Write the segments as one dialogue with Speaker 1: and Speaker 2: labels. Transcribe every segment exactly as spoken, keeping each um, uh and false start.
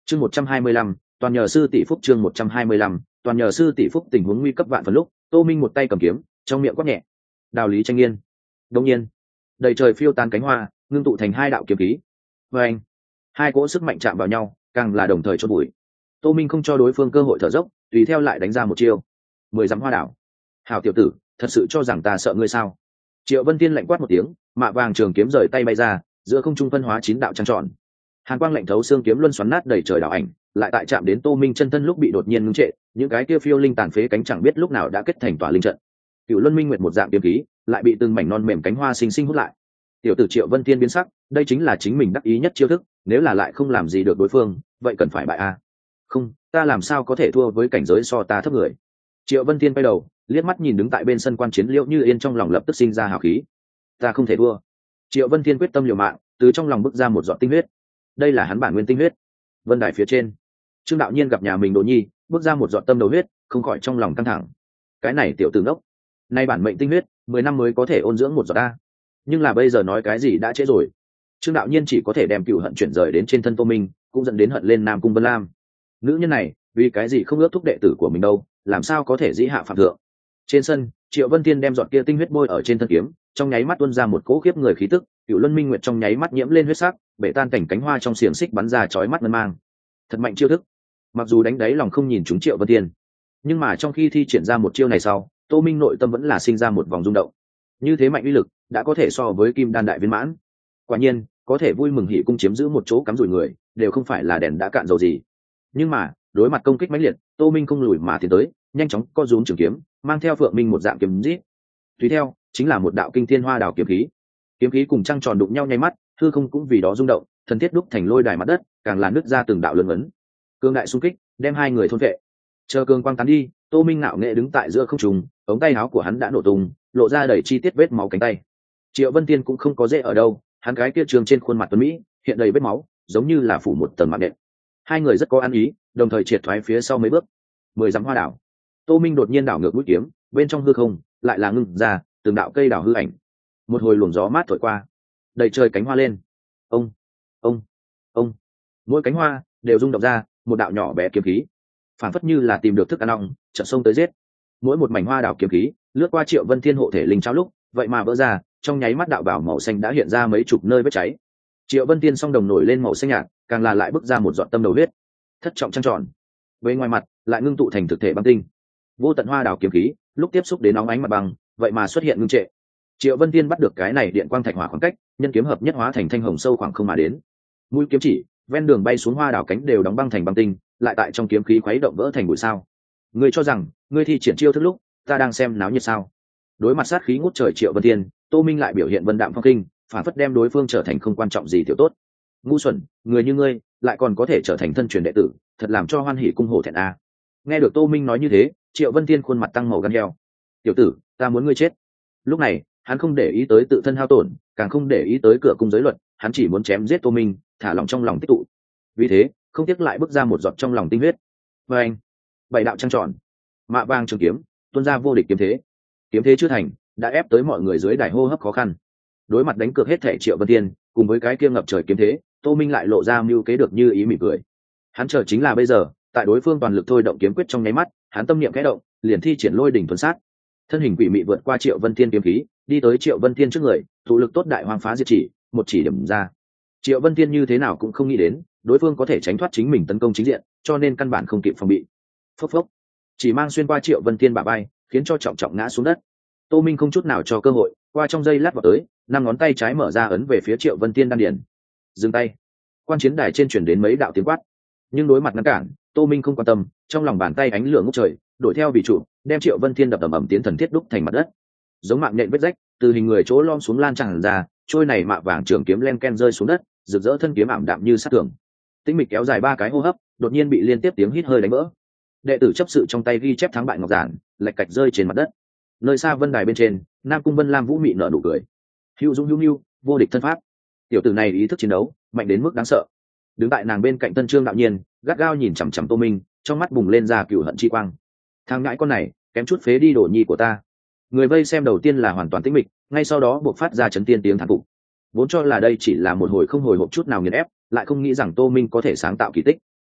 Speaker 1: chương một trăm hai mươi lăm toàn nhờ sư tỷ phúc. chương một trăm hai mươi lăm toàn nhờ sư tỷ phúc. Tình huống nguy cấp vạn phần lúc, Tô Minh một tay cầm kiếm, trong miệng quát nhẹ: Đào lý tranh nghiên. Đột nhiên, đầy trời phiêu tan cánh hoa, ngưng tụ thành hai đạo kiếm khí. Và anh, hai cỗ sức mạnh chạm vào nhau, càng là đồng thời chôn bụi. Tô Minh không cho đối phương cơ hội thở dốc, tùy theo lại đánh ra một chiêu. Mười dặm hoa đảo. Hảo tiểu tử, thật sự cho rằng ta sợ ngươi sao? Triệu Vân Tiên lạnh quát một tiếng, mạ vàng trường kiếm rời tay bay ra, giữa không trung phân hóa chín đạo trăng tròn. Hàn quang lạnh thấu xương kiếm luân xoắn nát đầy trời đạo ảnh, lại tại chạm đến Tô Minh chân thân lúc bị đột nhiên ngưng trệ, những cái kia phiêu linh tàn phế cánh chẳng biết lúc nào đã kết thành tỏa linh trận. Cựu Luân Minh Nguyệt một dạng kiếm khí, lại bị từng mảnh non mềm cánh hoa xinh xinh hút lại. Tiểu tử Triệu Vân Tiên biến sắc, đây chính là chính mình đắc ý nhất chiêu thức, nếu là lại không làm gì được đối phương, vậy cần phải bại a. Không, ta làm sao có thể thua với cảnh giới so ta thấp người. Triệu Vân Tiên quay đầu, liếc mắt nhìn đứng tại bên sân quan chiến Liễu Như Yên, trong lòng lập tức sinh ra hào khí. Ta không thể thua. Triệu Vân Tiên quyết tâm liều mạng, từ trong lòng bứt ra một giọt tinh huyết. Đây là hắn bản nguyên tinh huyết. Vân đài phía trên, Trương Đạo Nhiên gặp nhà mình Đồ Nhi bước ra một giọt tâm đầu huyết, không khỏi trong lòng căng thẳng. Cái này tiểu tử ngốc, nay bản mệnh tinh huyết mười năm mới có thể ôn dưỡng một giọt ta, nhưng là bây giờ nói cái gì đã trễ rồi. Trương Đạo Nhiên chỉ có thể đem cựu hận chuyển rời đến trên thân Tô Minh, cũng dẫn đến hận lên Nam Cung Vân Lam. Nữ nhân này vì cái gì không ước thúc đệ tử của mình đâu, làm sao có thể dĩ hạ phạm thượng. Trên sân, Triệu Vân Tiên đem giọt kia tinh huyết bôi ở trên thân kiếm, trong nháy mắt tuôn ra một cỗ khiếp người khí tức, Cựu Luân Minh Nguyệt trong nháy mắt nhiễm lên huyết sắc, bể tan cảnh cánh hoa trong xiềng xích bắn ra chói mắt ngân mang. Thật mạnh chiêu thức. Mặc dù đánh đáy lòng không nhìn chúng Triệu Vân Tiên, nhưng mà trong khi thi triển ra một chiêu này sau, Tô Minh nội tâm vẫn là sinh ra một vòng rung động. Như thế mạnh uy lực, đã có thể so với Kim Đan đại viên mãn. Quả nhiên, có thể vui mừng hỉ cung chiếm giữ một chỗ cắm rủi người, đều không phải là đèn đã cạn dầu gì. Nhưng mà, đối mặt công kích mãnh liệt, Tô Minh không lùi mà tiến tới, nhanh chóng co rúm trường kiếm, mang theo Phượng Minh một dạng kiếm rít. Tùy theo, chính là một đạo kinh thiên hoa đảo kiếm khí. Kiếm khí cùng trăng tròn đụng nhau nháy mắt, hư không cũng vì đó rung động, thần thiết đúc thành lôi đài mặt đất, càng là nứt ra từng đạo lớn ấn. Cương đại xung kích, đem hai người thôn vệ. Chờ cương quang tán đi, Tô Minh ngạo nghệ đứng tại giữa không trung, ống tay áo của hắn đã nổ tung, lộ ra đầy chi tiết vết máu cánh tay. Triệu Vân Tiên cũng không có dễ ở đâu, hắn cái kia trường trên khuôn mặt tuấn mỹ, hiện đầy vết máu, giống như là phủ một tầng mạng nện. Hai người rất có ăn ý, đồng thời triệt thoái phía sau mấy bước. Mười dặm hoa đảo. Tô Minh đột nhiên đảo ngược mũi kiếm, bên trong hư không lại là ngưng ra từng đạo cây đảo hư ảnh. Một hồi luồng gió mát thổi qua, đầy trời cánh hoa lên. Ông, ông, ông. Mỗi cánh hoa đều rung động ra một đạo nhỏ bé kiếm khí, phản phất như là tìm được thức ăn ong, chợt xông tới giết. Mỗi một mảnh hoa đảo kiếm khí lướt qua Triệu Vân Thiên hộ thể linh trao lúc, vậy mà vỡ ra, trong nháy mắt đạo bảo màu xanh đã hiện ra mấy chục nơi vết cháy. Triệu Vân Tiên song đồng nổi lên màu xanh nhạt, càng là lại bứt ra một giọt tâm đầu huyết. Thất trọng trăng tròn, bên ngoài mặt lại ngưng tụ thành thực thể băng tinh. Vô tận hoa đảo kiếm khí lúc tiếp xúc đến nóng ánh mặt băng, vậy mà xuất hiện ngưng trệ. Triệu Vân Tiên bắt được cái này điện quang thạch hỏa khoảng cách, nhân kiếm hợp nhất hóa thành thanh hồng sâu khoảng không mà đến. Mũi kiếm chỉ ven đường bay xuống hoa đảo cánh đều đóng băng thành băng tinh, lại tại trong kiếm khí khuấy động vỡ thành bụi sao. Ngươi cho rằng ngươi thi triển chiêu thức lúc ta đang xem náo nhiệt sao? Đối mặt sát khí ngút trời Triệu Vân Tiên, Tô Minh lại biểu hiện vân đạm phong kinh, phản phất đem đối phương trở thành không quan trọng gì tiểu tốt. Ngu xuẩn, người như ngươi lại còn có thể trở thành thân truyền đệ tử, thật làm cho Hoan Hỷ cung hổ thẹn a. Nghe được Tô Minh nói như thế, Triệu Vân Tiên khuôn mặt tăng màu gan heo. Tiểu tử, ta muốn ngươi chết. Lúc này hắn không để ý tới tự thân hao tổn, càng không để ý tới cửa cung giới luật, hắn chỉ muốn chém giết Tô Minh, thả lòng trong lòng tích tụ. Vì thế không tiếc lại bước ra một giọt trong lòng tinh huyết. Và anh, bảy đạo trăng tròn, mạ vàng trường kiếm tuôn ra vô địch kiếm thế. Kiếm thế chưa thành, đã ép tới mọi người dưới đài hô hấp khó khăn. Đối mặt đánh cược hết thể Triệu Vân Tiên cùng với cái kia ngập trời kiếm thế, Tô Minh lại lộ ra mưu kế được như ý mỉm cười. Hắn chờ chính là bây giờ, tại đối phương toàn lực thôi động kiếm quyết trong nháy mắt, hắn tâm niệm khẽ động, liền thi triển lôi đỉnh tuần sát. Thân hình quỷ mị vượt qua Triệu Vân Tiên kiếm khí, đi tới Triệu Vân Tiên trước người, thủ lực tốt đại hoang phá diệt chỉ, một chỉ điểm ra. Triệu Vân Tiên như thế nào cũng không nghĩ đến, đối phương có thể tránh thoát chính mình tấn công chính diện, cho nên căn bản không kịp phòng bị. Phốc phốc, chỉ mang xuyên qua Triệu Vân Tiên bả vai, khiến cho trọng trọng ngã xuống đất. Tô Minh không chút nào cho cơ hội, qua trong giây lát vào tới, năm ngón tay trái mở ra ấn về phía Triệu Vân Tiên đan điền. Dừng tay. Quan chiến đài trên truyền đến mấy đạo tiếng quát, nhưng đối mặt ngăn cản, Tô Minh không quan tâm, trong lòng bàn tay ánh lửa ngút trời, đổi theo vị trụ, đem Triệu Vân Thiên đập ầm ầm tiến thần thiết đúc thành mặt đất. Giống mạng nhện vết rách, từ hình người chỗ lom xuống lan tràn ra, trôi này mạ vàng trường kiếm len ken rơi xuống đất, rực rỡ thân kiếm ảm đạm như sát tường. Tĩnh mịch kéo dài ba cái hô hấp, đột nhiên bị liên tiếp tiếng hít hơi đánh vỡ. Đệ tử chấp sự trong tay ghi chép thắng bại ngọc giản, lạch cạch rơi trên mặt đất. Nơi xa vân đài bên trên, Nam Cung Vân Lam vũ mị nở nụ cười. Hữu Dũng hữu nhu, vô địch thân pháp. Tiểu tử này ý thức chiến đấu mạnh đến mức đáng sợ. Đứng tại nàng bên cạnh Tân Trương Đạo Nhiên, gắt gao nhìn chằm chằm Tô Minh, trong mắt bùng lên ra cừu hận chi quang. Thằng ngãi con này, kém chút phế đi đồ nhi của ta. Người vây xem đầu tiên là hoàn toàn tĩnh mịch, ngay sau đó buộc phát ra chấn tiên tiếng thán phục. Vốn cho là đây chỉ là một hồi không hồi hộp chút nào nghiền ép, lại không nghĩ rằng Tô Minh có thể sáng tạo kỳ tích.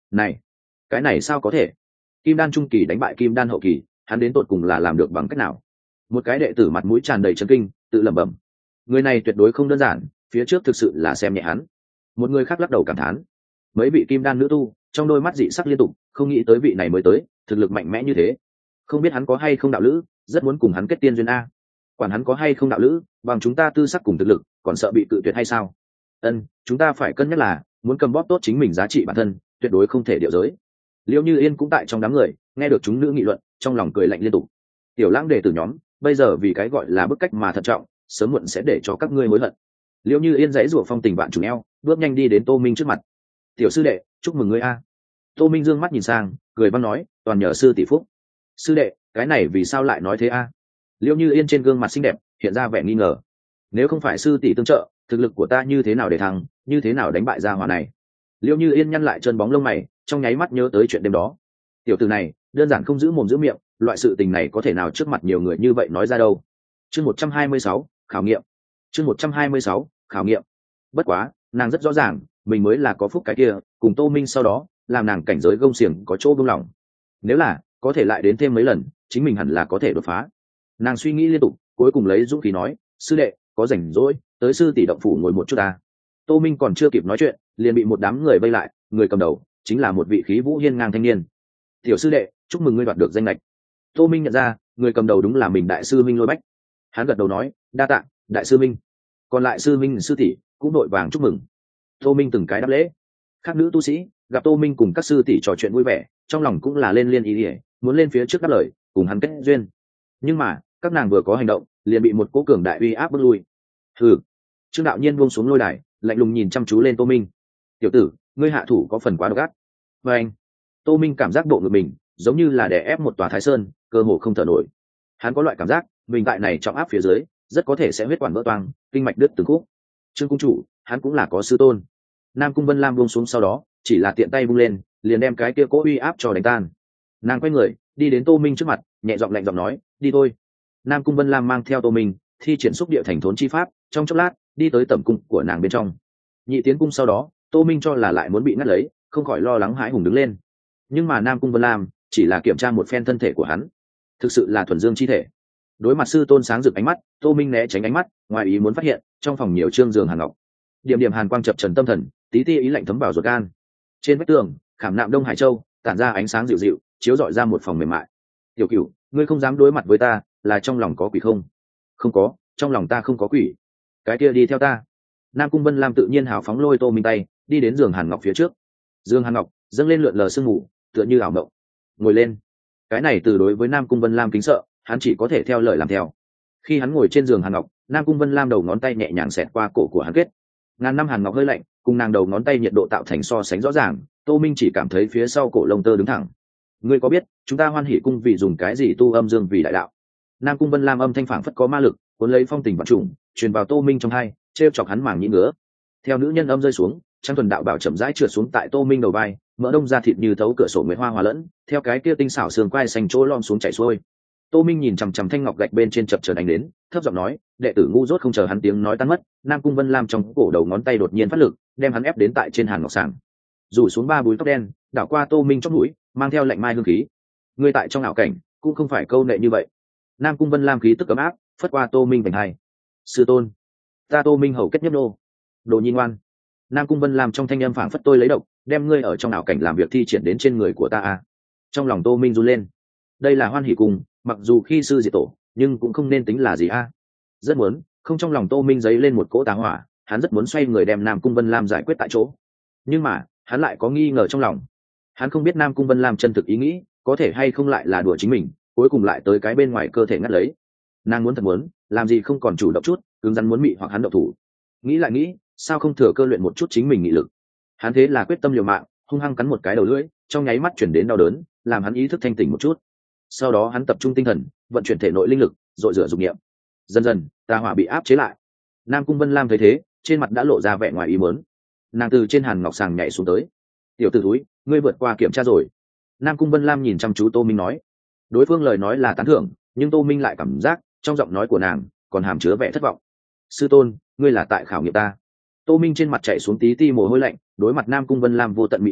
Speaker 1: này cái này sao có thể? Kim đan trung kỳ đánh bại kim đan hậu kỳ, hắn đến tột cùng là làm được bằng cách nào? Một cái đệ tử mặt mũi tràn đầy chấn kinh, tự lẩm bẩm, người này tuyệt đối không đơn giản, phía trước thực sự là xem nhẹ hắn. Một người khác lắc đầu cảm thán, mấy vị kim đan nữ tu trong đôi mắt dị sắc liên tục, không nghĩ tới vị này mới tới thực lực mạnh mẽ như thế, không biết hắn có hay không đạo lữ, rất muốn cùng hắn kết tiên duyên a. Quản hắn có hay không đạo lữ, bằng chúng ta tư sắc cùng thực lực, còn sợ bị cự tuyệt hay sao? Ân, chúng ta phải cân nhắc là muốn cầm bóp tốt chính mình giá trị bản thân, tuyệt đối không thể điệu giới. Liễu Như Yên cũng tại trong đám người nghe được chúng nữ nghị luận, trong lòng cười lạnh liên tục. Tiểu Lãng đệ tử nhóm bây giờ vì cái gọi là bức cách mà thận trọng, sớm muộn sẽ để cho các ngươi hối hận. Liễu Như Yên dãy rủa phong tình vạn trùng eo, bước nhanh đi đến Tô Minh trước mặt. Tiểu sư đệ, chúc mừng ngươi a. Tô Minh dương mắt nhìn sang, cười văn nói, toàn nhờ sư tỷ phúc. Sư đệ, cái này vì sao lại nói thế a? Liễu Như Yên trên gương mặt xinh đẹp hiện ra vẻ nghi ngờ. Nếu không phải sư tỷ tương trợ, thực lực của ta như thế nào để thắng, như thế nào đánh bại gia hỏa này? Liễu Như Yên nhăn lại chân bóng lông mày, trong nháy mắt nhớ tới chuyện đêm đó. Tiểu tử này đơn giản không giữ mồm giữ miệng, loại sự tình này có thể nào trước mặt nhiều người như vậy nói ra đâu? Chương một trăm hai mươi sáu, khảo nghiệm. Chương một trăm hai mươi sáu, khảo nghiệm. Bất quá, nàng rất rõ ràng, mình mới là có phúc cái kia, cùng Tô Minh sau đó, làm nàng cảnh giới gông xiềng có chỗ buông lỏng. Nếu là có thể lại đến thêm mấy lần, chính mình hẳn là có thể đột phá. Nàng suy nghĩ liên tục, cuối cùng lấy dũng khí nói, sư đệ, có rảnh rỗi, tới sư tỷ động phủ ngồi một chút ta. Tô Minh còn chưa kịp nói chuyện, liền bị một đám người vây lại, người cầm đầu chính là một vị khí vũ hiên ngang thanh niên. Tiểu sư đệ, chúc mừng ngươi đoạt được danh lệch. Tô Minh nhận ra, người cầm đầu đúng là mình đại sư Minh Lôi Bách. Hắn gật đầu nói, đa tạ, đại sư Minh. Còn lại sư Minh sư tỷ cũng đội vàng chúc mừng. Tô Minh từng cái đáp lễ. Các nữ tu sĩ gặp Tô Minh cùng các sư tỷ trò chuyện vui vẻ, trong lòng cũng là lên liên ý ỉa, muốn lên phía trước đáp lời, cùng hắn kết duyên. Nhưng mà các nàng vừa có hành động, liền bị một cỗ cường đại uy áp bước lui. Hừ. Trương đạo nhiên buông xuống lôi đài, lạnh lùng nhìn chăm chú lên Tô Minh. Tiểu tử, ngươi hạ thủ có phần quá độc ác. Và anh, Tô Minh cảm giác bộ ngực mình giống như là đè ép một tòa Thái Sơn, cơ hồ không thở nổi. Hắn có loại cảm giác mình tại này trọng áp phía dưới, rất có thể sẽ huyết quản vỡ toang, kinh mạch đứt từng khúc. Trương cung chủ, hắn cũng là có sư tôn. Nam Cung Vân Lam buông xuống sau đó, chỉ là tiện tay vung lên, liền đem cái kia cỗ uy áp cho đánh tan. Nàng quay người, đi đến Tô Minh trước mặt, nhẹ giọng lạnh giọng nói, đi thôi. Nam Cung Vân Lam mang theo Tô Minh, thi triển xúc địa thành thốn chi pháp, trong chốc lát, đi tới tẩm cung của nàng bên trong. Nhị tiến cung sau đó, Tô Minh cho là lại muốn bị ngắt lấy, không khỏi lo lắng hãi hùng đứng lên. Nhưng mà Nam Cung Vân Lam chỉ là kiểm tra một phen thân thể của hắn, thực sự là thuần dương chi thể. Đối mặt sư tôn sáng rực ánh mắt, Tô Minh né tránh ánh mắt, ngoài ý muốn phát hiện trong phòng nhiều trương giường hàn ngọc, điểm điểm hàn quang chập trần tâm thần, tí tia ý lạnh thấm vào ruột gan. Trên vách tường khảm nạm Đông Hải Châu, tản ra ánh sáng dịu dịu, chiếu rọi ra một phòng mềm mại. Tiểu Cửu, ngươi không dám đối mặt với ta, là trong lòng có quỷ không? Không có, trong lòng ta không có quỷ. Cái kia đi theo ta. Nam Cung Vân Lam tự nhiên hào phóng lôi Tô Minh tay, đi đến giường hàn ngọc phía trước. Giường hàn ngọc dâng lên lượn lờ sương mù, tựa như ảo mộng. Ngồi lên. Cái này từ đối với Nam Cung Vân Lam kính sợ, hắn chỉ có thể theo lời làm theo. Khi hắn ngồi trên giường hàn ngọc, Nam Cung Vân Lam đầu ngón tay nhẹ nhàng xẹt qua cổ của hắn kết. Ngàn năm hàn ngọc hơi lạnh, cùng nàng đầu ngón tay nhiệt độ tạo thành so sánh rõ ràng. Tô Minh chỉ cảm thấy phía sau cổ lông tơ đứng thẳng. Ngươi có biết chúng ta Hoan Hỷ cung vì dùng cái gì tu âm dương vì đại đạo? Nam Cung Vân Lam âm thanh phảng phất có ma lực, cuốn lấy phong tình vạn trùng, truyền vào Tô Minh trong hai, trêu chọc hắn màng nhĩ ngứa. Theo nữ nhân âm rơi xuống, trang thuần đạo bảo chậm rãi trượt xuống tại Tô Minh đầu vai, mỡ đông da thịt như thấu cửa sổ nguyệt hoa hòa lẫn, theo cái kia tinh xảo xương quai xanh chỗ lom xuống chảy xuôi. Tô Minh nhìn chằm chằm thanh ngọc gạch bên trên chập chờn ánh đến, thấp giọng nói, đệ tử ngu dốt không chờ hắn tiếng nói tan mất, Nam Cung Vân Lam trong cổ đầu ngón tay đột nhiên phát lực, đem hắn ép đến tại trên hàn ngọc sàng. Rủ xuống ba búi tóc đen, đảo qua Tô Minh trong mũi, mang theo lạnh mai hương khí. Ngươi tại trong ảo cảnh, cũng không phải câu nệ như vậy. Nam Cung Vân Lam khí tức ấm áp, phất qua Tô Minh vành hai. Sư tôn, ta Tô Minh hầu kết nhấp nô. Đồ nhi ngoan. Nam Cung Vân Lam trong thanh âm phảng phất tôi lấy độc, đem ngươi ở trong ảo cảnh làm việc thi triển đến trên người của ta a. Trong lòng Tô Minh run lên. Đây là Hoan Hỷ cung, mặc dù khi sư diệt tổ, nhưng cũng không nên tính là gì a. Rất muốn, không trong lòng Tô Minh giấy lên một cỗ tà hỏa, hắn rất muốn xoay người đem Nam Cung Vân Lam giải quyết tại chỗ. Nhưng mà, hắn lại có nghi ngờ trong lòng. Hắn không biết Nam Cung Vân Lam chân thực ý nghĩ, có thể hay không lại là đùa chính mình, cuối cùng lại tới cái bên ngoài cơ thể ngắt lấy. Nàng muốn thật muốn, làm gì không còn chủ động chút, cứng rắn muốn mị hoặc hắn động thủ. Nghĩ lại nghĩ, sao không thừa cơ luyện một chút chính mình nghị lực. Hắn thế là quyết tâm liều mạng, hung hăng cắn một cái đầu lưỡi, trong nháy mắt chuyển đến đau đớn, làm hắn ý thức thanh tỉnh một chút. Sau đó hắn tập trung tinh thần, vận chuyển thể nội linh lực, dội rửa dục niệm. Dần dần, tà hỏa bị áp chế lại. Nam Cung Vân Lam thấy thế, trên mặt đã lộ ra vẻ ngoài ý muốn. Nàng từ trên hàn ngọc sàng nhảy xuống tới. Tiểu tử thúi, ngươi vượt qua kiểm tra rồi. Nam Cung Vân Lam nhìn chăm chú Tô Minh nói. Đối phương lời nói là tán thưởng, nhưng Tô Minh lại cảm giác trong giọng nói của nàng còn hàm chứa vẻ thất vọng. Sư tôn, ngươi là tại khảo nghiệm ta. Tô Minh trên mặt chảy xuống tí ti mồ hôi lạnh, đối mặt Nam Cung Vân Lam vô tận mị hoặc,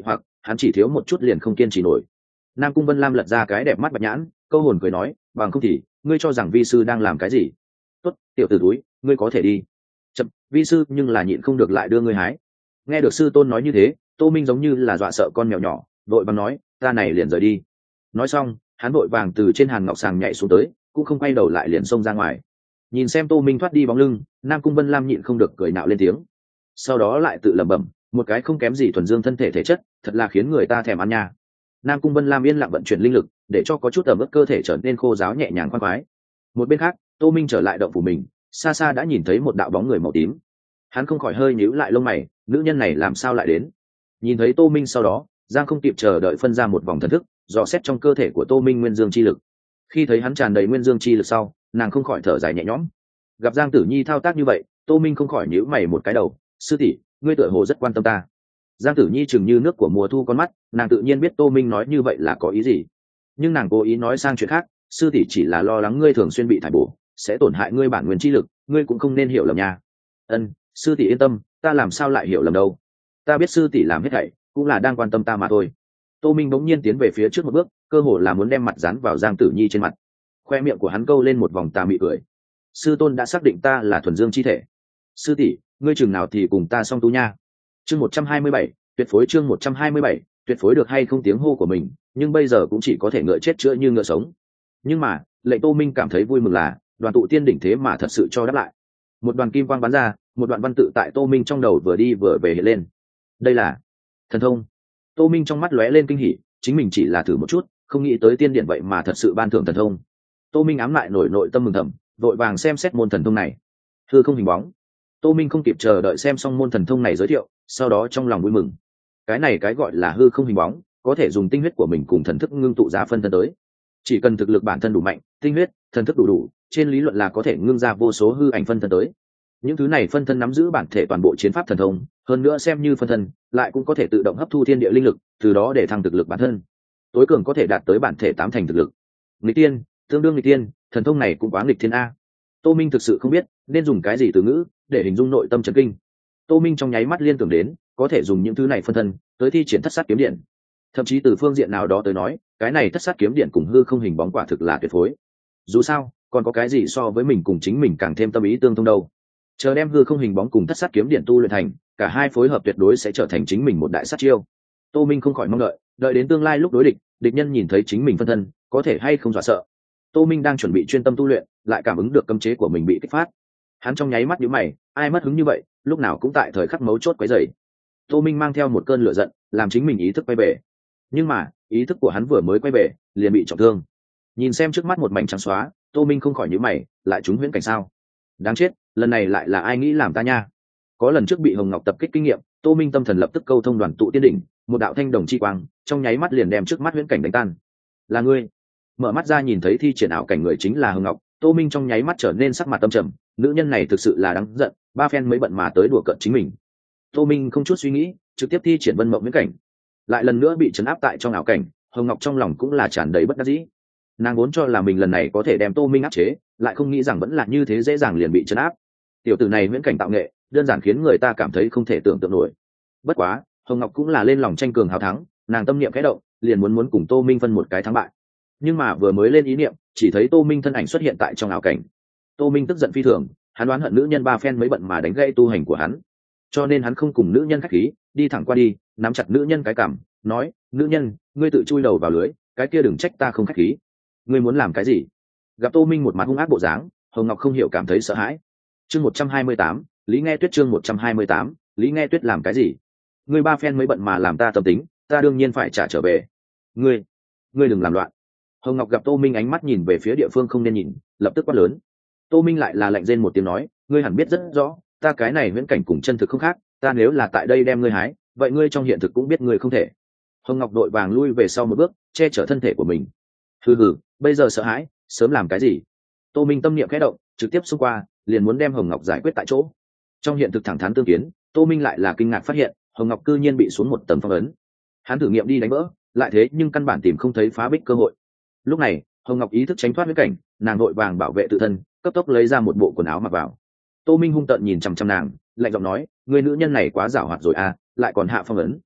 Speaker 1: hắn chỉ thiếu một chút liền không kiên trì nổi. Nam Cung Vân Lam lật ra cái đẹp mắt bạch nhãn, câu hồn cười nói, bằng không thì ngươi cho rằng vi sư đang làm cái gì? Tốt, tiểu tử túi, ngươi có thể đi. Chậm, vi sư nhưng là nhịn không được lại đưa ngươi hái. Nghe được sư tôn nói như thế, Tô Minh giống như là dọa sợ con mèo nhỏ, vội vàng nói, ta này liền rời đi. Nói xong, hắn vội vàng từ trên hàn ngọc sàng nhảy xuống tới, cũng không quay đầu lại liền xông ra ngoài. Nhìn xem Tô Minh thoát đi bóng lưng, Nam Cung Vân Lam nhịn không được cười nạo lên tiếng. Sau đó lại tự lẩm bẩm, một cái không kém gì thuần dương thân thể thể chất, thật là khiến người ta thèm ăn nha. Nam Cung Vân Lam yên lặng vận chuyển linh lực, để cho có chút ẩm ướt cơ thể trở nên khô ráo nhẹ nhàng khoan khoái. Một bên khác, Tô Minh trở lại động phủ mình, xa xa đã nhìn thấy một đạo bóng người màu tím. Hắn không khỏi hơi nhíu lại lông mày, nữ nhân này làm sao lại đến? Nhìn thấy Tô Minh sau đó, Giang không kịp chờ đợi phân ra một vòng thần thức, dò xét trong cơ thể của Tô Minh nguyên dương chi lực. Khi thấy hắn tràn đầy nguyên dương chi lực sau, nàng không khỏi thở dài nhẹ nhõm. Gặp Giang Tử Nhi thao tác như vậy, Tô Minh không khỏi nhíu mày một cái đầu, sư tỷ, ngươi tựa hồ rất quan tâm ta. Giang Tử Nhi chừng như nước của mùa thu con mắt, nàng tự nhiên biết Tô Minh nói như vậy là có ý gì, nhưng nàng cố ý nói sang chuyện khác, sư tỷ chỉ là lo lắng ngươi thường xuyên bị thải bổ, sẽ tổn hại ngươi bản nguyên chi lực, ngươi cũng không nên hiểu lầm nha. Ân, sư tỷ yên tâm, ta làm sao lại hiểu lầm đâu? Ta biết sư tỷ làm hết thảy cũng là đang quan tâm ta mà thôi. Tô Minh bỗng nhiên tiến về phía trước một bước, cơ hồ là muốn đem mặt dán vào Giang Tử Nhi trên mặt. Khoe miệng của hắn câu lên một vòng tà mị cười. Sư tôn đã xác định ta là thuần dương chi thể. Sư tỷ, ngươi chừng nào thì cùng ta song tu nha. Chương một trăm hai mươi bảy, tuyệt phối chương một trăm hai mươi bảy, tuyệt phối được hay không tiếng hô của mình, nhưng bây giờ cũng chỉ có thể ngựa chết chữa như ngựa sống. Nhưng mà, lệnh Tô Minh cảm thấy vui mừng là, đoàn tụ tiên đỉnh thế mà thật sự cho đáp lại. Một đoàn kim quang bắn ra, một đoạn văn tự tại Tô Minh trong đầu vừa đi vừa về hiện lên. Đây là thần thông. Tô Minh trong mắt lóe lên kinh hỉ, chính mình chỉ là thử một chút, không nghĩ tới tiên điện vậy mà thật sự ban thưởng thần thông. Tô Minh ám lại nổi nội tâm mừng thầm, vội vàng xem xét môn thần thông này. Hư không hình bóng. Tô Minh không kịp chờ đợi xem xong môn thần thông này giới thiệu, sau đó trong lòng vui mừng. Cái này cái gọi là hư không hình bóng, có thể dùng tinh huyết của mình cùng thần thức ngưng tụ ra phân thân tới. Chỉ cần thực lực bản thân đủ mạnh, tinh huyết, thần thức đủ đủ, trên lý luận là có thể ngưng ra vô số hư ảnh phân thân tới. Những thứ này phân thân nắm giữ bản thể toàn bộ chiến pháp thần thông, hơn nữa xem như phân thân, lại cũng có thể tự động hấp thu thiên địa linh lực, từ đó để thăng thực lực bản thân. Tối cường có thể đạt tới bản thể tám thành thực lực. Nghịch tiên, tương đương nghịch tiên, thần thông này cũng quá nghịch thiên a. Tô Minh thực sự không biết nên dùng cái gì từ ngữ để hình dung nội tâm chấn kinh. Tô Minh trong nháy mắt liên tưởng đến, có thể dùng những thứ này phân thân tới thi triển thất sát kiếm điện. Thậm chí từ phương diện nào đó tới nói, cái này thất sát kiếm điện cùng hư không hình bóng quả thực là tuyệt phối. Dù sao, còn có cái gì so với mình cùng chính mình càng thêm tâm ý tương thông đâu. Chờ đem hư không hình bóng cùng thất sát kiếm điện tu luyện thành, cả hai phối hợp tuyệt đối sẽ trở thành chính mình một đại sát chiêu. Tô Minh không khỏi mong đợi, đợi đến tương lai lúc đối địch, địch nhân nhìn thấy chính mình phân thân, có thể hay không dọa sợ. Tô Minh đang chuẩn bị chuyên tâm tu luyện, lại cảm ứng được cấm chế của mình bị kích phát. Hắn trong nháy mắt nhíu mày, ai mất hứng như vậy, lúc nào cũng tại thời khắc mấu chốt quấy rầy. Tô Minh mang theo một cơn lửa giận, làm chính mình ý thức quay về. Nhưng mà, ý thức của hắn vừa mới quay về, liền bị trọng thương. Nhìn xem trước mắt một mảnh trắng xóa, Tô Minh không khỏi nhíu mày, lại trúng huyễn cảnh sao? Đáng chết, lần này lại là ai nghĩ làm ta nha? Có lần trước bị Hồng Ngọc tập kích kinh nghiệm, Tô Minh tâm thần lập tức câu thông đoàn tụ tiên đỉnh, một đạo thanh đồng chi quang, trong nháy mắt liền đem trước mắt huyễn cảnh đánh tan. Là ngươi? Mở mắt ra nhìn thấy thi triển ảo cảnh người chính là Hồng Ngọc, Tô Minh trong nháy mắt trở nên sắc mặt tâm trầm, nữ nhân này thực sự là đáng giận, ba phen mới bận mà tới đùa cợt chính mình. Tô Minh không chút suy nghĩ, trực tiếp thi triển vân mộng huyễn cảnh, lại lần nữa bị trấn áp tại trong ảo cảnh. Hồng Ngọc trong lòng cũng là tràn đầy bất đắc dĩ, nàng vốn cho là mình lần này có thể đem Tô Minh áp chế, lại không nghĩ rằng vẫn là như thế dễ dàng liền bị trấn áp. Tiểu tử này huyễn cảnh tạo nghệ, đơn giản khiến người ta cảm thấy không thể tưởng tượng nổi. Bất quá, Hồng Ngọc cũng là lên lòng tranh cường hào thắng, nàng tâm niệm khẽ động, liền muốn muốn cùng Tô Minh phân một cái thắng bại. Nhưng mà vừa mới lên ý niệm, chỉ thấy Tô Minh thân ảnh xuất hiện tại trong ảo cảnh. Tô Minh tức giận phi thường, hắn đoán hận nữ nhân ba phen mới bận mà đánh gãy tu hành của hắn, cho nên hắn không cùng nữ nhân khách khí, đi thẳng qua đi, nắm chặt nữ nhân cái cằm, nói: nữ nhân, ngươi tự chui đầu vào lưới, cái kia đừng trách ta không khách khí. Ngươi muốn làm cái gì? Gặp Tô Minh một mặt hung ác bộ dáng, Hồng Ngọc không hiểu cảm thấy sợ hãi. Chương một trăm hai mươi tám, Lý Nghe Tuyết chương một trăm hai mươi tám, Lý Nghe Tuyết làm cái gì? Ngươi ba phen mới bận mà làm ta tâm tính, ta đương nhiên phải trả trở về. Ngươi, ngươi đừng làm loạn. Hồng Ngọc gặp Tô Minh ánh mắt nhìn về phía địa phương không nên nhìn, lập tức quát lớn. Tô Minh lại là lạnh rên một tiếng nói: ngươi hẳn biết rất rõ, ta cái này huyễn cảnh cùng chân thực không khác, ta nếu là tại đây đem ngươi hái, vậy ngươi trong hiện thực cũng biết ngươi không thể. Hồng Ngọc đội vàng lui về sau một bước, che chở thân thể của mình. Hừ hừ, bây giờ sợ hãi, sớm làm cái gì? Tô Minh tâm niệm khẽ động, trực tiếp xông qua, liền muốn đem Hồng Ngọc giải quyết tại chỗ. Trong hiện thực thẳng thắn tương kiến, Tô Minh lại là kinh ngạc phát hiện, Hồng Ngọc cư nhiên bị xuống một tầng phong ấn. Hắn thử nghiệm đi đánh vỡ, lại thế nhưng căn bản tìm không thấy phá bích cơ hội. Lúc này, Hồng Ngọc ý thức tránh thoát huyễn cảnh, nàng vội vàng bảo vệ tự thân, cấp tốc lấy ra một bộ quần áo mặc vào. Tô Minh hung tợn nhìn chằm chằm nàng, lạnh giọng nói: ngươi nữ nhân này quá giảo hoạt rồi à, lại còn hạ phong ấn.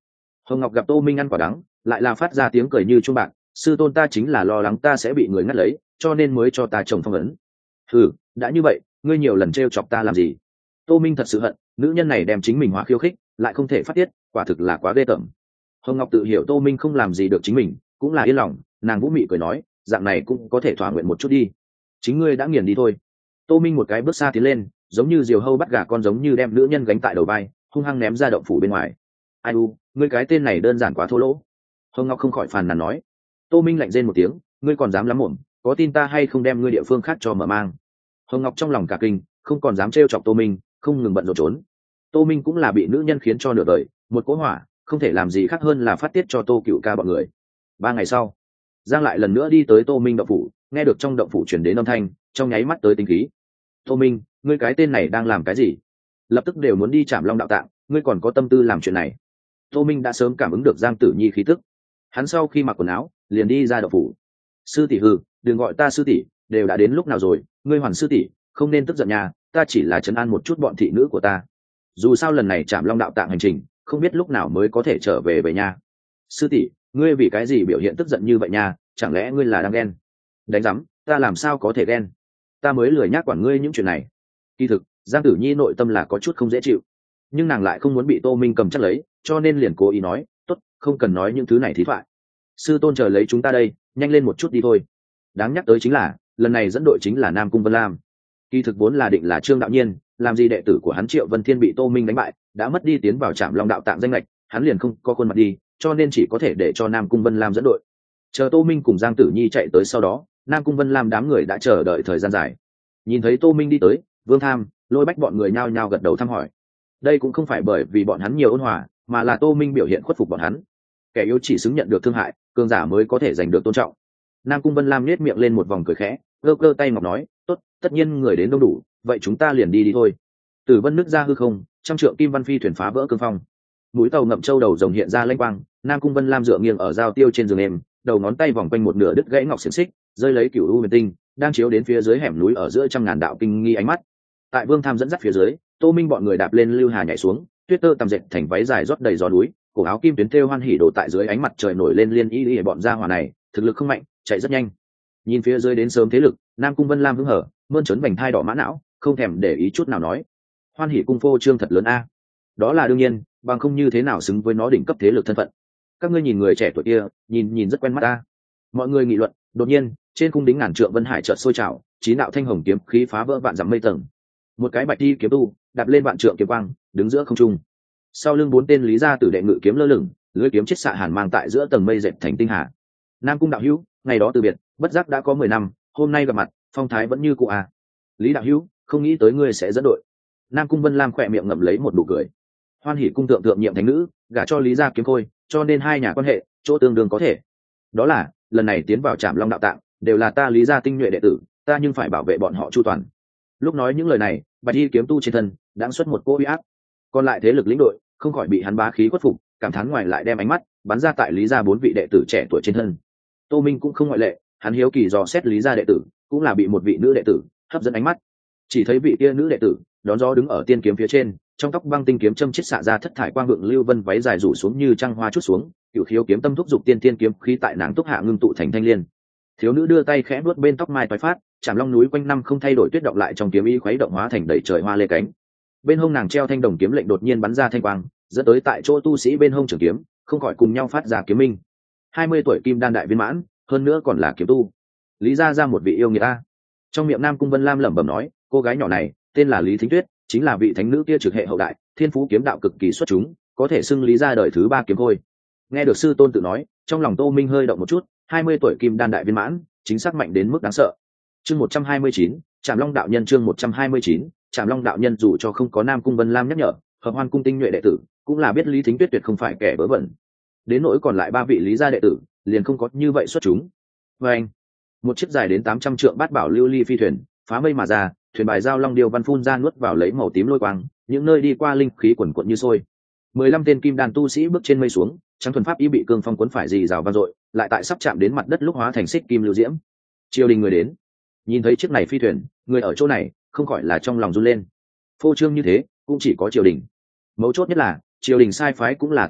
Speaker 1: Hồng Ngọc gặp Tô Minh ăn quả đắng, lại là phát ra tiếng cười như chuông bạc. Sư tôn ta chính là lo lắng ta sẽ bị người ngắt lấy, cho nên mới cho ta chồng phong ấn. Ừ, đã như vậy, ngươi nhiều lần trêu chọc ta làm gì? Tô Minh thật sự hận, nữ nhân này đem chính mình hóa khiêu khích, lại không thể phát tiết, quả thực là quá ghê tởm. Hồng Ngọc tự hiểu Tô Minh không làm gì được chính mình, cũng là yên lòng, nàng vũ mị cười nói, dạng này cũng có thể thỏa nguyện một chút đi. Chính ngươi đã nghiền đi thôi. Tô Minh một cái bước xa tiến lên, giống như diều hâu bắt gà con, giống như đem nữ nhân gánh tại đầu vai, hung hăng ném ra động phủ bên ngoài. Ai u, ngươi cái tên này đơn giản quá thô lỗ. Hồng Ngọc không khỏi phàn nàn nói. Tô Minh lạnh rên một tiếng, ngươi còn dám lắm mồm, có tin ta hay không đem ngươi địa phương khác cho mở mang. Hồng Ngọc trong lòng cả kinh, không còn dám trêu chọc Tô Minh, không ngừng bận rộn trốn. Tô Minh cũng là bị nữ nhân khiến cho nửa đời, một cỗ hỏa, không thể làm gì khác hơn là phát tiết cho Tô Cựu Ca bọn người. Ba ngày sau, Giang lại lần nữa đi tới Tô Minh động phủ, nghe được trong động phủ truyền đến âm thanh, trong nháy mắt tới tinh khí. Tô Minh, ngươi cái tên này đang làm cái gì? Lập tức đều muốn đi Trảm Long đạo tạng, ngươi còn có tâm tư làm chuyện này? Tô Minh đã sớm cảm ứng được Giang Tử Nhi khí tức, hắn sau khi mặc quần áo, liền đi ra động phủ. Sư tỷ hừ, đừng gọi ta sư tỷ, đều đã đến lúc nào rồi, ngươi Hoàn sư tỷ, không nên tức giận nhà, ta chỉ là trấn an một chút bọn thị nữ của ta. Dù sao lần này Trảm Long đạo tạng hành trình, không biết lúc nào mới có thể trở về về nhà. Sư tỷ, ngươi vì cái gì biểu hiện tức giận như vậy nha, chẳng lẽ ngươi là đang ghen? Đánh rắm, ta làm sao có thể ghen? Ta mới lười nhác quản ngươi những chuyện này. Kỳ thực, Giang Tử Nhi nội tâm là có chút không dễ chịu, nhưng nàng lại không muốn bị Tô Minh cầm chắc lấy, cho nên liền cố ý nói, tốt, không cần nói những thứ này thí thoại. Sư tôn chờ lấy chúng ta đây, nhanh lên một chút đi thôi. Đáng nhắc tới chính là, lần này dẫn đội chính là Nam Cung Vân Lam. Kỳ thực vốn là định là Trương Đạo Nhiên, làm gì đệ tử của hắn Triệu Vân Thiên bị Tô Minh đánh bại, đã mất đi tiến vào Trảm Long đạo tạng danh lệch, hắn liền không có khuôn mặt đi, cho nên chỉ có thể để cho Nam Cung Vân Lam dẫn đội. Chờ Tô Minh cùng Giang Tử Nhi chạy tới sau đó, Nam Cung Vân Lam đám người đã chờ đợi thời gian dài. Nhìn thấy Tô Minh đi tới, Vương Tham, Lôi Bách bọn người nhao nhao gật đầu thăm hỏi. Đây cũng không phải bởi vì bọn hắn nhiều ôn hòa, mà là Tô Minh biểu hiện khuất phục bọn hắn. Kẻ yếu chỉ xứng nhận được thương hại, cường giả mới có thể giành được tôn trọng. Nam Cung Vân Lam nhếch miệng lên một vòng cười khẽ, giơ cơ tay ngọc nói, tốt, tất nhiên người đến đông đủ, vậy chúng ta liền đi đi thôi. Tử Vân nước ra hư không, trăm trượng kim văn phi thuyền phá vỡ cương phong. Mũi tàu ngậm châu đầu rồng hiện ra lanh quang, Nam Cung Vân Lam dựa nghiêng ở giao tiêu trên giường em, đầu ngón tay vòng quanh một nửa đứt gãy ngọc xiển xích, rơi lấy cửu u huyền tinh, đang chiếu đến phía dưới hẻm núi ở giữa trăm ngàn đạo kinh nghi ánh mắt. Tại Vương Tham dẫn dắt phía dưới, Tô Minh bọn người đạp lên lưu hà nhảy xuống, tuyết tơ tầm dệt thành váy dài rót đầy gió núi, cổ áo kim tuyến thêu hoan hỉ đổ tại dưới ánh mặt trời nổi lên liên y y bọn gia hỏa này, thực lực không mạnh, chạy rất nhanh. Nhìn phía dưới đến sớm thế lực, Nam Cung Vân Lam hứng hở, mơn trớn vành thai đỏ mã não, không thèm để ý chút nào nói, hoan hỉ cung phô trương thật lớn a. Đó là đương nhiên, bằng không như thế nào xứng với nó đỉnh cấp thế lực thân phận. Các ngươi nhìn người trẻ tuổi kia, nhìn nhìn rất quen mắt ta. Mọi người nghị luận, đột nhiên, trên cung đính ngàn trượng vân hải chợt sôi trào, chín đạo thanh hồng kiếm khí phá vỡ vạn dặm mây tầng. Một cái bạch đi kiếm tu, đạp lên vạn trượng kiếm quang, đứng giữa không trung. Sau lưng bốn tên lý gia tử đệ ngự kiếm lơ lửng, lưỡi kiếm chết xạ hàn mang tại giữa tầng mây dệt thành tinh hà. Nam Cung đạo hữu, ngày đó từ biệt, bất giác đã có mười năm, hôm nay gặp mặt, phong thái vẫn như cũ à. Lý đạo hữu, không nghĩ tới ngươi sẽ dẫn đội. Nam Cung Vân Lam khỏe miệng ngậm lấy một nụ cười. Hoan hỉ cung thượng thượng nhiệm thánh nữ, gả cho Lý gia kiếm khôi, cho nên hai nhà quan hệ chỗ tương đương có thể. Đó là, lần này tiến vào Trảm Long đạo tạng, đều là ta Lý gia tinh nhuệ đệ tử, ta nhưng phải bảo vệ bọn họ chu toàn. Lúc nói những lời này, bạch y kiếm tu trên thân đang xuất một cỗ uy áp, còn lại thế lực lĩnh đội không khỏi bị hắn bá khí khuất phục, cảm thán ngoài lại đem ánh mắt bắn ra tại Lý gia bốn vị đệ tử trẻ tuổi trên thân. Tô Minh cũng không ngoại lệ, hắn hiếu kỳ dò xét Lý gia đệ tử, cũng là bị một vị nữ đệ tử hấp dẫn ánh mắt. Chỉ thấy vị kia nữ đệ tử đón gió đứng ở tiên kiếm phía trên, trong tóc băng tinh kiếm châm chiết xạ ra thất thải quang vượng lưu vân, váy dài rủ xuống như trăng hoa chút xuống, cửu khiếu kiếm tâm thúc dục tiên tiên kiếm khí tại nàng túc hạ ngưng tụ thành thanh liên. Thiếu nữ đưa tay khẽ vuốt bên tóc mai toái phát, Trảm Long núi quanh năm không thay đổi tuyết động lại trong kiếm ý khuấy động hóa thành đầy trời hoa lê cánh. Bên hông nàng treo thanh đồng kiếm lệnh đột nhiên bắn ra thanh quang, dẫn tới tại chỗ tu sĩ bên hông trường kiếm không khỏi cùng nhau phát ra kiếm minh. Hai mươi tuổi kim đan đại viên mãn, hơn nữa còn là kiếm tu. Lý gia ra một vị yêu nghiệt a. Trong miệng Nam Cung Vân Lam lẩm bẩm nói, cô gái nhỏ này tên là Lý Thính Tuyết, chính là vị thánh nữ kia trực hệ hậu đại, thiên phú kiếm đạo cực kỳ xuất chúng, có thể xưng Lý gia đời thứ ba kiếm khôi. Nghe được sư tôn tự nói, trong lòng Tô Minh hơi động một chút, hai mươi tuổi kim đan đại viên mãn, chính xác mạnh đến mức đáng sợ. Chương một trăm hai mươi chín, Trảm Long đạo nhân chương một trăm hai mươi chín, Trảm Long đạo nhân dù cho không có Nam Cung Vân Lam nhắc nhở, Hợp Hoan cung tinh nhuệ đệ tử cũng là biết Lý Thính Tuyết tuyệt không phải kẻ vớ vẩn. Đến nỗi còn lại ba vị Lý gia đệ tử, liền không có như vậy xuất chúng. Và anh, một chiếc dài đến tám trăm trượng bát bảo lưu ly phi thuyền, phá mây mà ra, thuyền bài giao long điêu văn phun ra nuốt vào lấy màu tím lôi quang, những nơi đi qua linh khí quần quật như sôi. Mười lăm tên kim đàn tu sĩ bước trên mây xuống, trắng thuần pháp ý bị cương phong cuốn phải dì rào vang dội, lại tại sắp chạm đến mặt đất lúc hóa thành xích kim lưu diễm. Triều đình người đến, nhìn thấy chiếc này phi thuyền, người ở chỗ này không khỏi là trong lòng run lên. Phô trương như thế, cũng chỉ có triều đình. Mấu chốt nhất là triều đình sai phái cũng là tinh nhuệ,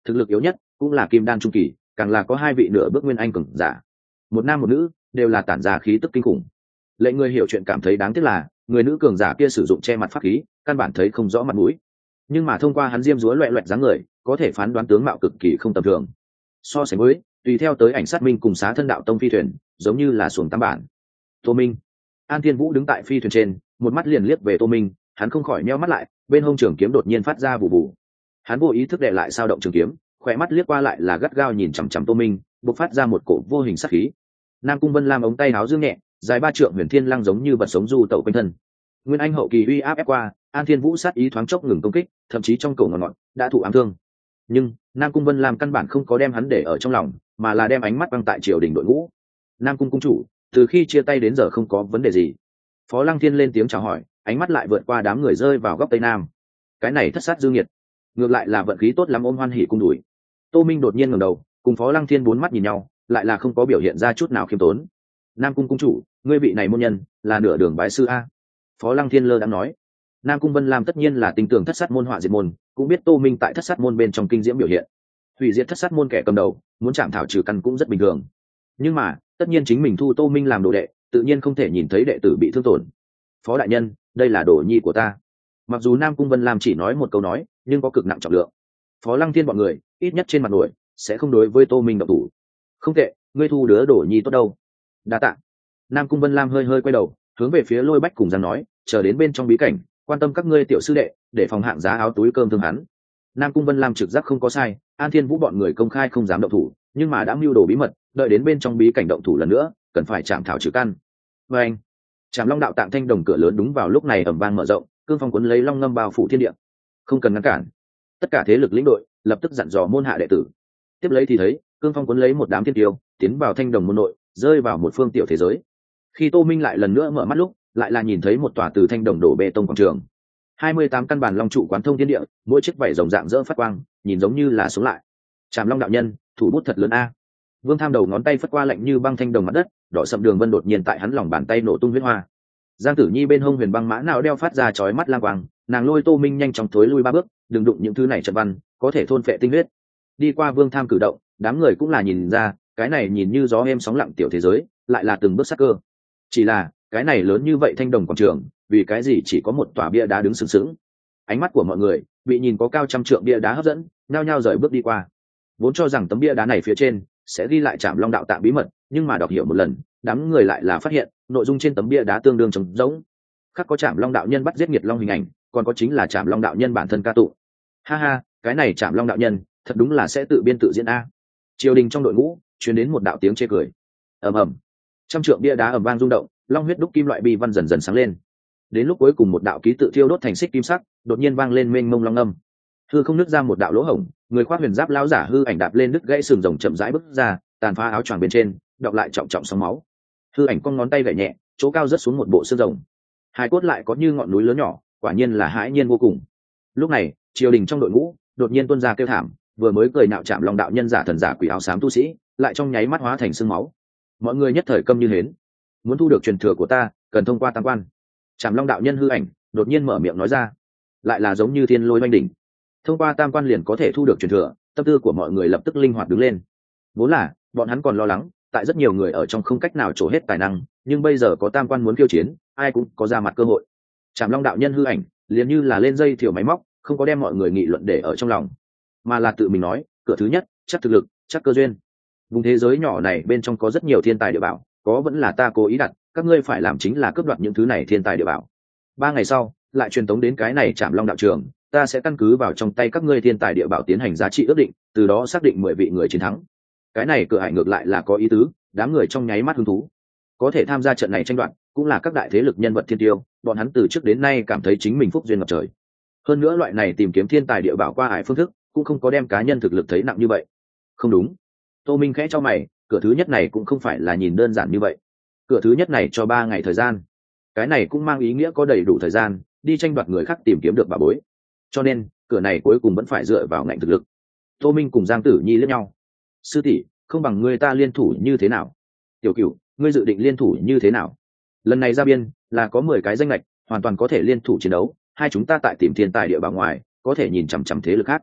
Speaker 1: thực lực yếu nhất cũng là kim đan trung kỳ, càng là có hai vị nửa bước nguyên anh cường giả, một nam một nữ, đều là tản ra khí tức kinh khủng. Lệnh người hiểu chuyện cảm thấy đáng tiếc là người nữ cường giả kia sử dụng che mặt pháp khí, căn bản thấy không rõ mặt mũi, nhưng mà thông qua hắn diêm dúa loẹ loẹt dáng người, có thể phán đoán tướng mạo cực kỳ không tầm thường. So sánh với tùy theo tới ảnh sát minh cùng xá thân đạo tông phi thuyền, giống như là xuồng tam bản. Tô Minh, An Thiên Vũ đứng tại phi thuyền trên, một mắt liền liếc về Tô Minh, hắn không khỏi nheo mắt lại, bên hông trường kiếm đột nhiên phát ra bù bù. Hắn vô ý thức đè lại sao động trường kiếm, khỏe mắt liếc qua lại là gắt gao nhìn chằm chằm Tô Minh, bộc phát ra một cổ vô hình sát khí. Nam Cung Vân Lam ống tay áo dương nhẹ, dài ba trượng huyền thiên lăng giống như vật sống du tẩu quanh thân. Nguyên anh hậu kỳ uy áp ép qua, An Thiên Vũ sát ý thoáng chốc ngừng công kích, thậm chí trong cổ ngọn ngọn đã thụ ám thương. Nhưng Nam Cung Vân Lam căn bản không có đem hắn để ở trong lòng, mà là đem ánh mắt băng tại triều đình đội ngũ. Nam Cung cung chủ, từ khi chia tay đến giờ không có vấn đề gì. Phó Lăng Thiên lên tiếng chào hỏi, ánh mắt lại vượt qua đám người rơi vào góc tây nam. Cái này thất sát dương nhiệt, ngược lại là vận khí tốt lắm, ôm hoan hỉ cung đuổi. Tô Minh đột nhiên ngẩng đầu, cùng Phó Lăng Thiên bốn mắt nhìn nhau, lại là không có biểu hiện ra chút nào khiêm tốn. Nam Cung cung chủ, ngươi vị này môn nhân là nửa đường bái sư a? Phó Lăng Thiên lơ đã nói. Nam Cung Vân Lam tất nhiên là tin tưởng thất sát môn họa diệt môn, cũng biết Tô Minh tại thất sát môn bên trong kinh diễm biểu hiện, hủy diệt thất sát môn kẻ cầm đầu, muốn chạm thảo trừ căn cũng rất bình thường. Nhưng mà tất nhiên chính mình thu Tô Minh làm đồ đệ, tự nhiên không thể nhìn thấy đệ tử bị thương tổn. Phó đại nhân, đây là đồ nhi của ta. Mặc dù Nam Cung Vân Lam chỉ nói một câu nói, nhưng có cực nặng trọng lượng. Phó Lăng Thiên bọn người ít nhất trên mặt nổi sẽ không đối với Tô Minh động thủ. Không tệ, ngươi thu đứa đồ nhi tốt đâu. Đa tạ. Nam Cung Vân Lam hơi hơi quay đầu, hướng về phía Lôi Bách cùng Giang nói, chờ đến bên trong bí cảnh, quan tâm các ngươi tiểu sư đệ, để phòng hạng giá áo túi cơm thương hắn. Nam Cung Vân Lam trực giác không có sai, An Thiên Vũ bọn người công khai không dám động thủ, nhưng mà đã mưu đồ bí mật, đợi đến bên trong bí cảnh động thủ lần nữa, cần phải chạm thảo trừ căn. Và anh, Trảm Long đạo tạng thanh đồng cửa lớn đúng vào lúc này ầm vang mở rộng, cương phong cuốn lấy long ngâm bao phủ thiên địa. Không cần ngăn cản. Tất cả thế lực lĩnh đội lập tức dặn dò môn hạ đệ tử. Tiếp lấy thì thấy, cương phong cuốn lấy một đám thiên tiêu, tiến vào thanh đồng môn nội, rơi vào một phương tiểu thế giới. Khi Tô Minh lại lần nữa mở mắt lúc, lại là nhìn thấy một tòa từ thanh đồng đổ bê tông quảng trường. hai mươi tám căn bản long trụ quán thông thiên địa, mỗi chiếc vảy rồng dạng dỡ phát quang, nhìn giống như là sống lại. Trảm Long đạo nhân, thủ bút thật lớn a. Vương Tham đầu ngón tay phất qua lạnh như băng thanh đồng mặt đất, đỏ sậm đường vân đột nhiên tại hắn lòng bàn tay nổ tung huyết hoa. Giang Tử Nhi bên hông huyền băng mã nào đeo phát ra chói mắt lang quang, nàng lôi Tô Minh nhanh chóng thối lui ba bước, đừng đụng những thứ này trận văn, có thể thôn phệ tinh huyết. Đi qua Vương Tham cử động, đám người cũng là nhìn ra, cái này nhìn như gió êm sóng lặng tiểu thế giới, lại là từng bước sắc cơ. Chỉ là, cái này lớn như vậy thanh đồng quảng trường, vì cái gì chỉ có một tòa bia đá đứng sừng sững? Ánh mắt của mọi người bị nhìn có cao trăm trượng bia đá hấp dẫn, nhao nhao rời bước đi qua. Vốn cho rằng tấm bia đá này phía trên sẽ ghi lại Trảm Long đạo tạng bí mật, nhưng mà đọc hiểu một lần, đám người lại là phát hiện, nội dung trên tấm bia đá tương đương trống rỗng. Khắc có Trảm Long đạo nhân bắt giết nghiệt long hình ảnh, còn có chính là Trảm Long đạo nhân bản thân ca tụng. Ha ha, cái này Trảm Long đạo nhân, thật đúng là sẽ tự biên tự diễn a. Triều đình trong đội ngũ truyền đến một đạo tiếng chê cười. Ầm ầm. Trăm trượng bia đá ầm vang rung động, long huyết đúc kim loại bi văn dần dần sáng lên. Đến lúc cuối cùng một đạo ký tự thiêu đốt thành xích kim sắc, đột nhiên vang lên mênh mông long âm. Hư không nứt ra một đạo lỗ hổng, người khoác huyền giáp lão giả hư ảnh đạp lên đứt gãy sừng rồng chậm rãi bước ra, tàn phá áo choàng bên trên, đọc lại trọng trọng sóng máu. Hư ảnh con ngón tay gảy nhẹ, chỗ cao rất xuống một bộ xương rồng. Hai cốt lại có như ngọn núi lớn nhỏ, quả nhiên là hãi nhiên vô cùng. Lúc này, triều đình trong đội ngũ đột nhiên tuôn ra kêu thảm, vừa mới cười nạo Trảm Long đạo nhân giả thần giả quỷ áo xám tu sĩ, lại trong nháy mắt hóa thành xương máu. Mọi người nhất thời câm như hến. Muốn thu được truyền thừa của ta, cần thông qua tam quan. Trảm Long đạo nhân hư ảnh đột nhiên mở miệng nói ra, lại là giống như thiên lôi oanh đỉnh. Thông qua tam quan liền có thể thu được truyền thừa, tâm tư của mọi người lập tức linh hoạt đứng lên. Vốn là bọn hắn còn lo lắng, tại rất nhiều người ở trong không cách nào trổ hết tài năng, nhưng bây giờ có tam quan muốn khiêu chiến, ai cũng có ra mặt cơ hội. Trảm Long đạo nhân hư ảnh liền như là lên dây thiểu máy móc, không có đem mọi người nghị luận để ở trong lòng, mà là tự mình nói, cửa thứ nhất, chắc thực lực, chắc cơ duyên. Vùng thế giới nhỏ này bên trong có rất nhiều thiên tài địa bảo, có vẫn là ta cố ý đặt, các ngươi phải làm chính là cướp đoạt những thứ này thiên tài địa bảo. Ba ngày sau, lại truyền tống đến cái này Trảm Long đạo trường, ta sẽ căn cứ vào trong tay các ngươi thiên tài địa bảo tiến hành giá trị ước định, từ đó xác định mười vị người chiến thắng. Cái này cửa hải ngược lại là có ý tứ, đám người trong nháy mắt hứng thú. Có thể tham gia trận này tranh đoạt, cũng là các đại thế lực nhân vật thiên tiêu, bọn hắn từ trước đến nay cảm thấy chính mình phúc duyên ngập trời. Hơn nữa loại này tìm kiếm thiên tài địa bảo qua hải phương thức, cũng không có đem cá nhân thực lực thấy nặng như vậy. Không đúng. Tô Minh khẽ cho mày, cửa thứ nhất này cũng không phải là nhìn đơn giản như vậy. Cửa thứ nhất này cho ba ngày thời gian. Cái này cũng mang ý nghĩa có đầy đủ thời gian đi tranh đoạt người khác tìm kiếm được bà bối. Cho nên, cửa này cuối cùng vẫn phải dựa vào ngạnh thực lực. Tô Minh cùng Giang Tử Nhi liếc nhau. Sư tỷ, không bằng ngươi ta liên thủ như thế nào? Tiểu Cửu, ngươi dự định liên thủ như thế nào? Lần này ra biên là có mười cái danh lệch, hoàn toàn có thể liên thủ chiến đấu, hai chúng ta tại tìm thiên tài địa bảo ngoài, có thể nhìn chằm chằm thế lực khác.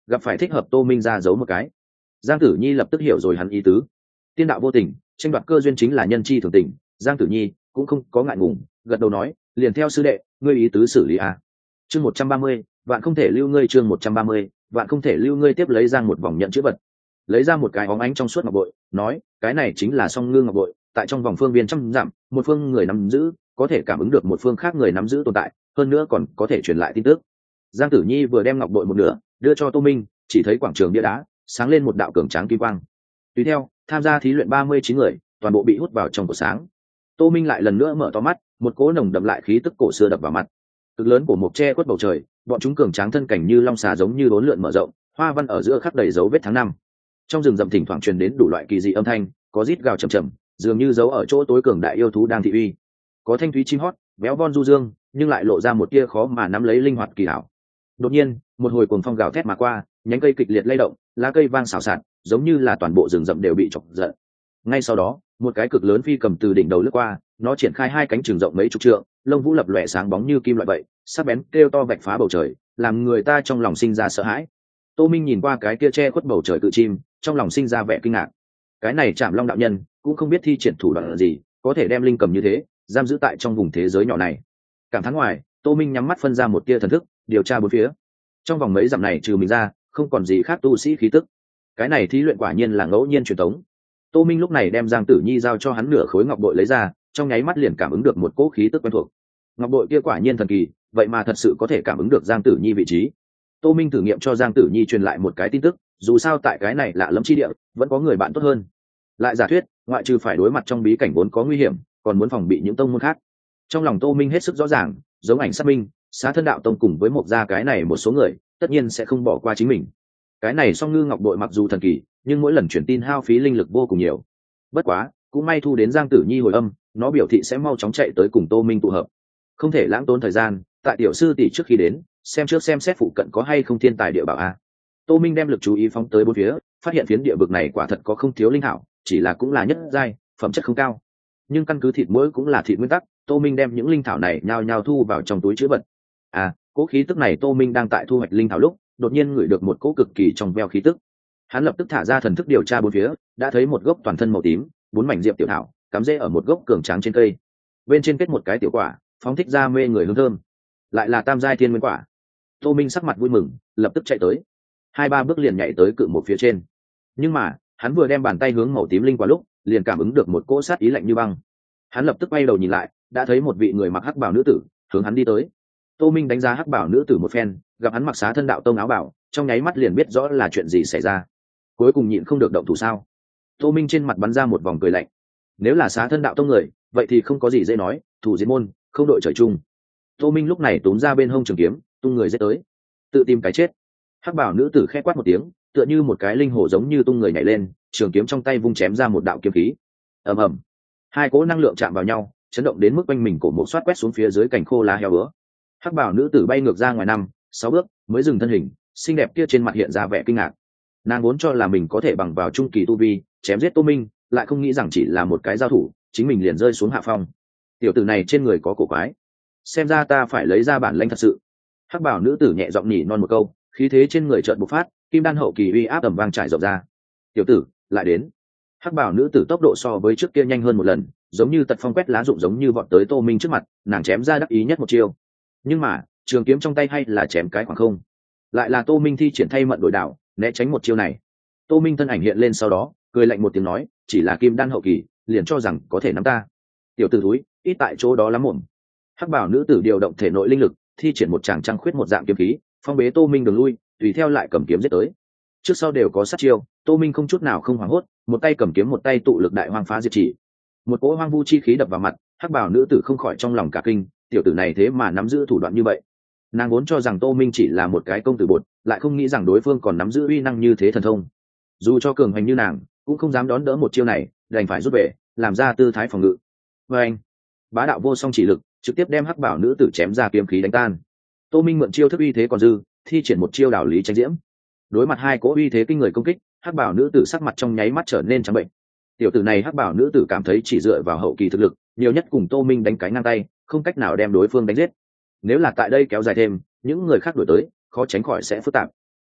Speaker 1: gặp phải thích hợp Tô Minh ra giấu một cái. Giang Tử Nhi lập tức hiểu rồi hắn ý tứ. Tiên đạo vô tình, tranh đoạt cơ duyên chính là nhân chi thường tình. Giang Tử Nhi cũng không có ngại ngùng, gật đầu nói, liền theo sư đệ, ngươi ý tứ xử lý à. Chương một trăm ba mươi, vạn không thể lưu ngươi. Chương một trăm ba mươi, vạn không thể lưu ngươi. Tiếp lấy Giang một vòng nhận chữ vật, lấy ra một cái óng ánh trong suốt ngọc bội, nói, cái này chính là song ngư ngọc bội, tại trong vòng phương viên trăm dặm, một phương người nắm giữ có thể cảm ứng được một phương khác người nắm giữ tồn tại, hơn nữa còn có thể truyền lại tin tức. Giang Tử Nhi vừa đem ngọc bội một nửa đưa cho Tô Minh, chỉ thấy quảng trường bia đá sáng lên một đạo cường tráng kim quang. Tùy theo, tham gia thí luyện ba mươi chín người toàn bộ bị hút vào trong cột sáng. Tô Minh lại lần nữa mở to mắt, một cỗ nồng đậm lại khí tức cổ xưa đập vào mặt. Cực lớn của một tre quất bầu trời, bọn chúng cường tráng thân cảnh như long xà giống như bốn lượn mở rộng, hoa văn ở giữa khắc đầy dấu vết tháng năm. Trong rừng rậm thỉnh thoảng truyền đến đủ loại kỳ dị âm thanh, có rít gào trầm trầm, dường như giấu ở chỗ tối cường đại yêu thú đang thị uy. Có thanh thúy chim hót, véo von du dương, nhưng lại lộ ra một tia khó mà nắm lấy linh hoạt kỳ hảo. Đột nhiên, một hồi cuồng phong gào thét mà qua, nhánh cây kịch liệt lay động, lá cây vang xào xạc, giống như là toàn bộ rừng rậm đều bị chọc giận. Ngay sau đó, một cái cực lớn phi cầm từ đỉnh đầu lướt qua, nó triển khai hai cánh trường rộng mấy chục trượng, lông vũ lập lòe sáng bóng như kim loại vậy, sắc bén kêu to vạch phá bầu trời, làm người ta trong lòng sinh ra sợ hãi. Tô Minh nhìn qua cái kia che khuất bầu trời cự chim, trong lòng sinh ra vẻ kinh ngạc. Cái này Trảm Long đạo nhân cũng không biết thi triển thủ đoạn gì, có thể đem linh cầm như thế giam giữ tại trong vùng thế giới nhỏ này. Cảm thán ngoài, Tô Minh nhắm mắt phân ra một tia thần thức, điều tra bốn phía. Trong vòng mấy dặm này trừ mình ra, không còn gì khác tu sĩ khí tức. Cái này thí luyện quả nhiên là ngẫu nhiên truyền thống. Tô Minh lúc này đem Giang Tử Nhi giao cho hắn nửa khối ngọc bội lấy ra, trong nháy mắt liền cảm ứng được một cỗ khí tức quen thuộc. Ngọc bội kia quả nhiên thần kỳ, vậy mà thật sự có thể cảm ứng được Giang Tử Nhi vị trí. Tô Minh thử nghiệm cho Giang Tử Nhi truyền lại một cái tin tức, dù sao tại cái này lạ lẫm chi địa, vẫn có người bạn tốt hơn. Lại giả thuyết, ngoại trừ phải đối mặt trong bí cảnh vốn có nguy hiểm, còn muốn phòng bị những tông môn khác. Trong lòng Tô Minh hết sức rõ ràng, giống Ảnh Sát Minh, Xá Thân Đạo Tông cùng với một gia cái này một số người, tất nhiên sẽ không bỏ qua chính mình. Cái này Song Ngư Ngọc bội mặc dù thần kỳ, nhưng mỗi lần truyền tin hao phí linh lực vô cùng nhiều. Bất quá, cũng may thu đến Giang Tử Nhi hồi âm, nó biểu thị sẽ mau chóng chạy tới cùng Tô Minh tụ hợp. Không thể lãng tốn thời gian, tại tiểu sư tỷ trước khi đến, xem trước xem xét phụ cận có hay không thiên tài địa bảo a. Tô Minh đem lực chú ý phóng tới bốn phía, phát hiện phiến địa vực này quả thật có không thiếu linh thảo, chỉ là cũng là nhất giai, phẩm chất không cao. Nhưng căn cứ thịt mỗi cũng là thịt nguyên tắc, Tô Minh đem những linh thảo này nhao nhao thu vào trong túi trữ vật. À, cỗ khí tức này Tô Minh đang tại thu hoạch linh thảo lúc, đột nhiên ngửi được một cỗ cực kỳ trong veo khí tức. Hắn lập tức thả ra thần thức điều tra bốn phía, đã thấy một gốc toàn thân màu tím, bốn mảnh diệp tiểu thảo, cắm rễ ở một gốc cường tráng trên cây. Bên trên kết một cái tiểu quả, phóng thích ra mê người hương thơm. Lại là tam giai thiên nguyên quả. Tô Minh sắc mặt vui mừng, lập tức chạy tới. Hai ba bước liền nhảy tới cự một phía trên. Nhưng mà, hắn vừa đem bàn tay hướng màu tím linh quả lúc, liền cảm ứng được một cỗ sát ý lạnh như băng. Hắn lập tức quay đầu nhìn lại, đã thấy một vị người mặc hắc bào nữ tử hướng hắn đi tới. Tô Minh đánh giá hắc bào nữ tử một phen, gặp hắn mặc Xá Thân Đạo Tông áo bào, trong nháy mắt liền biết rõ là chuyện gì xảy ra. Cuối cùng nhịn không được động thủ sao? Tô Minh trên mặt bắn ra một vòng cười lạnh. Nếu là Xá Thân Đạo Tông người, vậy thì không có gì dễ nói, thủ diệt môn, không đội trời chung. Tô Minh lúc này túm ra bên hông trường kiếm, tung người giết tới, tự tìm cái chết. Hắc bảo nữ tử khẽ quát một tiếng, tựa như một cái linh hổ giống như tung người nhảy lên, trường kiếm trong tay vung chém ra một đạo kiếm khí. Ầm ầm, hai cỗ năng lượng chạm vào nhau, chấn động đến mức quanh mình cổ một xoát quét xuống phía dưới cành khô lá heo bữa. Hắc bảo nữ tử bay ngược ra ngoài năm, sáu bước, mới dừng thân hình, xinh đẹp kia trên mặt hiện ra vẻ kinh ngạc. Nàng vốn cho là mình có thể bằng vào trung kỳ tu vi chém giết Tô Minh, lại không nghĩ rằng chỉ là một cái giao thủ, chính mình liền rơi xuống hạ phong. Tiểu tử này trên người có cổ quái, xem ra ta phải lấy ra bản lĩnh thật sự. Hắc bảo nữ tử nhẹ giọng nhỉ non một câu, khí thế trên người chợt bộc phát, kim đan hậu kỳ uy áp tầm vang trải rộng ra. Tiểu tử lại đến. Hắc bảo nữ tử tốc độ so với trước kia nhanh hơn một lần, giống như tật phong quét lá rụng giống như vọt tới Tô Minh trước mặt, nàng chém ra đắc ý nhất một chiêu. Nhưng mà trường kiếm trong tay hay là chém cái khoảng không. Lại là Tô Minh thi triển thay mận đổi đảo, né tránh một chiêu này. Tô Minh thân ảnh hiện lên sau đó, cười lạnh một tiếng nói, chỉ là kim đan hậu kỳ, liền cho rằng có thể nắm ta. Tiểu tử thúi, ít tại chỗ đó lắm mồm. Hắc bảo nữ tử điều động thể nội linh lực, thi triển một tràng trăng khuyết một dạng kiếm khí, phong bế Tô Minh đường lui, tùy theo lại cầm kiếm giết tới. Trước sau đều có sát chiêu, Tô Minh không chút nào không hoảng hốt, một tay cầm kiếm một tay tụ lực đại hoang phá diệt chỉ. Một cỗ hoang vu chi khí đập vào mặt, Hắc bảo nữ tử không khỏi trong lòng cả kinh, tiểu tử này thế mà nắm giữ thủ đoạn như vậy. Nàng vốn cho rằng Tô Minh chỉ là một cái công tử bột, lại không nghĩ rằng đối phương còn nắm giữ uy năng như thế thần thông. Dù cho cường hành như nàng, cũng không dám đón đỡ một chiêu này, đành phải rút về, làm ra tư thái phòng ngự. Và anh, bá đạo vô song chỉ lực, trực tiếp đem Hắc bảo nữ tử chém ra kiếm khí đánh tan. Tô Minh mượn chiêu thức uy thế còn dư, thi triển một chiêu đảo lý tranh diễm. Đối mặt hai cỗ uy thế kinh người công kích, Hắc bảo nữ tử sắc mặt trong nháy mắt trở nên trắng bệnh. Tiểu tử này Hắc bảo nữ tử cảm thấy chỉ dựa vào hậu kỳ thực lực, nhiều nhất cùng Tô Minh đánh cái ngang tay, không cách nào đem đối phương đánh giết. Nếu là tại đây kéo dài thêm, những người khác đuổi tới, khó tránh khỏi sẽ phức tạp.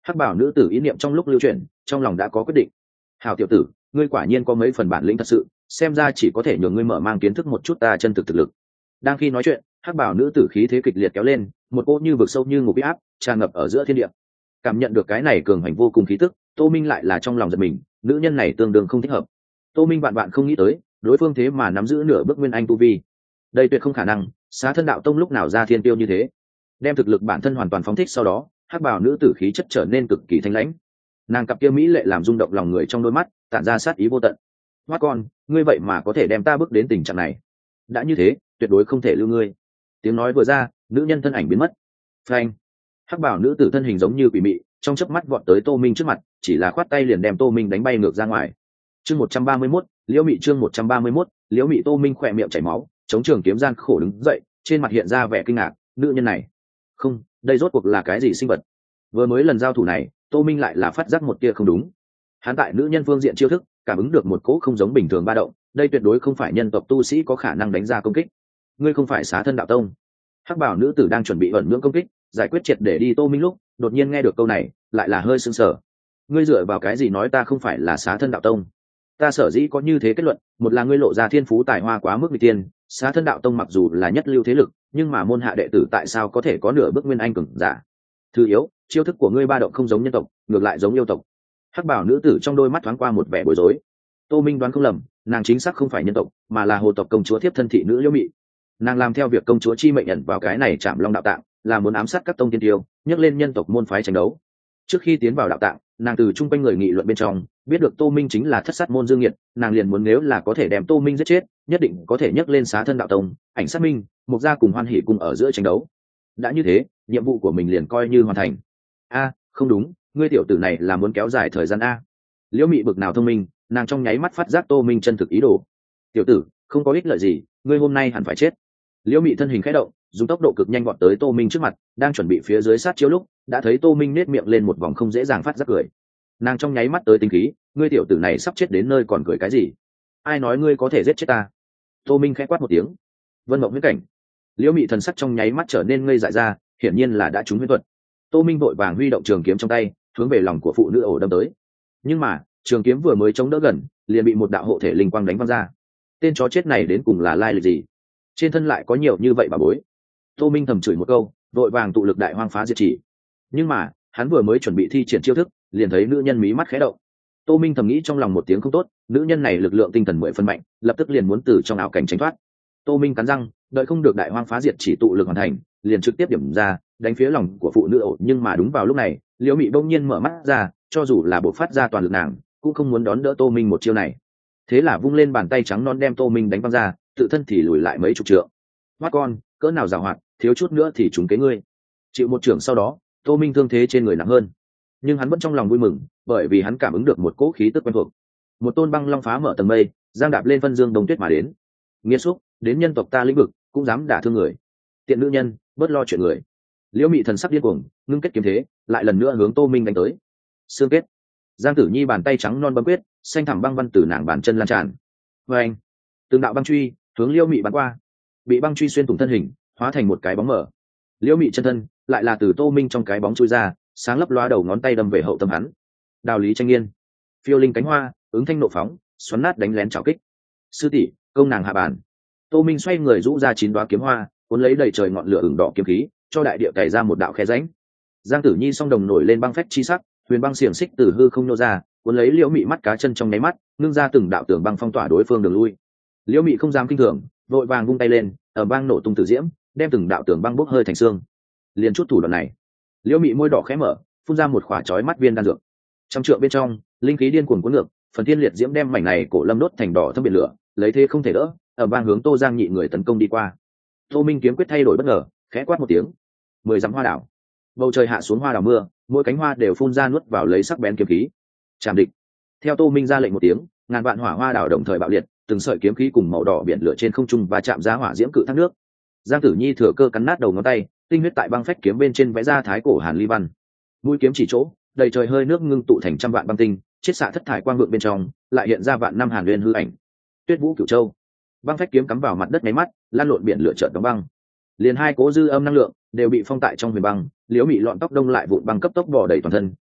Speaker 1: Hắc bảo nữ tử ý niệm trong lúc lưu chuyển, trong lòng đã có quyết định. Hảo tiểu tử, ngươi quả nhiên có mấy phần bản lĩnh thật sự, xem ra chỉ có thể nhường ngươi mở mang kiến thức một chút ta chân thực thực lực. Đang khi nói chuyện, hắc bảo nữ tử khí thế kịch liệt kéo lên, một cỗ như vực sâu như ngục áp tràn ngập ở giữa thiên địa. Cảm nhận được cái này cường hành vô cùng khí tức, Tô Minh lại là trong lòng giật mình, nữ nhân này tương đương không thích hợp. Tô Minh vạn vạn không nghĩ tới, đối phương thế mà nắm giữ nửa bước nguyên anh tu vi. Đây tuyệt không khả năng, Xá Thân đạo tông lúc nào ra thiên tiêu như thế. Đem thực lực bản thân hoàn toàn phóng thích sau đó, hắc bảo nữ tử khí chất trở nên cực kỳ thanh lãnh. Nàng cặp kia mỹ lệ làm rung động lòng người trong đôi mắt, tản ra sát ý vô tận. Hoát con, ngươi vậy mà có thể đem ta bước đến tình trạng này. Đã như thế, tuyệt đối không thể lưu ngươi. Tiếng nói vừa ra, nữ nhân thân ảnh biến mất. Phanh. Hắc bảo nữ tử thân hình giống như quỷ mị, trong chớp mắt vọt tới Tô Minh trước mặt, chỉ là khoát tay liền đem Tô Minh đánh bay ngược ra ngoài. Chương một trăm ba mươi mốt, Liễu Mị chương một trăm ba mươi mốt, Liễu Mị. Tô Minh khỏe miệng chảy máu, chống trường kiếm gian khổ đứng dậy, trên mặt hiện ra vẻ kinh ngạc, nữ nhân này, không, đây rốt cuộc là cái gì sinh vật? Vừa mới lần giao thủ này, Tô Minh lại là phát giác một tia không đúng. Hắn tại nữ nhân phương diện chiêu thức, cảm ứng được một cỗ không giống bình thường ba động, đây tuyệt đối không phải nhân tộc tu sĩ có khả năng đánh ra công kích. Ngươi không phải Xá Thân đạo tông? Hắc bảo nữ tử đang chuẩn bị ẩn nhưỡng công kích, giải quyết triệt để đi Tô Minh lúc, đột nhiên nghe được câu này, lại là hơi sững sờ. Ngươi dựa vào cái gì nói ta không phải là Xá Thân đạo tông? Ta sở dĩ có như thế kết luận, một là ngươi lộ ra thiên phú tài hoa quá mức nghịch tiên, Xá Thân đạo tông mặc dù là nhất lưu thế lực, nhưng mà môn hạ đệ tử tại sao có thể có nửa bước nguyên anh cường giả? Thứ yếu, chiêu thức của ngươi ba động không giống nhân tộc, ngược lại giống yêu tộc. Hắc bảo nữ tử trong đôi mắt thoáng qua một vẻ bối rối. Tô Minh đoán không lầm, nàng chính xác không phải nhân tộc, mà là hồ tộc công chúa thiếp thân thị nữ Liễu Mị. Nàng làm theo việc công chúa chi mệnh nhận vào cái này Trảm Long đạo tạng, là muốn ám sát các tông tiên tiêu, nhắc lên nhân tộc môn phái tranh đấu. Trước khi tiến vào đạo tạng, nàng từ chung quanh người nghị luận bên trong biết được Tô Minh chính là thất sát môn Dương Nghiệt, nàng liền muốn nếu là có thể đem Tô Minh giết chết, nhất định có thể nhắc lên Xá Thân đạo tông, ảnh sát minh, Mục gia cùng Hoan Hỷ cùng ở giữa tranh đấu. Đã như thế, nhiệm vụ của mình liền coi như hoàn thành. A, không đúng, ngươi tiểu tử này là muốn kéo dài thời gian a. Liễu Mị bực nào thông minh, nàng trong nháy mắt phát giác Tô Minh chân thực ý đồ. Tiểu tử, không có ích lợi gì, ngươi hôm nay hẳn phải chết. Liễu Mị thân hình khẽ động, dùng tốc độ cực nhanh vọt tới Tô Minh trước mặt, đang chuẩn bị phía dưới sát chiếu lúc, đã thấy Tô Minh nết miệng lên một vòng không dễ dàng phát giác cười. Nàng trong nháy mắt tới tinh khí, ngươi tiểu tử này sắp chết đến nơi còn cười cái gì? Ai nói ngươi có thể giết chết ta? Tô Minh khẽ quát một tiếng. Vân Mộng huyễn cảnh. Liễu Mị thần sắc trong nháy mắt trở nên ngây dại ra, hiển nhiên là đã trúng huyễn thuật. Tô Minh vội vàng huy động trường kiếm trong tay, hướng về lòng của phụ nữ ổ đâm tới. Nhưng mà, trường kiếm vừa mới chống đỡ gần, liền bị một đạo hộ thể linh quang đánh văng ra. Tên chó chết này đến cùng là lai lịch gì? Trên thân lại có nhiều như vậy bà bối. Tô Minh thầm chửi một câu, vội vàng tụ lực đại hoang phá diệt chỉ. Nhưng mà, hắn vừa mới chuẩn bị thi triển chiêu thức, liền thấy nữ nhân mí mắt khẽ động. Tô Minh thầm nghĩ trong lòng một tiếng không tốt, nữ nhân này lực lượng tinh thần mười phân mạnh, lập tức liền muốn từ trong ảo cảnh tránh thoát. Tô Minh cắn răng, đợi không được đại hoang phá diệt chỉ tụ lực hoàn thành, liền trực tiếp điểm ra, đánh phía lòng của phụ nữ ổ. Nhưng mà đúng vào lúc này, Liễu Mị bỗng nhiên mở mắt ra, cho dù là bộc phát ra toàn lực nàng, cũng không muốn đón đỡ Tô Minh một chiêu này. Thế là vung lên bàn tay trắng non đem Tô Minh đánh văng ra, tự thân thì lùi lại mấy chục trượng. Hoát con, cỡ nào giàu hoạt, thiếu chút nữa thì trúng kế ngươi. Chịu một trưởng sau đó, Tô Minh thương thế trên người nặng hơn, nhưng hắn vẫn trong lòng vui mừng, bởi vì hắn cảm ứng được một cỗ khí tức quen thuộc. Một tôn băng long phá mở tầng mây, giang đạp lên phân dương đông tuyết mà đến. Nghĩa xúc, đến nhân tộc ta lĩnh vực, cũng dám đả thương người. Tiện nữ nhân, bớt lo chuyện người. Liễu Mị thần sắc điên cuồng, ngưng kết kiếm thế, lại lần nữa hướng Tô Minh đánh tới. Xương kết. Giang Tử Nhi bàn tay trắng non bấm quyết, xanh thẳm băng văn từ nàng bàn chân lan tràn. Và anh, từng đạo băng truy hướng Liễu Mị bắn qua, bị băng truy xuyên thủng thân hình, hóa thành một cái bóng mở. Liễu Mị chân thân lại là từ Tô Minh trong cái bóng chui ra, sáng lấp loa đầu ngón tay đâm về hậu tâm hắn. Đào lý tranh nghiên, phiêu linh cánh hoa, ứng thanh nộ phóng, xoắn nát đánh lén trảo kích. Sư tỷ, công nàng hạ bàn. Tô Minh xoay người rũ ra chín đoá kiếm hoa, cuốn lấy đầy trời ngọn lửa ửng đỏ kiếm khí, cho đại địa cày ra một đạo khe rãnh. Giang Tử Nhi song đồng nổi lên băng phách chi sắc, huyền băng xiềng xích từ hư không nô ra, cuốn lấy Liễu Mị mắt cá chân trong nháy mắt, ngưng ra từng đạo tường băng phong tỏa đối phương đường lui. Liễu Mị không dám kinh thường, vội vàng vung tay lên, ở băng nổ tung tử diễm, đem từng đạo tường băng bốc hơi thành xương. Liền chút thủ đoạn này, Liễu Mị môi đỏ khẽ mở, phun ra một khỏa chói mắt viên đan dược. Trong trượng bên trong, linh khí điên cuồng cuốn ngược, phần thiên liệt diễm đem mảnh này cổ lâm đốt thành đỏ thâm biển lửa, lấy thế không thể đỡ, ở bang hướng Tô Giang nhị người tấn công đi qua. Tô Minh kiếm quyết thay đổi bất ngờ, khẽ quát một tiếng. Mười dặm hoa đảo. Bầu trời hạ xuống hoa đảo mưa, mỗi cánh hoa đều phun ra nuốt vào lấy sắc bén kiếm khí. Chạm địch. Theo Tô Minh ra lệnh một tiếng, ngàn vạn hỏa hoa đảo đồng thời bạo liệt, từng sợi kiếm khí cùng màu đỏ biển lửa trên không trung và chạm ra hỏa diễm cự thác nước. Giang Tử Nhi thừa cơ cắn nát đầu ngón tay, tinh huyết tại băng phách kiếm bên trên vẽ ra thái cổ hàn ly văn. Mũi kiếm chỉ chỗ, đầy trời hơi nước ngưng tụ thành trăm vạn băng tinh, chiết xạ thất thải quang vượng bên trong, lại hiện ra vạn năm hàn nguyên hư ảnh. Tuyết Vũ Cửu Châu. Băng phách kiếm cắm vào mặt đất nháy mắt, lan lộn biển lửa chợt đóng băng. Liền hai cố dư âm năng lượng đều bị phong tại trong huyền băng, Liễu Mị lọn tóc đông lại vụn băng cấp tốc bò đầy toàn thân,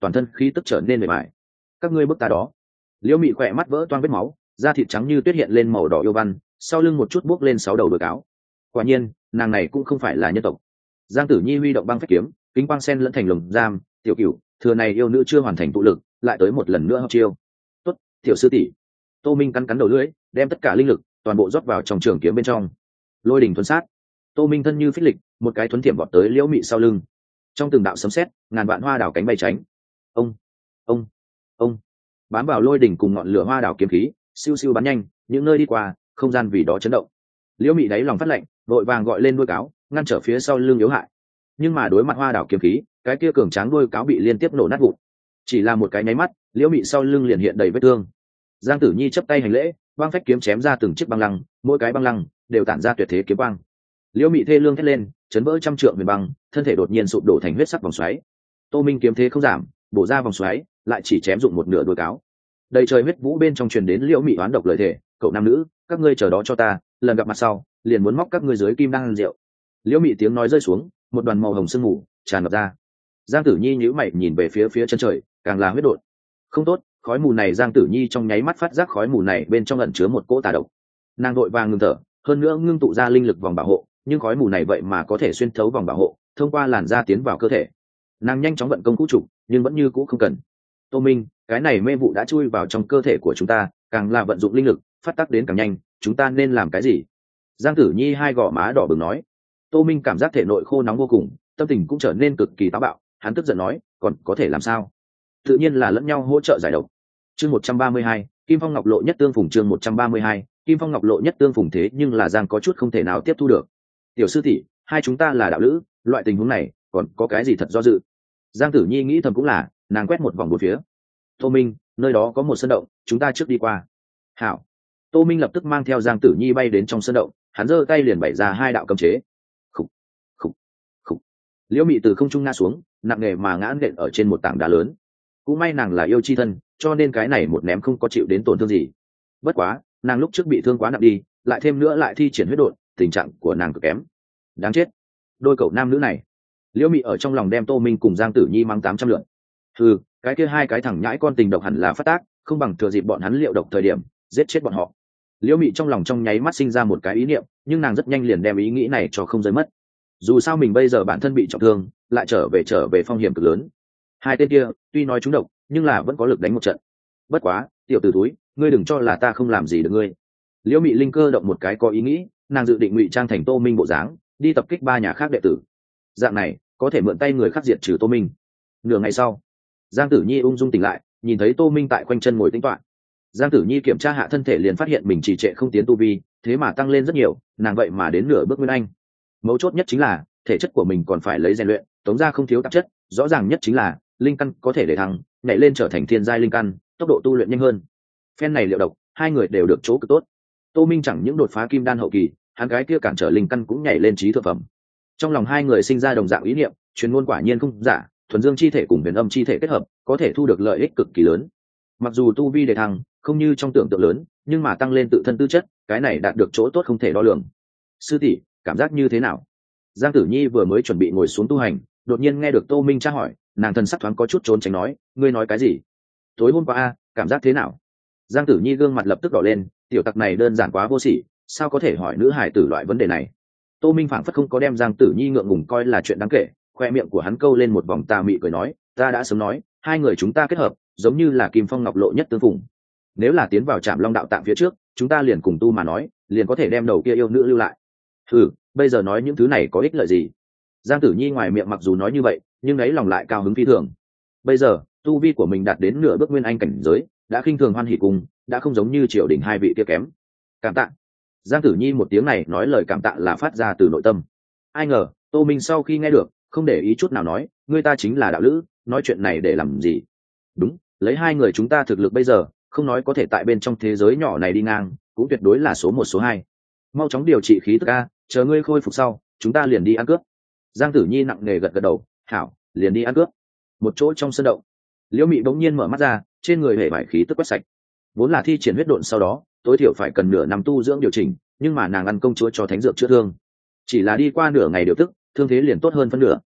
Speaker 1: toàn thân khí tức trở nên mệt mỏi. Các ngươi bức ta đó. Liễu Mị khỏe mắt vỡ toang vết máu, da thịt trắng như tuyết hiện lên màu đỏ yêu văn, sau lưng một chút buốc lên sáu đầu đuôi cáo. Quả nhiên nàng này cũng không phải là nhân tộc. Giang Tử Nhi huy động băng phách kiếm, kính quang sen lẫn thành lồng giam. Tiểu Cửu, thừa này yêu nữ chưa hoàn thành tụ lực, lại tới một lần nữa hợp chiêu. Tốt, tiểu sư tỷ. Tô Minh cắn cắn đầu lưỡi, đem tất cả linh lực toàn bộ rót vào trong trường kiếm bên trong. Lôi đỉnh thuần sát. Tô Minh thân như phích lịch, một cái thuấn thiểm vọt tới Liễu Mị sau lưng. Trong từng đạo sấm sét, ngàn vạn hoa đảo cánh bay tránh. Ông, ông, ông. Bám vào lôi đỉnh cùng ngọn lửa hoa đảo kiếm khí, siêu siêu bắn nhanh, những nơi đi qua, không gian vì đó chấn động. Liễu Mị đáy lòng phát lạnh, vội vàng gọi lên đuôi cáo, ngăn trở phía sau lưng yếu hại. Nhưng mà đối mặt hoa đảo kiếm khí, cái kia cường tráng đuôi cáo bị liên tiếp nổ nát vụn. Chỉ là một cái nháy mắt, Liễu Mị sau lưng liền hiện đầy vết thương. Giang Tử Nhi chắp tay hành lễ, băng phách kiếm chém ra từng chiếc băng lăng, mỗi cái băng lăng đều tản ra tuyệt thế kiếm quang. Liễu Mị thê lương thét lên, chấn vỡ trăm trượng huyền băng, thân thể đột nhiên sụp đổ thành huyết sắc vòng xoáy. Tô Minh kiếm thế không giảm, bổ ra vòng xoáy, lại chỉ chém dụng một nửa đuôi cáo. Đầy trời huyết vũ bên trong truyền đến Liễu Mị oán độc lời thề, cậu nam nữ, các ngươi chờ đó cho ta, lần gặp mặt sau, liền muốn móc các ngươi dưới kim đan rượu. Liễu Mị tiếng nói rơi xuống, một đoàn màu hồng sương mù tràn ngập ra. Giang Tử Nhi nhíu mày nhìn về phía phía chân trời, càng là huyết đột. Không tốt, khói mù này. Giang Tử Nhi trong nháy mắt phát giác khói mù này bên trong ẩn chứa một cỗ tà độc. Nàng vội vàng ngừng thở, hơn nữa ngưng tụ ra linh lực vòng bảo hộ, nhưng khói mù này vậy mà có thể xuyên thấu vòng bảo hộ, thông qua làn da tiến vào cơ thể. Nàng nhanh chóng vận công cũ trục, nhưng vẫn như cũ không cần. Tô Minh, cái này mê vụ đã chui vào trong cơ thể của chúng ta, càng là vận dụng linh lực, phát tác đến càng nhanh, chúng ta nên làm cái gì? Giang Tử Nhi hai gò má đỏ bừng nói. Tô Minh cảm giác thể nội khô nóng vô cùng, tâm tình cũng trở nên cực kỳ táo bạo, hắn tức giận nói, còn có thể làm sao? Tự nhiên là lẫn nhau hỗ trợ giải độc. Chương một trăm ba mươi hai, Kim Phong Ngọc Lộ nhất tương phùng. Chương một trăm ba mươi hai, Kim Phong Ngọc Lộ nhất tương phùng. Thế nhưng là Giang có chút không thể nào tiếp thu được. Tiểu sư tỷ, hai chúng ta là đạo lữ, loại tình huống này còn có cái gì thật do dự? Giang Tử Nhi nghĩ thầm cũng là, nàng quét một vòng bốn phía. Tô Minh, nơi đó có một sân động, chúng ta trước đi qua. Hảo. Tô Minh lập tức mang theo Giang Tử Nhi bay đến trong sân động, hắn giơ tay liền bày ra hai đạo cấm chế. Khục, khục, khục. Liễu Mị từ không trung ngã xuống, nặng nề mà ngã nện ở trên một tảng đá lớn. Cũng may nàng là yêu chi thân, cho nên cái này một ném không có chịu đến tổn thương gì. Bất quá, nàng lúc trước bị thương quá nặng đi, lại thêm nữa lại thi triển huyết độn, tình trạng của nàng cực kém. Đáng chết, đôi cậu nam nữ này. Liễu Mị ở trong lòng đem Tô Minh cùng Giang Tử Nhi mang tám trăm lượt. Ừ, cái kia hai cái thằng nhãi con tình độc hẳn là phát tác, không bằng thừa dịp bọn hắn liệu độc thời điểm, giết chết bọn họ. Liễu Mị trong lòng trong nháy mắt sinh ra một cái ý niệm, nhưng nàng rất nhanh liền đem ý nghĩ này cho không rơi mất. Dù sao mình bây giờ bản thân bị trọng thương, lại trở về trở về phong hiểm cực lớn. Hai tên kia tuy nói trúng độc, nhưng là vẫn có lực đánh một trận. Bất quá, tiểu tử túi, ngươi đừng cho là ta không làm gì được ngươi. Liễu Mị linh cơ động một cái có ý nghĩ, nàng dự định ngụy trang thành Tô Minh bộ dáng, đi tập kích ba nhà khác đệ tử. Dạng này có thể mượn tay người khác diệt trừ Tô Minh. Nửa ngày sau, Giang Tử Nhi ung dung tỉnh lại, nhìn thấy Tô Minh tại quanh chân ngồi tĩnh tọa. Giang Tử Nhi kiểm tra hạ thân thể liền phát hiện mình trì trệ không tiến tu vi, thế mà tăng lên rất nhiều, nàng vậy mà đến nửa bước nguyên anh. Mấu chốt nhất chính là thể chất của mình còn phải lấy rèn luyện, tống ra không thiếu tạp chất, rõ ràng nhất chính là linh căn có thể để thăng, nhảy lên trở thành thiên giai linh căn, tốc độ tu luyện nhanh hơn. Phen này liệu độc, hai người đều được chỗ cực tốt. Tô Minh chẳng những đột phá kim đan hậu kỳ, hắn gái kia cản trở linh căn cũng nhảy lên trí thượng phẩm. Trong lòng hai người sinh ra đồng dạng ý niệm, truyền ngôn quả nhiên không giả, thuần dương chi thể cùng huyền âm chi thể kết hợp, có thể thu được lợi ích cực kỳ lớn. Mặc dù tu vi đề thăng, không như trong tưởng tượng lớn, nhưng mà tăng lên tự thân tư chất, cái này đạt được chỗ tốt không thể đo lường. Sư tỷ, cảm giác như thế nào? Giang Tử Nhi vừa mới chuẩn bị ngồi xuống tu hành, đột nhiên nghe được Tô Minh tra hỏi, nàng thân sắc thoáng có chút trốn tránh nói, ngươi nói cái gì? Tối hôm qua a, cảm giác thế nào? Giang Tử Nhi gương mặt lập tức đỏ lên, tiểu tặc này đơn giản quá vô sỉ, sao có thể hỏi nữ hài tử loại vấn đề này? Tô Minh phảng phất không có đem Giang Tử Nhi ngượng ngùng coi là chuyện đáng kể, khoe miệng của hắn câu lên một vòng tà mị cười nói, ta đã sớm nói, hai người chúng ta kết hợp, giống như là Kim Phong Ngọc Lộ nhất tương phùng. Nếu là tiến vào Trảm Long đạo tạng phía trước, chúng ta liền cùng tu mà nói, liền có thể đem đầu kia yêu nữ lưu lại. Ừ, bây giờ nói những thứ này có ích lợi gì? Giang Tử Nhi ngoài miệng mặc dù nói như vậy, nhưng ấy lòng lại cao hứng phi thường. Bây giờ, tu vi của mình đạt đến nửa bước nguyên anh cảnh giới, đã khinh thường hoan hỉ cùng, đã không giống như triều đình hai vị kia kém. Cảm tạ. Giang Tử Nhi một tiếng này nói lời cảm tạ là phát ra từ nội tâm. Ai ngờ, Tô Minh sau khi nghe được, không để ý chút nào nói, ngươi ta chính là đạo lữ, nói chuyện này để làm gì? Đúng, lấy hai người chúng ta thực lực bây giờ, không nói có thể tại bên trong thế giới nhỏ này đi ngang, cũng tuyệt đối là số một số hai. Mau chóng điều trị khí tức a, chờ ngươi khôi phục sau, chúng ta liền đi ăn cướp. Giang Tử Nhi nặng nề gật gật đầu, hảo, liền đi ăn cướp. Một chỗ trong sân động, Liễu Mị bỗng nhiên mở mắt ra, trên người hề vải khí tức quét sạch. Vốn là thi triển huyết độn sau đó, tối thiểu phải cần nửa năm tu dưỡng điều chỉnh, nhưng mà nàng ăn công chúa cho thánh dược chữa thương, chỉ là đi qua nửa ngày điều tức, thương thế liền tốt hơn phân nửa.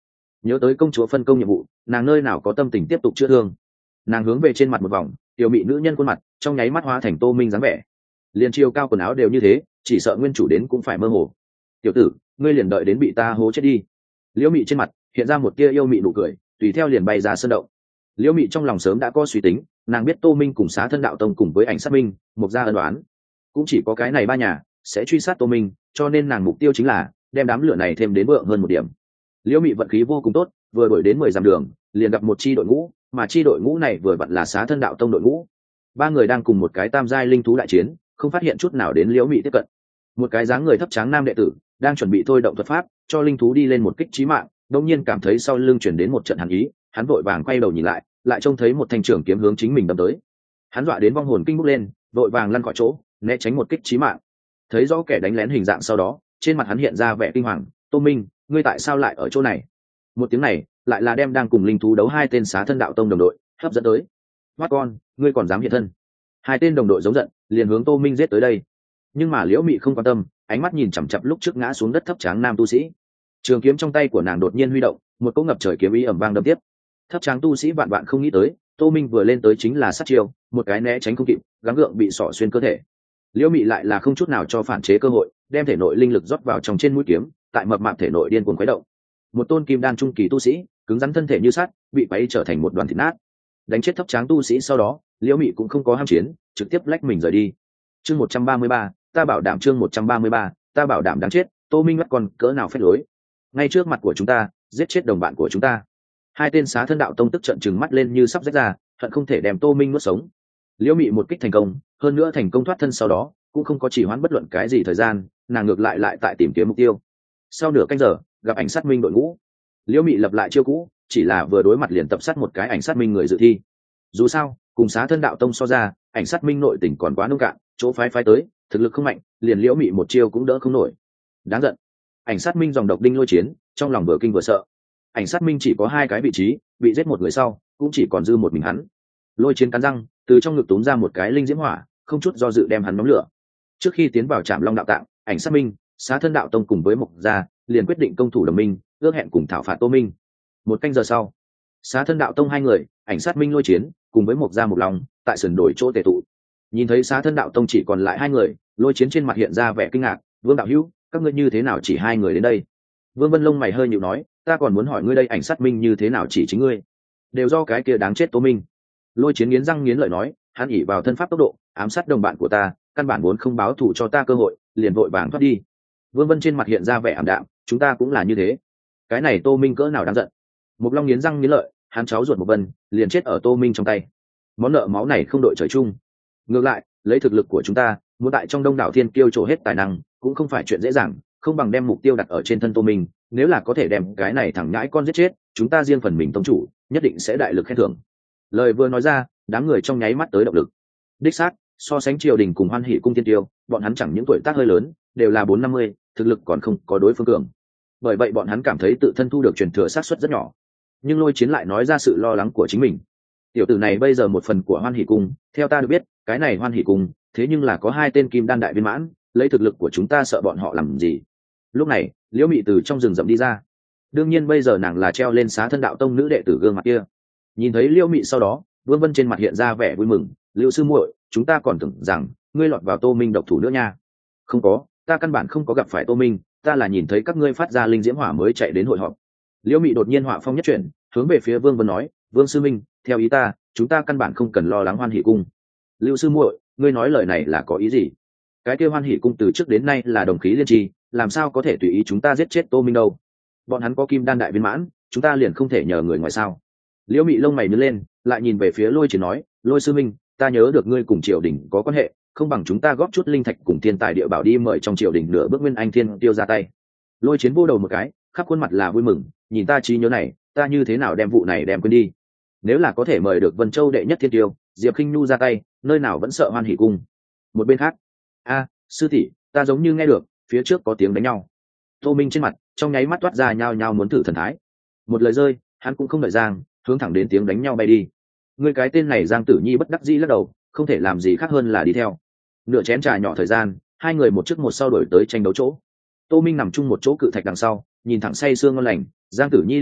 Speaker 1: nhớ tới công chúa phân công nhiệm vụ, nàng nơi nào có tâm tình tiếp tục chữa thương. Nàng hướng về trên mặt một vòng, tiểu mị nữ nhân khuôn mặt trong nháy mắt hóa thành Tô Minh dáng vẻ. Liền chiều cao quần áo đều như thế, chỉ sợ nguyên chủ đến cũng phải mơ hồ. Tiểu tử, ngươi liền đợi đến bị ta hố chết đi. Liễu Mị trên mặt hiện ra một tia yêu mị nụ cười, tùy theo liền bay ra sơn động. Liễu Mị trong lòng sớm đã có suy tính, nàng biết Tô Minh cùng Xá Thân Đạo Tông cùng với Ảnh Sát Minh một gia ân đoán, cũng chỉ có cái này ba nhà sẽ truy sát Tô Minh, cho nên nàng mục tiêu chính là đem đám lửa này thêm đến vượng hơn một điểm. Liễu Mị vận khí vô cùng tốt, vừa đuổi đến mười dặm đường, liền gặp một chi đội ngũ, mà chi đội ngũ này vừa vặn là Xá Thân Đạo Tông đội ngũ. Ba người đang cùng một cái tam giai linh thú đại chiến, không phát hiện chút nào đến Liễu Mị tiếp cận. Một cái dáng người thấp tráng nam đệ tử đang chuẩn bị thôi động thuật pháp cho linh thú đi lên một kích chí mạng, đột nhiên cảm thấy sau lưng chuyển đến một trận hàn ý, hắn vội vàng quay đầu nhìn lại, lại trông thấy một thanh trường kiếm hướng chính mình đâm tới. Hắn dọa đến vong hồn kinh bốc lên, vội vàng lăn khỏi chỗ, né tránh một kích chí mạng. Thấy rõ kẻ đánh lén hình dạng sau đó, trên mặt hắn hiện ra vẻ kinh hoàng. Tô Minh, ngươi tại sao lại ở chỗ này? Một tiếng này lại là đem đang cùng linh thú đấu hai tên Xá Thân Đạo Tông đồng đội hấp dẫn tới. Hoát con, ngươi còn dám hiện thân? Hai tên đồng đội giống giận, liền hướng Tô Minh giết tới đây. Nhưng mà Liễu Mị không quan tâm, ánh mắt nhìn chằm chằm lúc trước ngã xuống đất thấp tráng nam tu sĩ. Trường kiếm trong tay của nàng đột nhiên huy động, một cỗ ngập trời kiếm ý ầm vang đâm tiếp. Thấp tráng tu sĩ vạn vạn không nghĩ tới, Tô Minh vừa lên tới chính là sát chiêu, một cái né tránh không kịp, gắng gượng bị xỏ xuyên cơ thể. Liễu Mị lại là không chút nào cho phản chế cơ hội, đem thể nội linh lực rót vào trong trên mũi kiếm, tại mập mạp thể nội điên cuồng khuấy động. Một tôn kim đan trung kỳ tu sĩ, cứng rắn thân thể như sắt, bị quấy trở thành một đoàn thịt nát. Đánh chết thấp tráng tu sĩ sau đó, Liễu Mị cũng không có ham chiến, trực tiếp lách mình rời đi. Chương một trăm ba mươi ba, ta bảo đảm chương một trăm ba mươi ba, ta bảo đảm đáng chết, Tô Minh mắt còn cỡ nào phép lối. Ngay trước mặt của chúng ta, giết chết đồng bạn của chúng ta. Hai tên Xá Thân Đạo Tông tức trận trừng mắt lên như sắp rách ra, hận không thể đem Tô Minh nuốt sống. Liễu Mị một kích thành công, hơn nữa thành công thoát thân sau đó, cũng không có chỉ hoãn bất luận cái gì thời gian, nàng ngược lại lại tại tìm kiếm mục tiêu. Sau nửa canh giờ, gặp Ảnh Sát Minh đội ngũ. Liễu Mị lập lại chiêu cũ, chỉ là vừa đối mặt liền tập sát một cái Ảnh Sát Minh người dự thi. Dù sao, cùng Xá Thân Đạo Tông so ra, Ảnh Sát Minh nội tình còn quá nông cạn, chỗ phái phái tới, thực lực không mạnh, liền Liễu Mị một chiêu cũng đỡ không nổi. Đáng giận. Ảnh Sát Minh dòng độc đinh lôi chiến, trong lòng vừa kinh vừa sợ. Ảnh Sát Minh chỉ có hai cái vị trí, bị giết một người sau, cũng chỉ còn dư một mình hắn. Lôi chiến cắn răng, từ trong ngực túm ra một cái linh diễm hỏa, không chút do dự đem hắn nhóm lửa. Trước khi tiến vào Trảm Long đạo tạng, Ảnh Sát Minh, Xá Thân Đạo Tông cùng với Mộc gia liền quyết định công thủ đồng minh, ước hẹn cùng thảo phạt Tô Minh. Một canh giờ sau, Xá Thân Đạo Tông hai người, Ảnh Sát Minh lôi chiến, cùng với Mộc gia một lòng, tại sườn đổi chỗ tề tụ. Nhìn thấy Xá Thân Đạo Tông chỉ còn lại hai người, lôi chiến trên mặt hiện ra vẻ kinh ngạc. Vương đạo hữu, các ngươi như thế nào chỉ hai người đến đây? Vương Vân lông mày hơi nhíu nói, ta còn muốn hỏi ngươi đây Ảnh Sát Minh như thế nào chỉ chính ngươi? Đều do cái kia đáng chết Tô Minh. Lôi chiến nghiến răng nghiến lợi nói, hắn ỉ vào thân pháp tốc độ, ám sát đồng bạn của ta, căn bản muốn không báo thù cho ta cơ hội, liền vội vàng thoát đi. Vương Vân trên mặt hiện ra vẻ ảm đạm, chúng ta cũng là như thế. Cái này Tô Minh cỡ nào đáng giận. Mục Long nghiến răng nghiến lợi, hắn cháu ruột Mục Vân liền chết ở Tô Minh trong tay. Món nợ máu này không đội trời chung. Ngược lại, lấy thực lực của chúng ta, muốn tại trong đông đảo thiên kiêu trổ hết tài năng, cũng không phải chuyện dễ dàng, không bằng đem mục tiêu đặt ở trên thân Tô Minh, nếu là có thể đem cái này thẳng nhãi con giết chết, chúng ta riêng phần mình tông chủ, nhất định sẽ đại lực khen thưởng. Lời vừa nói ra, đám người trong nháy mắt tới động lực. Đích xác, so sánh triều đình cùng Hoan Hỷ cung tiên tiêu, bọn hắn chẳng những tuổi tác hơi lớn, đều là bốn năm mươi, thực lực còn không có đối phương cường. Bởi vậy bọn hắn cảm thấy tự thân thu được truyền thừa xác suất rất nhỏ. Nhưng Lôi Chiến lại nói ra sự lo lắng của chính mình. Tiểu tử này bây giờ một phần của Hoan Hỷ cung, theo ta được biết, cái này Hoan Hỷ cung, thế nhưng là có hai tên kim đan đại viên mãn, lấy thực lực của chúng ta sợ bọn họ làm gì? Lúc này, Liễu Mị từ trong rừng rậm đi ra. Đương nhiên bây giờ nàng là treo lên Xá Thân Đạo Tông nữ đệ tử gương mặt kia. Nhìn thấy Liễu Mị sau đó, Vương Vân trên mặt hiện ra vẻ vui mừng, Lưu sư muội, chúng ta còn tưởng rằng ngươi lọt vào Tô Minh độc thủ nữa nha. Không có, ta căn bản không có gặp phải Tô Minh, ta là nhìn thấy các ngươi phát ra linh diễm hỏa mới chạy đến hội họp. Liễu Mị đột nhiên hỏa phong nhất chuyển, hướng về phía Vương Vân nói, Vương sư minh, theo ý ta, chúng ta căn bản không cần lo lắng Hoan Hỷ cung. Lưu sư muội, ngươi nói lời này là có ý gì? Cái kia Hoan Hỷ cung từ trước đến nay là đồng khí liên tri, làm sao có thể tùy ý chúng ta giết chết Tô Minh đâu? Bọn hắn có kim đan đại viên mãn, chúng ta liền không thể nhờ người ngoài sao? Liễu Mị lông mày nhướng lên, lại nhìn về phía Lôi Chiến nói, Lôi sư minh, ta nhớ được ngươi cùng triều đình có quan hệ, không bằng chúng ta góp chút linh thạch cùng thiên tài địa bảo đi mời trong triều đình nửa bước Nguyên Anh Thiên Tiêu ra tay. Lôi Chiến vô đầu một cái, khắp khuôn mặt là vui mừng, nhìn ta trí nhớ này, ta như thế nào đem vụ này đem quên đi? Nếu là có thể mời được Vân Châu đệ nhất thiên tiêu, Diệp Khinh Nhu ra tay, nơi nào vẫn sợ Hoan Hỷ cung. Một bên khác, a, sư tỷ, ta giống như nghe được, phía trước có tiếng đánh nhau. Tô Minh trên mặt, trong nháy mắt toát ra nhao nhao muốn thử thần thái. Một lời rơi, hắn cũng không đợi Giang, hướng thẳng đến tiếng đánh nhau bay đi. Người cái tên này Giang Tử Nhi bất đắc dĩ lắc đầu, không thể làm gì khác hơn là đi theo. Nửa chén trà nhỏ thời gian, hai người một trước một sau đổi tới tranh đấu chỗ. Tô Minh nằm chung một chỗ cự thạch đằng sau, nhìn thẳng say sương ngon lành, Giang Tử Nhi liếc qua,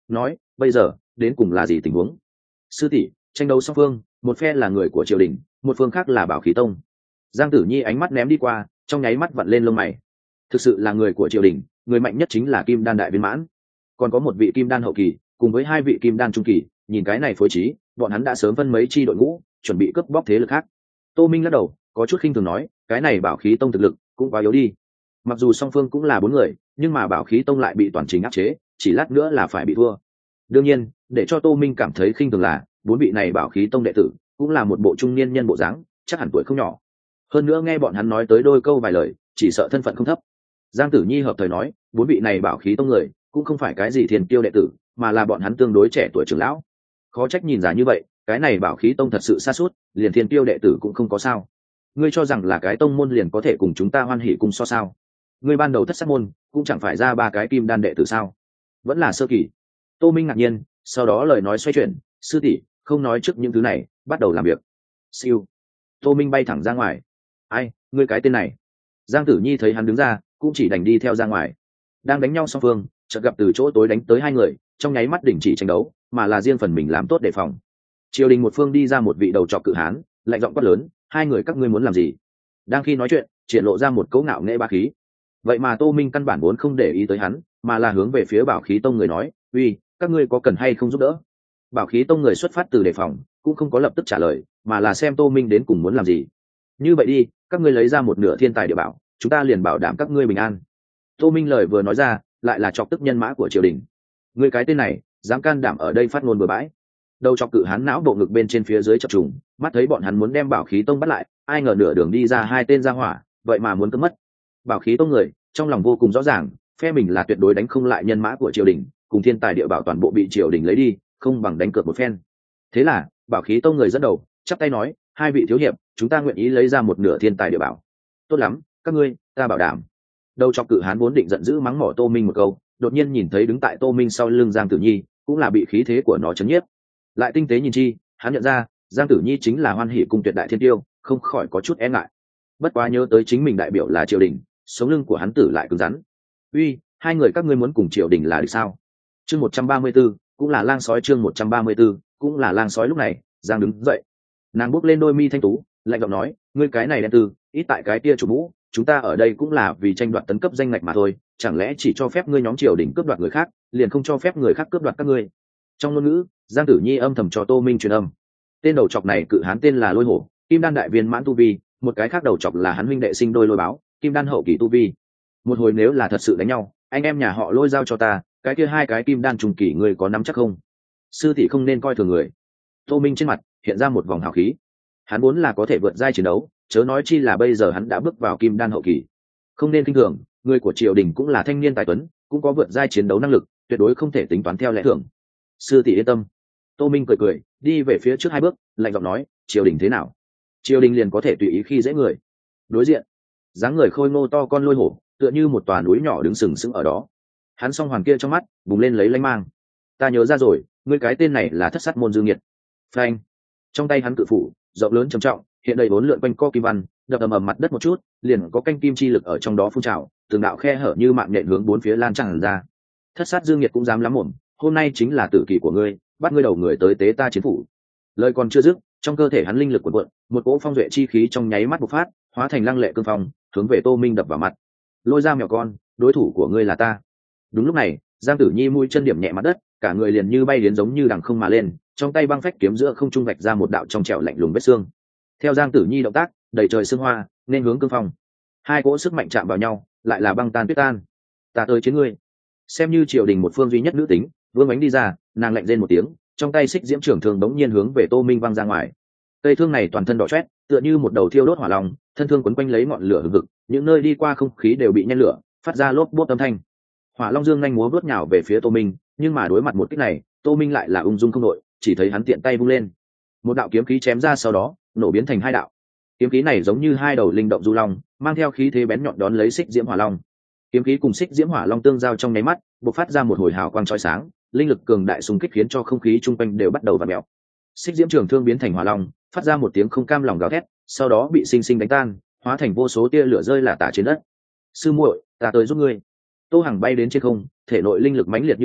Speaker 1: nói bây giờ đến cùng là gì tình huống? Sư tỷ, tranh đấu song phương, một phe là người của triều đình, một phương khác là Bảo Khí Tông. Giang Tử Nhi ánh mắt ném đi qua, trong nháy mắt vặn lên lông mày. Thực sự là người của triều đình, người mạnh nhất chính là Kim Đan đại viên mãn, còn có một vị Kim Đan hậu kỳ cùng với hai vị Kim Đan trung kỳ, nhìn cái này phối trí, bọn hắn đã sớm phân mấy chi đội ngũ chuẩn bị cướp bóc thế lực khác. Tô Minh lắc đầu, có chút khinh thường nói, cái này Bảo Khí Tông thực lực cũng quá yếu đi. Mặc dù song phương cũng là bốn người, nhưng mà Bảo Khí Tông lại bị toàn trình áp chế, chỉ lát nữa là phải bị thua. Đương nhiên, để cho Tô Minh cảm thấy khinh thường là bốn vị này Bảo Khí Tông đệ tử cũng là một bộ trung niên nhân bộ dáng, chắc hẳn tuổi không nhỏ. Hơn nữa nghe bọn hắn nói tới đôi câu vài lời, chỉ sợ thân phận không thấp. Giang Tử Nhi hợp thời nói, bốn vị này Bảo Khí Tông người cũng không phải cái gì thiên tiêu đệ tử, mà là bọn hắn tương đối trẻ tuổi trưởng lão. Khó trách nhìn ra như vậy, cái này Bảo Khí Tông thật sự xa suốt, liền thiên tiêu đệ tử cũng không có sao. Ngươi cho rằng là cái tông môn liền có thể cùng chúng ta Hoan Hỷ cùng so sao? Ngươi ban đầu thất sát môn cũng chẳng phải ra ba cái Kim Đan đệ tử sao? Vẫn là sơ kỳ. Tô Minh ngạc nhiên, sau đó lời nói xoay chuyển, sư tỷ không nói trước những thứ này, bắt đầu làm việc. Siêu. Tô Minh bay thẳng ra ngoài. Ai, ngươi cái tên này? Giang Tử Nhi thấy hắn đứng ra, cũng chỉ đành đi theo ra ngoài. Đang đánh nhau song phương, chợt gặp từ chỗ tối đánh tới hai người, trong nháy mắt đình chỉ tranh đấu, mà là riêng phần mình làm tốt đề phòng. Triều đình một phương đi ra một vị đầu trọc cự hán, lạnh giọng quát lớn, hai người các ngươi muốn làm gì? Đang khi nói chuyện, triển lộ ra một cấu ngạo nghệ ba khí. Vậy mà Tô Minh căn bản vốn không để ý tới hắn, mà là hướng về phía Bảo Khí Tông người nói, uy, các ngươi có cần hay không giúp đỡ? Bảo Khí Tông người xuất phát từ đề phòng, cũng không có lập tức trả lời, mà là xem Tô Minh đến cùng muốn làm gì. Như vậy đi, các ngươi lấy ra một nửa thiên tài địa bảo, chúng ta liền bảo đảm các ngươi bình an. Tô Minh lời vừa nói ra, lại là chọc tức nhân mã của triều đình. Ngươi cái tên này, dám can đảm ở đây phát ngôn bừa bãi. Đầu chọc cự hán não bộ ngực bên trên phía dưới chập trùng, mắt thấy bọn hắn muốn đem Bảo Khí Tông bắt lại, ai ngờ nửa đường đi ra hai tên ra hỏa, vậy mà muốn cướp mất. Bảo Khí Tông người trong lòng vô cùng rõ ràng, phe mình là tuyệt đối đánh không lại nhân mã của triều đình, cùng thiên tài địa bảo toàn bộ bị triều đình lấy đi, không bằng đánh cược một phen. Thế là Bảo Khí Tông người dẫn đầu chắp tay nói, hai vị thiếu hiệp, chúng ta nguyện ý lấy ra một nửa thiên tài địa bảo. Tốt lắm, các ngươi, ta bảo đảm. Đầu chọc cự hán vốn định giận dữ mắng mỏ Tô Minh một câu, đột nhiên nhìn thấy đứng tại Tô Minh sau lưng Giang Tử Nhi, cũng là bị khí thế của nó chấn nhiếp. Lại tinh tế nhìn chi, hắn nhận ra Giang Tử Nhi chính là Hoan Hỷ cung tuyệt đại thiên tiêu, không khỏi có chút e ngại. Bất quá nhớ tới chính mình đại biểu là triều đình, sống lưng của hắn tử lại cứng rắn. Uy, hai người các ngươi muốn cùng triều đình là được sao? Chương một trăm ba mươi 134, cũng là lang sói chương một trăm ba mươi 134, cũng là lang sói lúc này, Giang đứng dậy. Nàng bước lên đôi mi thanh tú, lạnh giọng nói, ngươi cái này đen tư, ít tại cái kia chủ mũ, chúng ta ở đây cũng là vì tranh đoạt tấn cấp danh ngạch mà thôi, chẳng lẽ chỉ cho phép ngươi nhóm triều đình cướp đoạt người khác, liền không cho phép người khác cướp đoạt các ngươi? Trong ngôn ngữ, Giang Tử Nhi âm thầm cho Tô Minh truyền âm. Tên đầu chọc này cự hán tên là Lôi Hổ, Kim Đan đại viên mãn tu vi, một cái khác đầu chọc là hắn huynh đệ sinh đôi Lôi Báo, Kim Đan hậu kỳ tu vi. Một hồi nếu là thật sự đánh nhau, anh em nhà họ Lôi giao cho ta, cái kia hai cái Kim Đan trùng kỳ người có nắm chắc không? Sư tỷ không nên coi thường người. Tô Minh trên mặt hiện ra một vòng hào khí. Hắn muốn là có thể vượt giai chiến đấu, chớ nói chi là bây giờ hắn đã bước vào Kim Đan hậu kỳ. Không nên kinh thường, người của triều đình cũng là thanh niên tài tuấn, cũng có vượt giai chiến đấu năng lực, tuyệt đối không thể tính toán theo lẽ thường. Sư tỷ yên tâm. Tô Minh cười cười, đi về phía trước hai bước, lạnh giọng nói, triều đình thế nào? Triều đình liền có thể tùy ý khi dễ người. Đối diện, dáng người khôi ngô to con Lôi Hổ, tựa như một tòa núi nhỏ đứng sừng sững ở đó. Hắn song hoàn kia trong mắt bùng lên lấy lanh mang. Ta nhớ ra rồi, ngươi cái tên này là Thất Sát môn Dương Nghiệt. Phanh. Trong tay hắn cự phủ rộng lớn trầm trọng, hiện đầy bốn lượn quanh co kim văn, đập ầm ầm mặt đất một chút, liền có canh kim chi lực ở trong đó phun trào, từng đạo khe hở như mạng nhện hướng bốn phía lan tràn ra. Thất Sát Dương Nghiệt cũng dám lắm mồm, hôm nay chính là tử kỳ của ngươi, bắt ngươi đầu người tới tế ta chiến phủ. Lời còn chưa dứt, trong cơ thể hắn linh lực cuộn cuộn, một cỗ phong duệ chi khí trong nháy mắt bộc phát, hóa thành lăng lệ cương phong, hướng về Tô Minh đập vào mặt. Lôi ra mèo con, đối thủ của ngươi là ta. Đúng lúc này, Giang Tử Nhi mũi chân điểm nhẹ mặt đất, cả người liền như bay đến giống như đằng không mà lên, trong tay băng phách kiếm giữa không trung vạch ra một đạo trong trẻo lạnh lùng vết xương. Theo Giang Tử Nhi động tác, đầy trời sương hoa, nên hướng cương phong. Hai cỗ sức mạnh chạm vào nhau, lại là băng tan tuyết tan. Ta tới chiến ngươi. Xem như triều đình một phương duy nhất nữ tính, vương ánh đi ra, nàng lạnh rên một tiếng, trong tay xích diễm trưởng thường đống nhiên hướng về Tô Minh văng ra ngoài. Cây thương này toàn thân đỏ chót, tựa như một đầu thiêu đốt hỏa long, thân thương quấn quanh lấy ngọn lửa hừng hực, những nơi đi qua không khí đều bị nhen lửa, phát ra lốp bốp âm thanh. Hỏa long dương nhanh múa vút nhào về phía Tô Minh, nhưng mà đối mặt một kích này, Tô Minh lại là ung dung không đội, chỉ thấy hắn tiện tay vung lên, một đạo kiếm khí chém ra, sau đó nổ biến thành hai đạo. Kiếm khí này giống như hai đầu linh động du long, mang theo khí thế bén nhọn đón lấy xích diễm hỏa long. Kiếm khí cùng xích diễm hỏa long tương giao trong nháy mắt, bộc phát ra một hồi hào quang chói sáng, linh lực cường đại xung kích khiến cho không khí chung quanh đều bắt đầu vặn mèo. Xích diễm trường thương biến thành hỏa long, phát ra một tiếng không cam lòng gào thét, sau đó bị sinh sinh đánh tan, hóa thành vô số tia lửa rơi lả tả trên đất. Sư muội, ta tới giúp ngươi. Tô Hằng bay đến trên không, thể nội linh lực mãnh liệt như biển,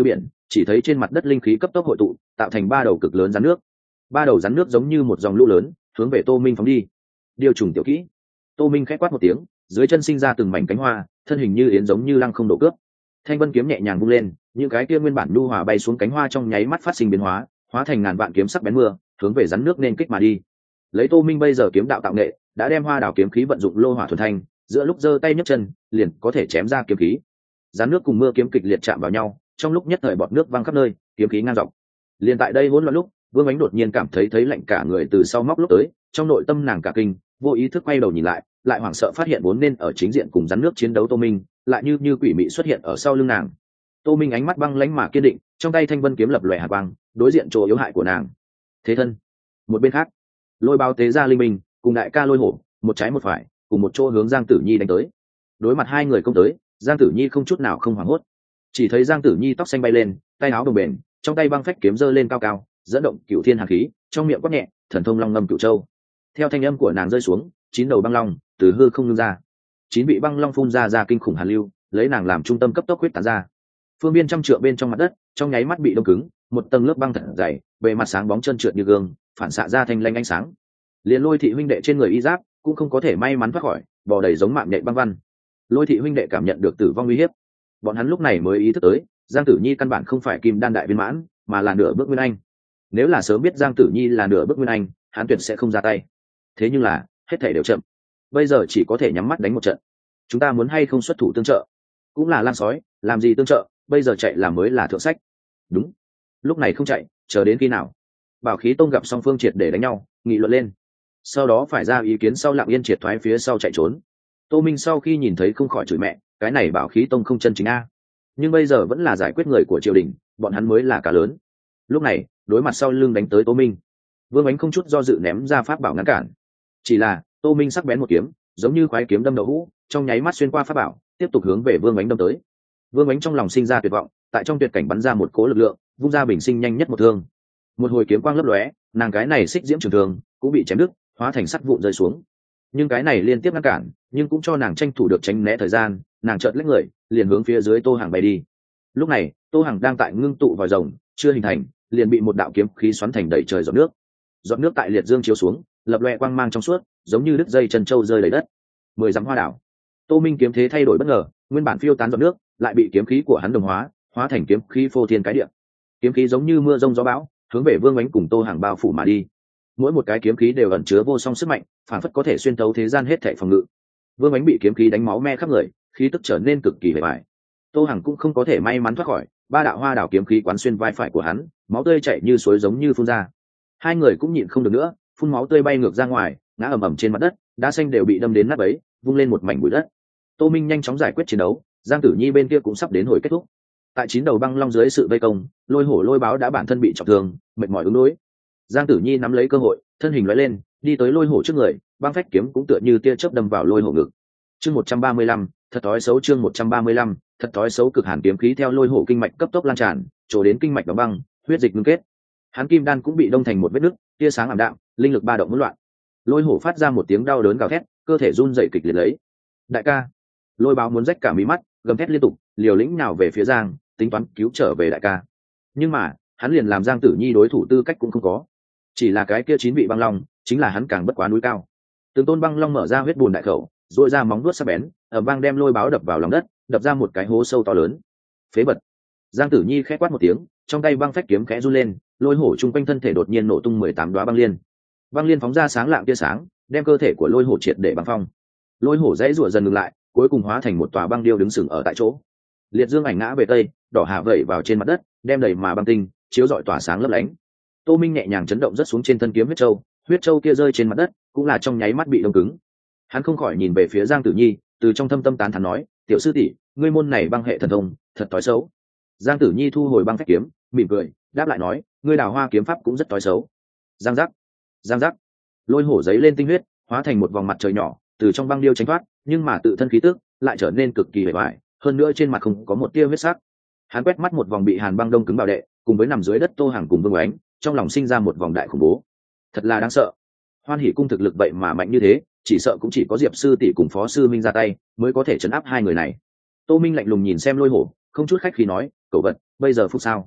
Speaker 1: chỉ thấy trên mặt đất linh khí cấp tốc hội tụ tạo thành ba đầu cực lớn rắn nước. Ba đầu rắn nước giống như một dòng lũ lớn hướng về Tô Minh phóng đi. Điều trùng tiểu kỹ. Tô Minh khẽ quát một tiếng, dưới chân sinh ra từng mảnh cánh hoa, thân hình như yến giống như lăng không độ cướp. Thanh vân kiếm nhẹ nhàng vung lên, những cái kia nguyên bản nhu hòa bay xuống cánh hoa trong nháy mắt phát sinh biến hóa, hóa thành ngàn vạn kiếm sắc bén mưa, hướng về rắn nước nên kích mà đi. Lấy Tô Minh bây giờ kiếm đạo tạo nghệ, đã đem hoa đảo kiếm khí vận dụng lô hỏa thuần thanh, giữa lúc giơ tay nhấc chân, liền có thể chém ra kiếm khí. Rắn nước cùng mưa kiếm kịch liệt chạm vào nhau, trong lúc nhất thời bọt nước văng khắp nơi, kiếm khí ngang dọc. Liền tại đây hỗn loạn lúc, Vương Ánh đột nhiên cảm thấy thấy lạnh cả người từ sau móc lúc tới, trong nội tâm nàng cả kinh, vô ý thức quay đầu nhìn lại, lại hoảng sợ phát hiện vốn nên ở chính diện cùng rắn nước chiến đấu Tô Minh, lại như như quỷ mị xuất hiện ở sau lưng nàng. Tô Minh ánh mắt băng lãnh mà kiên định, trong tay thanh vân kiếm lập lòe hàn quang, đối diện chỗ yếu hại của nàng. Thế thân. Một bên khác, Lôi Báo tế ra linh minh, cùng đại ca Lôi Hổ, một trái một phải, cùng một chỗ hướng Giang Tử Nhi đánh tới. Đối mặt hai người công tới, Giang Tử Nhi không chút nào không hoảng hốt, chỉ thấy Giang Tử Nhi tóc xanh bay lên, tay áo đồng bền, trong tay băng phách kiếm giơ lên cao cao, dẫn động cửu thiên hàn khí, trong miệng quát nhẹ, thần thông long ngâm cửu châu. Theo thanh âm của nàng rơi xuống, chín đầu băng long từ hư không ngưng ra, chín vị băng long phun ra ra kinh khủng hàn lưu, lấy nàng làm trung tâm cấp tốc huyết tán ra. Phương biên trăm trượng bên trong mặt đất, trong nháy mắt bị đông cứng, một tầng lớp băng thật dày, bề mặt sáng bóng trơn trượt như gương, phản xạ ra thanh lanh ánh sáng. Liền Lôi thị huynh đệ trên người y giáp cũng không có thể may mắn thoát khỏi, bò đầy giống mạng nhện băng văn. Lôi thị huynh đệ cảm nhận được tử vong uy hiếp, bọn hắn lúc này mới ý thức tới, Giang Tử Nhi căn bản không phải kim đan đại viên mãn, mà là nửa bước nguyên anh. Nếu là sớm biết Giang Tử Nhi là nửa bước nguyên anh, hắn tuyệt sẽ không ra tay. Thế nhưng là, hết thảy đều chậm. Bây giờ chỉ có thể nhắm mắt đánh một trận. Chúng ta muốn hay không xuất thủ tương trợ? Cũng là lang sói, làm gì tương trợ, bây giờ chạy làm mới là thượng sách. Đúng. Lúc này không chạy, chờ đến khi nào? Bảo Khí Tông gặp song phương triệt để đánh nhau, nghị luận lên. Sau đó phải ra ý kiến sau lặng yên triệt thoái phía sau chạy trốn. Tô Minh sau khi nhìn thấy không khỏi chửi mẹ, cái này Bảo Khí Tông không chân chính a. Nhưng bây giờ vẫn là giải quyết người của triều đình, bọn hắn mới là cá lớn. Lúc này, đối mặt sau lưng đánh tới Tô Minh, Vương Ánh không chút do dự ném ra pháp bảo ngăn cản. Chỉ là, Tô Minh sắc bén một kiếm, giống như khoái kiếm đâm đậu hũ, trong nháy mắt xuyên qua pháp bảo, tiếp tục hướng về Vương Ánh đâm tới. Vương Ánh trong lòng sinh ra tuyệt vọng, tại trong tuyệt cảnh bắn ra một cỗ lực lượng, vung ra bình sinh nhanh nhất một thương. Một hồi kiếm quang lấp lóe, nàng cái này xích diễm trường thương cũng bị chém đứt, hóa thành sắt vụn rơi xuống. Nhưng cái này liên tiếp ngăn cản, nhưng cũng cho nàng tranh thủ được tránh né thời gian, nàng chợt lách người, liền hướng phía dưới Tô Hằng bay đi. Lúc này, Tô Hằng đang tại ngưng tụ vòi rồng, chưa hình thành, liền bị một đạo kiếm khí xoắn thành đầy trời giọt nước. Giọt nước tại liệt dương chiếu xuống, lập loè quang mang trong suốt, giống như đứt dây chân trâu rơi đầy đất. Mười dặm hoa đảo. Tô Minh kiếm thế thay đổi bất ngờ, nguyên bản phiêu tán giọt nước, lại bị kiếm khí của hắn đồng hóa, hóa thành kiếm khí phô thiên cái địa. Kiếm khí giống như mưa rông gió bão, hướng về Vương Ánh cùng Tô Hằng bao phủ mà đi. Mỗi một cái kiếm khí đều ẩn chứa vô song sức mạnh, phản phất có thể xuyên tấu thế gian hết thảy phòng ngự. Vương Ánh bị kiếm khí đánh máu me khắp người, khí tức trở nên cực kỳ bề bại. Tô Hằng cũng không có thể may mắn thoát khỏi, ba đạo hoa đảo kiếm khí quán xuyên vai phải của hắn, máu tươi chảy như suối giống như phun ra. Hai người cũng nhịn không được nữa, phun máu tươi bay ngược ra ngoài, ngã ầm ầm trên mặt đất, đá xanh đều bị đâm đến nát bấy, vung lên một mảnh bụi đất. Tô Minh nhanh chóng giải quyết chiến đấu, Giang Tử Nhi bên kia cũng sắp đến hồi kết thúc. Tại chín đầu băng long dưới sự vây công, Lôi Hổ Lôi Báo đã bản thân bị trọng thương, mệt mỏi ứng đối. Giang Tử Nhi nắm lấy cơ hội, thân hình lóe lên, đi tới Lôi Hổ trước người, băng phách kiếm cũng tựa như tia chớp đâm vào Lôi Hổ ngực. Chương một trăm ba mươi lăm, thật thói xấu chương một trăm ba mươi lăm, thật thói xấu cực hàn kiếm khí theo Lôi Hổ kinh mạch cấp tốc lan tràn, trổ đến kinh mạch đóng băng, huyết dịch ngưng kết. Hắn kim đan cũng bị đông thành một vết nứt, tia sáng ảm đạm, linh lực ba động hỗn loạn. Lôi Hổ phát ra một tiếng đau đớn gào thét, cơ thể run rẩy kịch liệt lấy. Đại ca! Lôi Báo muốn rách cả mí mắt, gầm thét liên tục, liều lĩnh nào về phía Giang, tính toán cứu trở về đại ca. Nhưng mà, hắn liền làm Giang Tử Nhi đối thủ tư cách cũng không có. Chỉ là cái kia chín vị băng long, chính là hắn càng bất quá núi cao. Từng tôn băng long mở ra huyết bùn đại khẩu, duỗi ra móng vuốt sắc bén, ở băng đem Lôi Báo đập vào lòng đất, đập ra một cái hố sâu to lớn. Phế vật! Giang Tử Nhi khẽ quát một tiếng, trong tay băng phách kiếm khẽ run lên, Lôi Hổ trung quanh thân thể đột nhiên nổ tung mười tám đóa băng liên. Băng liên phóng ra sáng lạng tia sáng, đem cơ thể của Lôi Hổ triệt để băng phong. Lôi Hổ dãy rủa dần ngừng lại, cuối cùng hóa thành một tòa băng điêu đứng sừng ở tại chỗ. Liệt dương ảnh ngã về tây, đỏ hạ vẩy vào trên mặt đất, đem đầy mà băng tinh chiếu rọi tỏa sáng lấp lánh. Tô Minh nhẹ nhàng chấn động rất xuống trên thân kiếm huyết châu, huyết châu kia rơi trên mặt đất, cũng là trong nháy mắt bị đông cứng. Hắn không khỏi nhìn về phía Giang Tử Nhi, từ trong thâm tâm tán thán nói, tiểu sư tỷ, ngươi môn này băng hệ thần thông, thật tối xấu. Giang Tử Nhi thu hồi băng phách kiếm, mỉm cười, đáp lại nói, ngươi đào hoa kiếm pháp cũng rất tối xấu. Giang giác, giang giác, Lôi Hổ giấy lên tinh huyết, hóa thành một vòng mặt trời nhỏ, từ trong băng điêu tránh thoát, nhưng mà tự thân khí tức lại trở nên cực kỳ bề bại, hơn nữa trên mặt không có một tia huyết sắc. Hắn quét mắt một vòng bị hàn băng đông cứng bảo đệ, cùng với nằm dưới đất Tô Hằng cùng Vương Ánh, trong lòng sinh ra một vòng đại khủng bố. Thật là đáng sợ. Hoan Hỷ cung thực lực vậy mà mạnh như thế, chỉ sợ cũng chỉ có Diệp sư tỷ cùng Phó sư Minh ra tay mới có thể chấn áp hai người này. Tô Minh lạnh lùng nhìn xem Lôi Hổ, không chút khách khí nói, cậu vật, bây giờ phúc sao?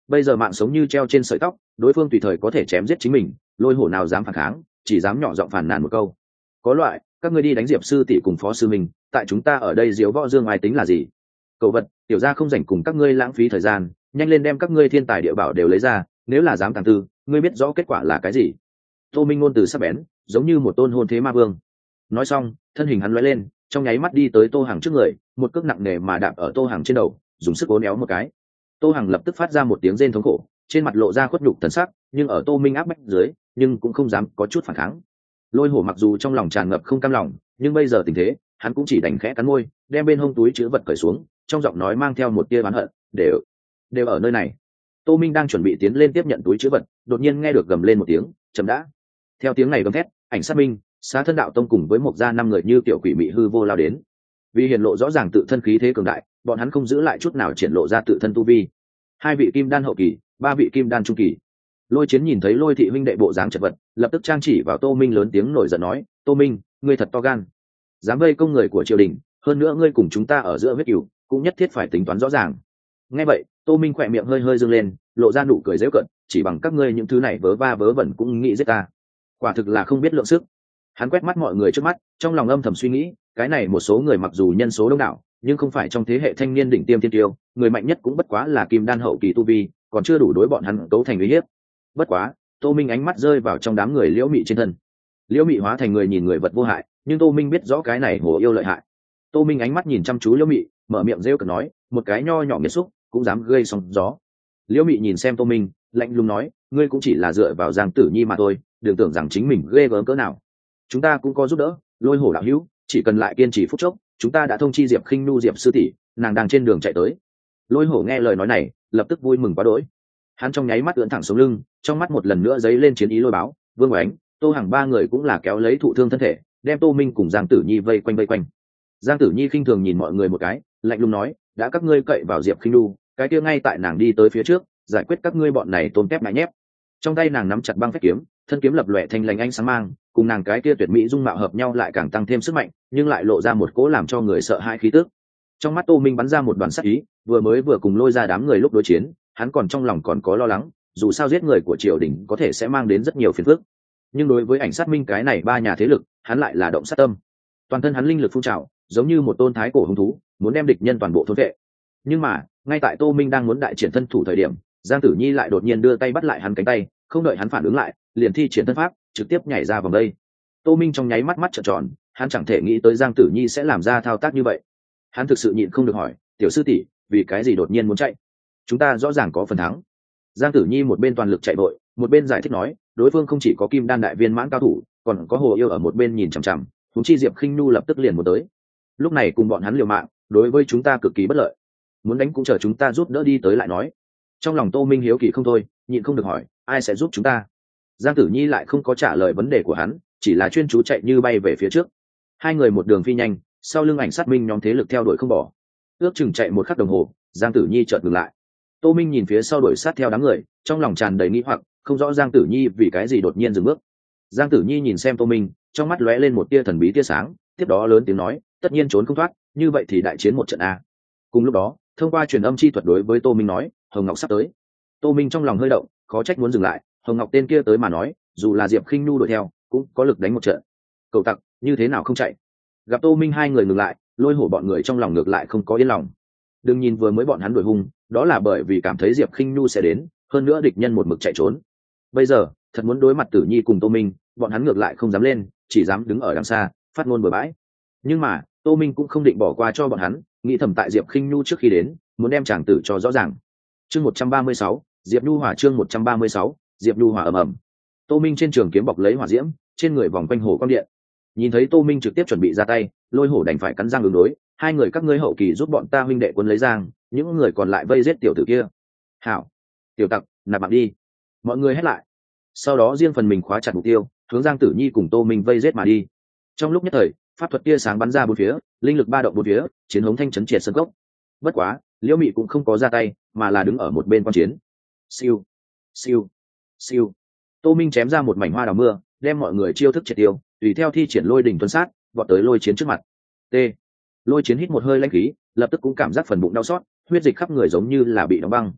Speaker 1: bây giờ mạng sống như treo trên sợi tóc, đối phương tùy thời có thể chém giết chính mình, lôi hổ nào dám phản kháng, chỉ dám nhỏ giọng phàn nàn một câu. Có loại, các ngươi đi đánh Diệp sư tỷ cùng phó sư mình, tại chúng ta ở đây diếu võ dương ai tính là gì? Cậu vật, tiểu gia không rảnh cùng các ngươi lãng phí thời gian, nhanh lên đem các ngươi thiên tài địa bảo đều lấy ra, nếu là dám tàng tư, ngươi biết rõ kết quả là cái gì? Tô Minh ngôn từ sắc bén, giống như một tôn hôn thế ma vương. Nói xong, thân hình hắn lóe lên, trong nháy mắt đi tới Tô Hằng trước người, một cước nặng nề mà đạp ở Tô Hằng trên đầu, dùng sức uốn éo một cái. Tô Hằng lập tức phát ra một tiếng rên thống khổ, trên mặt lộ ra khuất nhục thần sắc, nhưng ở Tô Minh áp bách dưới, nhưng cũng không dám có chút phản kháng. Lôi hổ mặc dù trong lòng tràn ngập không cam lòng, nhưng bây giờ tình thế, hắn cũng chỉ đành khẽ cắn môi, đem bên hông túi chứa vật cởi xuống, trong giọng nói mang theo một tia oán hận, đều đều ở nơi này. Tô Minh đang chuẩn bị tiến lên tiếp nhận túi chứa vật, đột nhiên nghe được gầm lên một tiếng, chậm đã. Theo tiếng này gầm thét, ảnh sát minh, xá thân đạo tông cùng với một gia năm người như tiểu quỷ mị hư vô lao đến. Vì hiển lộ rõ ràng tự thân khí thế cường đại, bọn hắn không giữ lại chút nào triển lộ ra tự thân tu vi. Hai vị kim đan hậu kỳ, ba vị kim đan trung kỳ. Lôi Chiến nhìn thấy Lôi thị huynh đệ bộ dáng chật vật, lập tức trang chỉ vào Tô Minh lớn tiếng nổi giận nói, Tô Minh, ngươi thật to gan, dám vây công người của triều đình, hơn nữa ngươi cùng chúng ta ở giữa huyết cửu, cũng nhất thiết phải tính toán rõ ràng. Nghe vậy, Tô Minh khỏe miệng hơi hơi dương lên, lộ ra nụ cười giễu cợt, chỉ bằng các ngươi những thứ này vớ va vớ vẩn cũng nghĩ giết ta, quả thực là không biết lượng sức. Hắn quét mắt mọi người trước mắt, trong lòng âm thầm suy nghĩ, cái này một số người mặc dù nhân số đông đảo, nhưng không phải trong thế hệ thanh niên đỉnh tiêm thiên tiêu, người mạnh nhất cũng bất quá là kim đan hậu kỳ tu vi, còn chưa đủ đối bọn hắn cấu thành uy hiếp. Bất quá, Tô Minh ánh mắt rơi vào trong đám người Liễu Mị trên thân. Liễu Mị hóa thành người nhìn người vật vô hại, nhưng Tô Minh biết rõ cái này hồ yêu lợi hại. Tô Minh ánh mắt nhìn chăm chú Liễu Mị, mở miệng rêu cợt nói, một cái nho nhỏ nghiệt xúc, cũng dám gây sóng gió. Liễu Mị nhìn xem Tô Minh, lạnh lùng nói, ngươi cũng chỉ là dựa vào Giang Tử Nhi mà thôi, đừng tưởng rằng chính mình ghê gớm cỡ nào. Chúng ta cũng có giúp đỡ, Lôi hổ đạo hữu, chỉ cần lại kiên trì phút chốc, chúng ta đã thông chi Diệp Khinh Nu Diệp sư tỷ, nàng đang trên đường chạy tới. Lôi hổ nghe lời nói này, lập tức vui mừng quá đỗi. Hắn trong nháy mắt ưỡn thẳng sống lưng, trong mắt một lần nữa dấy lên chiến ý lôi báo, Vương Oánh, Tô Hằng ba người cũng là kéo lấy thụ thương thân thể, đem Tô Minh cùng Giang Tử Nhi vây quanh vây quanh. Giang Tử Nhi khinh thường nhìn mọi người một cái, lạnh lùng nói, đã các ngươi cậy vào Diệp Khinh Nu, cái kia ngay tại nàng đi tới phía trước, giải quyết các ngươi bọn này tôm tép ngại nhép. Trong tay nàng nắm chặt băng phách kiếm, thân kiếm lập lòe thanh lành ánh sáng mang, cùng nàng cái kia tuyệt mỹ dung mạo hợp nhau lại càng tăng thêm sức mạnh, nhưng lại lộ ra một cỗ làm cho người sợ hãi khí tức. Trong mắt Tô Minh bắn ra một đoàn sắc ý, vừa mới vừa cùng lôi ra đám người lúc đối chiến, hắn còn trong lòng còn có lo lắng, dù sao giết người của triều đình có thể sẽ mang đến rất nhiều phiền phức. Nhưng đối với ảnh sát minh cái này ba nhà thế lực, hắn lại là động sát tâm. Toàn thân hắn linh lực phun trào, giống như một tôn thái cổ hung thú, muốn đem địch nhân toàn bộ thôn vệ. Nhưng mà, ngay tại Tô Minh đang muốn đại triển thân thủ thời điểm, Giang Tử Nhi lại đột nhiên đưa tay bắt lại hắn cánh tay, không đợi hắn phản ứng lại, liền thi triển thân pháp, trực tiếp nhảy ra vòng đây. Tô Minh trong nháy mắt mắt trợn tròn, hắn chẳng thể nghĩ tới Giang Tử Nhi sẽ làm ra thao tác như vậy. Hắn thực sự nhịn không được hỏi, tiểu sư tỷ, vì cái gì đột nhiên muốn chạy? Chúng ta rõ ràng có phần thắng. Giang Tử Nhi một bên toàn lực chạy vội, một bên giải thích nói, đối phương không chỉ có kim đan đại viên mãn cao thủ, còn có hồ yêu ở một bên nhìn chằm chằm, chúng chi Diệp Khinh Nu lập tức liền muốn tới. Lúc này cùng bọn hắn liều mạng, đối với chúng ta cực kỳ bất lợi. Muốn đánh cũng chờ chúng ta giúp đỡ đi tới lại nói. Trong lòng Tô Minh hiếu kỳ không thôi, nhịn không được hỏi, ai sẽ giúp chúng ta? Giang Tử Nhi lại không có trả lời vấn đề của hắn, chỉ là chuyên chú chạy như bay về phía trước. Hai người một đường phi nhanh, sau lưng ảnh sát minh nhóm thế lực theo đuổi không bỏ. Ước chừng chạy một khắc đồng hồ, Giang Tử Nhi chợt ngừng lại. Tô Minh nhìn phía sau đuổi sát theo đám người, trong lòng tràn đầy nghi hoặc, không rõ Giang Tử Nhi vì cái gì đột nhiên dừng bước. Giang Tử Nhi nhìn xem Tô Minh, trong mắt lóe lên một tia thần bí tia sáng, tiếp đó lớn tiếng nói, tất nhiên trốn không thoát, như vậy thì đại chiến một trận a. Cùng lúc đó, thông qua truyền âm chi thuật đối với Tô Minh nói, Hồng Ngọc sắp tới. Tô Minh trong lòng hơi động, khó trách muốn dừng lại, Hồng Ngọc tên kia tới mà nói, dù là Diệp Khinh Nu đuổi theo, cũng có lực đánh một trận. Cậu tặc, như thế nào không chạy? Gặp Tô Minh hai người ngừng lại, Lôi hổ bọn người trong lòng ngược lại không có yên lòng. Đừng nhìn vừa mới bọn hắn đuổi hung, đó là bởi vì cảm thấy Diệp Khinh Nu sẽ đến, hơn nữa địch nhân một mực chạy trốn. Bây giờ, thật muốn đối mặt Tử Nhi cùng Tô Minh, bọn hắn ngược lại không dám lên, chỉ dám đứng ở đằng xa, phát ngôn bừa bãi. Nhưng mà, Tô Minh cũng không định bỏ qua cho bọn hắn, nghĩ thầm tại Diệp Khinh Nu trước khi đến, muốn đem chàng tử cho rõ ràng. Chương một trăm ba mươi sáu, Diệp Nhu Hỏa chương một trăm ba mươi sáu, Diệp Nhu Hỏa ầm ầm. Tô Minh trên trường kiếm bọc lấy hỏa diễm, trên người vòng quanh hồ quang điện. Nhìn thấy Tô Minh trực tiếp chuẩn bị ra tay, Lôi hổ đành phải cắn răng ứng đối, hai người các ngươi hậu kỳ giúp bọn ta huynh đệ quân lấy giang, những người còn lại vây giết tiểu tử kia. Hảo, tiểu tặc, nạp mạng đi. Mọi người hét lại. Sau đó riêng phần mình khóa chặt mục tiêu, hướng Giang Tử Nhi cùng Tô Minh vây giết mà đi. Trong lúc nhất thời, pháp thuật tia sáng bắn ra bốn phía, linh lực ba động bốn phía, chiến hống thanh chấn triệt sân cốc. Bất quá, Liễu Mị cũng không có ra tay, mà là đứng ở một bên quan chiến. Siêu, siêu, siêu. Tô Minh chém ra một mảnh hoa đào mưa, đem mọi người chiêu thức triệt tiêu, tùy theo thi triển lôi đỉnh tuấn sát, vọt tới Lôi Chiến trước mặt. T. Lôi Chiến hít một hơi lãnh khí, lập tức cũng cảm giác phần bụng đau xót, huyết dịch khắp người giống như là bị đóng băng.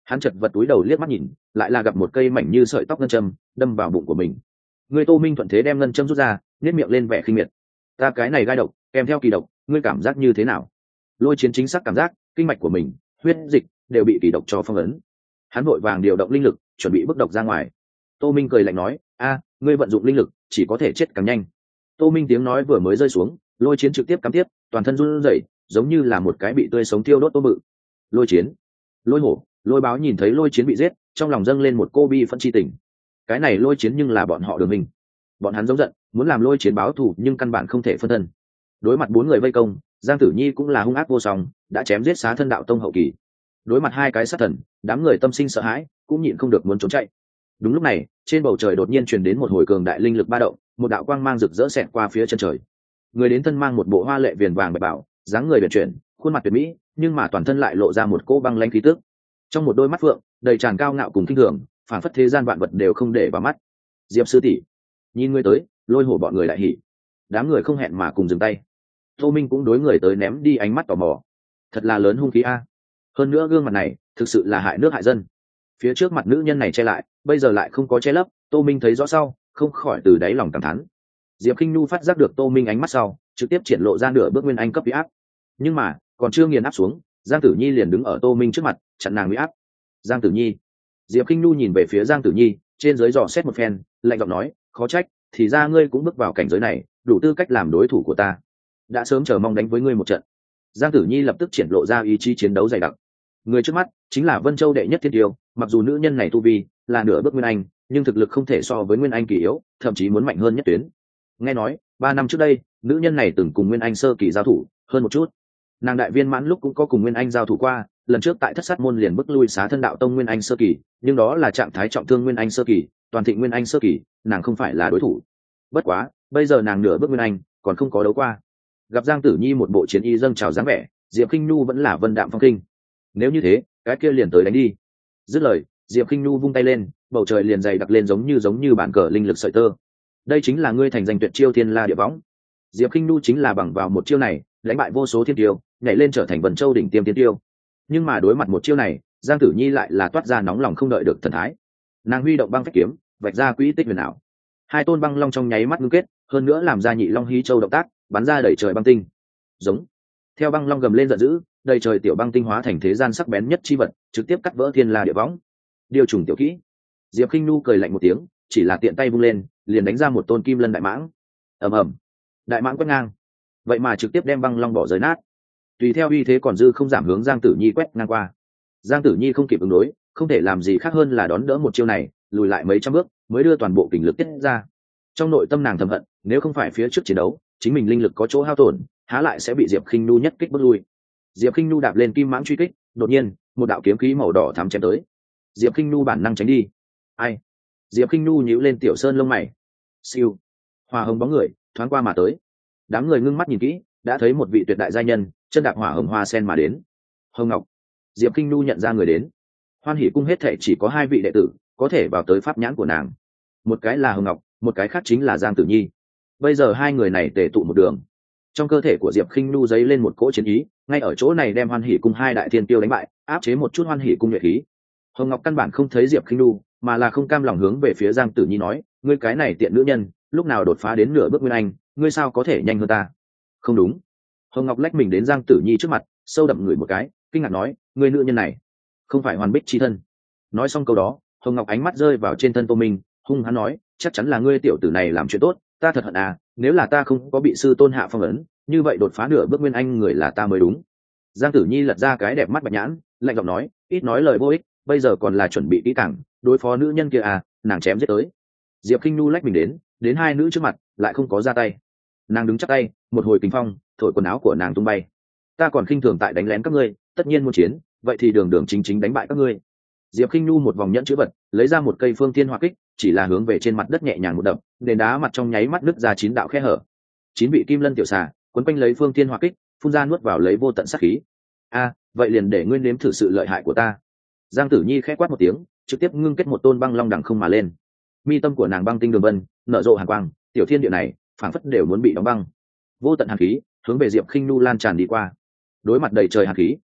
Speaker 1: Hắn chật vật túi đầu liếc mắt nhìn, lại là gặp một cây mảnh như sợi tóc ngân châm đâm vào bụng của mình. Người Tô Minh thuận thế đem ngân châm rút ra, nhếch miệng lên vẻ khinh miệt. Ta cái này gai độc kèm theo kỳ độc, ngươi cảm giác như thế nào? Lôi Chiến chính xác cảm giác kinh mạch của mình, huyết dịch đều bị kỳ độc cho phong ấn. Hắn vội vàng điều động linh lực chuẩn bị bức độc ra ngoài. Tô Minh cười lạnh nói, a ngươi vận dụng linh lực chỉ có thể chết càng nhanh. Tô Minh tiếng nói vừa mới rơi xuống, Lôi Chiến trực tiếp cắm tiếp, toàn thân run rẩy giống như là một cái bị tươi sống thiêu đốt tôm bự. Lôi Chiến, Lôi Hổ, Lôi Báo nhìn thấy Lôi Chiến bị giết, trong lòng dâng lên một cô bi phẫn chi tình. Cái này Lôi Chiến nhưng là bọn họ Đường Minh, bọn hắn giống giận muốn làm Lôi Chiến báo thù nhưng căn bản không thể phân thân. Đối mặt bốn người vây công, Giang Tử Nhi cũng là hung ác vô song, đã chém giết Xá Thân đạo tông hậu kỳ. Đối mặt hai cái sát thần, đám người tâm sinh sợ hãi, cũng nhịn không được muốn trốn chạy. Đúng lúc này, trên bầu trời đột nhiên truyền đến một hồi cường đại linh lực ba động, một đạo quang mang rực rỡ xẹt qua phía chân trời. Người đến thân mang một bộ hoa lệ viền vàng bạch bảo, dáng người uyển chuyển, khuôn mặt tuyệt mỹ, nhưng mà toàn thân lại lộ ra một cỗ băng lãnh khí tức. Trong một đôi mắt phượng, đầy tràn cao ngạo cùng kinh thường, phản phất thế gian vạn vật đều không để vào mắt. Diệp sư tỷ, nhìn ngươi tới, Lôi Hổ bọn người lại hỉ. Đám người không hẹn mà cùng dừng tay. Tô Minh cũng đối người tới ném đi ánh mắt tò mò. Thật là lớn hung khí a. Hơn nữa gương mặt này, thực sự là hại nước hại dân. Phía trước mặt nữ nhân này che lại, bây giờ lại không có che lấp, Tô Minh thấy rõ sau, không khỏi từ đáy lòng cảm thán. Diệp Khinh Nhu phát giác được Tô Minh ánh mắt sau, trực tiếp triển lộ ra nửa bước nguyên anh cấp uy áp. Nhưng mà, còn chưa nghiền áp xuống, Giang Tử Nhi liền đứng ở Tô Minh trước mặt, chặn nàng uy áp. Giang Tử Nhi. Diệp Khinh Nhu nhìn về phía Giang Tử Nhi, trên dưới dò xét một phen, lạnh giọng nói, khó trách, thì ra ngươi cũng bước vào cảnh giới này, đủ tư cách làm đối thủ của ta. Đã sớm chờ mong đánh với ngươi một trận. Giang Tử Nhi lập tức triển lộ ra ý chí chiến đấu dày đặc. Người trước mắt chính là Vân Châu đệ nhất thiên tiêu, mặc dù nữ nhân này tu vi là nửa bước nguyên anh, nhưng thực lực không thể so với nguyên anh kỳ yếu, thậm chí muốn mạnh hơn nhất tuyến. Nghe nói, ba năm trước đây, nữ nhân này từng cùng nguyên anh sơ kỳ giao thủ, hơn một chút. Nàng đại viên mãn lúc cũng có cùng nguyên anh giao thủ qua, lần trước tại Thất Sát môn liền bức lui Xá Thân đạo tông nguyên anh sơ kỳ, nhưng đó là trạng thái trọng thương nguyên anh sơ kỳ, toàn thịnh nguyên anh sơ kỳ, nàng không phải là đối thủ. Bất quá, bây giờ nàng nửa bước nguyên anh, còn không có đấu qua. Gặp Giang Tử Nhi một bộ chiến y dâng trào dáng vẻ, Diệp Khinh Nhu vẫn là vân đạm phong khinh. Nếu như thế, cái kia liền tới đánh đi. Dứt lời, Diệp Khinh Nhu vung tay lên, bầu trời liền dày đặc lên giống như giống như bản cờ linh lực sợi tơ. Đây chính là ngươi thành danh tuyệt chiêu Thiên La Địa Võng. Diệp Khinh Nhu chính là bằng vào một chiêu này, đánh bại vô số thiên tiêu, nhảy lên trở thành Vân Châu đỉnh tiêm thiên tiêu. Nhưng mà đối mặt một chiêu này, Giang Tử Nhi lại là toát ra nóng lòng không đợi được thần thái. Nàng huy động băng phách kiếm, vạch ra quỹ tích huyền ảo. Hai tôn băng long trong nháy mắt ngưng kết, hơn nữa làm ra nhị long hí châu động tác, bắn ra đẩy trời băng tinh. Giống. Theo băng long gầm lên giận dữ, đầy trời tiểu băng tinh hóa thành thế gian sắc bén nhất chi vật, trực tiếp cắt vỡ Thiên La Địa Võng. Điều trùng tiểu kỹ. Diệp Khinh Nhu cười lạnh một tiếng, chỉ là tiện tay vung lên, liền đánh ra một tôn kim lân đại mãng. Ầm ầm. Đại mãng quét ngang, vậy mà trực tiếp đem băng long bỏ rơi nát. Tùy theo uy thế còn dư không giảm hướng Giang Tử Nhi quét ngang qua. Giang Tử Nhi không kịp ứng đối, không thể làm gì khác hơn là đón đỡ một chiêu này, lùi lại mấy trăm bước, mới đưa toàn bộ kình lực tiết ra. Trong nội tâm nàng thầm hận, nếu không phải phía trước chiến đấu, chính mình linh lực có chỗ hao tổn, há lại sẽ bị Diệp Khinh Nhu nhất kích bước lui. Diệp Khinh Nhu đạp lên kim mãng truy kích, đột nhiên, một đạo kiếm khí màu đỏ thắm chém tới. Diệp Khinh Nhu bản năng tránh đi. Ai? Diệp Khinh Nhu nhíu lên tiểu sơn lông mày. Siêu. Hỏa hồng bóng người thoáng qua mà tới. Đám người ngưng mắt nhìn kỹ, đã thấy một vị tuyệt đại giai nhân, chân đạp hỏa hồng hoa sen mà đến. Hồng Ngọc. Diệp Khinh Nhu nhận ra người đến. Hoan Hỷ cung hết thảy chỉ có hai vị đệ tử có thể vào tới pháp nhãn của nàng. Một cái là Hồng Ngọc, một cái khác chính là Giang Tử Nhi. Bây giờ hai người này tề tụ một đường. Trong cơ thể của Diệp Khinh Nhu dấy lên một cỗ chiến ý, ngay ở chỗ này đem Hoan Hỷ cung hai đại thiên tiêu đánh bại, áp chế một chút Hoan Hỷ cung nhuệ khí. Hồng Ngọc căn bản không thấy Diệp Khinh Nhu, mà là không cam lòng hướng về phía Giang Tử Nhi nói, ngươi cái này tiện nữ nhân, lúc nào đột phá đến nửa bước nguyên anh, ngươi sao có thể nhanh hơn ta? Không đúng. Hồng Ngọc lách mình đến Giang Tử Nhi trước mặt, sâu đậm người một cái, kinh ngạc nói, ngươi nữ nhân này, không phải Hoàn Bích chi thân. Nói xong câu đó, Hồng Ngọc ánh mắt rơi vào trên thân Tô Minh, hung hăng nói, chắc chắn là ngươi tiểu tử này làm chuyện tốt, ta thật hận à, nếu là ta không có bị sư tôn hạ phong ấn, như vậy đột phá nửa bước nguyên anh người là ta mới đúng. Giang Tử Nhi lật ra cái đẹp mắt bạch nhãn, lạnh giọng nói, ít nói lời vô ích, bây giờ còn là chuẩn bị kỹ càng, đối phó nữ nhân kia à, nàng chém giết tới. Diệp Khinh Nhu lách mình đến, đến hai nữ trước mặt, lại không có ra tay. Nàng đứng chắc tay, một hồi kinh phong, thổi quần áo của nàng tung bay. Ta còn khinh thường tại đánh lén các ngươi, tất nhiên muốn chiến, vậy thì đường đường chính chính đánh bại các ngươi. Diệp Khinh Nhu một vòng nhẫn chữ vật, lấy ra một cây phương thiên hỏa kích, chỉ là hướng về trên mặt đất nhẹ nhàng một đập, nền đá mặt trong nháy mắt nứt ra chín đạo khe hở. Chín vị kim lân tiểu xà quấn quanh lấy phương thiên hỏa kích, phun ra nuốt vào lấy vô tận sát khí. A, vậy liền để ngươi nếm thử sự lợi hại của ta. Giang Tử Nhi khẽ quát một tiếng, trực tiếp ngưng kết một tôn băng long đằng không mà lên. Mi tâm của nàng băng tinh đường vân, nở rộ hàn quang, tiểu thiên địa này phảng phất đều muốn bị đóng băng. Vô tận hàn khí hướng về Diệp Khinh Nhu lan tràn đi qua. Đối mặt đầy trời hàn khí,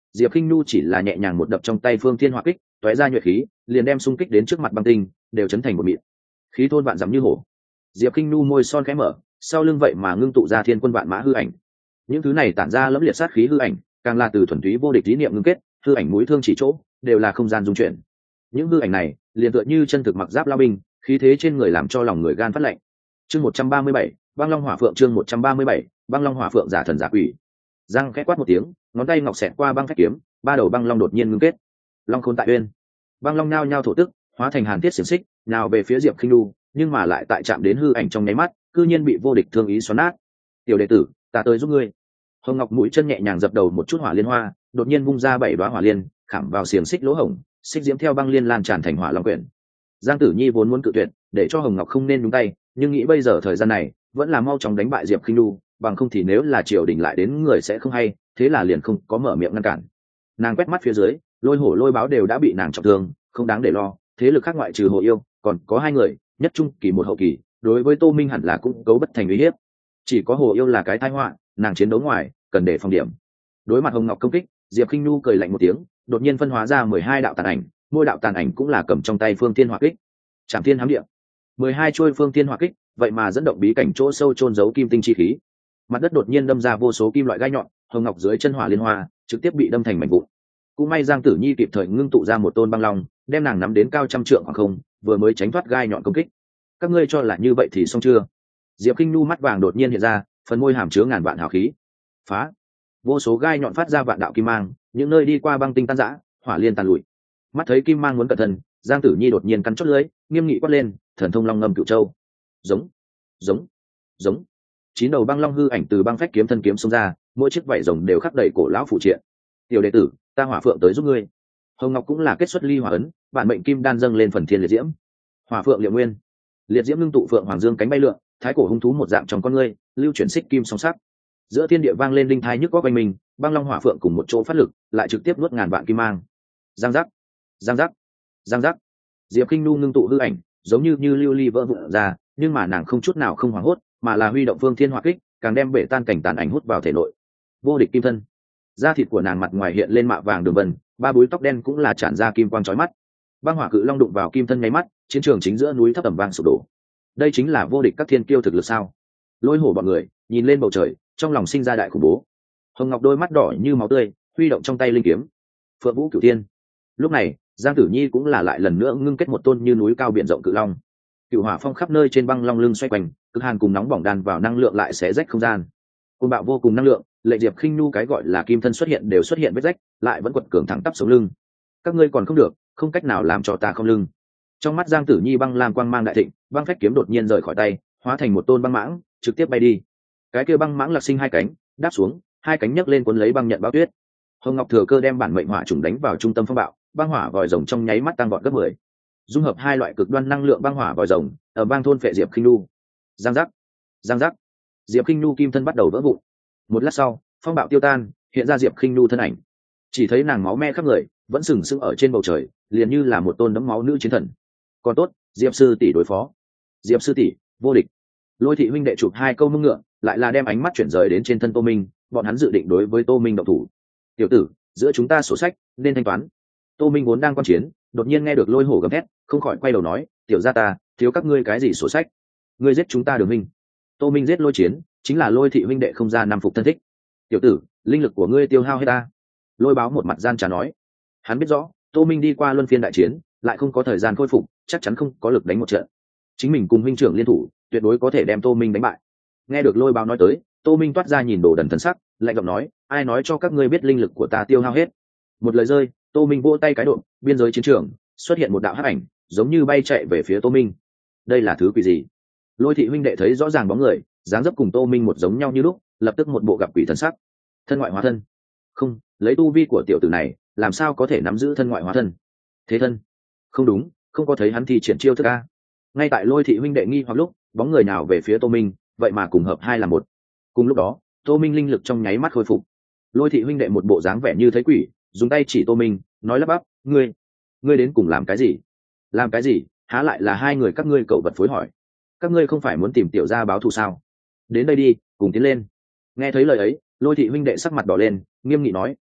Speaker 1: Diệp Khinh Nhu chỉ là nhẹ nhàng một đập trong tay phương thiên hỏa kích, tóe ra nhuệ khí, liền đem xung kích đến trước mặt băng tinh, đều chấn thành một mịn. Khí thôn vạn dặm như hổ. Diệp Khinh Nhu môi son khẽ mở, sau lưng vậy mà ngưng tụ ra thiên quân vạn mã hư ảnh. Những thứ này tản ra lẫm liệt sát khí hư ảnh, càng là từ thuần túy vô địch lý niệm ngưng kết, hư ảnh mũi thương chỉ chỗ, đều là không gian dung chuyển. Những hư ảnh này, liền tựa như chân thực mặc giáp lao binh, khí thế trên người làm cho lòng người gan phát lạnh. Chương một trăm ba mươi bảy, Băng Long Hỏa Phượng chương một trăm ba mươi bảy, Băng Long Hỏa Phượng giả thần giả quỷ. Giang khẽ quát một tiếng, ngón tay ngọc xẹt qua băng phách kiếm, ba đầu băng long đột nhiên ngưng kết. Long khôn tại uyên. Băng long nhao nhao thổ tức, hóa thành hàn thiết xiển xích, nào về phía Diệp Khinh Nhu, nhưng mà lại tại chạm đến hư ảnh trong nháy mắt, cư nhiên bị vô địch thương ý xoắn nát. "Tiểu đệ tử, ta tới giúp ngươi." Hồng Ngọc mũi chân nhẹ nhàng dập đầu một chút hỏa liên hoa, đột nhiên vung ra bảy đóa hỏa liên, khảm vào xiềng xích lỗ hổng, xích diễm theo băng liên lan tràn thành hỏa long quyển. Giang Tử Nhi vốn muốn cự tuyệt, để cho Hồng Ngọc không nên nhúng tay, nhưng nghĩ bây giờ thời gian này, vẫn là mau chóng đánh bại Diệp Khinh Nhu, bằng không thì nếu là triều đình lại đến người sẽ không hay, thế là liền không có mở miệng ngăn cản. Nàng quét mắt phía dưới, lôi hổ lôi báo đều đã bị nàng trọng thương, không đáng để lo, thế lực khác ngoại trừ hồ yêu, còn có hai người, nhất trung kỳ một hậu kỳ, đối với Tô Minh hẳn là cũng cấu bất thành uy hiếp. Chỉ có hồ yêu là cái tai họa, nàng chiến đấu ngoài, cần để phòng điểm. Đối mặt Hồng Ngọc công kích, Diệp Khinh Nhu cười lạnh một tiếng, đột nhiên phân hóa ra mười hai đạo tàn ảnh, mỗi đạo tàn ảnh cũng là cầm trong tay phương thiên hỏa kích. Trảm thiên hám địa. mười hai chuôi phương thiên hỏa kích, vậy mà dẫn động bí cảnh chỗ sâu chôn giấu kim tinh chi khí. Mặt đất đột nhiên đâm ra vô số kim loại gai nhọn, Hồng Ngọc dưới chân hỏa liên hoa trực tiếp bị đâm thành mảnh vụn. Cũng may Giang Tử Nhi kịp thời ngưng tụ ra một tôn băng long, đem nàng nắm đến cao trăm trượng khoảng không, vừa mới tránh thoát gai nhọn công kích. Các ngươi cho là như vậy thì xong chưa? Diệp Khinh Nhu mắt vàng đột nhiên hiện ra, phần môi hàm chứa ngàn vạn hào khí. Phá! Vô số gai nhọn phát ra vạn đạo kim mang, những nơi đi qua băng tinh tan rã, hỏa liên tàn lụi. Mắt thấy kim mang muốn cẩn thân, Giang Tử Nhi đột nhiên cắn chốt lưỡi, nghiêm nghị quát lên, thần thông long ngâm cửu châu. Giống, giống, giống. Chín đầu băng long hư ảnh từ băng phách kiếm thân kiếm xông ra, mỗi chiếc vảy rồng đều khắc đầy cổ lão phụ triện. "Tiểu đệ tử, ta Hỏa Phượng tới giúp ngươi." Hồng Ngọc cũng là kết xuất ly hỏa ấn, bản mệnh kim đan dâng lên phần thiên liệt diễm. Hỏa Phượng Liệm Nguyên. Liệt diễm ngưng tụ phượng hoàng dương cánh bay lượn, thái cổ hung thú một dạng trong con ngươi, lưu chuyển xích kim song sắc. Giữa thiên địa vang lên linh thai nhức góc quanh mình, băng long hỏa phượng cùng một chỗ phát lực, lại trực tiếp nuốt ngàn vạn kim mang. Giang giác, giang giác, giang giác. Diệp Khinh Nhu ngưng tụ hư ảnh, giống như như lưu ly vỡ vụn ra, nhưng mà nàng không chút nào không hoảng hốt, mà là huy động phương thiên hỏa kích, càng đem bể tan cảnh tàn ảnh hút vào thể nội. Vô địch kim thân. Da thịt của nàng mặt ngoài hiện lên mạ vàng đường vân, ba búi tóc đen cũng là tràn ra kim quang chói mắt. Băng hỏa cự long đụng vào kim thân nháy mắt, chiến trường chính giữa núi thấp tầm vang sụp đổ. Đây chính là vô địch các thiên kiêu thực lực sao? Lôi hổ bọn người nhìn lên bầu trời, trong lòng sinh ra đại khủng bố. Hồng Ngọc đôi mắt đỏ như máu tươi, huy động trong tay linh kiếm. Phượng Vũ Cửu Thiên. Lúc này, Giang Tử Nhi cũng là lại lần nữa ngưng kết một tôn như núi cao biển rộng cự long. Cửu hỏa phong khắp nơi trên băng long lưng xoay quanh, cực hàn cùng nóng bỏng đan vào năng lượng lại xé rách không gian. Côn bạo vô cùng năng lượng, lệ Diệp Khinh Nhu cái gọi là kim thân xuất hiện đều xuất hiện vết rách, lại vẫn quật cường thẳng tắp sống lưng. Các ngươi còn không được, không cách nào làm cho ta không lưng. Trong mắt Giang Tử Nhi băng lam quang mang đại thịnh, băng phách kiếm đột nhiên rời khỏi tay, hóa thành một tôn băng mãng, trực tiếp bay đi. Cái kia băng mãng lạc sinh hai cánh, đáp xuống, hai cánh nhấc lên cuốn lấy băng nhận bao tuyết. Hồng Ngọc thừa cơ đem bản mệnh hỏa trùng đánh vào trung tâm phong bạo, băng hỏa vòi rồng trong nháy mắt tăng vọt gấp mười. Dung hợp hai loại cực đoan năng lượng băng hỏa vòi rồng, ở bang thôn phệ Diệp Khinh Nhu. Giang giác, giang giác. Diệp Khinh Nhu kim thân bắt đầu vỡ vụn. Một lát sau, phong bạo tiêu tan, hiện ra Diệp Khinh Nhu thân ảnh. Chỉ thấy nàng máu me khắp người, vẫn sừng sững ở trên bầu trời, liền như là một tôn đẫm máu nữ chiến thần. Còn tốt, Diệp sư tỷ đối phó. Diệp sư tỷ, vô địch. Lôi thị huynh đệ chụp hai câu mông ngựa, lại là đem ánh mắt chuyển rời đến trên thân Tô Minh, bọn hắn dự định đối với Tô Minh động thủ. "Tiểu tử, giữa chúng ta sổ sách nên thanh toán." Tô Minh vốn đang quan chiến, đột nhiên nghe được Lôi hổ gầm thét, không khỏi quay đầu nói, "Tiểu gia ta, thiếu các ngươi cái gì sổ sách? Ngươi giết chúng ta Đường minh." Tô Minh giết Lôi Chiến, chính là Lôi thị huynh đệ không ra năm phục thân thích. "Tiểu tử, linh lực của ngươi tiêu hao hết ta." Lôi Báo một mặt gian trà nói. Hắn biết rõ, Tô Minh đi qua luân phiên đại chiến, lại không có thời gian khôi phục, chắc chắn không có lực đánh một trận. Chính mình cùng huynh trưởng liên thủ, tuyệt đối có thể đem Tô Minh đánh bại. Nghe được Lôi Báo nói tới, Tô Minh toát ra nhìn đồ đần thần sắc, lạnh giọng nói, "Ai nói cho các ngươi biết linh lực của ta tiêu hao hết?" Một lời rơi, Tô Minh vỗ tay cái độ, biên giới chiến trường xuất hiện một đạo hắc ảnh, giống như bay chạy về phía Tô Minh. Đây là thứ quỷ gì? Lôi thị huynh đệ thấy rõ ràng bóng người, dáng dấp cùng Tô Minh một giống nhau như lúc, lập tức một bộ gặp quỷ thần sắc. Thân ngoại hóa thân? Không, lấy tu vi của tiểu tử này, làm sao có thể nắm giữ thân ngoại hóa thân? Thế thân? Không đúng, không có thấy hắn thi triển chiêu thức a. Ngay tại Lôi thị huynh đệ nghi hoặc lúc, bóng người nào về phía Tô Minh, vậy mà cùng hợp hai là một. Cùng lúc đó, Tô Minh linh lực trong nháy mắt khôi phục. Lôi thị huynh đệ một bộ dáng vẻ như thấy quỷ, dùng tay chỉ Tô Minh, nói lắp bắp, "Ngươi, ngươi đến cùng làm cái gì?" "Làm cái gì? Há lại là hai người các ngươi cậu vật phối hỏi. Các ngươi không phải muốn tìm tiểu gia báo thù sao? Đến đây đi, cùng tiến lên." Nghe thấy lời ấy, Lôi thị huynh đệ sắc mặt đỏ lên, nghiêm nghị nói,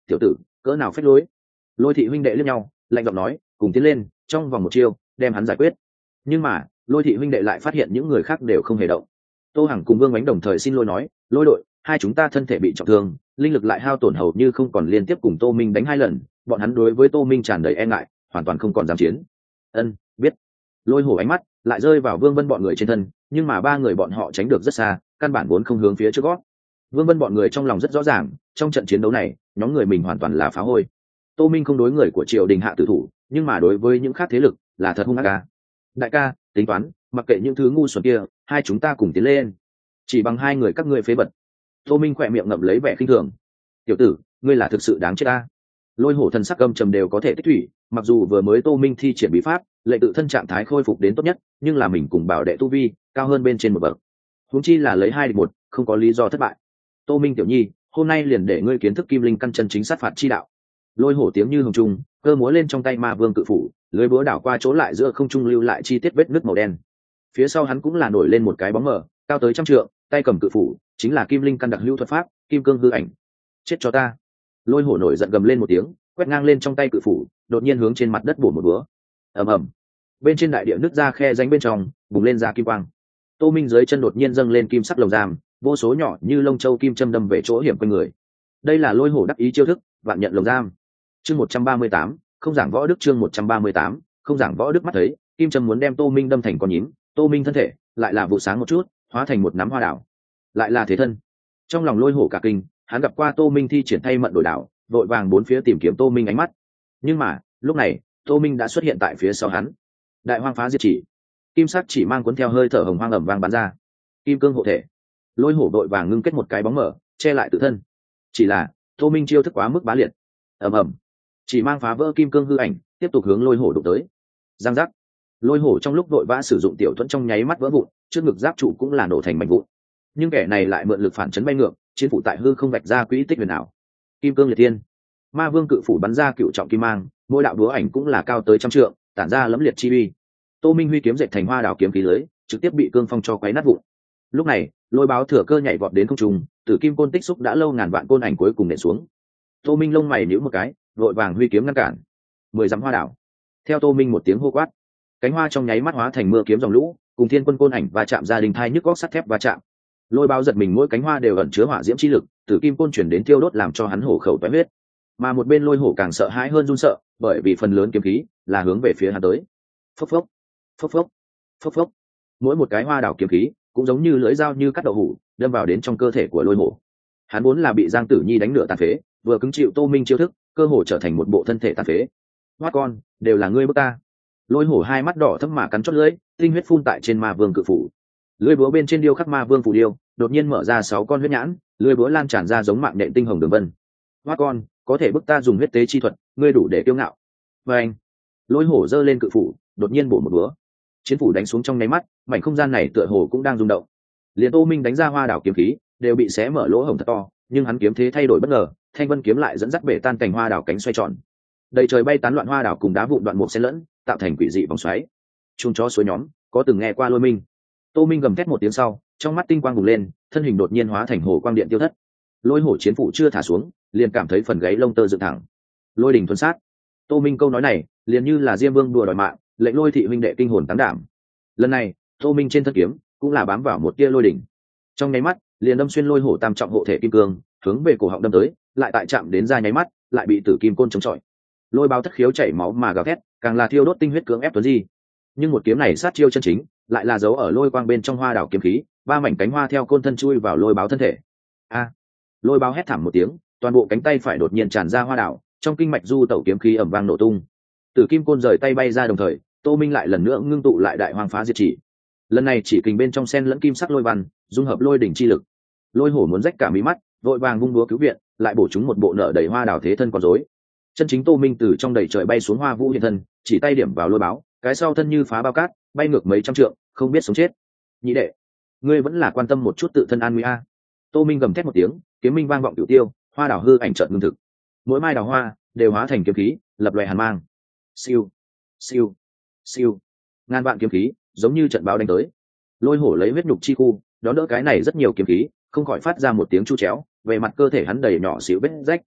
Speaker 1: tiểu tử cỡ nào phách lối. Lôi thị huynh đệ liếc nhau lạnh giọng nói cùng tiến lên trong vòng một chiêu đem hắn giải quyết. Nhưng mà lôi thị huynh đệ lại phát hiện những người khác đều không hề động. Tô Hằng cùng Vương Bánh đồng thời xin lỗi nói lôi đội hai chúng ta thân thể bị trọng thương, linh lực lại hao tổn hầu như không còn, liên tiếp cùng Tô Minh đánh hai lần, bọn hắn đối với Tô Minh tràn đầy e ngại, hoàn toàn không còn dám chiến. Ân, biết. Lôi hổ ánh mắt lại rơi vào Vương Vân bọn người trên thân, nhưng mà ba người bọn họ tránh được rất xa, căn bản vốn không hướng phía trước gót. Vương Vân bọn người trong lòng rất rõ ràng, trong trận chiến đấu này, nhóm người mình hoàn toàn là phá hôi. Tô Minh không đối người của triều đình hạ tử thủ, nhưng mà đối với những khác thế lực là thật hung ác ca. Đại ca, tính toán, mặc kệ những thứ ngu xuẩn kia, hai chúng ta cùng tiến lên. Chỉ bằng hai người các ngươi phế vật. Tô Minh khỏe miệng ngậm lấy vẻ khinh thường. Tiểu tử, ngươi là thực sự đáng chết ta. Lôi hổ thần sắc âm trầm đều có thể tích thủy, mặc dù vừa mới Tô Minh thi triển bí pháp, lệ tự thân trạng thái khôi phục đến tốt nhất, nhưng là mình cùng bảo đệ tu vi cao hơn bên trên một bậc. Huống chi là lấy hai địch một, không có lý do thất bại. Tô Minh tiểu nhi, hôm nay liền để ngươi kiến thức kim linh căn chân chính sát phạt chi đạo. Lôi hổ tiếng như hồng trung, cơ múa lên trong tay ma vương cự phủ, lưới búa đảo qua chỗ lại giữa không trung lưu lại chi tiết vết nứt màu đen. Phía sau hắn cũng là nổi lên một cái bóng mờ, cao tới trăm trượng, tay cầm cự phủ, chính là kim linh căn đặc hữu thuật pháp, kim cương hư ảnh. Chết cho ta. Lôi hổ nổi giận gầm lên một tiếng, quét ngang lên trong tay cự phủ, đột nhiên hướng trên mặt đất bổ một búa. Ầm ầm. Bên trên đại địa nứt ra khe rãnh bên trong, bùng lên ra kim quang. Tô Minh dưới chân đột nhiên dâng lên kim sắc lồng giam, vô số nhỏ như lông châu kim châm đâm về chỗ hiểm quanh người. Đây là lôi hổ đắc ý chiêu thức, vạn nhận lồng giam. Chương một trăm ba mươi tám, không giảng võ đức. Chương một trăm ba mươi tám, không giảng võ đức. Mắt thấy kim châm muốn đem Tô Minh đâm thành con nhím, Tô Minh thân thể lại là vụ sáng một chút, hóa thành một nắm hoa đảo. Lại là thế thân. Trong lòng lôi hổ cả kinh, hắn gặp qua Tô Minh thi triển thay mận đổi đảo, vội vàng bốn phía tìm kiếm Tô Minh ánh mắt. Nhưng mà lúc này Tô Minh đã xuất hiện tại phía sau hắn. Đại hoang phá diệt chỉ, kim sắc chỉ mang cuốn theo hơi thở hồng hoang ẩm vang bắn ra, kim cương hộ thể. Lôi hổ vội vàng ngưng kết một cái bóng mở che lại tự thân. Chỉ là Tô Minh chiêu thức quá mức bá liệt. Ầm ầm, chỉ mang phá vỡ kim cương hư ảnh, tiếp tục hướng lôi hổ đụng tới. Giang giác, lôi hổ trong lúc vội vã sử dụng tiểu thuẫn trong nháy mắt vỡ vụn, trước ngực giáp trụ cũng là nổ thành mảnh vụn. Nhưng kẻ này lại mượn lực phản chấn bay ngược, chiến phủ tại hư không vạch ra quỹ tích huyền ảo. Kim cương liệt thiên, ma vương cự phủ bắn ra cựu trọng kim mang, mỗi đạo đúa ảnh cũng là cao tới trăm trượng, tản ra lẫm liệt chi uy. Tô Minh huy kiếm dệt thành hoa đảo kiếm khí lưới, trực tiếp bị cương phong cho quấy nát vụn. Lúc này lôi báo thừa cơ nhảy vọt đến không trung, tử kim côn tích xúc đã lâu ngàn vạn côn ảnh cuối cùng nện xuống. Tô Minh lông mày nhíu một cái, vội vàng huy kiếm ngăn cản. Mười dặm hoa đảo. Theo Tô Minh một tiếng hô quát, cánh hoa trong nháy mắt hóa thành mưa kiếm dòng lũ, cùng thiên quân côn ảnh và chạm ra đình thai nhức góc sắt thép va chạm. Lôi báo giật mình, mỗi cánh hoa đều ẩn chứa hỏa diễm chi lực, tử kim côn chuyển đến tiêu đốt làm cho hắn hổ khẩu toái huyết. Mà một bên lôi hổ càng sợ hãi hơn run sợ, bởi vì phần lớn kiếm khí là hướng về phía hắn tới. Phốc phốc, phốc phốc, phốc phốc. Mỗi một cái hoa đảo kiếm khí cũng giống như lưỡi dao như cắt đậu hủ, đâm vào đến trong cơ thể của lôi hổ. Hắn vốn là bị Giang Tử Nhi đánh nửa tàn phế, vừa cứng chịu Tô Minh chiêu thức, cơ hồ trở thành một bộ thân thể tàn phế. Hoa con, đều là ngươi bức ta. Lôi hổ hai mắt đỏ thẫm mà cắn chót lưỡi, tinh huyết phun tại trên ma vương cự phủ. Lưỡi búa bên trên điêu khắc ma vương phù điêu, đột nhiên mở ra sáu con huyết nhãn, lưỡi búa lan tràn ra giống mạng nhện tinh hồng đường vân. Hoa con, có thể bức ta dùng huyết tế chi thuật, ngươi đủ để kiêu ngạo. Và anh, lôi hổ giơ lên cự phủ, đột nhiên bổ một búa. Chiến phủ đánh xuống trong nháy mắt, mảnh không gian này tựa hồ cũng đang rung động. Liền Tô Minh đánh ra hoa đảo kiếm khí đều bị xé mở lỗ hổng thật to, nhưng hắn kiếm thế thay đổi bất ngờ, thanh vân kiếm lại dẫn dắt bể tan cành hoa đảo cánh xoay tròn. Đầy trời bay tán loạn hoa đảo cùng đá vụn đoạn mục xen lẫn, tạo thành quỷ dị vòng xoáy. Chuông chó suối nhóm, có từng nghe qua Lôi Minh? Tô Minh gầm thét một tiếng sau, trong mắt tinh quang bùng lên, thân hình đột nhiên hóa thành hồ quang điện tiêu thất. Lôi hổ chiến phủ chưa thả xuống, liền cảm thấy phần gáy lông tơ dựng thẳng. Lôi đỉnh thuần sát. Tô Minh câu nói này, liền như là Diêm Vương đùa đòi mạng, lệnh Lôi thị huynh đệ kinh hồn táng đảm. Lần này, Tô Minh trên thân kiếm cũng là bám vào một tia lôi đỉnh. Trong nháy mắt, liền đâm xuyên lôi hổ tam trọng hộ thể kim cương, hướng về cổ họng đâm tới, lại tại chạm đến ra nháy mắt, lại bị tử kim côn chống chọi. Lôi báo thất khiếu chảy máu mà gào thét, càng là thiêu đốt tinh huyết cưỡng ép tuấn di. Nhưng một kiếm này sát chiêu chân chính, lại là giấu ở lôi quang bên trong hoa đảo kiếm khí, ba mảnh cánh hoa theo côn thân chui vào lôi báo thân thể. A! Lôi báo hét thảm một tiếng, toàn bộ cánh tay phải đột nhiên tràn ra hoa đảo, trong kinh mạch du tẩu kiếm khí ầm vang nổ tung. Tử kim côn rời tay bay ra, đồng thời Tô Minh lại lần nữa ngưng tụ lại đại hoang phá diệt chỉ. Lần này chỉ kình bên trong sen lẫn kim sắc lôi văn, dung hợp lôi đỉnh chi lực. Lôi hổ muốn rách cả mí mắt, vội vàng vung búa cứu viện, lại bổ chúng một bộ nợ đầy hoa đảo thế thân con rối. Chân chính Tô Minh từ trong đầy trời bay xuống hoa vũ hiện thân, chỉ tay điểm vào lôi báo, cái sau thân như phá bao cát, bay ngược mấy trăm trượng, không biết sống chết. Nhị đệ, ngươi vẫn là quan tâm một chút tự thân an nguy a. Tô Minh gầm thét một tiếng, kiếm minh vang vọng cửu tiêu, hoa đảo hư ảnh chợt ngưng thực. Mỗi mai đào hoa đều hóa thành kiếm khí, lập loè hàn mang. Siêu, siêu, siêu. Ngàn vạn kiếm khí, giống như trận báo đánh tới. Lôi hổ lấy huyết nhục chi khu, đón đỡ cái này rất nhiều kiếm khí, không khỏi phát ra một tiếng chu chéo, về mặt cơ thể hắn đầy nhỏ xíu vết rách.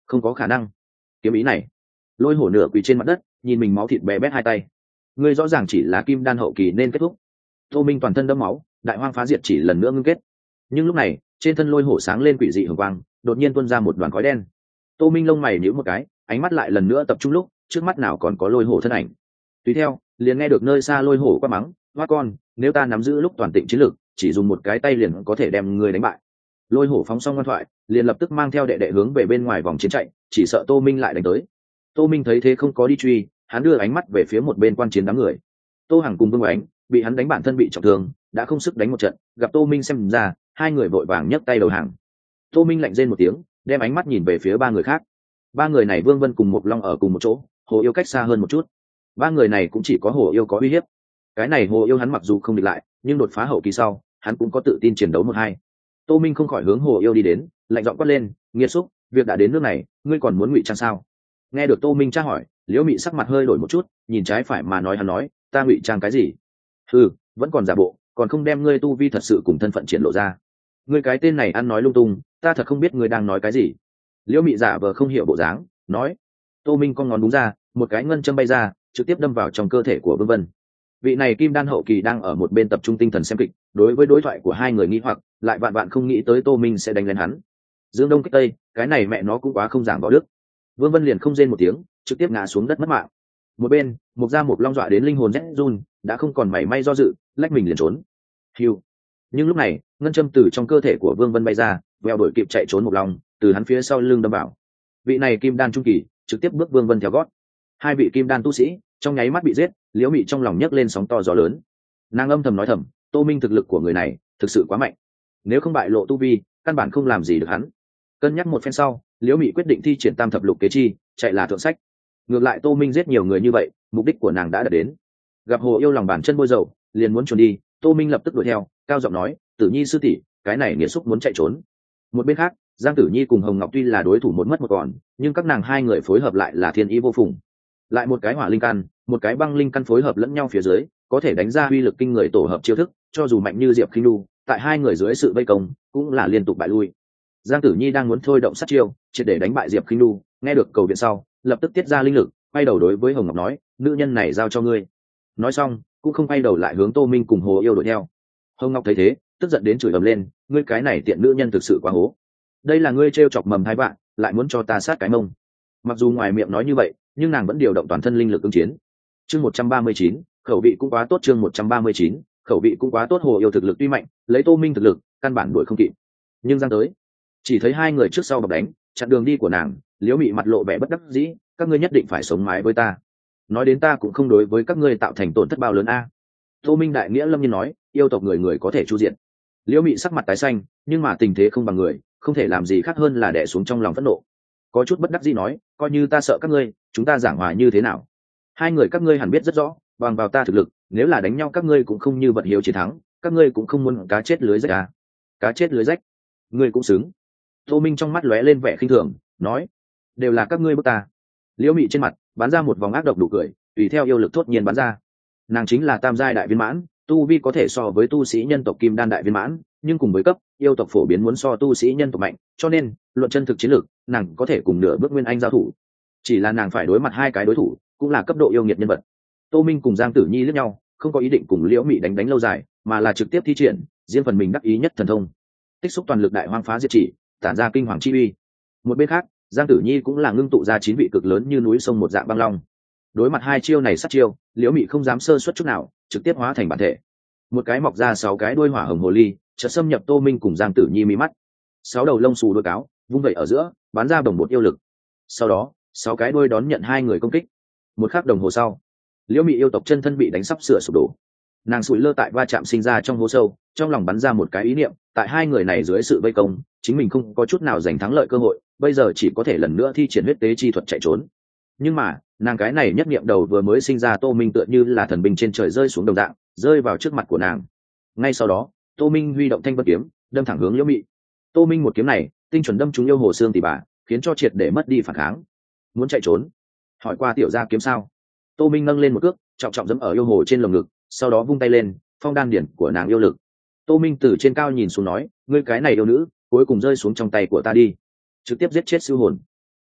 Speaker 1: không có khả năng. Kiếm ý này. Lôi hổ nửa quỳ trên mặt đất, nhìn mình máu thịt bé bét hai tay. Ngươi rõ ràng chỉ là kim đan hậu kỳ nên kết thúc. Tô Minh toàn thân đẫm máu, đại hoang phá diệt chỉ lần nữa ngưng kết. Nhưng lúc này, trên thân lôi hổ sáng lên quỷ dị hồng quang, đột nhiên tuôn ra một đoàn khói đen. Tô Minh lông mày nhíu một cái, ánh mắt lại lần nữa tập trung lúc, trước mắt nào còn có lôi hổ thân ảnh. Tùy theo, liền nghe được nơi xa lôi hổ quát mắng, "Hoa con, nếu ta nắm giữ lúc toàn tịnh chiến lực, chỉ dùng một cái tay liền có thể đem ngươi đánh bại." Lôi hổ phóng xong ngoan thoại, liền lập tức mang theo đệ đệ hướng về bên ngoài vòng chiến chạy, chỉ sợ Tô Minh lại đánh tới. Tô Minh thấy thế không có đi truy, hắn đưa ánh mắt về phía một bên quan chiến đám người. Tô Hằng cùng Vương Oánh bị hắn đánh bản thân bị trọng thương, đã không sức đánh một trận, gặp Tô Minh xem ra, hai người vội vàng nhấc tay đầu hàng. Tô Minh lạnh rên một tiếng, đem ánh mắt nhìn về phía ba người khác. Ba người này Vương Vân cùng Mộc Long ở cùng một chỗ, Hồ Yêu cách xa hơn một chút. Ba người này cũng chỉ có Hồ Yêu có uy hiếp. Cái này Hồ Yêu hắn mặc dù không địch lại, nhưng đột phá hậu kỳ sau, hắn cũng có tự tin chiến đấu một hai. Tô Minh không khỏi hướng Hồ Yêu đi đến, lạnh giọng quát lên, "Nghiệt xúc, việc đã đến nước này, ngươi còn muốn ngụy trang sao?" Nghe được Tô Minh tra hỏi, Liễu Mị sắc mặt hơi đổi một chút, nhìn trái phải mà nói hắn nói, "Ta ngụy trang cái gì? Ừ, vẫn còn giả bộ, còn không đem ngươi tu vi thật sự cùng thân phận triển lộ ra. Ngươi cái tên này ăn nói lung tung, ta thật không biết ngươi đang nói cái gì." Liễu Mị giả vờ không hiểu bộ dáng, nói. Tô Minh con ngón đúng ra, một cái ngân châm bay ra, trực tiếp đâm vào trong cơ thể của Vương Vân. Vị này kim đan hậu kỳ đang ở một bên tập trung tinh thần xem kịch, đối với đối thoại của hai người nghi hoặc, lại vạn vạn không nghĩ tới Tô Minh sẽ đánh lên hắn. Dương Đông kích Tây, cái này mẹ nó cũng quá không giảng võ đức. Vương Vân liền không rên một tiếng, trực tiếp ngã xuống đất mất mạng. Một bên, Mộc Gia Mộc Long dọa đến linh hồn rét run, đã không còn mảy may do dự, lách mình liền trốn. Hiu. Nhưng lúc này, ngân châm từ trong cơ thể của Vương Vân bay ra, vèo đuổi kịp chạy trốn Mộc Long, từ hắn phía sau lưng đâm vào. Vị này kim đan trung kỳ, trực tiếp bước Vương Vân theo gót. Hai vị kim đan tu sĩ, trong nháy mắt bị giết, Liễu Mị trong lòng nhấc lên sóng to gió lớn. Nàng âm thầm nói thầm, Tô Minh thực lực của người này, thực sự quá mạnh. Nếu không bại lộ tu vi, căn bản không làm gì được hắn. Cân nhắc một phen sau, Liễu Mị quyết định thi triển tam thập lục kế chi, chạy là thượng sách. Ngược lại Tô Minh giết nhiều người như vậy, mục đích của nàng đã đạt đến. Gặp Hồ Yêu lòng bàn chân bôi dầu, liền muốn trốn đi, Tô Minh lập tức đuổi theo, cao giọng nói, "Tử Nhi sư tỷ, cái này nghiệt xúc muốn chạy trốn." Một bên khác, Giang Tử Nhi cùng Hồng Ngọc tuy là đối thủ một mất một còn, nhưng các nàng hai người phối hợp lại là thiên ý vô phùng. Lại một cái hỏa linh căn, một cái băng linh căn phối hợp lẫn nhau phía dưới, có thể đánh ra uy lực kinh người tổ hợp chiêu thức, cho dù mạnh như Diệp Khinh Nu, tại hai người dưới sự vây công, cũng là liên tục bại lui. Giang Tử Nhi đang muốn thôi động sát chiêu, triệt để đánh bại Diệp Khinh Nu, nghe được cầu viện sau, lập tức tiết ra linh lực, quay đầu đối với Hồng Ngọc nói, "Nữ nhân này giao cho ngươi." Nói xong, cũng không quay đầu lại hướng Tô Minh cùng Hồ Yêu đuổi theo. Hồng Ngọc thấy thế, tức giận đến chửi ầm lên, "Ngươi cái này tiện nữ nhân thực sự quá hố. Đây là ngươi trêu chọc mầm hai bạn, lại muốn cho ta sát cái mông." Mặc dù ngoài miệng nói như vậy, nhưng nàng vẫn điều động toàn thân linh lực ứng chiến. Chương một trăm ba mươi chín, khẩu vị cũng quá tốt. Chương một trăm ba mươi chín, khẩu vị cũng quá tốt. Hồ Yêu thực lực tuy mạnh, lấy Tô Minh thực lực, căn bản đuổi không kịp. Nhưng Giang tới, chỉ thấy hai người trước sau bọc đánh, chặn đường đi của nàng. Liễu Mị mặt lộ vẻ bất đắc dĩ, "Các ngươi nhất định phải sống mái với ta. Nói đến ta cũng không đối với các ngươi tạo thành tổn thất bao lớn a." Tô Minh đại nghĩa lâm nhiên nói, "Yêu tộc người người có thể chu diện." Liễu Mị sắc mặt tái xanh, nhưng mà tình thế không bằng người, không thể làm gì khác hơn là đè xuống trong lòng phẫn nộ. Có chút bất đắc dĩ nói, "Coi như ta sợ các ngươi, chúng ta giảng hòa như thế nào? Hai người các ngươi hẳn biết rất rõ, bằng vào ta thực lực, nếu là đánh nhau các ngươi cũng không như vận hiếu chiến thắng, các ngươi cũng không muốn cá chết lưới rách à? Cá chết lưới rách, ngươi cũng xứng." Tô Minh trong mắt lóe lên vẻ khinh thường, nói, "Đều là các ngươi bức ta." Liễu Mị trên mặt bắn ra một vòng ác độc đủ cười, tùy theo yêu lực thốt nhiên bắn ra. Nàng chính là tam giai đại viên mãn, tu vi có thể so với tu sĩ nhân tộc kim đan đại viên mãn, nhưng cùng với cấp yêu tộc phổ biến muốn so tu sĩ nhân tộc mạnh, cho nên luận chân thực chiến lược, nàng có thể cùng nửa bước nguyên anh giao thủ. Chỉ là nàng phải đối mặt hai cái đối thủ, cũng là cấp độ yêu nghiệt nhân vật. Tô Minh cùng Giang Tử Nhi liếc nhau, không có ý định cùng Liễu Mị đánh đánh lâu dài, mà là trực tiếp thi triển riêng phần mình đắc ý nhất thần thông, tích xúc toàn lực đại hoang phá diệt chỉ, tản ra kinh hoàng chi uy. Một bên khác, Giang Tử Nhi cũng là ngưng tụ ra chín vị cực lớn như núi sông một dạng băng long. Đối mặt hai chiêu này sát chiêu, Liễu Mị không dám sơ suất chút nào, trực tiếp hóa thành bản thể. Một cái mọc ra sáu cái đuôi hỏa hồng hồ ly, chợt xâm nhập Tô Minh cùng Giang Tử Nhi mi mắt. Sáu đầu lông xù đuôi cáo, vung vẩy ở giữa, bắn ra bồng bột yêu lực. Sau đó, sáu cái đuôi đón nhận hai người công kích. Một khắc đồng hồ sau, Liễu Mị yêu tộc chân thân bị đánh sắp sửa sụp đổ. Nàng sụi lơ tại va chạm sinh ra trong hố sâu, trong lòng bắn ra một cái ý niệm, tại hai người này dưới sự vây công, chính mình không có chút nào giành thắng lợi cơ hội, bây giờ chỉ có thể lần nữa thi triển huyết tế chi thuật chạy trốn. Nhưng mà, nàng cái này nhất niệm đầu vừa mới sinh ra Tô Minh tựa như là thần binh trên trời rơi xuống đồng dạng, rơi vào trước mặt của nàng. Ngay sau đó, Tô Minh huy động thanh vân kiếm, đâm thẳng hướng Liễu Mị. Tô Minh một kiếm này, tinh chuẩn đâm trúng yêu hồ xương tỷ bà, khiến cho triệt để mất đi phản kháng. Muốn chạy trốn? Hỏi qua tiểu gia kiếm sao? Tô Minh nâng lên một cước, trọng trọng giẫm ở yêu hồ trên lồng ngực, sau đó vung tay lên, phong đan điển của nàng yêu lực. Tô Minh từ trên cao nhìn xuống nói, ngươi cái này yêu nữ, cuối cùng rơi xuống trong tay của ta đi, trực tiếp giết chết siêu hồn.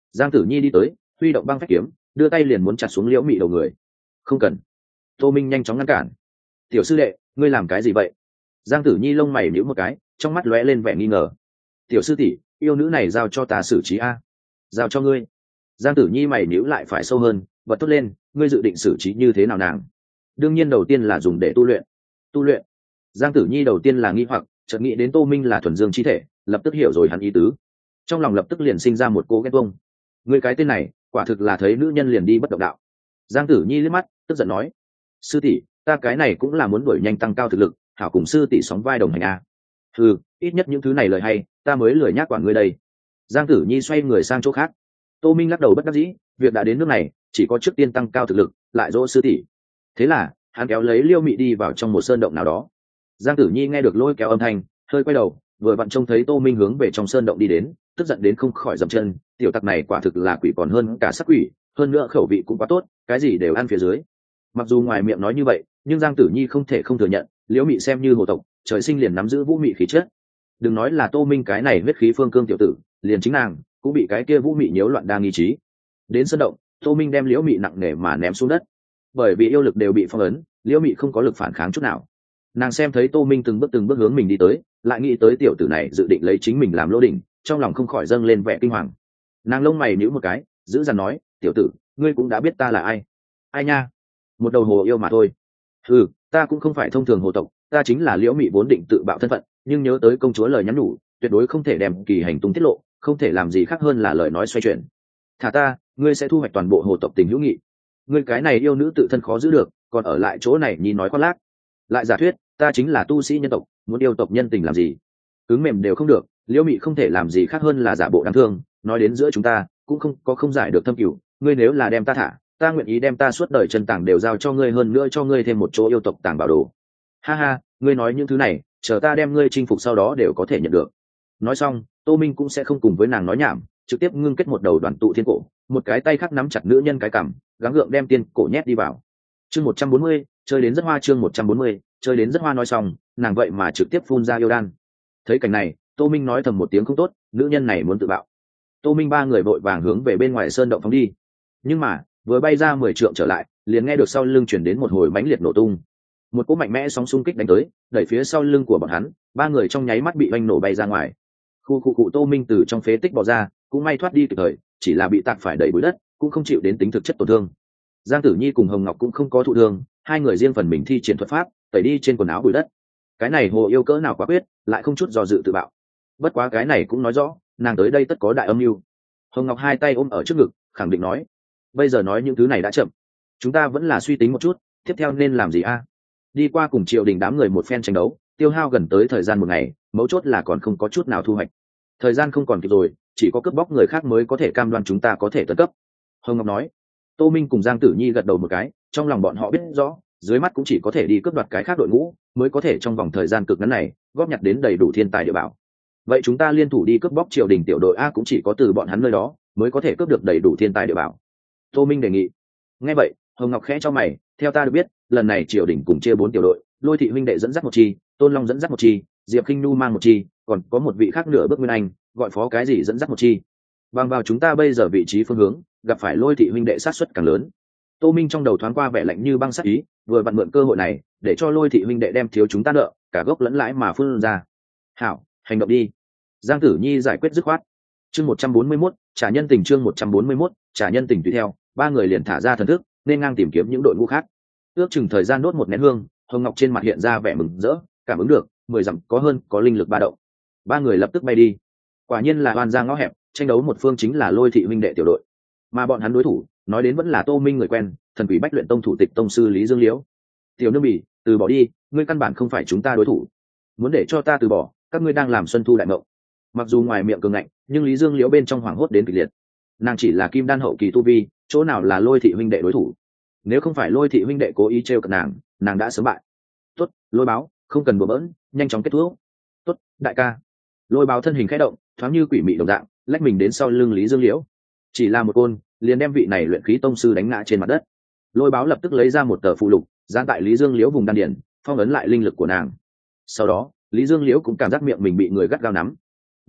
Speaker 1: Giang Tử Nhi đi tới, huy động băng phách kiếm, đưa tay liền muốn chặt xuống liễu mị đầu người. Không cần. Tô Minh nhanh chóng ngăn cản. Tiểu sư đệ, ngươi làm cái gì vậy? Giang Tử Nhi lông mày nhíu một cái, trong mắt lóe lên vẻ nghi ngờ. Tiểu sư tỷ, yêu nữ này giao cho ta xử trí a. Giao cho ngươi. Giang Tử Nhi mày nhíu lại phải sâu hơn, bật thốt lên, ngươi dự định xử trí như thế nào nàng? Đương nhiên đầu tiên là dùng để tu luyện. Tu luyện? Giang Tử Nhi đầu tiên là nghi hoặc, chợt nghĩ đến Tô Minh là thuần dương chi thể, lập tức hiểu rồi hắn ý tứ. Trong lòng lập tức liền sinh ra một cô ghét vông. Ngươi cái tên này, quả thực là thấy nữ nhân liền đi bất động đạo. Giang Tử Nhi liếc mắt, tức giận nói, sư tỷ, ta cái này cũng là muốn đuổi nhanh tăng cao thực lực, hảo cùng sư tỷ sóng vai đồng hành a. Ừ, ít nhất những thứ này lời hay, ta mới lười nhác quản ngươi đây. Giang Tử Nhi xoay người sang chỗ khác. Tô Minh lắc đầu bất đắc dĩ, việc đã đến nước này, chỉ có trước tiên tăng cao thực lực, lại dỗ sư tỷ. Thế là, hắn kéo lấy Liêu Mị đi vào trong một sơn động nào đó. Giang Tử Nhi nghe được lôi kéo âm thanh, hơi quay đầu, vừa vặn trông thấy Tô Minh hướng về trong sơn động đi đến, tức giận đến không khỏi dậm chân, tiểu tặc này quả thực là quỷ còn hơn cả sắc quỷ, hơn nữa khẩu vị cũng quá tốt, cái gì đều ăn phía dưới. Mặc dù ngoài miệng nói như vậy, nhưng Giang Tử Nhi không thể không thừa nhận, Liễu Mị xem như hồ tộc, trời sinh liền nắm giữ vũ mị khí chất. Đừng nói là Tô Minh cái này huyết khí phương cương tiểu tử, liền chính nàng cũng bị cái kia vũ mị nhiễu loạn đa nghi trí. Đến sơn động, Tô Minh đem Liễu Mị nặng nề mà ném xuống đất. Bởi vì yêu lực đều bị phong ấn, Liễu Mị không có lực phản kháng chút nào. Nàng xem thấy Tô Minh từng bước từng bước hướng mình đi tới, lại nghĩ tới tiểu tử này dự định lấy chính mình làm lô đỉnh, trong lòng không khỏi dâng lên vẻ kinh hoàng. Nàng lông mày nhíu một cái, giữ dằn nói, tiểu tử, ngươi cũng đã biết ta là ai. Ai nha? Một đầu hồ yêu mà thôi. Ừ, ta cũng không phải thông thường hồ tộc, ta chính là Liễu Mị vốn định tự bạo thân phận, nhưng nhớ tới công chúa lời nhắn nhủ, tuyệt đối không thể đem kỳ hành tung tiết lộ, không thể làm gì khác hơn là lời nói xoay chuyển. Thả ta, ngươi sẽ thu hoạch toàn bộ hồ tộc tình hữu nghị. Ngươi cái này yêu nữ tự thân khó giữ được, còn ở lại chỗ này nhìn nói khoác lác. Lại giả thuyết, ta chính là tu sĩ nhân tộc, muốn yêu tộc nhân tình làm gì? Cứng mềm đều không được, Liễu Mị không thể làm gì khác hơn là giả bộ đáng thương, nói đến giữa chúng ta, cũng không có không giải được thâm cửu, ngươi nếu là đem ta thả, ta nguyện ý đem ta suốt đời chân tàng đều giao cho ngươi, hơn nữa cho ngươi thêm một chỗ yêu tộc tàng bảo đồ. Ha ha, ngươi nói những thứ này, chờ ta đem ngươi chinh phục sau đó đều có thể nhận được. Nói xong, Tô Minh cũng sẽ không cùng với nàng nói nhảm, trực tiếp ngưng kết một đầu đoàn tụ thiên cổ, một cái tay khác nắm chặt nữ nhân cái cằm, gắng gượng đem tiên cổ nhét đi vào. Chương một trăm bốn mươi, chơi đến rất hoa. Chương một trăm bốn mươi, chơi đến rất hoa. Nói xong, nàng vậy mà trực tiếp phun ra yêu đan. Thấy cảnh này, Tô Minh nói thầm một tiếng không tốt, nữ nhân này muốn tự bạo. Tô Minh ba người vội vàng hướng về bên ngoài sơn động phóng đi. Nhưng mà, vừa bay ra mười trượng trở lại, liền nghe được sau lưng truyền đến một hồi mãnh liệt nổ tung. Một cỗ mạnh mẽ sóng xung kích đánh tới, đẩy phía sau lưng của bọn hắn, ba người trong nháy mắt bị oanh nổ bay ra ngoài. Khu khu cụ Tô Minh từ trong phế tích bò ra, cũng may thoát đi kịp thời, chỉ là bị tạc phải đẩy bụi đất, cũng không chịu đến tính thực chất tổn thương. Giang Tử Nhi cùng Hồng Ngọc cũng không có thụ thương, hai người riêng phần mình thi triển thuật pháp, tẩy đi trên quần áo bụi đất. Cái này hồ yêu cỡ nào quá quyết, lại không chút do dự tự bạo. Bất quá cái này cũng nói rõ, nàng tới đây tất có đại âm mưu. Hồng Ngọc hai tay ôm ở trước ngực, khẳng định nói, bây giờ nói những thứ này đã chậm, chúng ta vẫn là suy tính một chút, tiếp theo nên làm gì a? Đi qua cùng triều đình đám người một phen tranh đấu, tiêu hao gần tới thời gian một ngày, mấu chốt là còn không có chút nào thu hoạch. Thời gian không còn kịp rồi, chỉ có cướp bóc người khác mới có thể cam đoan chúng ta có thể tấn cấp. Hồng Ngọc nói. Tô Minh cùng Giang Tử Nhi gật đầu một cái, trong lòng bọn họ biết rõ, dưới mắt cũng chỉ có thể đi cướp đoạt cái khác đội ngũ, mới có thể trong vòng thời gian cực ngắn này góp nhặt đến đầy đủ thiên tài địa bảo. Vậy chúng ta liên thủ đi cướp bóc triều đình tiểu đội a, cũng chỉ có từ bọn hắn nơi đó mới có thể cướp được đầy đủ thiên tài địa bảo. Tô Minh đề nghị. Nghe vậy, Hồng Ngọc khẽ cho mày, theo ta được biết, lần này triều đình cùng chia bốn tiểu đội, Lôi thị huynh đệ dẫn dắt một chi, Tôn Long dẫn dắt một chi, Diệp Kinh Nu mang một chi, còn có một vị khác nửa bước nguyên anh, gọi phó cái gì dẫn dắt một chi. Bằng vào chúng ta bây giờ vị trí phương hướng, gặp phải Lôi thị huynh đệ sát suất càng lớn. Tô Minh trong đầu thoáng qua vẻ lạnh như băng sát ý, vừa vặn mượn cơ hội này để cho Lôi thị huynh đệ đem thiếu chúng ta nợ, cả gốc lẫn lãi mà phun ra. Hảo, hành động đi. Giang Tử Nhi giải quyết dứt khoát. Chương một trăm bốn mươi mốt, trả nhân tình. Chương một trăm bốn mươi mốt, trả nhân tình. Tùy theo, ba người liền thả ra thần thức, nên ngang tìm kiếm những đội ngũ khác. Ước chừng thời gian đốt một nén hương, Hồng Ngọc trên mặt hiện ra vẻ mừng rỡ, cảm ứng được mười dặm có hơn có linh lực ba động. Ba người lập tức bay đi. Quả nhiên là oan ra ngõ hẹp, tranh đấu một phương chính là Lôi thị huynh đệ tiểu đội, mà bọn hắn đối thủ nói đến vẫn là Tô Minh người quen, Thần Quỷ Bách Luyện Tông thủ tịch tông sư Lý Dương Liễu. Tiểu Nương Bỉ, từ bỏ đi, ngươi căn bản không phải chúng ta đối thủ. Muốn để cho ta từ bỏ, các ngươi đang làm xuân thu đại mộng. Mặc dù ngoài miệng cường ngạnh, nhưng Lý Dương Liễu bên trong hoảng hốt đến kịch liệt. Nàng chỉ là kim đan hậu kỳ tu vi, chỗ nào là Lôi thị huynh đệ đối thủ. Nếu không phải Lôi thị huynh đệ cố ý trêu cợt nàng, nàng đã sớm bại. Tốt, Lôi Báo, không cần bừa bỡn, nhanh chóng kết thúc. Tốt, đại ca. Lôi Báo thân hình khẽ động, thoáng như quỷ mị đồng dạng, lách mình đến sau lưng Lý Dương Liễu. Chỉ là một côn, liền đem vị này luyện khí tông sư đánh ngã trên mặt đất. Lôi Báo lập tức lấy ra một tờ phụ lục, dán tại Lý Dương Liễu vùng đan điền, phong ấn lại linh lực của nàng. Sau đó, Lý Dương Liễu cũng cảm giác miệng mình bị người gắt gao nắm.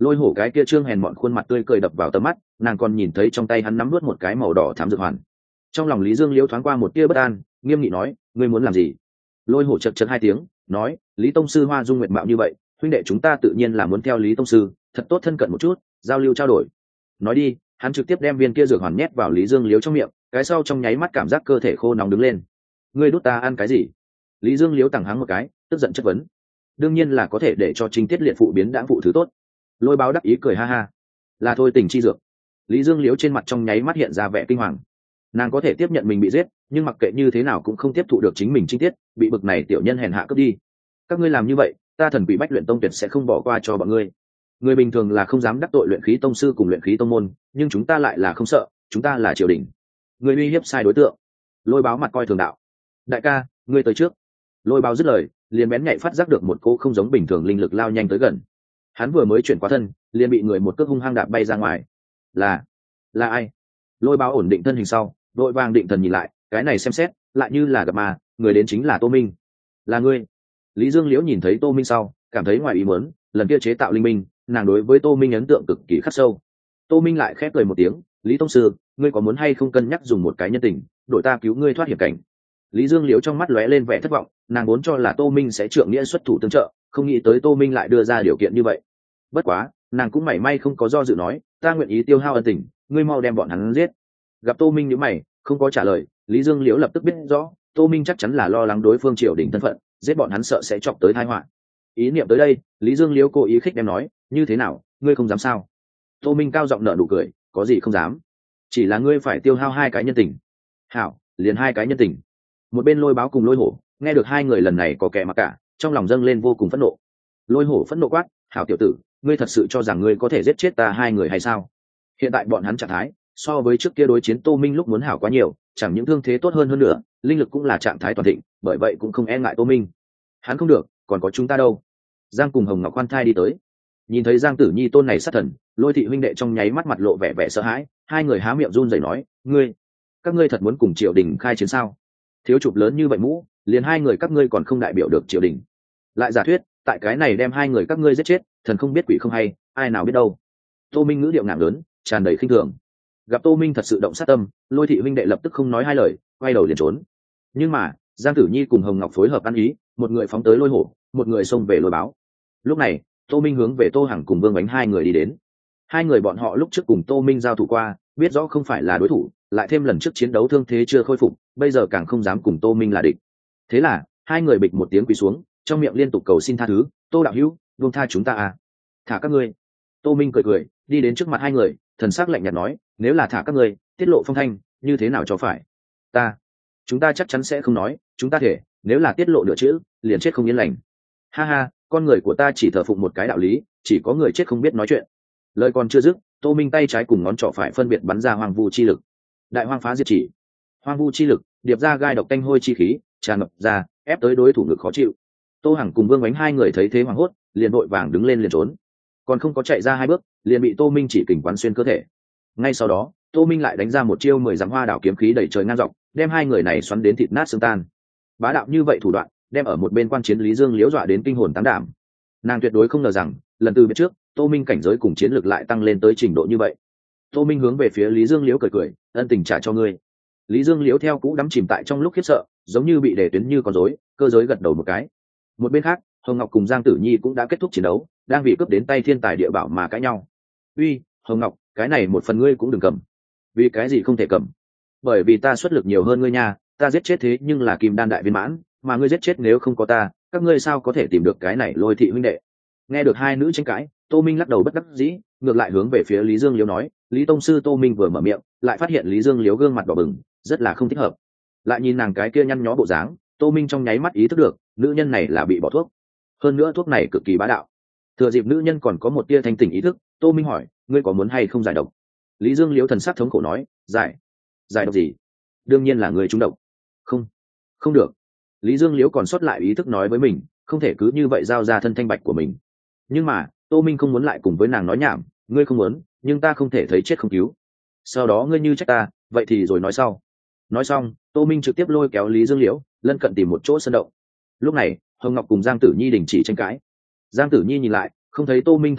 Speaker 1: Lôi hổ cái kia trương hèn mọn khuôn mặt tươi cười đập vào tầm mắt, nàng còn nhìn thấy trong tay hắn nắm nuốt một cái màu đỏ thắm dược hoàn. Trong lòng Lý Dương Liễu thoáng qua một tia bất an, nghiêm nghị nói, ngươi muốn làm gì? Lôi hổ chật chật hai tiếng, nói, Lý tông sư hoa dung nguyệt mạo như vậy, huynh đệ chúng ta tự nhiên là muốn theo Lý tông sư, thật tốt thân cận một chút, giao lưu trao đổi. Nói đi, hắn trực tiếp đem viên kia dược hoàn nhét vào Lý Dương Liễu trong miệng, cái sau trong nháy mắt cảm giác cơ thể khô nóng đứng lên. Ngươi đút ta ăn cái gì? Lý Dương Liễu tằng hắng một cái, tức giận chất vấn. Đương nhiên là có thể để cho Trinh Tiết liệt phụ biến đãng phụ thứ tốt. Lôi báo đắc ý cười ha ha, là thôi tình chi dược. Lý Dương Liễu trên mặt trong nháy mắt hiện ra vẻ kinh hoàng. Nàng có thể tiếp nhận mình bị giết, nhưng mặc kệ như thế nào cũng không tiếp thụ được chính mình Trinh Tiết bị bực này tiểu nhân hèn hạ cướp đi. Các ngươi làm như vậy, ta Thần Quỷ Bách Luyện Tông tuyệt sẽ không bỏ qua cho bọn ngươi. Người bình thường là không dám đắc tội luyện khí tông sư cùng luyện khí tông môn, nhưng chúng ta lại là không sợ, chúng ta là triều đình. Người uy hiếp sai đối tượng. Lôi báo mặt coi thường đạo. Đại ca, ngươi tới trước. Lôi báo dứt lời, liền bén nhạy phát giác được một cô không giống bình thường linh lực lao nhanh tới gần. Hắn vừa mới chuyển qua thân, liền bị người một cước hung hăng đạp bay ra ngoài. Là, là ai? Lôi báo ổn định thân hình sau, đội vàng định thần nhìn lại, cái này xem xét, lại như là gặp mà, người đến chính là Tô Minh. Là ngươi? Lý Dương Liễu nhìn thấy Tô Minh sau, cảm thấy ngoài ý muốn, lần kia chế tạo linh minh, nàng đối với Tô Minh ấn tượng cực kỳ khắc sâu. Tô Minh lại khép cười một tiếng, Lý tông sư, ngươi có muốn hay không cân nhắc dùng một cái nhân tình, đổi ta cứu ngươi thoát hiểm cảnh? Lý Dương Liễu trong mắt lóe lên vẻ thất vọng, nàng vốn cho là Tô Minh sẽ trượng nghĩa xuất thủ tương trợ, không nghĩ tới Tô Minh lại đưa ra điều kiện như vậy. Bất quá, nàng cũng mảy may không có do dự nói, ta nguyện ý tiêu hao ân tình, ngươi mau đem bọn hắn giết. Gặp Tô Minh nhíu mày, không có trả lời, Lý Dương Liễu lập tức biết rõ, Tô Minh chắc chắn là lo lắng đối phương triều đình thân phận, giết bọn hắn sợ sẽ chọc tới tai họa. Ý niệm tới đây, Lý Dương Liễu cố ý khích đem nói, như thế nào, ngươi không dám sao? Tô Minh cao giọng nở nụ cười, có gì không dám, chỉ là ngươi phải tiêu hao hai cái nhân tình. Hảo, liền hai cái nhân tình. Một bên Lôi báo cùng Lôi hổ, nghe được hai người lần này có kẻ mặc cả, trong lòng dâng lên vô cùng phẫn nộ. Lôi hổ phẫn nộ quát, hảo tiểu tử, ngươi thật sự cho rằng ngươi có thể giết chết ta hai người hay sao? Hiện tại bọn hắn trạng thái so với trước kia đối chiến Tô Minh lúc muốn hảo quá nhiều, chẳng những thương thế tốt hơn hơn nữa, linh lực cũng là trạng thái toàn thịnh, bởi vậy cũng không e ngại Tô Minh. Hắn không được, còn có chúng ta đâu? Giang cùng Hồng Ngọc khoan thai đi tới, nhìn thấy Giang Tử Nhi tôn này sát thần, Lôi thị huynh đệ trong nháy mắt mặt lộ vẻ vẻ sợ hãi, hai người há miệng run rẩy nói, ngươi, các ngươi thật muốn cùng triều đình khai chiến sao? Thiếu chụp lớn như vậy mũ, liền hai người các ngươi còn không đại biểu được triều đình. Lại giả thuyết, tại cái này đem hai người các ngươi giết chết, thần không biết quỷ không hay, ai nào biết đâu. Tô Minh ngữ điệu ngạo lớn, tràn đầy khinh thường. Gặp Tô Minh thật sự động sát tâm, Lôi thị huynh đệ lập tức không nói hai lời, quay đầu liền trốn. Nhưng mà Giang Tử Nhi cùng Hồng Ngọc phối hợp ăn ý, một người phóng tới Lôi hổ, một người xông về Lôi báo. Lúc này Tô Minh hướng về Tô Hằng cùng Vương Bánh hai người đi đến. Hai người bọn họ lúc trước cùng Tô Minh giao thủ qua, biết rõ không phải là đối thủ, lại thêm lần trước chiến đấu thương thế chưa khôi phục, bây giờ càng không dám cùng Tô Minh là địch. Thế là hai người bịch một tiếng quỳ xuống, trong miệng liên tục cầu xin tha thứ, Tô đạo hữu, buông tha chúng ta à, thả các ngươi. Tô Minh cười cười, đi đến trước mặt hai người, thần sắc lạnh nhạt nói, nếu là thả các ngươi, tiết lộ phong thanh, như thế nào cho phải? Ta, chúng ta chắc chắn sẽ không nói, chúng ta thể, nếu là tiết lộ nửa chữ, liền chết không yên lành. Ha ha, con người của ta chỉ thờ phụng một cái đạo lý, chỉ có người chết không biết nói chuyện. Lời còn chưa dứt, Tô Minh tay trái cùng ngón trỏ phải phân biệt bắn ra hoang vu chi lực. Đại hoang phá diệt chỉ. Hoang vu chi lực điệp ra gai độc tanh hôi chi khí, tràn ngập ra, ép tới đối thủ ngực khó chịu. Tô Hằng cùng Vương Bánh hai người thấy thế hoảng hốt, liền vội vàng đứng lên liền trốn. Còn không có chạy ra hai bước, liền bị Tô Minh chỉ kình quán xuyên cơ thể. Ngay sau đó, Tô Minh lại đánh ra một chiêu mười dặm hoa đảo kiếm khí đẩy trời ngang dọc, đem hai người này xoắn đến thịt nát xương tan. Bá đạo như vậy thủ đoạn, đem ở một bên quan chiến Lý Dương Liễu dọa đến kinh hồn táng đảm. Nàng tuyệt đối không ngờ rằng, lần từ biệt trước, Tô Minh cảnh giới cùng chiến lược lại tăng lên tới trình độ như vậy. Tô Minh hướng về phía Lý Dương Liễu cười cười, ân tình trả cho ngươi. Lý Dương Liễu theo cũ đắm chìm tại trong lúc khiếp sợ, giống như bị để tuyến như con rối, cơ giới gật đầu một cái. Một bên khác, Hồng Ngọc cùng Giang Tử Nhi cũng đã kết thúc chiến đấu, đang vì cướp đến tay thiên tài địa bảo mà cãi nhau. Uy, Hồng Ngọc, cái này một phần ngươi cũng đừng cầm. Vì cái gì không thể cầm? Bởi vì ta xuất lực nhiều hơn ngươi nha, ta giết chết thế nhưng là kim đan đại viên mãn, mà ngươi giết chết nếu không có ta, các ngươi sao có thể tìm được cái này Lôi thị huynh đệ? Nghe được hai nữ tranh cãi, Tô Minh lắc đầu bất đắc dĩ, ngược lại hướng về phía Lý Dương Liễu nói, Lý tông sư. Tô Minh vừa mở miệng, lại phát hiện Lý Dương Liễu gương mặt đỏ bừng, rất là không thích hợp. Lại nhìn nàng cái kia nhăn nhó bộ dáng, Tô Minh trong nháy mắt ý thức được, nữ nhân này là bị bỏ thuốc. Hơn nữa thuốc này cực kỳ bá đạo. Thừa dịp nữ nhân còn có một tia thanh tỉnh ý thức, Tô Minh hỏi, ngươi có muốn hay không giải độc? Lý Dương Liễu thần sắc thống khổ nói, giải giải độc gì? Đương nhiên là người trúng độc. Không, không được. Lý Dương Liễu còn sót lại ý thức nói với mình, không thể cứ như vậy giao ra thân thanh bạch của mình. Nhưng mà Tô Minh không muốn lại cùng với nàng nói nhảm, ngươi không muốn, nhưng ta không thể thấy chết không cứu. Sau đó ngươi như trách ta, vậy thì rồi nói sau. Nói xong, Tô Minh trực tiếp lôi kéo Lý Dương Liễu lân cận tìm một chỗ sân động. Lúc này Hồng Ngọc cùng Giang Tử Nhi đình chỉ tranh cãi. Giang Tử Nhi nhìn lại, không thấy Tô Minh thân ảnh,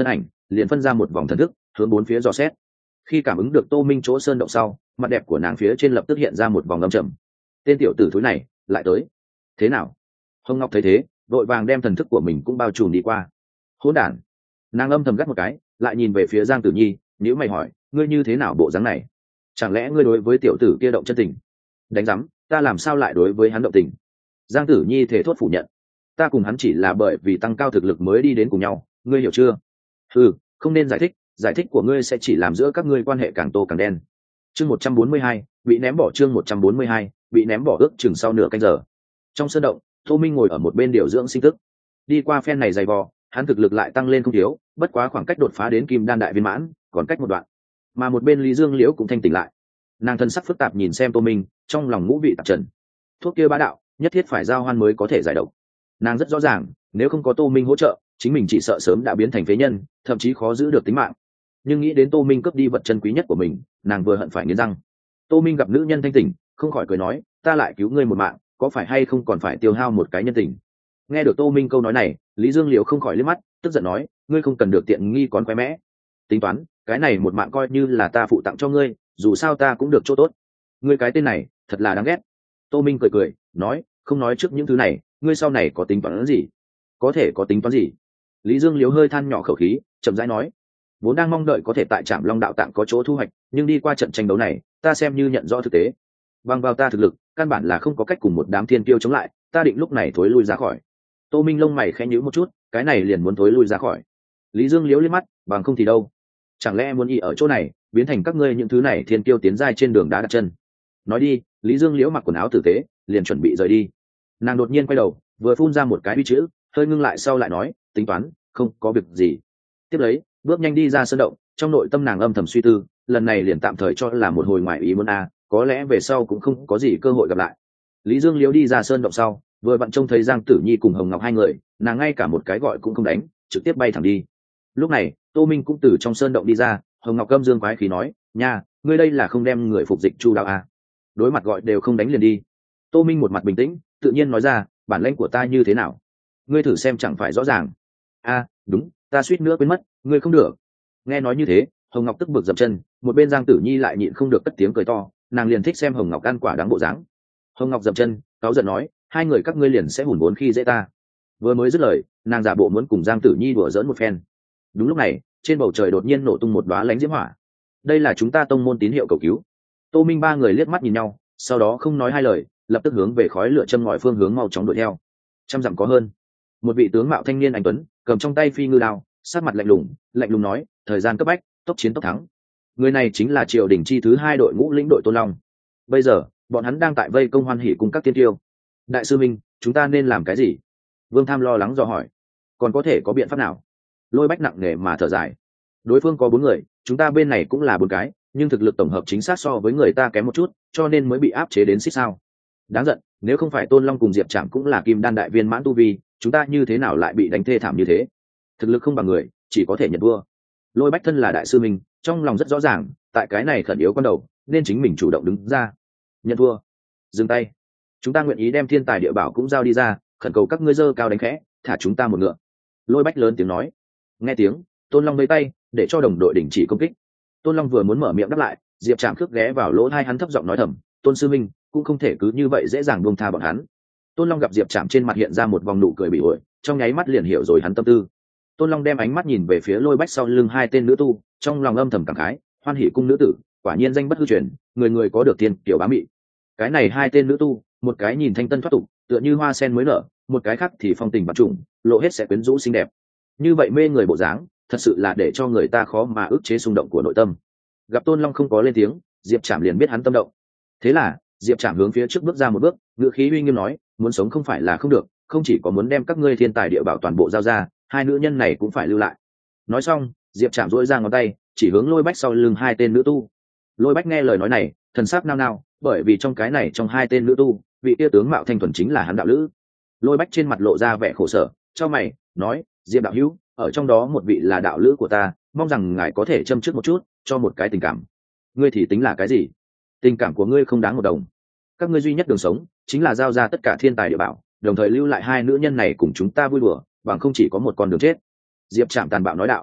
Speaker 1: liền phân ra một vòng thần thức hướng bốn phía dò xét. Khi cảm ứng được Tô Minh chỗ sơn động sau, mặt đẹp của nàng phía trên lập tức hiện ra một vòng âm trầm. Tên tiểu tử thúi này lại tới. Thế nào? Hồng Ngọc thấy thế, vội vàng đem thần thức của mình cũng bao trùm đi qua. Hỗn đản. Nàng âm thầm gắt một cái, lại nhìn về phía Giang Tử Nhi, nhíu mày hỏi, ngươi như thế nào bộ dáng này? Chẳng lẽ ngươi đối với tiểu tử kia động chân tình? Đánh rắm, ta làm sao lại đối với hắn động tình? Giang Tử Nhi thể thốt phủ nhận, ta cùng hắn chỉ là bởi vì tăng cao thực lực mới đi đến cùng nhau, ngươi hiểu chưa? Ừ, không nên giải thích, giải thích của ngươi sẽ chỉ làm giữa các ngươi quan hệ càng tô càng đen. Chương một trăm bốn mươi hai, bị ném bỏ. Chương một trăm bốn mươi hai, bị ném bỏ. Ước chừng sau nửa canh giờ, trong sơn động, Tô Minh ngồi ở một bên điều dưỡng sinh tức. Đi qua phen này dày vò, hắn thực lực lại tăng lên không thiếu, bất quá khoảng cách đột phá đến kim đan đại viên mãn còn cách một đoạn. Mà một bên Lý Dương Liễu cũng thanh tỉnh lại, nàng thân sắc phức tạp nhìn xem Tô Minh, trong lòng ngũ vị tạp trần. Thuốc kia bá đạo, nhất thiết phải giao hoan mới có thể giải độc. Nàng rất rõ ràng, nếu không có Tô Minh hỗ trợ, chính mình chỉ sợ sớm đã biến thành phế nhân, thậm chí khó giữ được tính mạng. Nhưng nghĩ đến Tô Minh cướp đi vật chân quý nhất của mình, nàng vừa hận phải nghiến răng. Tô Minh gặp nữ nhân thanh tỉnh, không khỏi cười nói, ta lại cứu ngươi một mạng, có phải hay không còn phải tiêu hao một cái nhân tình? Nghe được Tô Minh câu nói này, Lý Dương Liễu không khỏi liếc mắt, tức giận nói, ngươi không cần được tiện nghi quán quái mẽ. Tính toán, cái này một mạng coi như là ta phụ tặng cho ngươi, dù sao ta cũng được chỗ tốt. Ngươi cái tên này, thật là đáng ghét. Tô Minh cười cười, nói, không nói trước những thứ này, ngươi sau này có tính toán gì? Có thể có tính toán gì? Lý Dương Liễu hơi than nhỏ khẩu khí, chậm rãi nói, vốn đang mong đợi có thể tại Trảm Long đạo tạng có chỗ thu hoạch, nhưng đi qua trận tranh đấu này, ta xem như nhận rõ thực tế. Bằng vào ta thực lực, căn bản là không có cách cùng một đám thiên kiêu chống lại, ta định lúc này thối lui ra khỏi. Tô Minh lông mày khẽ nhíu một chút, cái này liền muốn thối lui ra khỏi. Lý Dương liếu liếc mắt, bằng không thì đâu? Chẳng lẽ muốn y ở chỗ này, biến thành các ngươi những thứ này thiên kiêu tiến giai trên đường đá đặt chân? Nói đi, Lý Dương liễu mặc quần áo tử tế, liền chuẩn bị rời đi. Nàng đột nhiên quay đầu, vừa phun ra một cái uy chữ, hơi ngưng lại sau lại nói, tính toán, không có việc gì. Tiếp lấy, bước nhanh đi ra sơn động, trong nội tâm nàng âm thầm suy tư, lần này liền tạm thời cho là một hồi ngoại ý muốn a, có lẽ về sau cũng không có gì cơ hội gặp lại. Lý Dương liễu đi ra sơn động sau, vừa vặn trông thấy Giang Tử Nhi cùng Hồng Ngọc hai người, nàng ngay cả một cái gọi cũng không đánh, trực tiếp bay thẳng đi. Lúc này, Tô Minh cũng từ trong sơn động đi ra, Hồng Ngọc gâm dương quái khí nói, nha, ngươi đây là không đem người phục dịch chu đạo à? Đối mặt gọi đều không đánh liền đi. Tô Minh một mặt bình tĩnh, tự nhiên nói ra, bản lĩnh của ta như thế nào, ngươi thử xem chẳng phải rõ ràng. A, đúng, ta suýt nữa quên mất, ngươi không được. Nghe nói như thế, Hồng Ngọc tức bực dậm chân, một bên Giang Tử Nhi lại nhịn không được cất tiếng cười to, nàng liền thích xem Hồng Ngọc ăn quả đáng bộ dáng. Hồng Ngọc dậm chân, cáu giận nói, hai người các ngươi liền sẽ hùn vốn khi dễ ta. Vừa mới dứt lời, nàng giả bộ muốn cùng Giang Tử Nhi đùa giỡn một phen. Đúng lúc này, trên bầu trời đột nhiên nổ tung một đóa lánh diễm hỏa. Đây là chúng ta tông môn tín hiệu cầu cứu. Tô Minh ba người liếc mắt nhìn nhau, sau đó không nói hai lời, lập tức hướng về khói lửa châm ngòi phương hướng mau chóng đuổi theo. Trăm dặm có hơn, một vị tướng mạo thanh niên anh tuấn, cầm trong tay phi ngư đao, sát mặt lạnh lùng, lạnh lùng nói, thời gian cấp bách, tốc chiến tốc thắng. Người này chính là triều đình chi thứ hai đội ngũ lĩnh đội Tôn Long. Bây giờ, bọn hắn đang tại vây công hoan hỉ cùng các tiên tiêu. Đại sư minh, chúng ta nên làm cái gì? Vương Tham lo lắng dò hỏi. Còn có thể có biện pháp nào? Lôi Bách nặng nề mà thở dài. Đối phương có bốn người, chúng ta bên này cũng là bốn cái, nhưng thực lực tổng hợp chính xác so với người ta kém một chút, cho nên mới bị áp chế đến xích sao. Đáng giận, nếu không phải Tôn Long cùng Diệp Trạm cũng là kim đan đại viên mãn tu vi, chúng ta như thế nào lại bị đánh thê thảm như thế? Thực lực không bằng người, chỉ có thể nhận vua. Lôi Bách thân là đại sư minh, trong lòng rất rõ ràng, tại cái này khẩn yếu con đầu, nên chính mình chủ động đứng ra. Nhận vua, dừng tay. Chúng ta nguyện ý đem thiên tài địa bảo cũng giao đi ra, khẩn cầu các ngươi dơ cao đánh khẽ, thả chúng ta một ngựa. Lôi Bách lớn tiếng nói. Nghe tiếng, Tôn Long vẫy tay, để cho đồng đội đình chỉ công kích. Tôn Long vừa muốn mở miệng đáp lại, Diệp Trạm khước ghé vào lỗ tai hắn thấp giọng nói thầm, Tôn sư minh, cũng không thể cứ như vậy dễ dàng buông tha bọn hắn. Tôn Long gặp Diệp Trạm trên mặt hiện ra một vòng nụ cười bị ổi, trong nháy mắt liền hiểu rồi hắn tâm tư. Tôn Long đem ánh mắt nhìn về phía Lôi Bách sau lưng hai tên nữ tu, trong lòng âm thầm cảm khái, hoan hỉ cung nữ tử, quả nhiên danh bất hư truyền, người người có được tiên kiểu bá mị. Cái này hai tên nữ tu, một cái nhìn thanh tân thoát tục, tựa như hoa sen mới nở, một cái khác thì phong tình bạc trùng, lộ hết sẽ quyến rũ xinh đẹp. Như vậy mê người bộ dáng, thật sự là để cho người ta khó mà ức chế xung động của nội tâm. Gặp Tôn Long không có lên tiếng, Diệp Trạm liền biết hắn tâm động. Thế là, Diệp Trạm hướng phía trước bước ra một bước, ngữ khí uy nghiêm nói, muốn sống không phải là không được, không chỉ có muốn đem các ngươi thiên tài địa bảo toàn bộ giao ra, hai nữ nhân này cũng phải lưu lại. Nói xong, Diệp Trạm duỗi ra ngón tay, chỉ hướng Lôi Bách sau lưng hai tên nữ tu. Lôi Bách nghe lời nói này, thần sắc nao nao, bởi vì trong cái này trong hai tên nữ tu, vị tia tướng mạo thanh thuần chính là hắn đạo lữ. Lôi Bách trên mặt lộ ra vẻ khổ sở, cho mày, nói, Diệp đạo hữu, ở trong đó một vị là đạo lữ của ta, mong rằng ngài có thể châm trước một chút, cho một cái tình cảm. Ngươi thì tính là cái gì? Tình cảm của ngươi không đáng một đồng. Các ngươi duy nhất đường sống chính là giao ra tất cả thiên tài địa bảo, đồng thời lưu lại hai nữ nhân này cùng chúng ta vui đùa, bằng không chỉ có một con đường chết. Diệp Trạm tàn bạo nói đạo.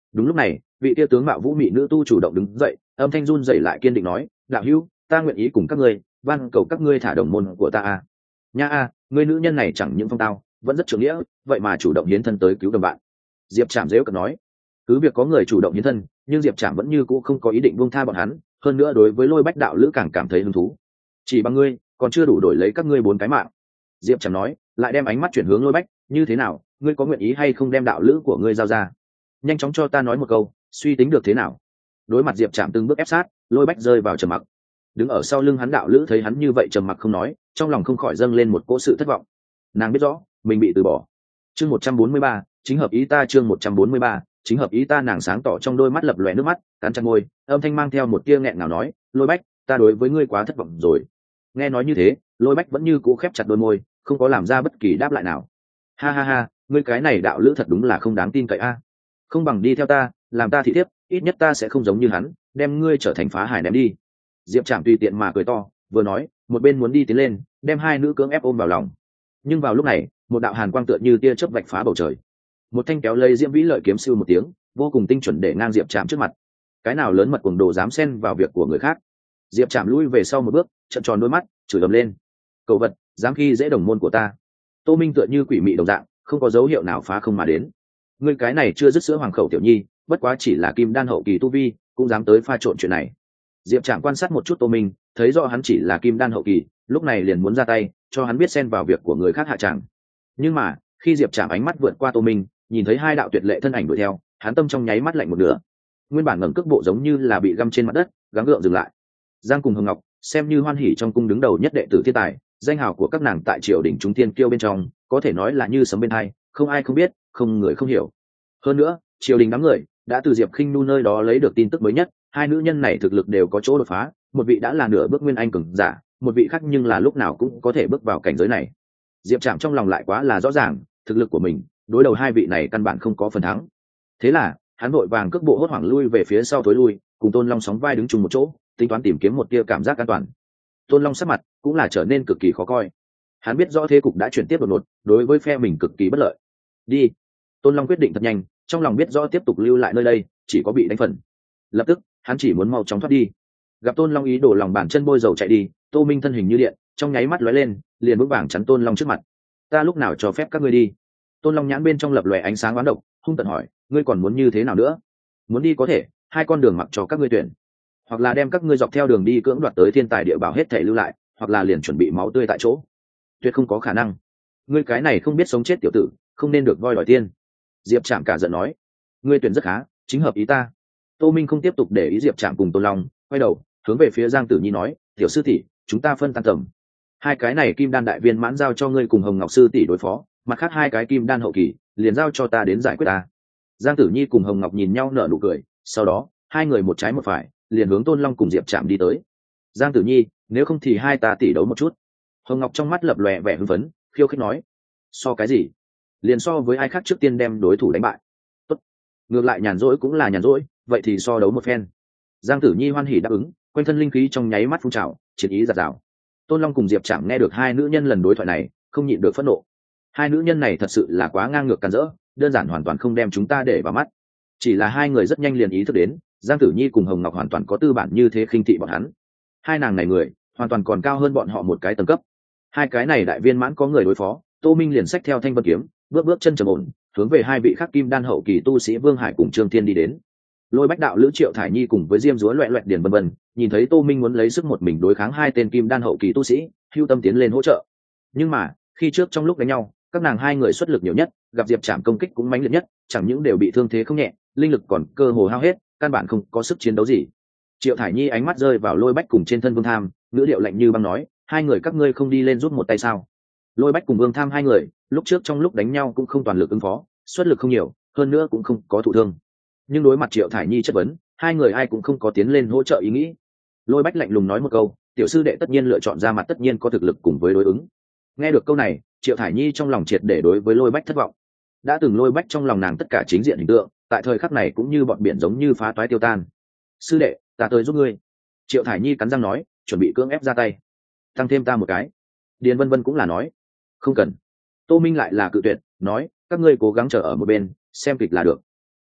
Speaker 1: Đúng lúc này, vị tia tướng mạo vũ mị nữ tu chủ động đứng dậy, âm thanh run dậy lại kiên định nói, đạo hữu, ta nguyện ý cùng các ngươi, van cầu các ngươi thả đồng môn của ta a. Nha a, ngươi nữ nhân này chẳng những phong tao, vẫn rất trưởng nghĩa, vậy mà chủ động hiến thân tới cứu đồng bạn. Diệp Trảm dễu cợt nói, cứ việc có người chủ động hiến thân, nhưng Diệp Trảm vẫn như cũ không có ý định buông tha bọn hắn, hơn nữa đối với Lôi Bách đạo lữ càng cảm thấy hứng thú. Chỉ bằng ngươi, còn chưa đủ đổi lấy các ngươi bốn cái mạng. Diệp Trảm nói, lại đem ánh mắt chuyển hướng Lôi Bách, như thế nào, ngươi có nguyện ý hay không đem đạo lữ của ngươi giao ra? Nhanh chóng cho ta nói một câu, suy tính được thế nào? Đối mặt Diệp Trảm từng bước ép sát, Lôi Bách rơi vào trầm mặc. Đứng ở sau lưng hắn đạo lữ thấy hắn như vậy trầm mặc không nói, trong lòng không khỏi dâng lên một cỗ sự thất vọng. Nàng biết rõ mình bị từ bỏ. Chương một trăm bốn mươi ba, chính hợp ý ta. Chương một trăm bốn mươi ba, chính hợp ý ta. Nàng sáng tỏ trong đôi mắt lập lòe nước mắt, cắn chặt môi, âm thanh mang theo một tia nghẹn ngào nói, Lôi Bách, ta đối với ngươi quá thất vọng rồi. Nghe nói như thế, Lôi Bách vẫn như cũ khép chặt đôi môi, không có làm ra bất kỳ đáp lại nào. Ha ha ha, ngươi cái này đạo lữ thật đúng là không đáng tin cậy a. Không bằng đi theo ta, làm ta thị thiếp, ít nhất ta sẽ không giống như hắn, đem ngươi trở thành phá hải ném đi. Diệp Trảm tùy tiện mà cười to, vừa nói, một bên muốn đi tiến lên, đem hai nữ cưỡng ép ôm vào lòng. Nhưng vào lúc này, một đạo hàn quang tựa như tia chớp vạch phá bầu trời. Một thanh kéo lây diễm vĩ lợi kiếm siêu một tiếng, vô cùng tinh chuẩn để ngang Diệp Trảm trước mặt. Cái nào lớn mật cuồng đồ dám xen vào việc của người khác? Diệp Trảm lui về sau một bước, trợn tròn đôi mắt, chửi ầm lên. Cậu vật, dám khi dễ đồng môn của ta. Tô Minh tựa như quỷ mị đồng dạng, không có dấu hiệu nào phá không mà đến. Ngươi cái này chưa dứt sữa hoàng khẩu tiểu nhi, bất quá chỉ là kim đan hậu kỳ tu vi, cũng dám tới pha trộn chuyện này. Diệp Trảm quan sát một chút Tô Minh, thấy rõ hắn chỉ là kim đan hậu kỳ, lúc này liền muốn ra tay, cho hắn biết xen vào việc của người khác hạ tràng. Nhưng mà, khi Diệp Trảm ánh mắt vượt qua Tô Minh, nhìn thấy hai đạo tuyệt lệ thân ảnh đuổi theo, hắn tâm trong nháy mắt lạnh một nửa. Nguyên bản ngẩng cước bộ giống như là bị găm trên mặt đất, gắng gượng dừng lại. Giang cùng Hồng Ngọc, xem như hoan hỉ trong cung đứng đầu nhất đệ tử thiên tài, danh hào của các nàng tại triều đình chúng tiên kiêu bên trong, có thể nói là như sấm bên hai, không ai không biết, không người không hiểu. Hơn nữa, triều đình đám người đã từ Diệp Khinh Nu nơi đó lấy được tin tức mới nhất, hai nữ nhân này thực lực đều có chỗ đột phá, một vị đã là nửa bước nguyên anh cường giả, một vị khác nhưng là lúc nào cũng có thể bước vào cảnh giới này. Diệp Trảm trong lòng lại quá là rõ ràng, thực lực của mình đối đầu hai vị này căn bản không có phần thắng. Thế là, hắn vội vàng cước bộ hốt hoảng lui về phía sau tối lui, cùng Tôn Long sóng vai đứng chung một chỗ, tính toán tìm kiếm một tia cảm giác an toàn. Tôn Long sắc mặt cũng là trở nên cực kỳ khó coi. Hắn biết rõ thế cục đã chuyển tiếp đột ngột, đối với phe mình cực kỳ bất lợi. Đi. Tôn Long quyết định thật nhanh, trong lòng biết rõ tiếp tục lưu lại nơi đây chỉ có bị đánh phần. Lập tức, hắn chỉ muốn mau chóng thoát đi. Gặp Tôn Long ý đổ lòng bàn chân bôi dầu chạy đi, Tô Minh thân hình như điện, trong nháy mắt lóe lên, liền vững vàng chắn Tôn Long trước mặt. Ta lúc nào cho phép các ngươi đi? Tôn Long nhãn bên trong lập lòe ánh sáng oán độc, hung tợn hỏi, ngươi còn muốn như thế nào nữa? Muốn đi có thể, hai con đường mặc cho các ngươi tuyển, hoặc là đem các ngươi dọc theo đường đi cưỡng đoạt tới thiên tài địa bảo hết thể lưu lại, hoặc là liền chuẩn bị máu tươi tại chỗ. Tuyệt không có khả năng. Ngươi cái này không biết sống chết tiểu tử, không nên được voi đòi tiên. Diệp Trảm cả giận nói, ngươi tuyển rất khá, chính hợp ý ta. Tô Minh không tiếp tục để ý Diệp Trảm cùng Tôn Long, quay đầu hướng về phía Giang Tử Nhi nói, tiểu sư tỷ, chúng ta phân tan tầm. Hai cái này kim đan đại viên mãn giao cho ngươi cùng Hồng Ngọc sư tỷ đối phó, mặt khác hai cái kim đan hậu kỳ liền giao cho ta đến giải quyết ta. Giang Tử Nhi cùng Hồng Ngọc nhìn nhau nở nụ cười, sau đó hai người một trái một phải liền hướng Tôn Long cùng Diệp Trảm đi tới. Giang Tử Nhi, nếu không thì hai ta tỷ đấu một chút. Hồng Ngọc trong mắt lập lòe vẻ hưng phấn, khiêu khích nói, so cái gì? Liền so với ai khác trước tiên đem đối thủ đánh bại. Tốt. Ngược lại nhàn rỗi cũng là nhàn rỗi, vậy thì so đấu một phen. Giang Tử Nhi hoan hỉ đáp ứng, quanh thân linh khí trong nháy mắt phun trào, chiến ý giạt rào. Tôn Long cùng Diệp Trảm nghe được hai nữ nhân lần đối thoại này, không nhịn được phẫn nộ. Hai nữ nhân này thật sự là quá ngang ngược càn rỡ, đơn giản hoàn toàn không đem chúng ta để vào mắt. Chỉ là hai người rất nhanh liền ý thức đến, Giang Tử Nhi cùng Hồng Ngọc hoàn toàn có tư bản như thế khinh thị bọn hắn. Hai nàng này người, hoàn toàn còn cao hơn bọn họ một cái tầng cấp. Hai cái này đại viên mãn có người đối phó, Tô Minh liền xách theo thanh vân kiếm, bước bước chân trầm ổn, hướng về hai vị khắc kim đan hậu kỳ tu sĩ Vương Hải cùng Trương Thiên đi đến. Lôi Bách đạo lữ Triệu Thải Nhi cùng với Diêm Dúa loẹt loẹt điền vân vân, nhìn thấy Tô Minh muốn lấy sức một mình đối kháng hai tên kim đan hậu kỳ tu sĩ, hưu tâm tiến lên hỗ trợ. Nhưng mà, khi trước trong lúc đánh nhau, các nàng hai người xuất lực nhiều nhất, gặp Diệp Trảm công kích cũng mãnh liệt nhất, chẳng những đều bị thương thế không nhẹ, linh lực còn cơ hồ hao hết, căn bản không có sức chiến đấu gì. Triệu Thải Nhi ánh mắt rơi vào Lôi Bách cùng trên thân Vương Tham, ngữ điệu lạnh như băng nói, hai người các ngươi không đi lên giúp một tay sao? Lôi Bách cùng Vương Tham hai người, lúc trước trong lúc đánh nhau cũng không toàn lực ứng phó, xuất lực không nhiều, hơn nữa cũng không có thụ thương. Nhưng đối mặt Triệu Thải Nhi chất vấn, hai người ai cũng không có tiến lên hỗ trợ ý nghĩ. Lôi Bách lạnh lùng nói một câu, tiểu sư đệ tất nhiên lựa chọn ra mặt tất nhiên có thực lực cùng với đối ứng. Nghe được câu này, Triệu Thải Nhi trong lòng triệt để đối với Lôi Bách thất vọng. Đã từng Lôi Bách trong lòng nàng tất cả chính diện hình tượng, tại thời khắc này cũng như bọn biển giống như phá toái tiêu tan. Sư đệ, ta tới giúp ngươi. Triệu Thải Nhi cắn răng nói, chuẩn bị cưỡng ép ra tay. Tăng thêm ta một cái. Điền Vân Vân cũng là nói, không cần. Tô Minh lại là cự tuyệt, nói, các ngươi cố gắng chờ ở một bên, xem kịch là được.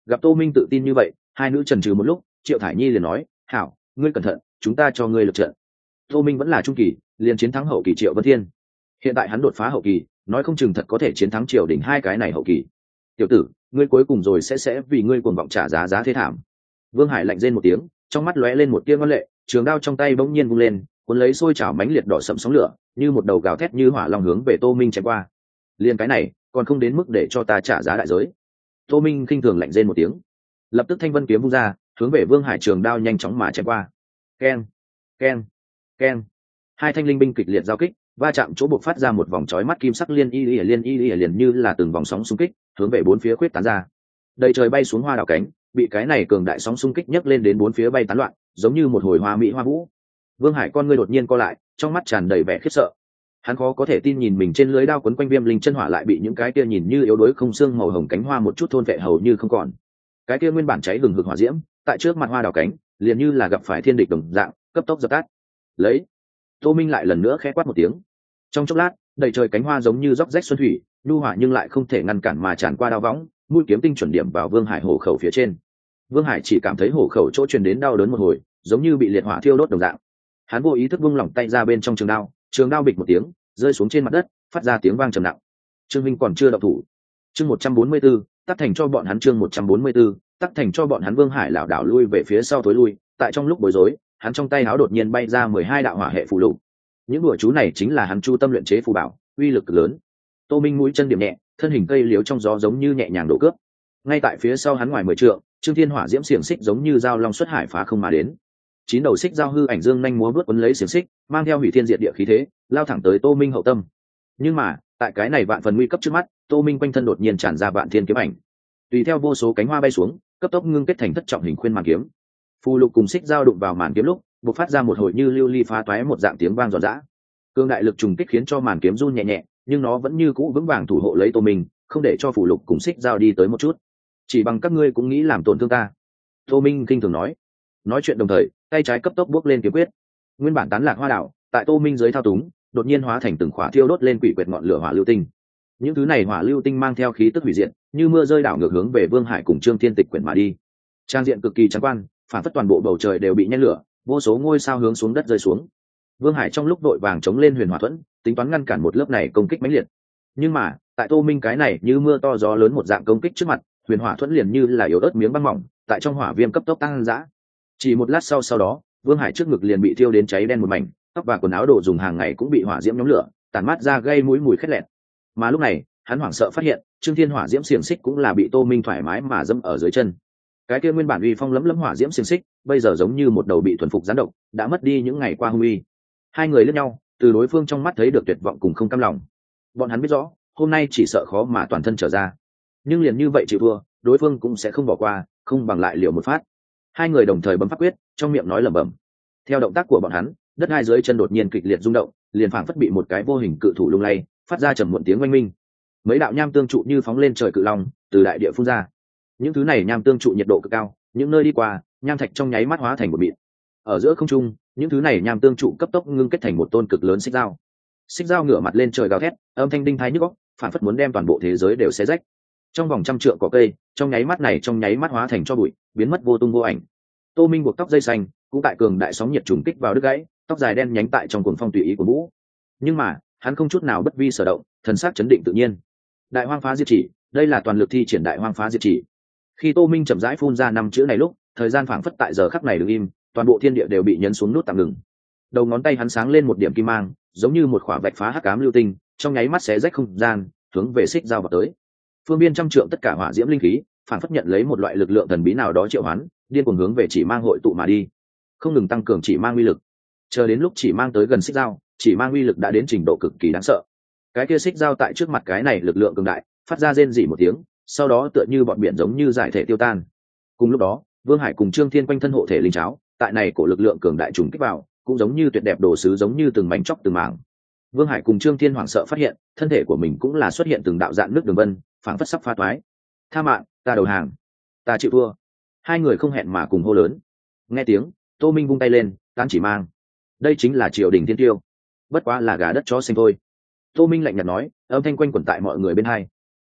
Speaker 1: Gặp Tô Minh tự tin như vậy, hai nữ chần chừ một lúc, Triệu Thải Nhi liền nói, hảo, ngươi cẩn thận, chúng ta cho ngươi lực trận. Tô Minh vẫn là trung kỳ, liền chiến thắng hậu kỳ Triệu Vân Thiên. Hiện tại hắn đột phá hậu kỳ, nói không chừng thật có thể chiến thắng Triều Đình hai cái này hậu kỳ. Tiểu tử, ngươi cuối cùng rồi sẽ sẽ vì ngươi cuồng vọng trả giá giá thế thảm. Vương Hải lạnh rên một tiếng, trong mắt lóe lên một tia ngoan lệ, trường đao trong tay bỗng nhiên vung lên, cuốn lấy sôi trào mãnh liệt đỏ sẫm sóng lửa, như một đầu gào thét như hỏa long hướng về Tô Minh chém qua. Liên cái này, còn không đến mức để cho ta trả giá đại giới. Tô Minh khinh thường lạnh rên một tiếng, lập tức thanh vân kiếm vung ra, hướng về Vương Hải trường đao nhanh chóng mà chém qua. Keng, keng, keng. Hai thanh linh binh kịch liệt giao kích, va chạm chỗ buộc phát ra một vòng chói mắt kim sắc liên y y liên y y liền như là từng vòng sóng xung kích, hướng về bốn phía khuyết tán ra. Đầy trời bay xuống hoa đào cánh, bị cái này cường đại sóng xung kích nhấc lên đến bốn phía bay tán loạn, giống như một hồi hoa mỹ hoa vũ. Vương Hải con ngươi đột nhiên co lại, trong mắt tràn đầy vẻ khiếp sợ. Hắn khó có thể tin nhìn mình trên lưới đao quấn quanh viêm linh chân hỏa lại bị những cái kia nhìn như yếu đuối không xương màu hồng cánh hoa một chút thôn vệ hầu như không còn. Cái kia nguyên bản cháy hừng hực hỏa diễm, tại trước mặt hoa đào cánh, liền như là gặp phải thiên địch đồng dạng, cấp tốc dập tắt. Lấy. Tô Minh lại lần nữa khẽ quát một tiếng. Trong chốc lát, đầy trời cánh hoa giống như róc rách xuân thủy, nhu hỏa nhưng lại không thể ngăn cản mà tràn qua đao võng, mũi kiếm tinh chuẩn điểm vào Vương Hải hổ khẩu phía trên. Vương Hải chỉ cảm thấy hổ khẩu chỗ truyền đến đau đớn một hồi, giống như bị liệt hỏa thiêu đốt đồng dạng. Hắn vô ý thức buông lỏng tay ra bên trong trường đao, trường đao bịch một tiếng, rơi xuống trên mặt đất, phát ra tiếng vang trầm nặng. Trương Minh còn chưa động thủ. Chương một trăm bốn mươi 144, tắt thành cho bọn hắn chương một trăm bốn mươi 144, tắt thành cho bọn hắn. Vương Hải lảo đảo lui về phía sau thối lui, tại trong lúc bối rối, hắn trong tay áo đột nhiên bay ra mười hai đạo hỏa hệ phù lục. Những đùa chú này chính là hắn chu tâm luyện chế phù bảo, uy lực lớn. Tô Minh mũi chân điểm nhẹ, thân hình cây liếu trong gió giống như nhẹ nhàng đổ cướp. Ngay tại phía sau hắn ngoài mười trượng, Trương Thiên hỏa diễm xiềng xích giống như dao long xuất hải phá không mà đến. Chín đầu xích dao hư ảnh dương nhanh múa vớt quấn lấy xiềng xích, mang theo hủy thiên diệt địa khí thế, lao thẳng tới Tô Minh hậu tâm. Nhưng mà, tại cái này vạn phần nguy cấp trước mắt, Tô Minh quanh thân đột nhiên tràn ra vạn thiên kiếm ảnh. Tùy theo vô số cánh hoa bay xuống, cấp tốc ngưng kết thành thất trọng hình khuyên màn kiếm. Phù lục cùng xích dao đụng vào màn kiếm lúc, bộc phát ra một hồi như lưu ly phá toái một dạng tiếng vang giòn giã. Cương đại lực trùng kích khiến cho màn kiếm run nhẹ nhẹ, nhưng nó vẫn như cũ vững vàng thủ hộ lấy Tô Minh, không để cho phù lục cùng xích dao đi tới một chút. Chỉ bằng các ngươi cũng nghĩ làm tổn thương ta. Tô Minh kinh thường nói. Nói chuyện đồng thời, tay trái cấp tốc bước lên kiếm quyết. Nguyên bản tán lạc hoa đảo, tại Tô Minh dưới thao túng, đột nhiên hóa thành từng khỏa thiêu đốt lên quỷ quyệt ngọn lửa hỏa lưu tinh. Những thứ này hỏa lưu tinh mang theo khí tức hủy diệt, như mưa rơi đảo ngược hướng về Vương Hải cùng Trương Thiên Tịch quyển mà đi. Trang diện cực kỳ trắng quan, phản phất toàn bộ bầu trời đều bị nhen lửa, vô số ngôi sao hướng xuống đất rơi xuống. Vương Hải trong lúc đội vàng chống lên huyền hỏa thuẫn, tính toán ngăn cản một lớp này công kích mãnh liệt. Nhưng mà, tại Tô Minh cái này như mưa to gió lớn một dạng công kích trước mặt, huyền hỏa thuẫn liền như là yếu ớt miếng băng mỏng, tại trong hỏa viêm cấp tốc tăng dã. Chỉ một lát sau sau đó, Vương Hải trước ngực liền bị thiêu đến cháy đen một mảnh, tóc và quần áo đồ dùng hàng ngày cũng bị hỏa diễm nhóm lửa, tản mát ra gây mũi mùi khét lẹt. Mà lúc này, hắn hoảng sợ phát hiện, Trương Thiên hỏa diễm xiềng xích cũng là bị Tô Minh thoải mái mà dẫm ở dưới chân. Cái kia nguyên bản uy phong lấm lấm hỏa diễm xiềng xích, bây giờ giống như một đầu bị thuần phục gián độc, đã mất đi những ngày qua hung uy. Hai người liếc nhau, từ đối phương trong mắt thấy được tuyệt vọng cùng không cam lòng. Bọn hắn biết rõ, hôm nay chỉ sợ khó mà toàn thân trở ra. Nhưng liền như vậy chịu thua, đối phương cũng sẽ không bỏ qua, không bằng lại liều một phát. Hai người đồng thời bấm pháp quyết, trong miệng nói lẩm bẩm. Theo động tác của bọn hắn, đất hai dưới chân đột nhiên kịch liệt rung động, liền phảng phất bị một cái vô hình cự thủ lung lay, phát ra trầm muộn tiếng oanh minh. Mấy đạo nham tương trụ như phóng lên trời cự long, từ đại địa phun ra. Những thứ này nham tương trụ nhiệt độ cực cao, những nơi đi qua, nham thạch trong nháy mắt hóa thành một mịn. Ở giữa không trung, những thứ này nham tương trụ cấp tốc ngưng kết thành một tôn cực lớn xích dao. Xích dao ngửa mặt lên trời gào thét, âm thanh đinh thái nhức óc, phảng phất muốn đem toàn bộ thế giới đều xé rách. Trong vòng trăm trượng cỏ cây, trong nháy mắt này trong nháy mắt hóa thành cho bụi, biến mất vô tung vô ảnh. Tô Minh buộc tóc dây xanh, cũng tại cường đại sóng nhiệt trùng kích vào đứt gãy, tóc dài đen nhánh tại trong cuồng phong tùy ý của vũ. Nhưng mà, hắn không chút nào bất vi sở động, thần sắc chấn định tự nhiên. Đại hoang phá diệt chỉ, đây là toàn lực thi triển đại hoang phá diệt chỉ. Khi Tô Minh chậm rãi phun ra năm chữ này lúc, thời gian phảng phất tại giờ khắc này đứng im, toàn bộ thiên địa đều bị nhấn xuống nút tạm ngừng. Đầu ngón tay hắn sáng lên một điểm kim mang, giống như một khỏa vạch phá hắc ám lưu tinh, trong nháy mắt xé rách không gian, hướng về xích dao vào tới. Phương biên trăm trượng tất cả hỏa diễm linh khí, phảng phất nhận lấy một loại lực lượng thần bí nào đó triệu hoán, điên cuồng hướng về chỉ mang hội tụ mà đi, không ngừng tăng cường chỉ mang uy lực. Chờ đến lúc chỉ mang tới gần xích dao, chỉ mang uy lực đã đến trình độ cực kỳ đáng sợ. Cái kia xích dao tại trước mặt cái này lực lượng cường đại, phát ra rên rỉ một tiếng, sau đó tựa như bọn biển giống như giải thể tiêu tan. Cùng lúc đó, Vương Hải cùng Trương Thiên quanh thân hộ thể linh cháo, tại này cổ lực lượng cường đại trùng kích vào, cũng giống như tuyệt đẹp đồ sứ giống như từng mảnh chóc từng mảng. Vương Hải cùng Trương Thiên hoảng sợ phát hiện, thân thể của mình cũng là xuất hiện từng đạo dạn nước đường vân, phảng phất sắp phá toái. Tha mạng, ta đầu hàng, ta chịu thua. Hai người không hẹn mà cùng hô lớn. Nghe tiếng, Tô Minh vung tay lên, tán chỉ mang. Đây chính là triều đình thiên tiêu, bất quá là gà đất chó xanh thôi. Tô Minh lạnh nhạt nói, âm thanh quanh quẩn tại mọi người bên hai. Lôi Bách,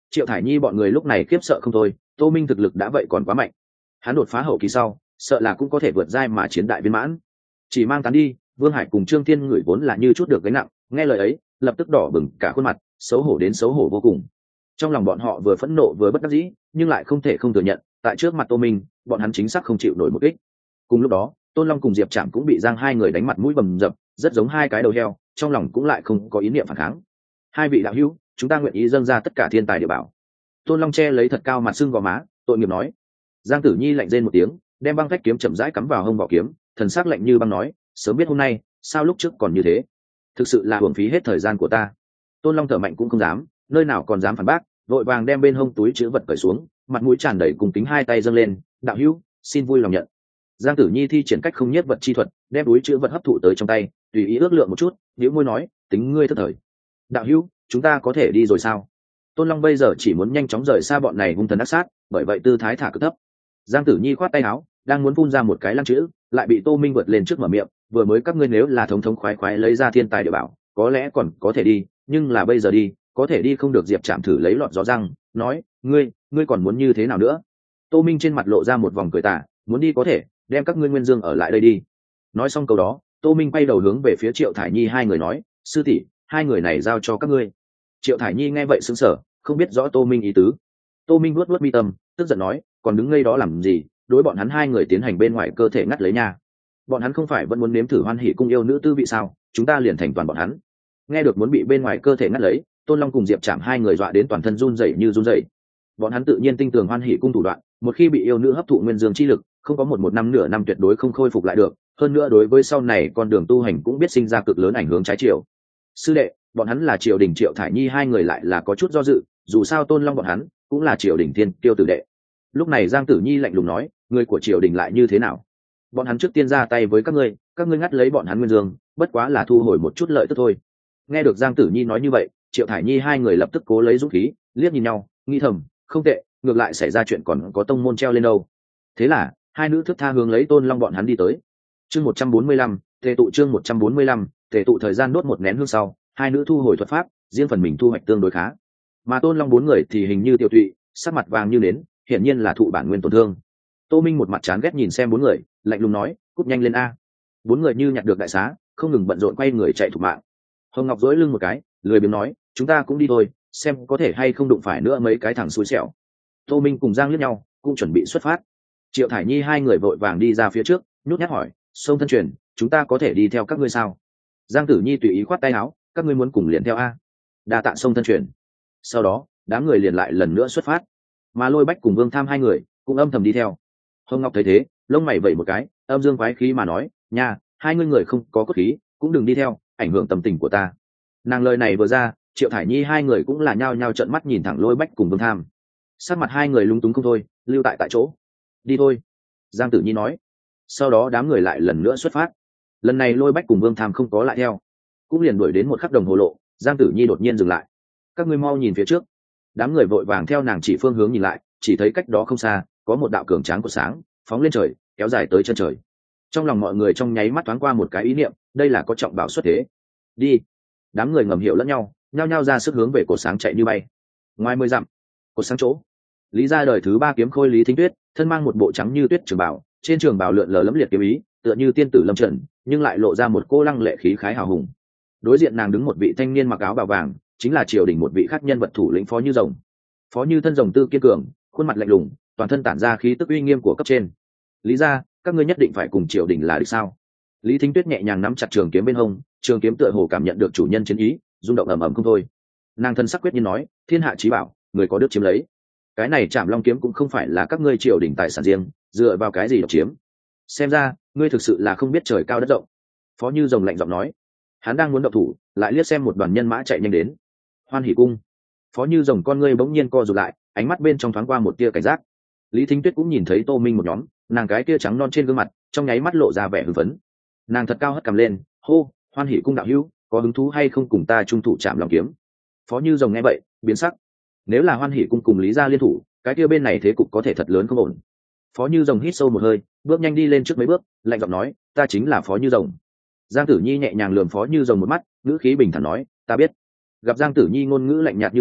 Speaker 1: Triệu Thải Nhi bọn người lúc này khiếp sợ không thôi, Tô Minh thực lực đã vậy còn quá mạnh, hắn đột phá hậu kỳ sau sợ là cũng có thể vượt giai mà chiến đại viên mãn. Chỉ mang tán đi, Vương Hải cùng Trương Thiên người vốn là như chút được gánh nặng, nghe lời ấy lập tức đỏ bừng cả khuôn mặt, xấu hổ đến xấu hổ vô cùng. Trong lòng bọn họ vừa phẫn nộ vừa bất đắc dĩ, nhưng lại không thể không thừa nhận, tại trước mặt Tô Minh bọn hắn chính xác không chịu nổi một kích. Cùng lúc đó Tôn Long cùng Diệp Trạm cũng bị Giang hai người đánh mặt mũi bầm dập, rất giống hai cái đầu heo, trong lòng cũng lại không có ý niệm phản kháng. Hai vị đạo hữu, chúng ta nguyện ý dâng ra tất cả thiên tài địa bảo. Tôn Long che lấy thật cao mặt sưng gò má, tội nghiệp nói. Giang Tử Nhi lạnh rên một tiếng, đem băng phách kiếm chậm rãi cắm vào hông vỏ kiếm, thần sắc lạnh như băng nói, sớm biết hôm nay sao lúc trước còn như thế, thực sự là hưởng phí hết thời gian của ta. Tôn Long thở mạnh cũng không dám, nơi nào còn dám phản bác, vội vàng đem bên hông túi chữ vật cởi xuống, mặt mũi tràn đầy cùng kính hai tay dâng lên, đạo hữu xin vui lòng nhận. Giang Tử Nhi thi triển cách không nhất vật chi thuật, đem túi chữ vật hấp thụ tới trong tay, tùy ý ước lượng một chút, nhíu môi nói, tính ngươi thất thời. Đạo hữu, chúng ta có thể đi rồi sao? Tôn Long bây giờ chỉ muốn nhanh chóng rời xa bọn này hung thần ác sát, bởi vậy tư thái thả cực thấp. Giang Tử Nhi khoát tay áo, đang muốn phun ra một cái lăng chữ, lại bị Tô Minh vượt lên trước mở miệng, vừa mới các ngươi nếu là thống thống khoái khoái lấy ra thiên tài địa bảo, có lẽ còn có thể đi, nhưng là bây giờ đi, có thể đi không được. Diệp Trạm thử lấy lọt gió răng, nói, ngươi, ngươi còn muốn như thế nào nữa? Tô Minh trên mặt lộ ra một vòng cười tà, muốn đi có thể, đem các ngươi Nguyên Dương ở lại đây đi. Nói xong câu đó, Tô Minh quay đầu hướng về phía Triệu Thải Nhi hai người nói, sư tỷ, hai người này giao cho các ngươi. Triệu Thải Nhi nghe vậy sững sờ, không biết rõ Tô Minh ý tứ. Tô Minh nuốt nuốt mi tâm, tức giận nói, còn đứng ngây đó làm gì, đối bọn hắn hai người tiến hành bên ngoài cơ thể ngắt lấy nha. Bọn hắn không phải vẫn muốn nếm thử hoan hỷ cung yêu nữ tư vị sao, chúng ta liền thành toàn bọn hắn. Nghe được muốn bị bên ngoài cơ thể ngắt lấy, Tôn Long cùng Diệp Trạm hai người dọa đến toàn thân run rẩy như run rẩy. Bọn hắn tự nhiên tin tưởng hoan hỷ cung thủ đoạn, một khi bị yêu nữ hấp thụ nguyên dương chi lực, không có một một năm nửa năm tuyệt đối không khôi phục lại được, hơn nữa đối với sau này con đường tu hành cũng biết sinh ra cực lớn ảnh hưởng trái chiều. Sư đệ, bọn hắn là Triều Đình Triệu Thải Nhi hai người lại là có chút do dự, dù sao Tôn Long bọn hắn cũng là Triều Đình thiên tiêu tử đệ. Lúc này Giang Tử Nhi lạnh lùng nói, người của Triều Đình lại như thế nào? Bọn hắn trước tiên ra tay với các ngươi, các ngươi ngắt lấy bọn hắn nguyên dương, bất quá là thu hồi một chút lợi tức thôi. Nghe được Giang Tử Nhi nói như vậy, Triệu Thải Nhi hai người lập tức cố lấy dũng khí, liếc nhìn nhau, nghĩ thầm, không tệ, ngược lại xảy ra chuyện còn có tông môn treo lên đâu. Thế là hai nữ thức tha hướng lấy Tôn Long bọn hắn đi tới. Chương một trăm bốn mươi lăm, tề tụ chương một trăm bốn mươi lăm, tề tụ thời gian đốt một nén hương sau, hai nữ thu hồi thuật pháp, riêng phần mình thu hoạch tương đối khá. Mà Tôn Long bốn người thì hình như tiêu tụy, sắc mặt vàng như nến, hiển nhiên là thụ bản nguyên tổn thương. Tô Minh một mặt chán ghét nhìn xem bốn người, lạnh lùng nói, cút nhanh lên a. Bốn người như nhặt được đại xá, không ngừng bận rộn quay người chạy thục mạng. Hồng Ngọc dỗi lưng một cái, lười biếng nói, chúng ta cũng đi thôi, xem có thể hay không đụng phải nữa mấy cái thằng xui xẻo. Tô Minh cùng Giang liếc nhau, cũng chuẩn bị xuất phát. Triệu Thải Nhi hai người vội vàng đi ra phía trước, nhút nhát hỏi, sông thân truyền, chúng ta có thể đi theo các ngươi sao? Giang Tử Nhi tùy ý khoát tay áo, các ngươi muốn cùng liền theo a. Đa tạ sông thân truyền. Sau đó đám người liền lại lần nữa xuất phát, mà Lôi Bách cùng Vương Tham hai người cũng âm thầm đi theo. Hồng Ngọc thấy thế, lông mày vẩy một cái, âm dương quái khí mà nói, nha, hai ngươi người không có cốt khí, cũng đừng đi theo, ảnh hưởng tâm tình của ta. Nàng lời này vừa ra, Triệu Thải Nhi hai người cũng là nhao nhao trợn mắt nhìn thẳng Lôi Bách cùng Vương Tham. Sát mặt hai người lúng túng không thôi, lưu tại tại chỗ. Đi thôi, Giang Tử Nhi nói. Sau đó đám người lại lần nữa xuất phát. Lần này Lôi Bách cùng Vương Tham không có lại theo, cũng liền đuổi đến một khắc đồng hồ lộ. Giang Tử Nhi đột nhiên dừng lại, các ngươi mau nhìn phía trước. Đám người vội vàng theo nàng chỉ phương hướng nhìn lại, chỉ thấy cách đó không xa có một đạo cường tráng của sáng phóng lên trời, kéo dài tới chân trời. Trong lòng mọi người trong nháy mắt thoáng qua một cái ý niệm, đây là có trọng bảo xuất thế. Đi. Đám người ngầm hiểu lẫn nhau, nhao nhao ra sức hướng về cột sáng chạy như bay. Ngoài mười dặm, cột sáng chỗ, Lý gia đời thứ ba kiếm khôi Lý Thính Tuyết, thân mang một bộ trắng như tuyết trường bào, trên trường bào lượn lờ lẫm liệt kiếm ý, tựa như tiên tử lâm trần, nhưng lại lộ ra một cô lăng lệ khí khái hào hùng. Đối diện nàng đứng một vị thanh niên mặc áo bào vàng, chính là triều đình một vị khác nhân vật thủ lĩnh Phó Như Rồng. Phó Như thân rồng tư kiên cường, khuôn mặt lạnh lùng, toàn thân tản ra khí tức uy nghiêm của cấp trên. Lý gia, các ngươi nhất định phải cùng triều đình là được sao? Lý Thính Tuyết nhẹ nhàng nắm chặt trường kiếm bên hông, trường kiếm tựa hồ cảm nhận được chủ nhân chiến ý, rung động ầm ầm không thôi. Nàng thân sắc quyết nhiên nói, thiên hạ chí bảo, người có đức chiếm lấy. Cái này Trảm Long kiếm cũng không phải là các ngươi triều đình tài sản riêng, dựa vào cái gì độc chiếm? Xem ra, ngươi thực sự là không biết trời cao đất rộng. Phó Như Rồng lạnh giọng nói. Hắn đang muốn động thủ, lại liếc xem một đoàn nhân mã chạy nhanh đến. Hoan Hỷ cung. Phó Như Rồng con ngươi bỗng nhiên co rụt lại, ánh mắt bên trong thoáng qua một tia cảnh giác. Lý Thính Tuyết cũng nhìn thấy Tô Minh một nhóm, nàng cái kia trắng non trên gương mặt, trong nháy mắt lộ ra vẻ hưng phấn. Nàng thật cao hất cằm lên, hô, Hoan Hỷ cung đạo hữu, có hứng thú hay không cùng ta trung thủ Trảm Long kiếm? Phó Như Rồng nghe vậy, biến sắc. Nếu là Hoan Hỷ cung cùng Lý gia liên thủ, cái kia bên này thế cục có thể thật lớn không ổn. Phó Như Rồng hít sâu một hơi, bước nhanh đi lên trước mấy bước, lạnh giọng nói, ta chính là Phó Như Rồng. Giang Tử Nhi nhẹ nhàng lườm Phó Như Rồng một mắt, ngữ khí bình thản nói, ta biết. Gặp Giang Tử Nhi ngôn ngữ lạnh nhạt như vậy,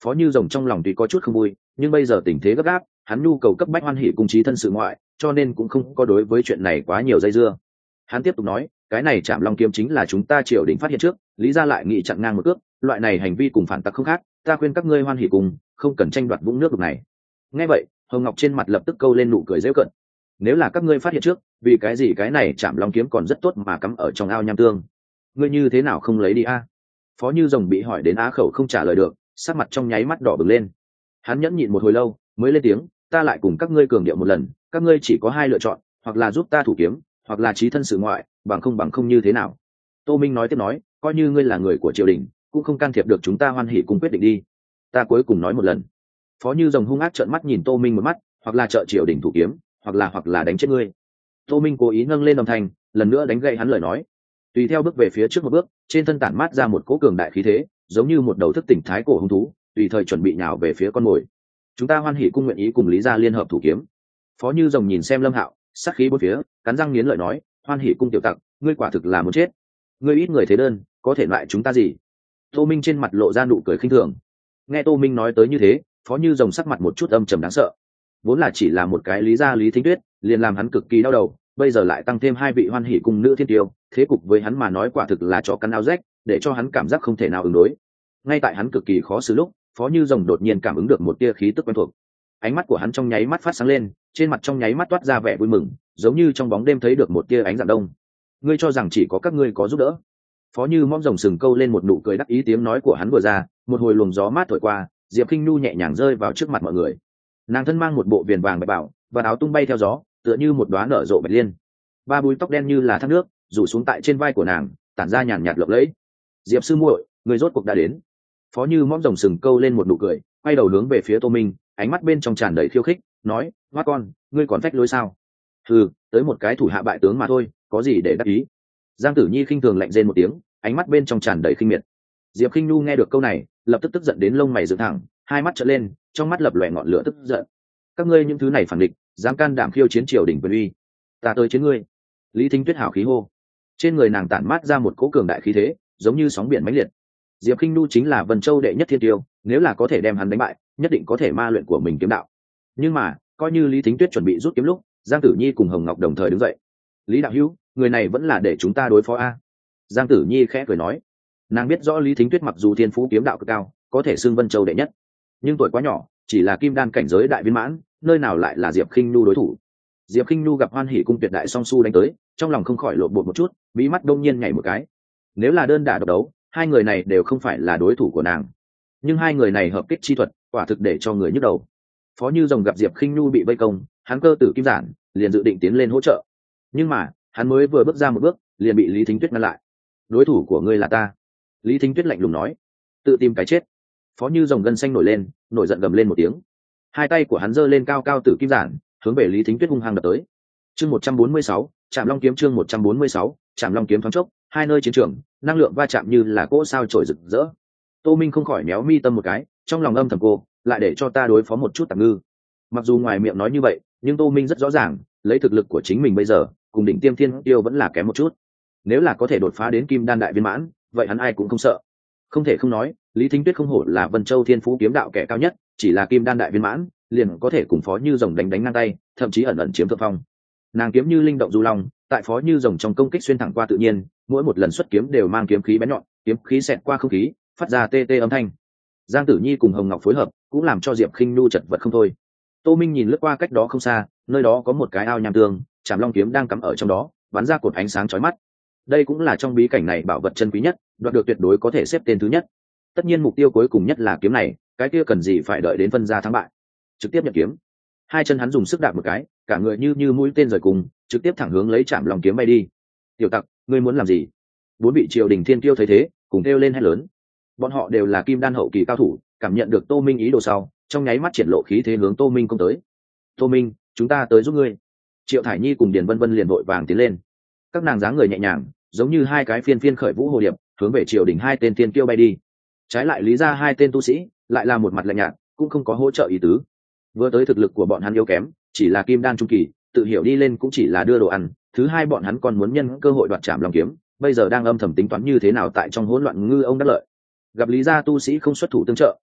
Speaker 1: Phó Như Rồng trong lòng tuy có chút không vui, nhưng bây giờ tình thế gấp gáp, hắn nhu cầu cấp bách hoan hỉ cung trí thân sự ngoại, cho nên cũng không có đối với chuyện này quá nhiều dây dưa. Hắn tiếp tục nói, cái này Trảm Long kiếm chính là chúng ta triều đình phát hiện trước, lý gia lại nghị chặn ngang một cước, loại này hành vi cùng phản tặc không khác, ta khuyên các ngươi hoan hỉ cùng, không cần tranh đoạt vũng nước đục này. Nghe vậy, Hồng Ngọc trên mặt lập tức câu lên nụ cười giễu cợt. Nếu là các ngươi phát hiện trước, vì cái gì cái này Trảm Long kiếm còn rất tốt mà cắm ở trong ao nham tương, ngươi như thế nào không lấy đi a? Phó Như Rồng bị hỏi đến á khẩu không trả lời được, sắc mặt trong nháy mắt đỏ bừng lên. Hắn nhẫn nhịn một hồi lâu mới lên tiếng, ta lại cùng các ngươi cường điệu một lần, các ngươi chỉ có hai lựa chọn, hoặc là giúp ta thủ kiếm, hoặc là chí thân sự ngoại, bằng không bằng không như thế nào. Tô Minh nói tiếp nói, coi như ngươi là người của triều đình, cũng không can thiệp được chúng ta hoan hỉ cùng quyết định đi. Ta cuối cùng nói một lần. Phó Như Rồng hung ác trợn mắt nhìn Tô Minh một mắt, hoặc là trợ triều đình thủ kiếm, hoặc là hoặc là đánh chết ngươi. Tô Minh cố ý nâng lên âm thanh, lần nữa đánh gậy hắn lời nói. Tùy theo bước về phía trước một bước, trên thân tản mát ra một cỗ cường đại khí thế, giống như một đầu thức tỉnh thái cổ hung thú, tùy thời chuẩn bị nhào về phía con mồi. Chúng ta hoan hỉ cung nguyện ý cùng Lý gia liên hợp thủ kiếm. Phó Như Rồng nhìn xem Lâm Hạo, sát khí bốn phía, cắn răng nghiến lợi nói, hoan hỉ cung tiểu tặc, ngươi quả thực là muốn chết. Ngươi ít người thế đơn, có thể loại chúng ta gì? Tô Minh trên mặt lộ ra nụ cười khinh thường. Nghe Tô Minh nói tới như thế, Phó Như Rồng sắc mặt một chút âm trầm đáng sợ. Vốn là chỉ là một cái Lý gia Lý Thính Tuyết, liền làm hắn cực kỳ đau đầu, bây giờ lại tăng thêm hai vị hoan hỉ cung nữ thiên tiêu, thế cục với hắn mà nói quả thực là chó cắn áo rách, để cho hắn cảm giác không thể nào ứng đối. Ngay tại hắn cực kỳ khó xử lúc, Phó Như Rồng đột nhiên cảm ứng được một tia khí tức quen thuộc. Ánh mắt của hắn trong nháy mắt phát sáng lên, trên mặt trong nháy mắt toát ra vẻ vui mừng, giống như trong bóng đêm thấy được một tia ánh rạng đông. Ngươi cho rằng chỉ có các ngươi có giúp đỡ? Phó Như mõm rồng sừng câu lên một nụ cười đắc ý, tiếng nói của hắn vừa ra, một hồi luồng gió mát thổi qua, Diệp Khinh Nhu nhẹ nhàng rơi vào trước mặt mọi người. Nàng thân mang một bộ viền vàng bạch bảo, và áo tung bay theo gió, tựa như một đóa nở rộ bạch liên. Ba búi tóc đen như là thác nước rủ xuống tại trên vai của nàng, tản ra nhàn nhạt lộng lẫy. Diệp sư muội, người rốt cuộc đã đến. Phó Như mõm rồng sừng câu lên một nụ cười, quay đầu hướng về phía Tô Minh, ánh mắt bên trong tràn đầy khiêu khích, nói, hoa con, ngươi còn phách lối sao? Ừ, tới một cái thủ hạ bại tướng mà thôi, có gì để đắc ý? Giang Tử Nhi khinh thường lạnh rên một tiếng, ánh mắt bên trong tràn đầy khinh miệt. Diệp Khinh Nhu nghe được câu này, lập tức tức giận đến lông mày dựng thẳng, hai mắt trợn lên, trong mắt lập lòe ngọn lửa tức giận. Các ngươi những thứ này phản địch, dám can đảm khiêu chiến triều đình quyền uy, ta tới chiến ngươi. Lý Thính Tuyết hào khí hô, trên người nàng tản mát ra một cỗ cường đại khí thế, giống như sóng biển mãnh liệt. Diệp Khinh Nhu chính là Vân Châu đệ nhất thiên tiêu, nếu là có thể đem hắn đánh bại, nhất định có thể ma luyện của mình kiếm đạo. Nhưng mà, coi như Lý Thính Tuyết chuẩn bị rút kiếm lúc, Giang Tử Nhi cùng Hồng Ngọc đồng thời đứng dậy. Lý đạo hữu, người này vẫn là để chúng ta đối phó a. Giang Tử Nhi khẽ cười nói, nàng biết rõ Lý Thính Tuyết mặc dù thiên phú kiếm đạo cực cao, có thể xưng Vân Châu đệ nhất, nhưng tuổi quá nhỏ, chỉ là kim đan cảnh giới đại viên mãn, nơi nào lại là Diệp Khinh Nhu đối thủ. Diệp Khinh Nhu gặp Hoan Hỉ cung tuyệt đại song su đánh tới, trong lòng không khỏi lộn bột một chút, mí mắt đông nhiên nhảy một cái. Nếu là đơn đả độc đấu, hai người này đều không phải là đối thủ của nàng, nhưng hai người này hợp kích chi thuật, quả thực để cho người nhức đầu. Phó Như Rồng gặp Diệp Khinh Nhu bị vây công, hắn cơ tử kim giản, liền dự định tiến lên hỗ trợ. Nhưng mà, hắn mới vừa bước ra một bước, liền bị Lý Thính Tuyết ngăn lại. Đối thủ của ngươi là ta. Lý Thính Tuyết lạnh lùng nói, tự tìm cái chết. Phó Như Rồng gân xanh nổi lên, nổi giận gầm lên một tiếng. Hai tay của hắn giơ lên cao cao tử kim giản, hướng về Lý Thính Tuyết hung hăng đập tới. Chương một trăm bốn mươi sáu, Trảm Long kiếm chương một trăm bốn mươi sáu, Trảm Long kiếm thoáng chốc, hai nơi chiến trường, năng lượng va chạm như là cỗ sao chổi rực rỡ. Tô Minh không khỏi méo mi tâm một cái, trong lòng âm thầm cô, lại để cho ta đối phó một chút tạp ngư. Mặc dù ngoài miệng nói như vậy, nhưng Tô Minh rất rõ ràng, lấy thực lực của chính mình bây giờ, cùng đỉnh tiêm thiên tiêu vẫn là kém một chút. Nếu là có thể đột phá đến kim đan đại viên mãn, vậy hắn ai cũng không sợ. Không thể không nói, Lý Thính Tuyết không hổ là Vân Châu thiên phú kiếm đạo kẻ cao nhất, chỉ là kim đan đại viên mãn, liền có thể cùng Phó Như Rồng đánh đánh ngang tay, thậm chí ẩn ẩn chiếm thượng phong. Nàng kiếm như linh động du long, tại Phó Như Rồng trong công kích xuyên thẳng qua tự nhiên, mỗi một lần xuất kiếm đều mang kiếm khí bén nhọn, kiếm khí xẹt qua không khí, phát ra tê tê âm thanh. Giang Tử Nhi cùng Hồng Ngọc phối hợp, cũng làm cho Diệp Khinh Nhu chật vật không thôi. Tô Minh nhìn lướt qua cách đó không xa, nơi đó có một cái ao nham tương, Trảm Long kiếm đang cắm ở trong đó, bắn ra cột ánh sáng chói mắt. Đây cũng là trong bí cảnh này bảo vật chân quý nhất, đoạt được tuyệt đối có thể xếp tên thứ nhất. Tất nhiên mục tiêu cuối cùng nhất là kiếm này, cái kia cần gì phải đợi đến phân ra thắng bại. Trực tiếp nhận kiếm. Hai chân hắn dùng sức đạp một cái, cả người như như mũi tên rời cùng, trực tiếp thẳng hướng lấy Trảm Long kiếm bay đi. Tiểu tặc, ngươi muốn làm gì? Bốn vị triều đình thiên tiêu thấy thế, cùng kêu lên hét lớn. Bọn họ đều là kim đan hậu kỳ cao thủ, cảm nhận được Tô Minh ý đồ sau, trong nháy mắt triển lộ khí thế hướng Tô Minh công tới. Tô Minh, chúng ta tới giúp ngươi. Triệu Thải Nhi cùng Điền Vân Vân liền vội vàng tiến lên. Các nàng dáng người nhẹ nhàng, giống như hai cái phiên phiên khởi vũ hồ điệp, hướng về triều đình hai tên thiên kiêu bay đi. Trái lại Lý gia hai tên tu sĩ, lại là một mặt lạnh nhạt, cũng không có hỗ trợ ý tứ. Vừa tới thực lực của bọn hắn yếu kém, chỉ là kim đan trung kỳ, tự hiểu đi lên cũng chỉ là đưa đồ ăn. Thứ hai bọn hắn còn muốn nhân cơ hội đoạt Trảm Long kiếm, bây giờ đang âm thầm tính toán như thế nào tại trong hỗn loạn ngư ông đắc lợi. Gặp Lý gia tu sĩ không xuất thủ tương trợ,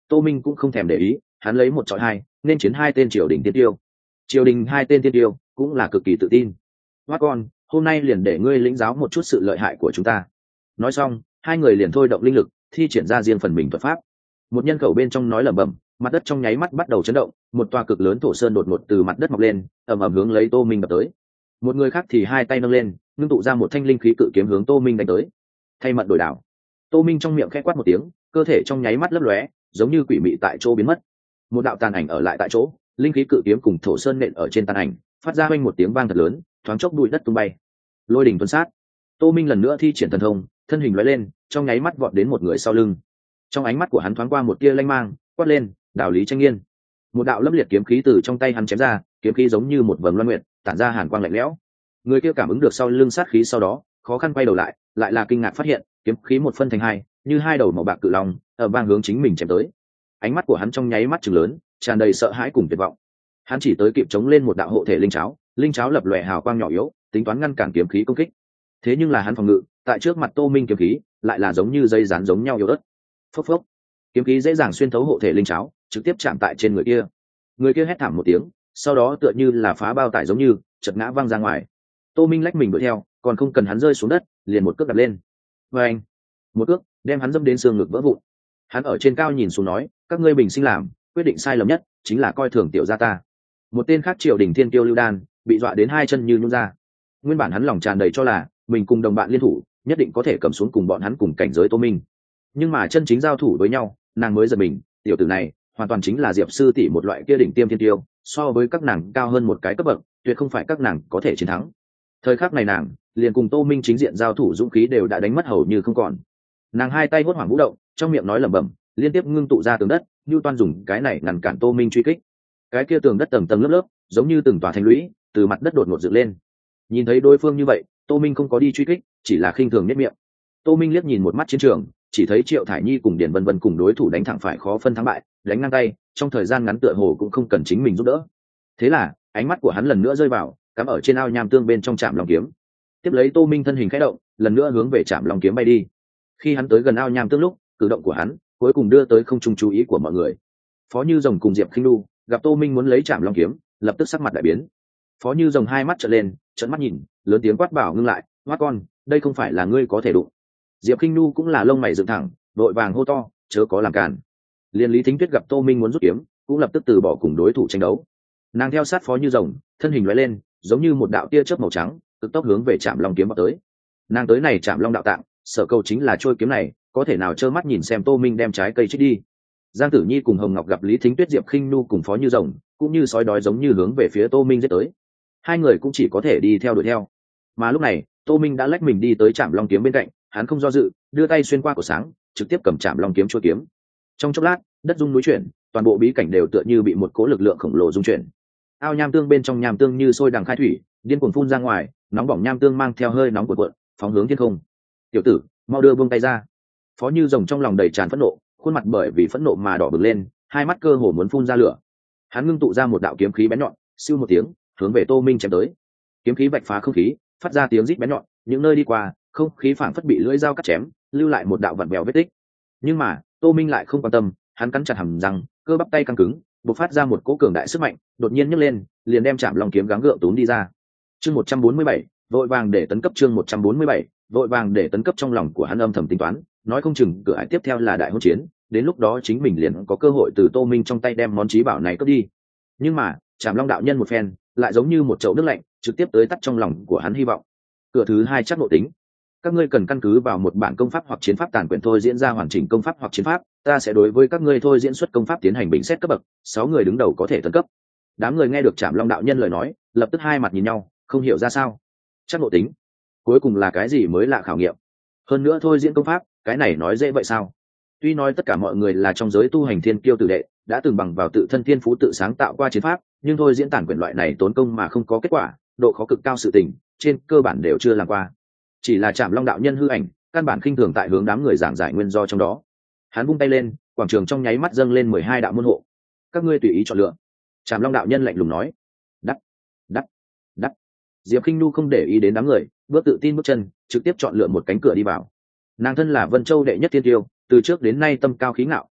Speaker 1: Tô Minh cũng không thèm để ý, hắn lấy một chọi hai nên chiến hai tên triều đình tiên tiêu. Triều đình hai tên tiên tiêu cũng là cực kỳ tự tin. Hoa con, hôm nay liền để ngươi lĩnh giáo một chút sự lợi hại của chúng ta. Nói xong, hai người liền thôi động linh lực thi triển ra riêng phần mình thuật pháp. Một nhân khẩu bên trong nói lẩm bẩm, mặt đất trong nháy mắt bắt đầu chấn động, một tòa cực lớn thổ sơn đột ngột từ mặt đất mọc lên, ầm ầm hướng lấy Tô Minh đập tới. Một người khác thì hai tay nâng lên, ngưng tụ ra một thanh linh khí cự kiếm hướng Tô Minh đánh tới. Thay mận đổi đảo, Tô Minh trong miệng khẽ quát một tiếng, cơ thể trong nháy mắt lấp lóe, giống như quỷ mị tại chỗ biến mất. Một đạo tàn ảnh ở lại tại chỗ, linh khí cự kiếm cùng thổ sơn nện ở trên tàn ảnh, phát ra oanh một tiếng vang thật lớn, thoáng chốc bụi đất tung bay. Lôi đỉnh tuôn sát. Tô Minh lần nữa thi triển thần thông, thân hình lóe lên, trong nháy mắt vọt đến một người sau lưng. Trong ánh mắt của hắn thoáng qua một tia lanh mang, quát lên, "Đạo lý tranh nghiên." Một đạo lâm liệt kiếm khí từ trong tay hắn chém ra, kiếm khí giống như một vầng loan nguyệt, tản ra hàn quang lạnh lẽo. Người kia cảm ứng được sau lưng sát khí sau đó, khó khăn quay đầu lại, lại là kinh ngạc phát hiện, kiếm khí một phân thành hai, như hai đầu màu bạc cự long, ở vang hướng chính mình chém tới. Ánh mắt của hắn trong nháy mắt trừng lớn, tràn đầy sợ hãi cùng tuyệt vọng. Hắn chỉ tới kịp chống lên một đạo hộ thể linh cháo, linh cháo lập lòe hào quang nhỏ yếu, tính toán ngăn cản kiếm khí công kích. Thế nhưng là hắn phòng ngự, tại trước mặt Tô Minh kiếm khí, lại là giống như dây dán giống nhau yếu ớt. Phốc phốc, kiếm khí dễ dàng xuyên thấu hộ thể linh cháo, trực tiếp chạm tại trên người kia. Người kia hét thảm một tiếng, sau đó tựa như là phá bao tải giống như chật ngã văng ra ngoài. Tô Minh lách mình đuổi theo, còn không cần hắn rơi xuống đất, liền một cước đạp lên. Và anh, một cước đem hắn dẫm đến xương ngực vỡ vụn. Hắn ở trên cao nhìn xuống nói, các ngươi bình sinh làm quyết định sai lầm nhất chính là coi thường tiểu gia ta. Một tên khác triều đình thiên tiêu Lưu Đan bị dọa đến hai chân như nhún ra. Nguyên bản hắn lòng tràn đầy cho là mình cùng đồng bạn liên thủ nhất định có thể cầm xuống cùng bọn hắn cùng cảnh giới Tô Minh, nhưng mà chân chính giao thủ với nhau, nàng mới giật mình, tiểu tử này hoàn toàn chính là Diệp sư tỷ một loại kia đỉnh tiêm thiên tiêu, so với các nàng cao hơn một cái cấp bậc, tuyệt không phải các nàng có thể chiến thắng. Thời khắc này nàng liền cùng Tô Minh chính diện giao thủ dũng khí đều đã đánh mất hầu như không còn. Nàng hai tay hốt hoảng vũ động, trong miệng nói lẩm bẩm, liên tiếp ngưng tụ ra tường đất, như toan dùng cái này ngăn cản Tô Minh truy kích. Cái kia tường đất tầng tầng lớp lớp, giống như từng tòa thành lũy, từ mặt đất đột ngột dựng lên. Nhìn thấy đối phương như vậy, Tô Minh không có đi truy kích, chỉ là khinh thường nhếch miệng. Tô Minh liếc nhìn một mắt chiến trường, chỉ thấy Triệu Thải Nhi cùng Điền Vân Vân cùng đối thủ đánh thẳng phải khó phân thắng bại, đánh ngang tay, trong thời gian ngắn tựa hồ cũng không cần chính mình giúp đỡ. Thế là, ánh mắt của hắn lần nữa rơi vào, cắm ở trên ao nham tương bên trong Trảm Long kiếm. Tiếp lấy Tô Minh thân hình khẽ động, lần nữa hướng về Trảm Long kiếm bay đi. Khi hắn tới gần ao nham tương lúc, cử động của hắn cuối cùng đưa tới không trung chú ý của mọi người. Phó Như Rồng cùng Diệp Khinh Nu gặp Tô Minh muốn lấy Trảm Long kiếm, lập tức sắc mặt đại biến. Phó Như Rồng hai mắt trợn lên, trợn mắt nhìn, lớn tiếng quát bảo ngưng lại, "Hoa con, đây không phải là ngươi có thể đụng." Diệp Khinh Nu cũng là lông mày dựng thẳng, đội vàng hô to, "Chớ có làm cản." Liên Lý Thính Tuyết gặp Tô Minh muốn rút kiếm, cũng lập tức từ bỏ cùng đối thủ tranh đấu. Nàng theo sát Phó Như Rồng, thân hình lóe lên, giống như một đạo tia chớp màu trắng, cực tốc hướng về Trảm Long kiếm vào tới. Nàng tới này Trảm Long đạo tạng, sở cầu chính là trôi kiếm này, có thể nào trơ mắt nhìn xem Tô Minh đem trái cây trích đi. Giang Tử Nhi cùng Hồng Ngọc gặp Lý Thính Tuyết, Diệp Khinh Nu cùng Phó Như Rồng, cũng như sói đói giống như hướng về phía Tô Minh giết tới. Hai người cũng chỉ có thể đi theo đuổi theo. Mà lúc này, Tô Minh đã lách mình đi tới Trảm Long kiếm bên cạnh, hắn không do dự, đưa tay xuyên qua cổ sáng, trực tiếp cầm Trảm Long kiếm chua kiếm. Trong chốc lát, đất rung núi chuyển, toàn bộ bí cảnh đều tựa như bị một cỗ lực lượng khổng lồ rung chuyển. Ao nham tương bên trong nham tương như sôi đằng khai thủy, điên cuồng phun ra ngoài, nóng bỏng nham tương mang theo hơi nóng cuộn cuộn, phóng hướng thiên không. "Tiểu tử, mau đưa buông tay ra." Phó Như Rồng trong lòng đầy tràn phẫn nộ, khuôn mặt bởi vì phẫn nộ mà đỏ bừng lên, hai mắt cơ hồ muốn phun ra lửa. Hắn ngưng tụ ra một đạo kiếm khí bén nhọn, siêu một tiếng, hướng về Tô Minh chém tới. Kiếm khí vạch phá không khí, phát ra tiếng rít bén nhọn, những nơi đi qua, không khí phảng phất bị lưỡi dao cắt chém, lưu lại một đạo vặn vẹo vết tích. Nhưng mà, Tô Minh lại không quan tâm, hắn cắn chặt hàm răng, cơ bắp tay căng cứng, bộc phát ra một cỗ cường đại sức mạnh, đột nhiên nhấc lên, liền đem Trảm Long kiếm gắng gượng túm đi ra. Chương một trăm bốn mươi bảy, vội vàng để tấn cấp chương một trăm bốn mươi bảy, vội vàng để tấn cấp trong lòng của hắn âm thầm tính toán, nói không chừng cửa ải tiếp theo là đại hôn chiến, đến lúc đó chính mình liền có cơ hội từ Tô Minh trong tay đem món chí bảo này cướp đi. Nhưng mà, Trảm Long đạo nhân một phen, lại giống như một chậu nước lạnh, trực tiếp tới tắt trong lòng của hắn hy vọng. Cửa thứ hai chắc nội tính. Các ngươi cần căn cứ vào một bản công pháp hoặc chiến pháp tàn quyển thôi diễn ra hoàn chỉnh công pháp hoặc chiến pháp, ta sẽ đối với các ngươi thôi diễn xuất công pháp tiến hành bình xét cấp bậc, sáu người đứng đầu có thể tấn cấp. Đám người nghe được Trảm Long đạo nhân lời nói, lập tức hai mặt nhìn nhau, không hiểu ra sao. Chắc nội tính, cuối cùng là cái gì mới lạ khảo nghiệm? Hơn nữa thôi diễn công pháp, cái này nói dễ vậy sao? Tuy nói tất cả mọi người là trong giới tu hành thiên kiêu tử đệ, đã từng bằng vào tự thân thiên phú tự sáng tạo qua chiến pháp, nhưng thôi diễn tản quyển loại này tốn công mà không có kết quả, độ khó cực cao sự tình, trên cơ bản đều chưa làm qua. Chỉ là Trảm Long đạo nhân hư ảnh, căn bản khinh thường tại hướng đám người giảng giải nguyên do trong đó. Hắn vung tay lên, quảng trường trong nháy mắt dâng lên mười hai đạo môn hộ. Các ngươi tùy ý chọn lựa. Trảm Long đạo nhân lạnh lùng nói. Đắt, đắt, đắt. Diệp Khinh Nu không để ý đến đám người, bước tự tin bước chân, trực tiếp chọn lựa một cánh cửa đi vào. Nàng thân là Vân Châu đệ nhất tiên tiêu, từ trước đến nay tâm cao khí ngạo,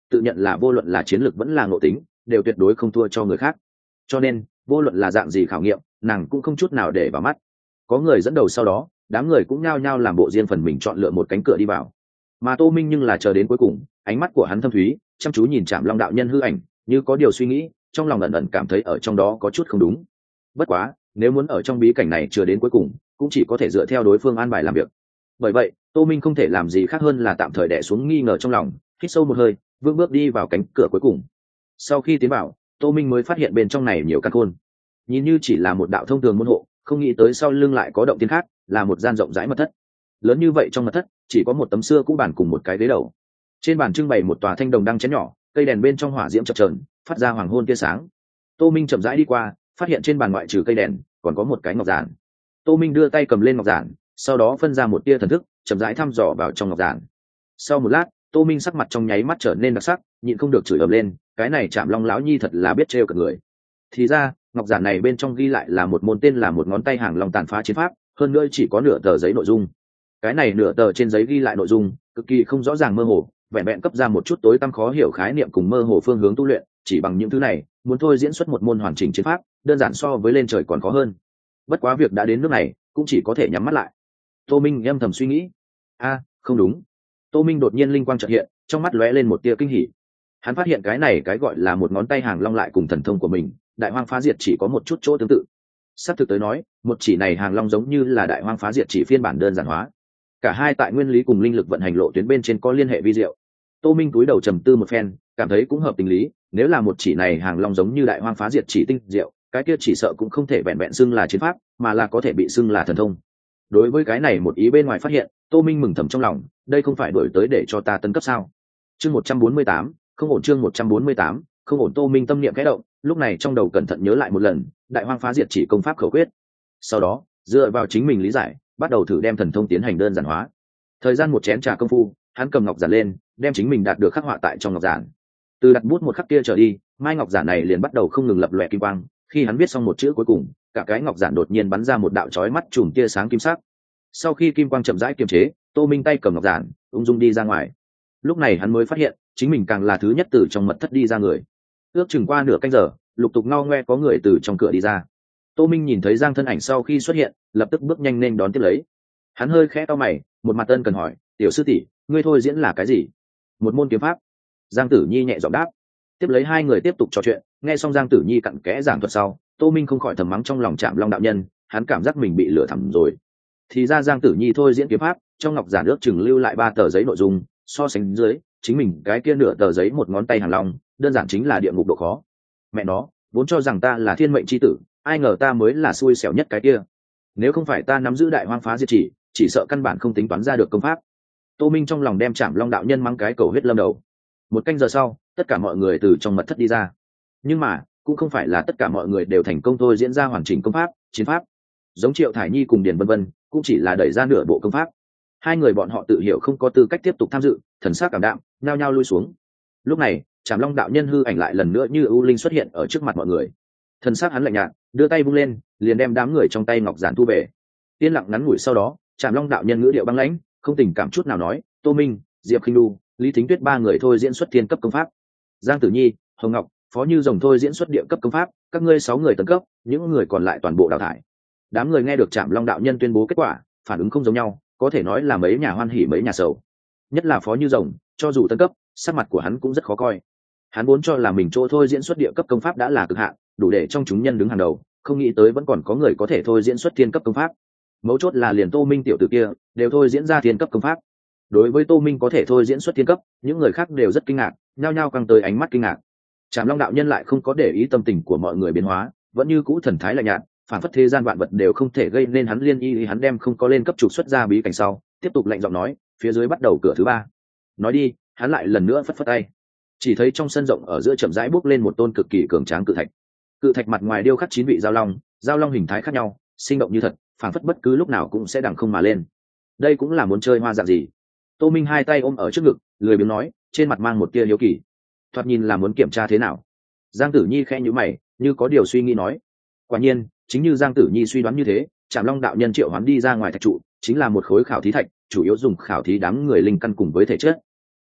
Speaker 1: tự nhận là vô luận là chiến lược vẫn là ngộ tính đều tuyệt đối không thua cho người khác, cho nên vô luận là dạng gì khảo nghiệm nàng cũng không chút nào để vào mắt. Có người dẫn đầu sau đó đám người cũng nhao nhao làm bộ riêng phần mình chọn lựa một cánh cửa đi vào, mà Tô Minh nhưng là chờ đến cuối cùng, ánh mắt của hắn thâm thúy chăm chú nhìn Trảm Long đạo nhân hư ảnh, như có điều suy nghĩ, trong lòng ẩn ẩn cảm thấy ở trong đó có chút không đúng. Bất quá nếu muốn ở trong bí cảnh này chưa đến cuối cùng cũng chỉ có thể dựa theo đối phương an bài làm việc. Bởi vậy Tô Minh không thể làm gì khác hơn là tạm thời đè xuống nghi ngờ trong lòng, hít sâu một hơi, vững bước đi vào cánh cửa cuối cùng. Sau khi tiến vào, Tô Minh mới phát hiện bên trong này nhiều căn khôn, nhìn như chỉ là một đạo thông thường môn hộ, không nghĩ tới sau lưng lại có động tiên khác, là một gian rộng rãi mật thất. Lớn như vậy trong mật thất chỉ có một tấm xưa cũ bàn cùng một cái ghế đầu, trên bàn trưng bày một tòa thanh đồng đăng chén nhỏ, cây đèn bên trong hỏa diễm chập chờn phát ra hoàng hôn tia sáng. Tô Minh chậm rãi đi qua, phát hiện trên bàn ngoại trừ cây đèn còn có một cái ngọc giản. Tô Minh đưa tay cầm lên ngọc giản, sau đó phân ra một tia thần thức, chậm rãi thăm dò vào trong ngọc giản. Sau một lát, Tô Minh sắc mặt trong nháy mắt trở nên đặc sắc, nhịn không được chửi ầm lên, cái này Trảm Long lão nhi thật là biết trêu cả người. Thì ra ngọc giản này bên trong ghi lại là một môn tên là một ngón tay hàng long tàn phá chiến pháp, hơn nữa chỉ có nửa tờ giấy nội dung. Cái này nửa tờ trên giấy ghi lại nội dung cực kỳ không rõ ràng, mơ hồ, vẹn vẹn cấp ra một chút tối tăm khó hiểu khái niệm cùng mơ hồ phương hướng tu luyện, chỉ bằng những thứ này muốn thôi diễn xuất một môn hoàn chỉnh chiến pháp đơn giản so với lên trời còn khó hơn. Bất quá việc đã đến nước này cũng chỉ có thể nhắm mắt lại. Tô Minh âm thầm suy nghĩ, a không đúng. Tô Minh đột nhiên linh quang chợt hiện, trong mắt lóe lên một tia kinh hỉ. Hắn phát hiện cái này cái gọi là một ngón tay hàng long lại cùng thần thông của mình đại hoang phá diệt chỉ có một chút chỗ tương tự. Sắp thực tới nói, một chỉ này hàng long giống như là đại hoang phá diệt chỉ phiên bản đơn giản hóa, cả hai tại nguyên lý cùng linh lực vận hành lộ tuyến bên trên có liên hệ vi diệu. Tô Minh túi đầu trầm tư một phen, cảm thấy cũng hợp tình lý, nếu là một chỉ này hàng long giống như đại hoang phá diệt chỉ tinh diệu, cái kia chỉ sợ cũng không thể vẹn vẹn xưng là chiến pháp, mà là có thể bị xưng là thần thông. Đối với cái này một ý bên ngoài phát hiện, Tô Minh mừng thầm trong lòng, đây không phải đổi tới để cho ta tấn cấp sao? Chương một trăm bốn mươi tám, không ổn, chương một trăm bốn mươi tám, không ổn. Tô Minh tâm niệm khẽ động, lúc này trong đầu cẩn thận nhớ lại một lần đại hoang phá diệt chỉ công pháp khẩu quyết, sau đó dựa vào chính mình lý giải bắt đầu thử đem thần thông tiến hành đơn giản hóa. Thời gian một chén trà công phu, hắn cầm ngọc giản lên, đem chính mình đạt được khắc họa tại trong ngọc giản. Từ đặt bút một khắc kia trở đi, mai ngọc giản này liền bắt đầu không ngừng lập lòe kim quang. Khi hắn viết xong một chữ cuối cùng, cả cái ngọc giản đột nhiên bắn ra một đạo chói mắt chùm tia sáng kim sắc. Sau khi kim quang chậm rãi kiềm chế, Tô Minh tay cầm ngọc giản ung dung đi ra ngoài. Lúc này hắn mới phát hiện chính mình càng là thứ nhất từ trong mật thất đi ra người. Ước chừng qua nửa canh giờ, lục tục ngao ngoe có người từ trong cửa đi ra. Tô Minh nhìn thấy Giang thân ảnh sau khi xuất hiện, lập tức bước nhanh lên đón tiếp lấy. Hắn hơi khẽ cau mày, một mặt ân cần hỏi, tiểu sư tỷ, ngươi thôi diễn là cái gì? Một môn kiếm pháp. Giang Tử Nhi nhẹ giọng đáp. Tiếp lấy hai người tiếp tục trò chuyện, nghe xong Giang Tử Nhi cặn kẽ giảng thuật sau, Tô Minh không khỏi thầm mắng trong lòng Trảm Long đạo nhân, hắn cảm giác mình bị lừa thẳm rồi. Thì ra Giang Tử Nhi thôi diễn kiếm pháp, trong ngọc giản ước chừng lưu lại ba tờ giấy nội dung, so sánh dưới, chính mình cái kia nửa tờ giấy một ngón tay hàng long, đơn giản chính là địa ngục độ khó. Mẹ nó, vốn cho rằng ta là thiên mệnh chi tử, ai ngờ ta mới là xui xẻo nhất cái kia. Nếu không phải ta nắm giữ đại hoang phá diệt chỉ, chỉ sợ căn bản không tính toán ra được công pháp. Tô Minh trong lòng đem Trảm Long đạo nhân mang cái cầu huyết lâm đầu. Một canh giờ sau, tất cả mọi người từ trong mật thất đi ra. Nhưng mà, cũng không phải là tất cả mọi người đều thành công thôi diễn ra hoàn chỉnh công pháp, chiến pháp. Giống Triệu Thải Nhi cùng Điền Vân Vân, cũng chỉ là đẩy ra nửa bộ công pháp. Hai người bọn họ tự hiểu không có tư cách tiếp tục tham dự, thần sắc cảm đạm, nhao nhao lui xuống. Lúc này, Trảm Long đạo nhân hư ảnh lại lần nữa như ưu linh xuất hiện ở trước mặt mọi người. Thần sắc hắn lạnh nhạt, đưa tay vung lên, liền đem đám người trong tay ngọc giản thu về. Yên lặng ngắn ngủi sau đó, Trảm Long đạo nhân ngữ điệu băng lãnh, không tình cảm chút nào nói, Tô Minh, Diệp Khinh Nu, Lý Thính Tuyết ba người thôi diễn xuất thiên cấp công pháp. Giang Tử Nhi, Hồng Ngọc, Phó Như Rồng thôi diễn xuất địa cấp công pháp, các ngươi sáu người tấn cấp, những người còn lại toàn bộ đào thải. Đám người nghe được Trảm Long đạo nhân tuyên bố kết quả, phản ứng không giống nhau, có thể nói là mấy nhà hoan hỉ mấy nhà sầu. Nhất là Phó Như Rồng, cho dù tấn cấp, sắc mặt của hắn cũng rất khó coi. Hắn vốn cho là mình chỗ thôi diễn xuất địa cấp công pháp đã là cực hạn, đủ để trong chúng nhân đứng hàng đầu, không nghĩ tới vẫn còn có người có thể thôi diễn xuất thiên cấp công pháp. Mấu chốt là liền Tô Minh tiểu tử kia đều thôi diễn ra thiên cấp công pháp. Đối với Tô Minh có thể thôi diễn xuất thiên cấp, những người khác đều rất kinh ngạc, nhao nhao căng tới ánh mắt kinh ngạc. Trảm Long đạo nhân lại không có để ý tâm tình của mọi người biến hóa, vẫn như cũ thần thái lạnh nhạt, phản phất thế gian vạn vật đều không thể gây nên hắn liên y. Hắn đem không có lên cấp trục xuất ra bí cảnh sau, tiếp tục lạnh giọng nói, phía dưới bắt đầu cửa thứ ba. Nói đi, hắn lại lần nữa phất phất tay. Chỉ thấy trong sân rộng ở giữa chậm rãi bước lên một tôn cực kỳ cường tráng cự thạch. Cự thạch mặt ngoài điêu khắc chín vị giao long, giao long hình thái khác nhau, sinh động như thật, phản phất bất cứ lúc nào cũng sẽ đằng không mà lên. Đây cũng là muốn chơi hoa dạng gì? Tô Minh hai tay ôm ở trước ngực, lười biếng nói, trên mặt mang một tia hiếu kỳ. Thoạt nhìn là muốn kiểm tra thế nào. Giang Tử Nhi khẽ nhíu mày, như có điều suy nghĩ nói. Quả nhiên, chính như Giang Tử Nhi suy đoán như thế, Trảm Long đạo nhân triệu hoán đi ra ngoài thạch trụ, chính là một khối khảo thí thạch, chủ yếu dùng khảo thí đám người linh căn cùng với thể chất.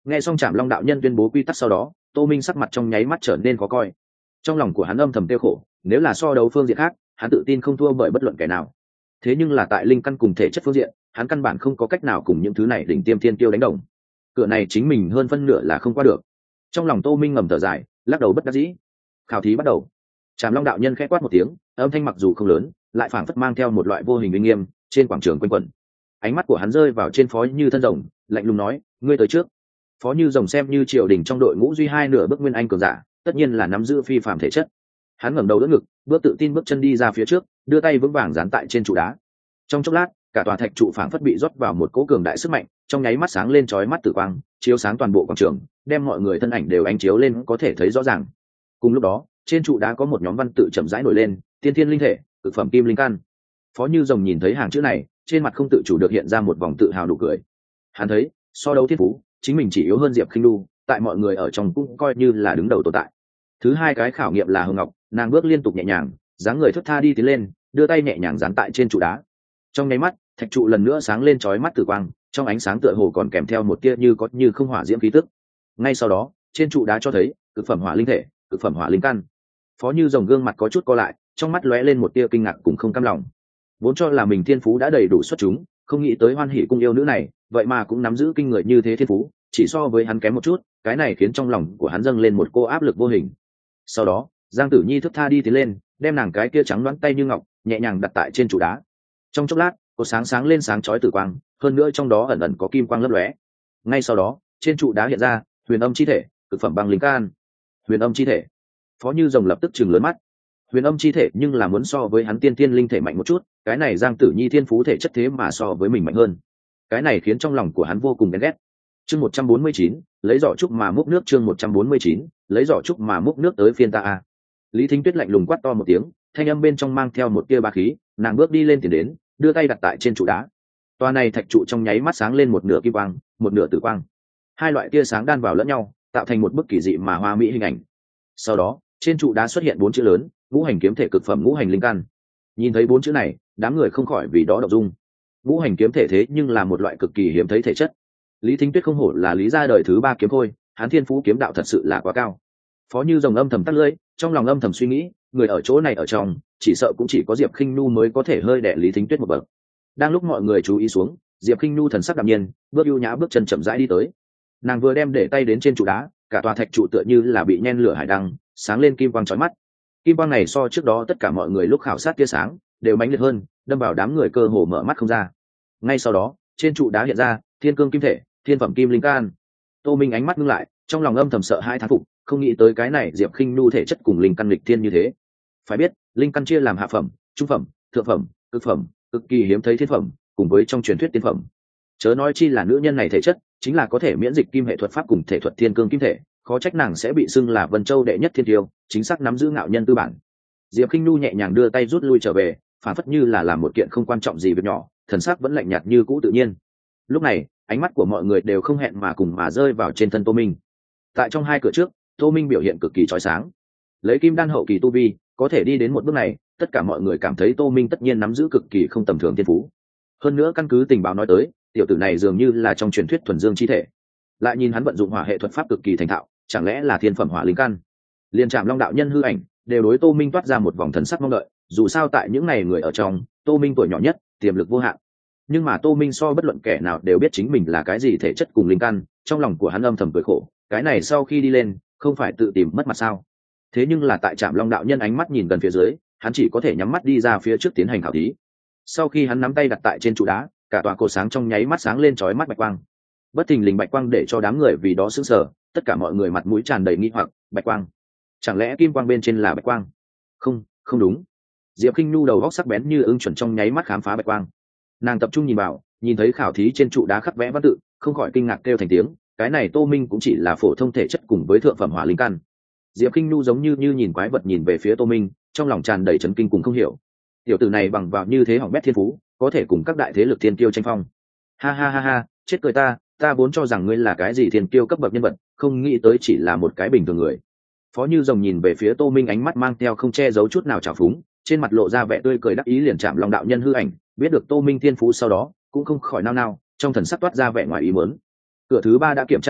Speaker 1: Nghe xong Trảm Long đạo nhân tuyên bố quy tắc sau đó, Tô Minh sắc mặt trong nháy mắt trở nên khó coi. Trong lòng của hắn âm thầm tiêu khổ, nếu là so đấu phương diện khác, hắn tự tin không thua bởi bất luận kẻ nào. Thế nhưng là tại linh căn cùng thể chất phương diện, hắn căn bản không có cách nào cùng những thứ này đỉnh tiêm thiên tiêu đánh đồng. Cửa này chính mình hơn phân nửa là không qua được. Trong lòng Tô Minh ngầm thở dài, lắc đầu bất đắc dĩ. Khảo thí bắt đầu. Trảm Long đạo nhân khẽ quát một tiếng, âm thanh mặc dù không lớn, lại phảng phất mang theo một loại vô hình uy nghiêm, trên quảng trường quanh quẩn. Ánh mắt của hắn rơi vào trên Phó Như thân rồng, lạnh lùng nói, ngươi tới trước. Phó Như rồng xem như triều đình trong đội ngũ duy hai nửa bước nguyên anh cường giả, tất nhiên là nắm giữ phi phàm thể chất. Hắn ngẩng đầu đỡ ngực, bước tự tin bước chân đi ra phía trước, đưa tay vững vàng dán tại trên trụ đá. Trong chốc lát, cả tòa thạch trụ phảng phất bị rót vào một cỗ cường đại sức mạnh, trong nháy mắt sáng lên chói mắt tử quang, chiếu sáng toàn bộ quảng trường, đem mọi người thân ảnh đều ánh chiếu lên có thể thấy rõ ràng. Cùng lúc đó, trên trụ đá có một nhóm văn tự chậm rãi nổi lên, tiên thiên linh thể, cực phẩm kim linh căn. Phó Như rồng nhìn thấy hàng chữ này, trên mặt không tự chủ được hiện ra một vòng tự hào nụ cười. Hắn thấy, so đấu thiên phú, chính mình chỉ yếu hơn Diệp Khinh Nu, tại mọi người ở trong cũng coi như là đứng đầu tồn tại. Thứ hai cái khảo nghiệm là Hồng Ngọc, nàng bước liên tục nhẹ nhàng, dáng người thướt tha đi tiến lên, đưa tay nhẹ nhàng dán tại trên trụ đá. Trong nháy mắt, thạch trụ lần nữa sáng lên chói mắt tử quang, trong ánh sáng tựa hồ còn kèm theo một tia như có như không hỏa diễm khí tức. Ngay sau đó, trên trụ đá cho thấy cực phẩm hỏa linh thể, cực phẩm hỏa linh căn. Phó Như rồng gương mặt có chút co lại, trong mắt lóe lên một tia kinh ngạc cùng không cam lòng. Vốn cho là mình thiên phú đã đầy đủ xuất chúng, không nghĩ tới Hoan Hỷ cung yêu nữ này, vậy mà cũng nắm giữ kinh người như thế thiên phú, chỉ so với hắn kém một chút, cái này khiến trong lòng của hắn dâng lên một cô áp lực vô hình. Sau đó, Giang Tử Nhi thức tha đi tiến lên, đem nàng cái kia trắng loãng tay như ngọc nhẹ nhàng đặt tại trên trụ đá. Trong chốc lát, có sáng sáng lên sáng chói tử quang, hơn nữa trong đó ẩn ẩn có kim quang lấp lóe. Ngay sau đó, trên trụ đá hiện ra huyền âm chi thể, cực phẩm băng linh can. Huyền âm chi thể. Phó Như rồng lập tức trừng lớn mắt. Huyền âm chi thể nhưng là muốn so với hắn tiên tiên linh thể mạnh một chút, cái này Giang Tử Nhi thiên phú thể chất thế mà so với mình mạnh hơn. Cái này khiến trong lòng của hắn vô cùng ghen ghét. Chương một trăm bốn mươi chín, lấy giỏ trúc mà múc nước. Chương một trăm bốn mươi chín, lấy giỏ trúc mà múc nước tới phiên ta a. Lý Thính Tuyết lạnh lùng quát to một tiếng, thanh âm bên trong mang theo một tia bá khí, nàng bước đi lên tiền đến, đưa tay đặt tại trên trụ đá. Toa này thạch trụ trong nháy mắt sáng lên một nửa kim quang, một nửa tử quang. Hai loại tia sáng đan vào lẫn nhau, tạo thành một bức kỳ dị mà hoa mỹ hình ảnh. Sau đó, trên trụ đá xuất hiện bốn chữ lớn, ngũ hành kiếm thể cực phẩm ngũ hành linh căn. Nhìn thấy bốn chữ này, đám người không khỏi vì đó động dung. Ngũ hành kiếm thể thế nhưng là một loại cực kỳ hiếm thấy thể chất. Lý Thính Tuyết không hổ là lý gia đời thứ ba kiếm khôi, hắn thiên phú kiếm đạo thật sự là quá cao. Phó Như rồng âm thầm tắt lưỡi, trong lòng âm thầm suy nghĩ, người ở chỗ này ở trong, chỉ sợ cũng chỉ có Diệp Khinh Nu mới có thể hơi đè Lý Thính Tuyết một bậc. Đang lúc mọi người chú ý xuống, Diệp Khinh Nu thần sắc đạm nhiên, bước ưu nhã bước chân chậm rãi đi tới. Nàng vừa đem để tay đến trên trụ đá, cả tòa thạch trụ tựa như là bị nhen lửa hải đăng, sáng lên kim quang chói mắt. Kim quang này so trước đó tất cả mọi người lúc khảo sát tia sáng đều mãnh liệt hơn, đâm vào đám người cơ hồ mở mắt không ra. Ngay sau đó, trên trụ đá hiện ra thiên cương kim thể, thiên phẩm kim linh can. Tô Minh ánh mắt ngưng lại, trong lòng âm thầm sợ hai thán phục, không nghĩ tới cái này Diệp Khinh Nu thể chất cùng linh căn lịch thiên như thế. Phải biết, linh căn chia làm hạ phẩm, trung phẩm, thượng phẩm, cực phẩm, cực kỳ hiếm thấy thiên phẩm, cùng với trong truyền thuyết tiên phẩm. Chớ nói chi là nữ nhân này thể chất chính là có thể miễn dịch kim hệ thuật pháp cùng thể thuật thiên cương kim thể, khó trách nàng sẽ bị xưng là Vân Châu đệ nhất thiên tiêu, chính xác nắm giữ ngạo nhân tư bản. Diệp Khinh Nu nhẹ nhàng đưa tay rút lui trở về, phản phất như là làm một kiện không quan trọng gì việc nhỏ, thần sắc vẫn lạnh nhạt như cũ tự nhiên. Lúc này, ánh mắt của mọi người đều không hẹn mà cùng mà rơi vào trên thân Tô Minh. Tại trong hai cửa trước, Tô Minh biểu hiện cực kỳ chói sáng. Lấy kim đan hậu kỳ tu vi, có thể đi đến một bước này, tất cả mọi người cảm thấy Tô Minh tất nhiên nắm giữ cực kỳ không tầm thường thiên phú. Hơn nữa căn cứ tình báo nói tới, tiểu tử này dường như là trong truyền thuyết thuần dương chi thể. Lại nhìn hắn vận dụng hỏa hệ thuật pháp cực kỳ thành thạo, chẳng lẽ là thiên phẩm hỏa linh căn? Liên Trạm Long đạo nhân hư ảnh, đều đối Tô Minh toát ra một vòng thần sắc mong đợi, dù sao tại những này người ở trong, Tô Minh tuổi nhỏ nhất, tiềm lực vô hạn. Nhưng mà Tô Minh so bất luận kẻ nào đều biết chính mình là cái gì thể chất cùng linh căn, trong lòng của hắn âm thầm cười khổ, cái này sau khi đi lên, không phải tự tìm mất mặt sao? Thế nhưng là tại Trạm Long đạo nhân ánh mắt nhìn gần phía dưới, hắn chỉ có thể nhắm mắt đi ra phía trước tiến hành khảo thí. Sau khi hắn nắm tay đặt tại trên trụ đá, cả tòa cột sáng trong nháy mắt sáng lên chói mắt bạch quang. Bất thình lình bạch quang để cho đám người vì đó sững sờ, tất cả mọi người mặt mũi tràn đầy nghi hoặc, bạch quang, chẳng lẽ kim quang bên trên là bạch quang? Không, không đúng. Diệp Khinh Nu đầu góc sắc bén như ưng chuẩn trong nháy mắt khám phá bạch quang. Nàng tập trung nhìn vào, nhìn thấy khảo thí trên trụ đá khắc vẽ văn tự, không khỏi kinh ngạc kêu thành tiếng, cái này Tô Minh cũng chỉ là phổ thông thể chất cùng với thượng phẩm hỏa linh căn. Diệp Khinh Nu giống như như nhìn quái vật nhìn về phía Tô Minh, trong lòng tràn đầy chấn kinh cùng không hiểu. Tiểu tử này bằng vào như thế hỏng bét thiên phú, có thể cùng các đại thế lực thiên kiêu tranh phong. Ha ha ha ha, chết cười ta, ta vốn cho rằng ngươi là cái gì thiên kiêu cấp bậc nhân vật, không nghĩ tới chỉ là một cái bình thường người. Phó Như rồng nhìn về phía Tô Minh ánh mắt mang theo không che giấu chút nào trào phúng, trên mặt lộ ra vẻ tươi cười đắc ý liền chạm Long đạo nhân hư ảnh, biết được Tô Minh thiên phú sau đó, cũng không khỏi nao nao, trong thần sắc toát ra vẻ ngoài ý muốn. Cửa thứ ba đã kiểm tra xong,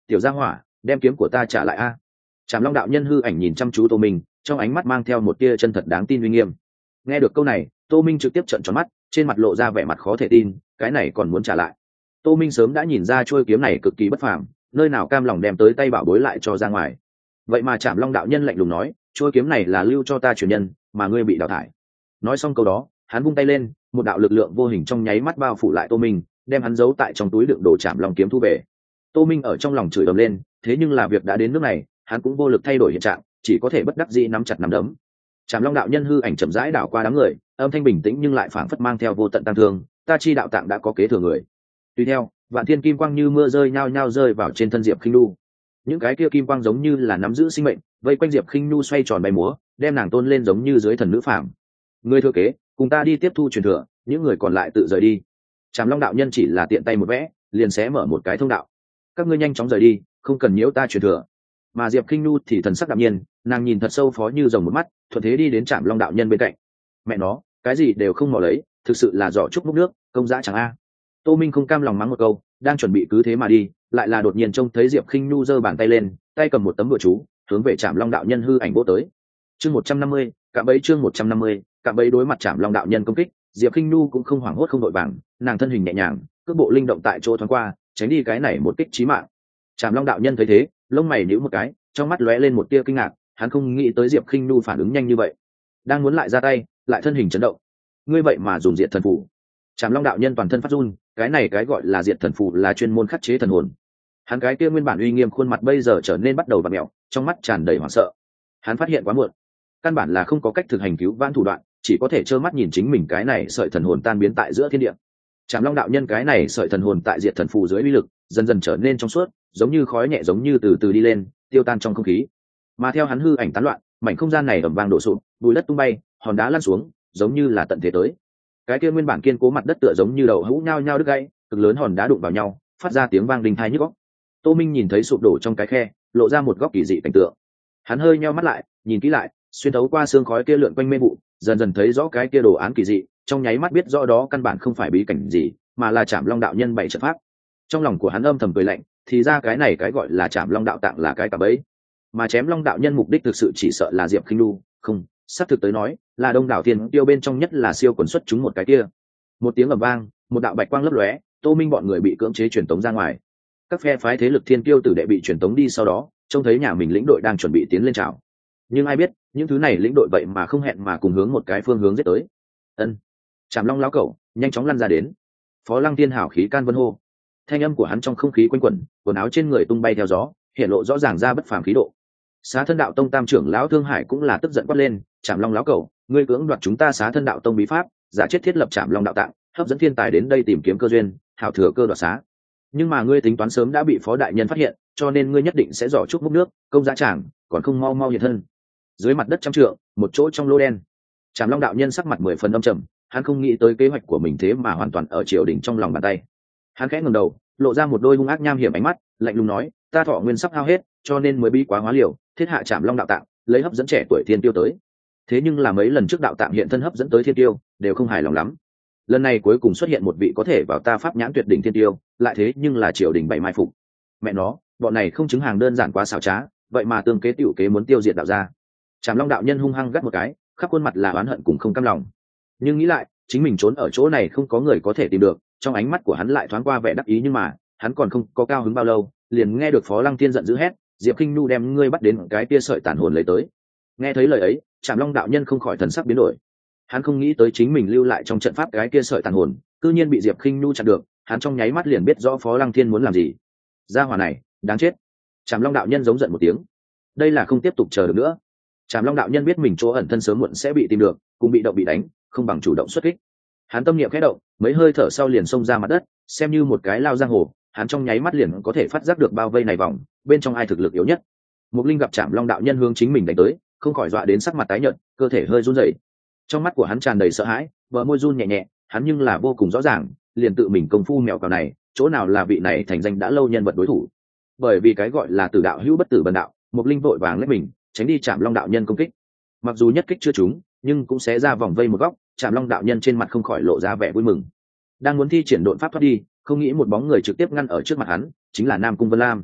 Speaker 1: tiểu gia hỏa đem kiếm của ta trả lại a. Trảm Long đạo nhân hư ảnh nhìn chăm chú Tô Minh, trong ánh mắt mang theo một tia chân thật đáng tin uy nghiêm. Nghe được câu này, Tô Minh trực tiếp trợn tròn mắt, trên mặt lộ ra vẻ mặt khó thể tin, cái này còn muốn trả lại. Tô Minh sớm đã nhìn ra chuôi kiếm này cực kỳ bất phàm, nơi nào cam lòng đem tới tay bảo bối lại cho ra ngoài. Vậy mà Trảm Long đạo nhân lạnh lùng nói, chuôi kiếm này là lưu cho ta truyền nhân, mà ngươi bị đào thải. Nói xong câu đó, hắn vung tay lên, một đạo lực lượng vô hình trong nháy mắt bao phủ lại Tô Minh, đem hắn giấu tại trong túi đựng đồ Trảm Long kiếm thu về. Tô Minh ở trong lòng chửi ầm lên, thế nhưng là việc đã đến nước này, hắn cũng vô lực thay đổi hiện trạng, chỉ có thể bất đắc dĩ nắm chặt nắm đấm. Trảm Long đạo nhân hư ảnh chậm rãi đảo qua đám người, âm thanh bình tĩnh nhưng lại phảng phất mang theo vô tận tăng thương, ta chi đạo tạng đã có kế thừa người. Tùy theo, vạn thiên kim quang như mưa rơi nhao nhao rơi vào trên thân Diệp Khinh Nu. Những cái kia kim quang giống như là nắm giữ sinh mệnh, vây quanh Diệp Khinh Nu xoay tròn bay múa, đem nàng tôn lên giống như dưới thần nữ phàm. Người thừa kế, cùng ta đi tiếp thu truyền thừa, những người còn lại tự rời đi. Trảm Long đạo nhân chỉ là tiện tay một vẽ, liền sẽ mở một cái thông đạo. Các ngươi nhanh chóng rời đi, không cần nhiễu ta truyền thừa. Mà Diệp Khinh Nu thì thần sắc đạm nhiên, nàng nhìn thật sâu phó như rồng một mắt, thuận thế đi đến Trảm Long đạo nhân bên cạnh. Mẹ nó, cái gì đều không mò lấy, thực sự là giỏ trúc múc nước, công dã chẳng a. Tô Minh không cam lòng mắng một câu, đang chuẩn bị cứ thế mà đi, lại là đột nhiên trông thấy Diệp Khinh Nu giơ bàn tay lên, tay cầm một tấm bùa chú, hướng về Trảm Long đạo nhân hư ảnh vỗ tới. Chương một trăm năm mươi, cạm bẫy chương một trăm năm mươi, cạm bẫy đối mặt Trảm Long đạo nhân công kích, Diệp Khinh Nu cũng không hoảng hốt không đội vàng, nàng thân hình nhẹ nhàng, cước bộ linh động tại chỗ thoáng qua, tránh đi cái này một kích chí mạng. Trảm Long đạo nhân thấy thế, lông mày nhíu một cái, trong mắt lóe lên một tia kinh ngạc, hắn không nghĩ tới Diệp Khinh Nu phản ứng nhanh như vậy, đang muốn lại ra tay, lại thân hình chấn động. Ngươi vậy mà dùng diệt thần phù? Trảm Long đạo nhân toàn thân phát run, cái này cái gọi là diệt thần phù là chuyên môn khắc chế thần hồn. Hắn cái kia nguyên bản uy nghiêm khuôn mặt bây giờ trở nên bắt đầu vặn mèo, trong mắt tràn đầy hoảng sợ. Hắn phát hiện quá muộn, căn bản là không có cách thực hành cứu vãn thủ đoạn, chỉ có thể trơ mắt nhìn chính mình cái này sợi thần hồn tan biến tại giữa thiên địa. Trảm Long đạo nhân cái này sợi thần hồn tại diệt thần phù dưới uy lực, dần dần trở nên trong suốt, giống như khói nhẹ giống như từ từ đi lên, tiêu tan trong không khí. Mà theo hắn hư ảnh tán loạn, mảnh không gian này ầm vang đổ sụp, bùi đất tung bay, hòn đá lăn xuống, giống như là tận thế tới. Cái kia nguyên bản kiên cố mặt đất tựa giống như đầu hũ nhao nhao đứt gãy, cực lớn hòn đá đụng vào nhau, phát ra tiếng vang đinh tai nhức óc. Tô Minh nhìn thấy sụp đổ trong cái khe, lộ ra một góc kỳ dị cảnh tượng. Hắn hơi nheo mắt lại, nhìn kỹ lại, xuyên thấu qua xương khói kia lượn quanh mê vụ, dần dần thấy rõ cái kia đồ án kỳ dị, trong nháy mắt biết rõ đó căn bản không phải bí cảnh gì, mà là Trảm Long đạo nhân bảy trận pháp. Trong lòng của hắn âm thầm cười lạnh, thì ra cái này cái gọi là Trảm Long đạo tạng là cái cạm bẫy, mà chém Long đạo nhân mục đích thực sự chỉ sợ là Diệp Khinh Nu, không, sắp thực tới nói, là Đông đảo Thiên Tiêu bên trong nhất là siêu quần xuất chúng một cái kia. Một tiếng ầm vang, một đạo bạch quang lấp lóe, Tô Minh bọn người bị cưỡng chế truyền tống ra ngoài. Các phe phái thế lực Thiên Tiêu tử đệ bị truyền tống đi sau đó, trông thấy nhà mình lĩnh đội đang chuẩn bị tiến lên chào. Nhưng ai biết, những thứ này lĩnh đội vậy mà không hẹn mà cùng hướng một cái phương hướng giết tới. Ân, Trảm Long lão cẩu, nhanh chóng lăn ra đến. Phó Lăng Tiên hảo khí can vân hô. Thanh âm của hắn trong không khí quanh quẩn, quần áo trên người tung bay theo gió, hiện lộ rõ ràng ra bất phàm khí độ. Xá Thân đạo tông tam trưởng lão Thương Hải cũng là tức giận quát lên, Trảm Long lão cẩu, ngươi cưỡng đoạt chúng ta Xá Thân đạo tông bí pháp, giả chết thiết lập Trảm Long đạo tạng, hấp dẫn thiên tài đến đây tìm kiếm cơ duyên, hảo thừa cơ đoạt xá. Nhưng mà ngươi tính toán sớm đã bị phó đại nhân phát hiện, cho nên ngươi nhất định sẽ dò chúc múc nước, công giá tràng, còn không mau mau hiện thân. Dưới mặt đất trăm trượng, một chỗ trong lô đen, Trảm Long đạo nhân sắc mặt mười phần âm trầm, hắn không nghĩ tới kế hoạch của mình thế mà hoàn toàn ở triều đình trong lòng bàn tay. Hắn khẽ ngẩng đầu, lộ ra một đôi hung ác nham hiểm ánh mắt, lạnh lùng nói, ta thọ nguyên sắp hao hết, cho nên mới bi quá hóa liều, thiết hạ Trảm Long đạo tạng, lấy hấp dẫn trẻ tuổi thiên tiêu tới. Thế nhưng là mấy lần trước đạo tạng hiện thân hấp dẫn tới thiên tiêu, đều không hài lòng lắm. Lần này cuối cùng xuất hiện một vị có thể vào ta pháp nhãn tuyệt đỉnh thiên tiêu, lại thế nhưng là triều đình bảy mai phục. Mẹ nó, bọn này không chứng hàng đơn giản quá xảo trá, vậy mà tương kế tiểu kế muốn tiêu diệt đạo gia. Trảm Long đạo nhân hung hăng gắt một cái, khắp khuôn mặt là oán hận cùng không cam lòng. Nhưng nghĩ lại, chính mình trốn ở chỗ này không có người có thể tìm được, trong ánh mắt của hắn lại thoáng qua vẻ đắc ý, nhưng mà hắn còn không có cao hứng bao lâu, liền nghe được Phó Lăng Tiên giận dữ hét, Diệp Khinh Nu đem ngươi bắt đến cái tia sợi tàn hồn lấy tới. Nghe thấy lời ấy, Trảm Long đạo nhân không khỏi thần sắc biến đổi. Hắn không nghĩ tới chính mình lưu lại trong trận pháp cái kia sợi tàn hồn, cư nhiên bị Diệp Khinh Nu chặn được, hắn trong nháy mắt liền biết rõ Phó Lăng Thiên muốn làm gì. Gia hỏa này, đáng chết. Trảm Long đạo nhân giống giận một tiếng. Đây là không tiếp tục chờ được nữa. Trảm Long đạo nhân biết mình chỗ ẩn thân sớm muộn sẽ bị tìm được, cùng bị động bị đánh, không bằng chủ động xuất kích. Hắn tâm niệm khẽ động, mấy hơi thở sau liền xông ra mặt đất, xem như một cái lao giang hồ, hắn trong nháy mắt liền có thể phát giác được bao vây này vòng, bên trong ai thực lực yếu nhất. Mục Linh gặp Trảm Long đạo nhân hướng chính mình đánh tới, không khỏi dọa đến sắc mặt tái nhợt, cơ thể hơi run rẩy. Trong mắt của hắn tràn đầy sợ hãi, bờ môi run nhẹ nhẹ, hắn nhưng là vô cùng rõ ràng, liền tự mình công phu mèo cào này, chỗ nào là vị này thành danh đã lâu nhân vật đối thủ. Bởi vì cái gọi là tử đạo hữu bất tử bần đạo, Mục Linh vội vàng lấy mình, tránh đi Trảm Long đạo nhân công kích. Mặc dù nhất kích chưa trúng, nhưng cũng sẽ ra vòng vây một góc, Trảm Long đạo nhân trên mặt không khỏi lộ ra vẻ vui mừng. Đang muốn thi triển độn pháp thoát đi, không nghĩ một bóng người trực tiếp ngăn ở trước mặt hắn, chính là Nam Cung Vân Lam.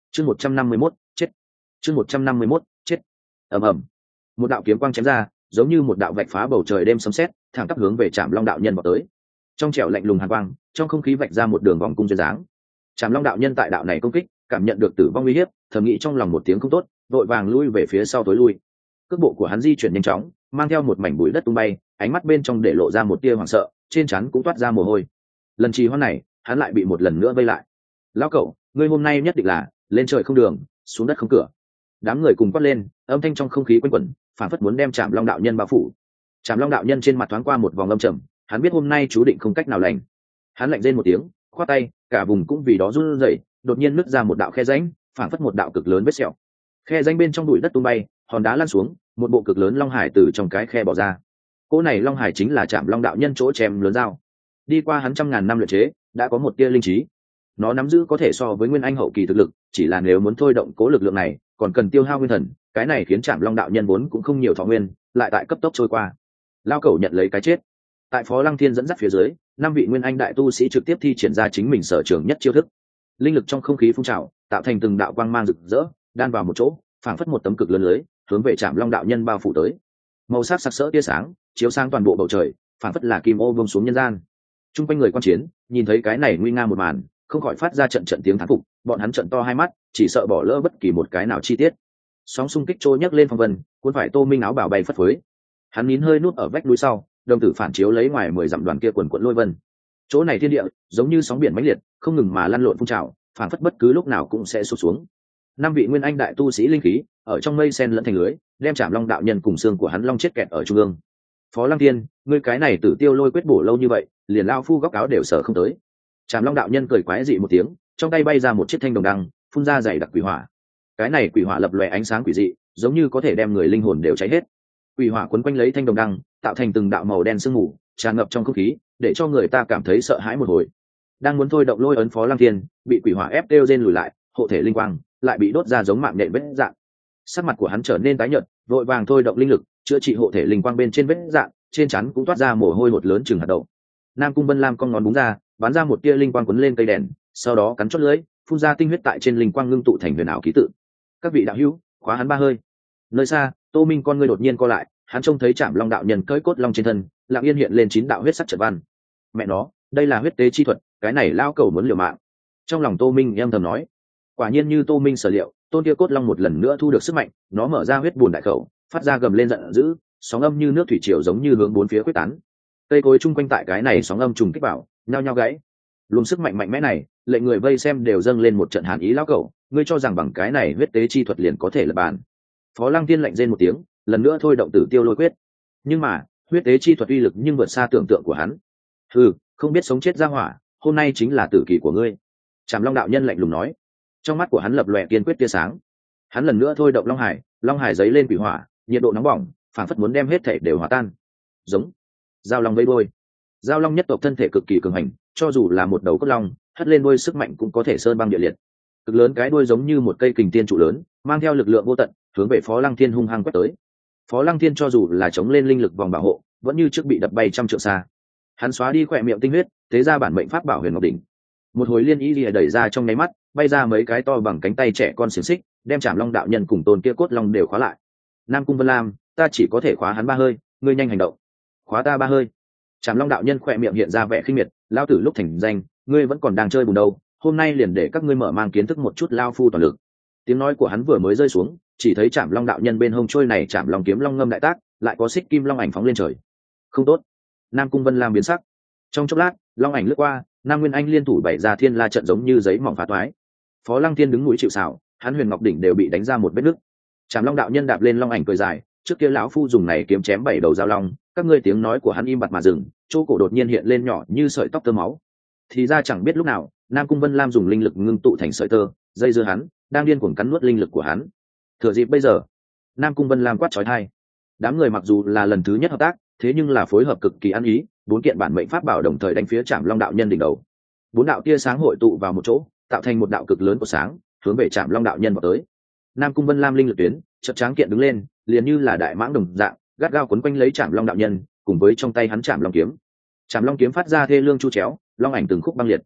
Speaker 1: chương một trăm năm mươi mốt chết chương một trăm năm mươi mốt chết ầm ầm, một đạo kiếm quang chém ra, giống như một đạo vạch phá bầu trời đêm sấm sét, thẳng tắp hướng về Trảm Long đạo nhân vào tới. Trong trẻo lạnh lùng hàn quang, trong không khí vạch ra một đường vòng cung duyên dáng. Trảm Long đạo nhân tại đạo này công kích, cảm nhận được tử vong uy hiếp, thầm nghĩ trong lòng một tiếng không tốt, vội vàng lui về phía sau tối lui. Cước bộ của hắn di chuyển nhanh chóng, mang theo một mảnh bụi đất tung bay, ánh mắt bên trong để lộ ra một tia hoảng sợ, trên trán cũng toát ra mồ hôi. Lần trì hoãn này, hắn lại bị một lần nữa vây lại. Lão cẩu, ngươi hôm nay nhất định là lên trời không đường, xuống đất không cửa. Đám người cùng quát lên, âm thanh trong không khí quanh quẩn, phản phất muốn đem Trảm Long đạo nhân bao phủ. Trảm Long đạo nhân trên mặt thoáng qua một vòng âm trầm, hắn biết hôm nay chú định không cách nào lành. Hắn lạnh rên một tiếng, khoát tay, cả vùng cũng vì đó run rẩy, đột nhiên nứt ra một đạo khe rãnh, phản phất một đạo cực lớn vết sẹo. Khe rãnh bên trong bụi đất tung bay, hòn đá lăn xuống, một bộ cực lớn long hải từ trong cái khe bò ra. Cỗ này long hải chính là Trảm Long đạo nhân chỗ chém lớn dao. Đi qua hắn trăm ngàn năm luyện chế, đã có một tia linh trí. Nó nắm giữ có thể so với nguyên anh hậu kỳ thực lực, chỉ là nếu muốn thôi động cố lực lượng này, còn cần tiêu hao nguyên thần, cái này khiến Trảm Long đạo nhân vốn cũng không nhiều thọ nguyên, lại tại cấp tốc trôi qua. Lao cẩu nhận lấy cái chết. Tại Phó Lăng Thiên dẫn dắt phía dưới, năm vị nguyên anh đại tu sĩ trực tiếp thi triển ra chính mình sở trường nhất chiêu thức. Linh lực trong không khí phun trào, tạo thành từng đạo quang mang rực rỡ, đan vào một chỗ, phảng phất một tấm cực lớn lưới, hướng về Trảm Long đạo nhân bao phủ tới. Màu sắc sặc sỡ tia sáng, chiếu sang toàn bộ bầu trời, phảng phất là kim ô buông xuống nhân gian. Trung quanh người quan chiến, nhìn thấy cái này nguy nga một màn, không khỏi phát ra trận trận tiếng thán phục, bọn hắn trận to hai mắt, chỉ sợ bỏ lỡ bất kỳ một cái nào chi tiết. Sóng xung kích trôi nhấc lên phong vân, cuốn phải Tô Minh áo bào bay phất phới. Hắn nín hơi núp ở vách núi sau, đồng tử phản chiếu lấy ngoài mười dặm đoàn kia quần quận lôi vân. Chỗ này thiên địa giống như sóng biển mãnh liệt, không ngừng mà lăn lộn phun trào, phản phất bất cứ lúc nào cũng sẽ sụp xuống. Năm vị nguyên anh đại tu sĩ linh khí ở trong mây sen lẫn thành lưới, đem Trảm Long đạo nhân cùng xương của hắn long chết kẹt ở trung ương. Phó Lăng Thiên, ngươi cái này tử tiêu lôi quyết bổ lâu như vậy, liền lao phu góc áo đều sợ không tới. Trảm Long đạo nhân cười quái dị một tiếng, trong tay bay ra một chiếc thanh đồng đăng, phun ra dày đặc quỷ hỏa. Cái này quỷ hỏa lập lòe ánh sáng quỷ dị, giống như có thể đem người linh hồn đều cháy hết. Quỷ hỏa quấn quanh lấy thanh đồng đăng, tạo thành từng đạo màu đen sương mù, tràn ngập trong không khí, để cho người ta cảm thấy sợ hãi một hồi. Đang muốn thôi động lôi ấn Phó Lăng Thiên, bị quỷ hỏa ép đeo rên lùi lại, hộ thể linh quang lại bị đốt ra giống mạng nhện vết dạng. Sắc mặt của hắn trở nên tái nhợt, vội vàng thôi động linh lực, chữa trị hộ thể linh quang bên trên vết dạng, trên trán cũng toát ra mồ hôi hột lớn chừng hạt đậu. Nam Cung Vân Lam con ngón búng ra, bắn ra một tia linh quang quấn lên cây đèn, sau đó cắn chốt lưỡi, phun ra tinh huyết tại trên linh quang ngưng tụ thành huyền ảo ký tự. Các vị đạo hữu, khóa hắn ba hơi. Nơi xa, Tô Minh con ngươi đột nhiên co lại, hắn trông thấy Trảm Long đạo nhân cởi cốt long trên thân, lặng yên hiện lên chín đạo huyết sắc trận văn. Mẹ nó, đây là huyết tế chi thuật, cái này lao cầu muốn liều mạng. Trong lòng Tô Minh em thầm nói, quả nhiên như Tô Minh sở liệu, tôn kia cốt long một lần nữa thu được sức mạnh, nó mở ra huyết buồn đại khẩu, phát ra gầm lên giận dữ, sóng âm như nước thủy triều giống như hướng bốn phía quyết tán. Cây cối chung quanh tại cái này sóng âm trùng kích vào, nhao nhao gãy. Luồng sức mạnh mạnh mẽ này, lệnh người vây xem đều dâng lên một trận hàn ý lão cẩu, ngươi cho rằng bằng cái này huyết tế chi thuật liền có thể lật bàn. Phó Lăng Tiên lạnh rên một tiếng, lần nữa thôi động tử tiêu lôi quyết. Nhưng mà, huyết tế chi thuật uy lực nhưng vượt xa tưởng tượng của hắn. Hừ, không biết sống chết ra hỏa, hôm nay chính là tử kỳ của ngươi. Trảm Long đạo nhân lạnh lùng nói. Trong mắt của hắn lập lòe kiên quyết tia sáng. Hắn lần nữa thôi động Long Hải, Long Hải giấy lên quỷ hỏa, nhiệt độ nóng bỏng, phảng phất muốn đem hết thể đều hòa tan. Giống. Giao long vây đôi. Giao long nhất tộc thân thể cực kỳ cường hành, cho dù là một đầu cốt long, hất lên đuôi sức mạnh cũng có thể sơn băng địa liệt. Cực lớn cái đuôi giống như một cây kình tiên trụ lớn, mang theo lực lượng vô tận, hướng về Phó Lăng Thiên hung hăng quét tới. Phó Lăng Thiên cho dù là chống lên linh lực vòng bảo hộ, vẫn như trước bị đập bay trăm trượng xa. Hắn xóa đi khỏe miệng tinh huyết, thế ra bản mệnh pháp bảo Huyền Ngọc đỉnh. Một hồi liên ý lìa đẩy ra trong nháy mắt, bay ra mấy cái to bằng cánh tay trẻ con xiềng xích, đem Trảm Long đạo nhân cùng tôn kia cốt long đều khóa lại. Nam Cung Vân Lam, ta chỉ có thể khóa hắn ba hơi, ngươi nhanh hành động. Khóa ta ba hơi. Trảm Long đạo nhân khỏe miệng hiện ra vẻ khinh miệt, lao tử lúc thành danh, ngươi vẫn còn đang chơi bùn đâu, hôm nay liền để các ngươi mở mang kiến thức một chút lao phu toàn lực. Tiếng nói của hắn vừa mới rơi xuống, chỉ thấy Trảm Long đạo nhân bên hông trôi này Trảm Long kiếm long ngâm đại tác, lại có xích kim long ảnh phóng lên trời. Không tốt. Nam Cung Vân Lam biến sắc. Trong chốc lát, long ảnh lướt qua, Nam Nguyên Anh liên thủ bày ra thiên la trận giống như giấy mỏng phá toái. Phó Lăng Thiên đứng mũi chịu sào, hắn Huyền Ngọc đỉnh đều bị đánh ra một vết nứt. Trảm Long đạo nhân đạp lên long ảnh cười dài, trước kia lão phu dùng này kiếm chém bảy đầu giao long, các ngươi tiếng nói của hắn im bặt mà dừng, chỗ cổ đột nhiên hiện lên nhỏ như sợi tóc tơ máu. Thì ra chẳng biết lúc nào, Nam Cung Vân Lam dùng linh lực ngưng tụ thành sợi tơ, dây dưa hắn, đang điên cuồng cắn nuốt linh lực của hắn. Thừa dịp bây giờ, Nam Cung Vân Lam quát chói tai. Đám người mặc dù là lần thứ nhất hợp tác, thế nhưng là phối hợp cực kỳ ăn ý, bốn kiện bản mệnh pháp bảo đồng thời đánh phía Trảm Long đạo nhân đỉnh đầu. Bốn đạo tia sáng hội tụ vào một chỗ, tạo thành một đạo cực lớn của sáng, hướng về Trảm Long đạo nhân vào tới. Nam Cung Vân Lam linh lực tuyến, chợt tráng kiện đứng lên, liền như là đại mãng đồng dạng, gắt gao quấn quanh lấy Trảm Long đạo nhân, cùng với trong tay hắn Trảm Long kiếm. Trảm Long kiếm phát ra thê lương chu chéo, long ảnh từng khúc băng liệt.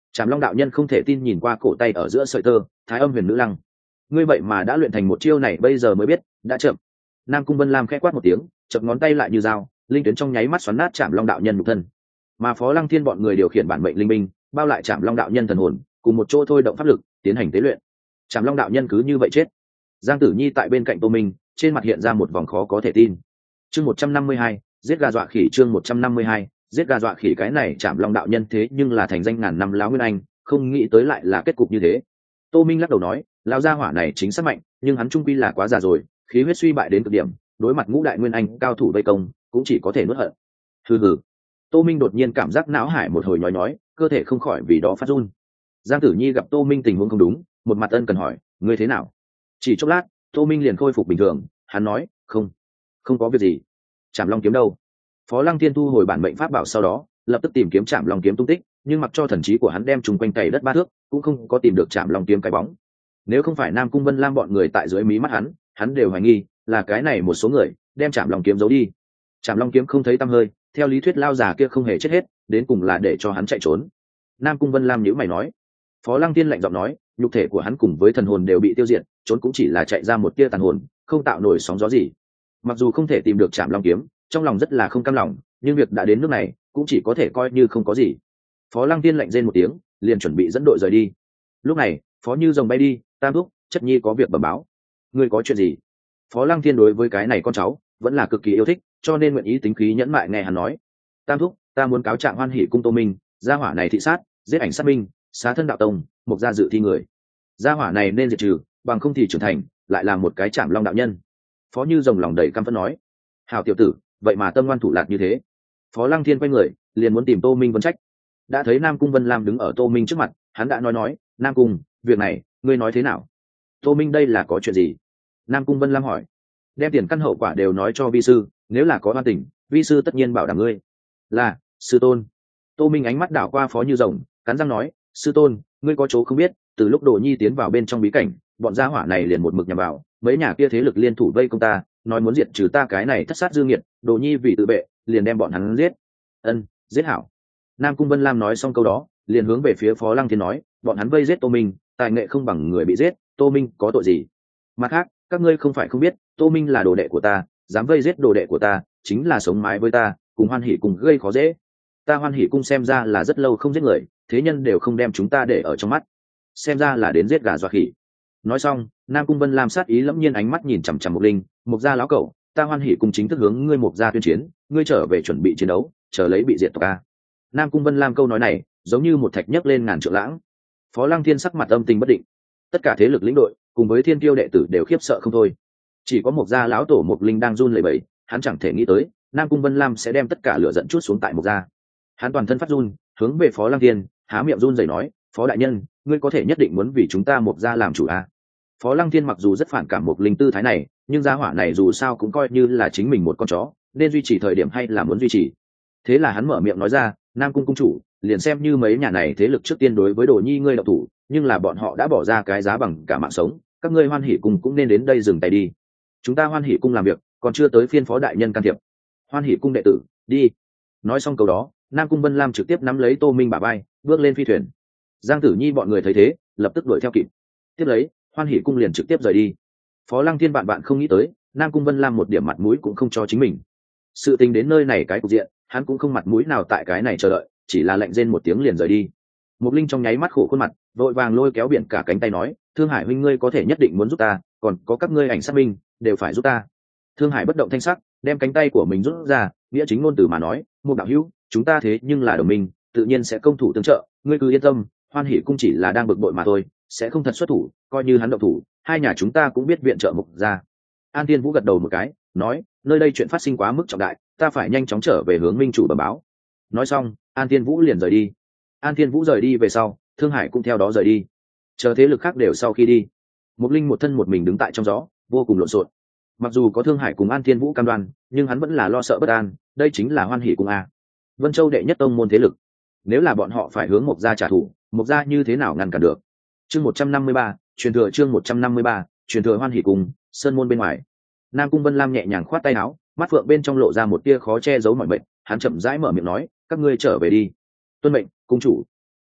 Speaker 1: Trảm Long đạo nhân không thể tin nhìn qua cổ tay ở giữa sợi tơ, Thái Âm Huyền Nữ Lăng. Ngươi vậy mà đã luyện thành một chiêu này, bây giờ mới biết, đã chậm. Nam Cung Vân Lam khẽ quát một tiếng, chập ngón tay lại như dao, linh tuyến trong nháy mắt xoắn nát Trảm Long đạo nhân nhục thân. Mà Phó Lăng Thiên bọn người điều khiển bản mệnh linh binh, bao lại Trảm Long đạo nhân thần hồn, cùng một chỗ thôi động pháp lực, tiến hành tế luyện. Trảm Long đạo nhân cứ như vậy chết. Giang Tử Nhi tại bên cạnh Tô Minh, trên mặt hiện ra một vòng khó có thể tin. Chương một trăm năm mươi hai, giết gà dọa khỉ. Chương một trăm năm mươi hai, giết gà dọa khỉ. Cái này Trảm Long đạo nhân thế nhưng là thành danh ngàn năm láo nguyên anh, không nghĩ tới lại là kết cục như thế. Tô Minh lắc đầu nói, lão gia hỏa này chính xác mạnh, nhưng hắn trung quy là quá già rồi, khí huyết suy bại đến cực điểm, đối mặt ngũ đại nguyên anh cao thủ vây công, cũng chỉ có thể nuốt hận. Hừ hừ. Tô Minh đột nhiên cảm giác não hải một hồi nhói nhói, cơ thể không khỏi vì đó phát run. Giang Tử Nhi gặp Tô Minh tình huống không đúng, một mặt ân cần hỏi, ngươi thế nào? Chỉ chốc lát, Tô Minh liền khôi phục bình thường, hắn nói, không, không có việc gì. Trảm Long kiếm đâu? Phó Lăng Thiên thu hồi bản mệnh pháp bảo sau đó, lập tức tìm kiếm Trảm Long kiếm tung tích, nhưng mặc cho thần trí của hắn đem trùng quanh cày đất ba thước, cũng không có tìm được Trảm Long kiếm cái bóng. Nếu không phải Nam Cung Vân Lam bọn người tại dưới mí mắt hắn, hắn đều hoài nghi là cái này một số người đem Trảm Long kiếm giấu đi. Trảm Long kiếm không thấy tăm hơi, theo lý thuyết lao già kia không hề chết hết, đến cùng là để cho hắn chạy trốn. Nam Cung Vân Lam nhíu mày nói. Phó Lăng Tiên lạnh giọng nói, nhục thể của hắn cùng với thần hồn đều bị tiêu diệt, trốn cũng chỉ là chạy ra một tia tàn hồn, không tạo nổi sóng gió gì. Mặc dù không thể tìm được Trảm Long kiếm, trong lòng rất là không cam lòng, nhưng việc đã đến nước này, cũng chỉ có thể coi như không có gì. Phó Lăng Tiên lạnh rên một tiếng, liền chuẩn bị dẫn đội rời đi. Lúc này, Phó Như Rồng bay đi, Tam thúc, chất nhi có việc bẩm báo. Ngươi có chuyện gì? Phó Lăng Tiên đối với cái này con cháu vẫn là cực kỳ yêu thích, cho nên nguyện ý tính khí nhẫn mại nghe hắn nói. Tam thúc, ta muốn cáo trạng Hoan Hỷ cung Tô Minh, gia hỏa này thị sát, giết ảnh sát minh, xá thân đạo tông, mục gia dự thi người. Gia hỏa này nên diệt trừ, bằng không thì trưởng thành, lại là một cái Trảm Long đạo nhân. Phó Như Rồng lòng đầy căm phẫn nói. Hảo tiểu tử, vậy mà tâm ngoan thủ lạc như thế. Phó Lăng Thiên quay người, liền muốn tìm Tô Minh vấn trách. Đã thấy Nam Cung Vân Lam đứng ở Tô Minh trước mặt, hắn đã nói nói, Nam Cung, việc này, ngươi nói thế nào? Tô Minh đây là có chuyện gì? Nam Cung Vân Lam hỏi. Đem tiền căn hậu quả đều nói cho vi sư, nếu là có oan tình, vi sư tất nhiên bảo đảm ngươi. Là, sư tôn. Tô Minh ánh mắt đảo qua Phó Như Rồng, cắn răng nói, sư tôn, ngươi có chỗ không biết, từ lúc Đồ Nhi tiến vào bên trong bí cảnh, bọn gia hỏa này liền một mực nhằm vào, mấy nhà kia thế lực liên thủ vây công ta, nói muốn diệt trừ ta cái này thất sát dư nghiệt, Đồ Nhi vì tự vệ, liền đem bọn hắn giết. Ân, giết hảo. Nam Cung Vân Lam nói xong câu đó, liền hướng về phía Phó Lăng Thiên nói, bọn hắn vây giết Tô Minh, tài nghệ không bằng người bị giết, Tô Minh có tội gì? Mặt khác, các ngươi không phải không biết, Tô Minh là đồ đệ của ta, dám vây giết đồ đệ của ta, chính là sống mái với ta, cùng Hoan Hỷ cùng gây khó dễ. Ta Hoan Hỷ cung xem ra là rất lâu không giết người, thế nhân đều không đem chúng ta để ở trong mắt, xem ra là đến giết gà dọa khỉ. Nói xong, Nam Cung Vân Lam sát ý lẫm nhiên ánh mắt nhìn chằm chằm Mục Linh, Mục gia lão cẩu, ta Hoan Hỷ cung chính thức hướng ngươi Mục gia tuyên chiến, ngươi trở về chuẩn bị chiến đấu, chờ lấy bị diệt tộc a. Nam Cung Vân Lam câu nói này, giống như một thạch nhấc lên ngàn trượng lãng. Phó Lăng Thiên sắc mặt âm tình bất định, tất cả thế lực lĩnh đội cùng với thiên kiêu đệ tử đều khiếp sợ không thôi. Chỉ có Mục gia lão tổ Mục Linh đang run lẩy bẩy, hắn chẳng thể nghĩ tới Nam Cung Vân Lam sẽ đem tất cả lửa giận chút xuống tại Mục gia. Hắn toàn thân phát run, hướng về Phó Lăng Thiên há miệng run rẩy nói, Phó đại nhân, ngươi có thể nhất định muốn vì chúng ta Mục gia làm chủ à? Phó Lăng Thiên mặc dù rất phản cảm Mục Linh tư thái này, nhưng gia hỏa này dù sao cũng coi như là chính mình một con chó, nên duy trì thời điểm hay là muốn duy trì. Thế là hắn mở miệng nói ra, Nam Cung cung chủ, liền xem như mấy nhà này thế lực trước tiên đối với Đồ Nhi ngươi độc thủ, nhưng là bọn họ đã bỏ ra cái giá bằng cả mạng sống, các ngươi Hoan Hỷ cung cũng nên đến đây dừng tay đi. Chúng ta Hoan Hỷ cung làm việc, còn chưa tới phiên Phó đại nhân can thiệp. Hoan Hỷ cung đệ tử, đi. Nói xong câu đó, Nam Cung Vân Lam trực tiếp nắm lấy Tô Minh bả vai, bước lên phi thuyền. Giang Tử Nhi bọn người thấy thế, lập tức đuổi theo kịp. Tiếp lấy, Hoan Hỷ cung liền trực tiếp rời đi. Phó Lăng Thiên bạn bạn không nghĩ tới, Nam Cung Vân Lam một điểm mặt mũi cũng không cho chính mình. Sự tình đến nơi này cái cục diện, hắn cũng không mặt mũi nào tại cái này chờ đợi, chỉ là lạnh rên một tiếng liền rời đi. Mục Linh trong nháy mắt khổ khuôn mặt, vội vàng lôi kéo biển cả cánh tay nói, Thương Hải huynh ngươi có thể nhất định muốn giúp ta, còn có các ngươi ảnh sát minh đều phải giúp ta. Thương Hải bất động thanh sắc, đem cánh tay của mình rút ra, nghĩa chính ngôn từ mà nói, Mục đạo hữu, chúng ta thế nhưng là đồng minh, tự nhiên sẽ công thủ tương trợ, ngươi cứ yên tâm, Hoan Hỷ cung chỉ là đang bực bội mà thôi, sẽ không thật xuất thủ, coi như hắn động thủ, hai nhà chúng ta cũng biết viện trợ Mục gia. An Tiên Vũ gật đầu một cái, nói, nơi đây chuyện phát sinh quá mức trọng đại, ta phải nhanh chóng trở về hướng minh chủ bẩm báo. Nói xong, An Tiên Vũ liền rời đi. An Tiên Vũ rời đi về sau, Thương Hải cũng theo đó rời đi. Chờ thế lực khác đều sau khi đi, Mục Linh một thân một mình đứng tại trong gió, vô cùng lộn xộn. Mặc dù có Thương Hải cùng An Tiên Vũ cam đoan, nhưng hắn vẫn là lo sợ bất an, đây chính là Hoan Hỷ cung a, Vân Châu đệ nhất tông môn thế lực. Nếu là bọn họ phải hướng Mục gia trả thù, Mục gia như thế nào ngăn cản được? Chương một trăm năm mươi ba, truyền thừa chương một trăm năm mươi ba, truyền thừa Hoan Hỷ cung, sơn môn bên ngoài. Nam Cung Vân Lam nhẹ nhàng khoát tay áo, mắt phượng bên trong lộ ra một tia khó che giấu mọi mệnh, hắn chậm rãi mở miệng nói, các ngươi trở về đi. Tuân mệnh, cung chủ.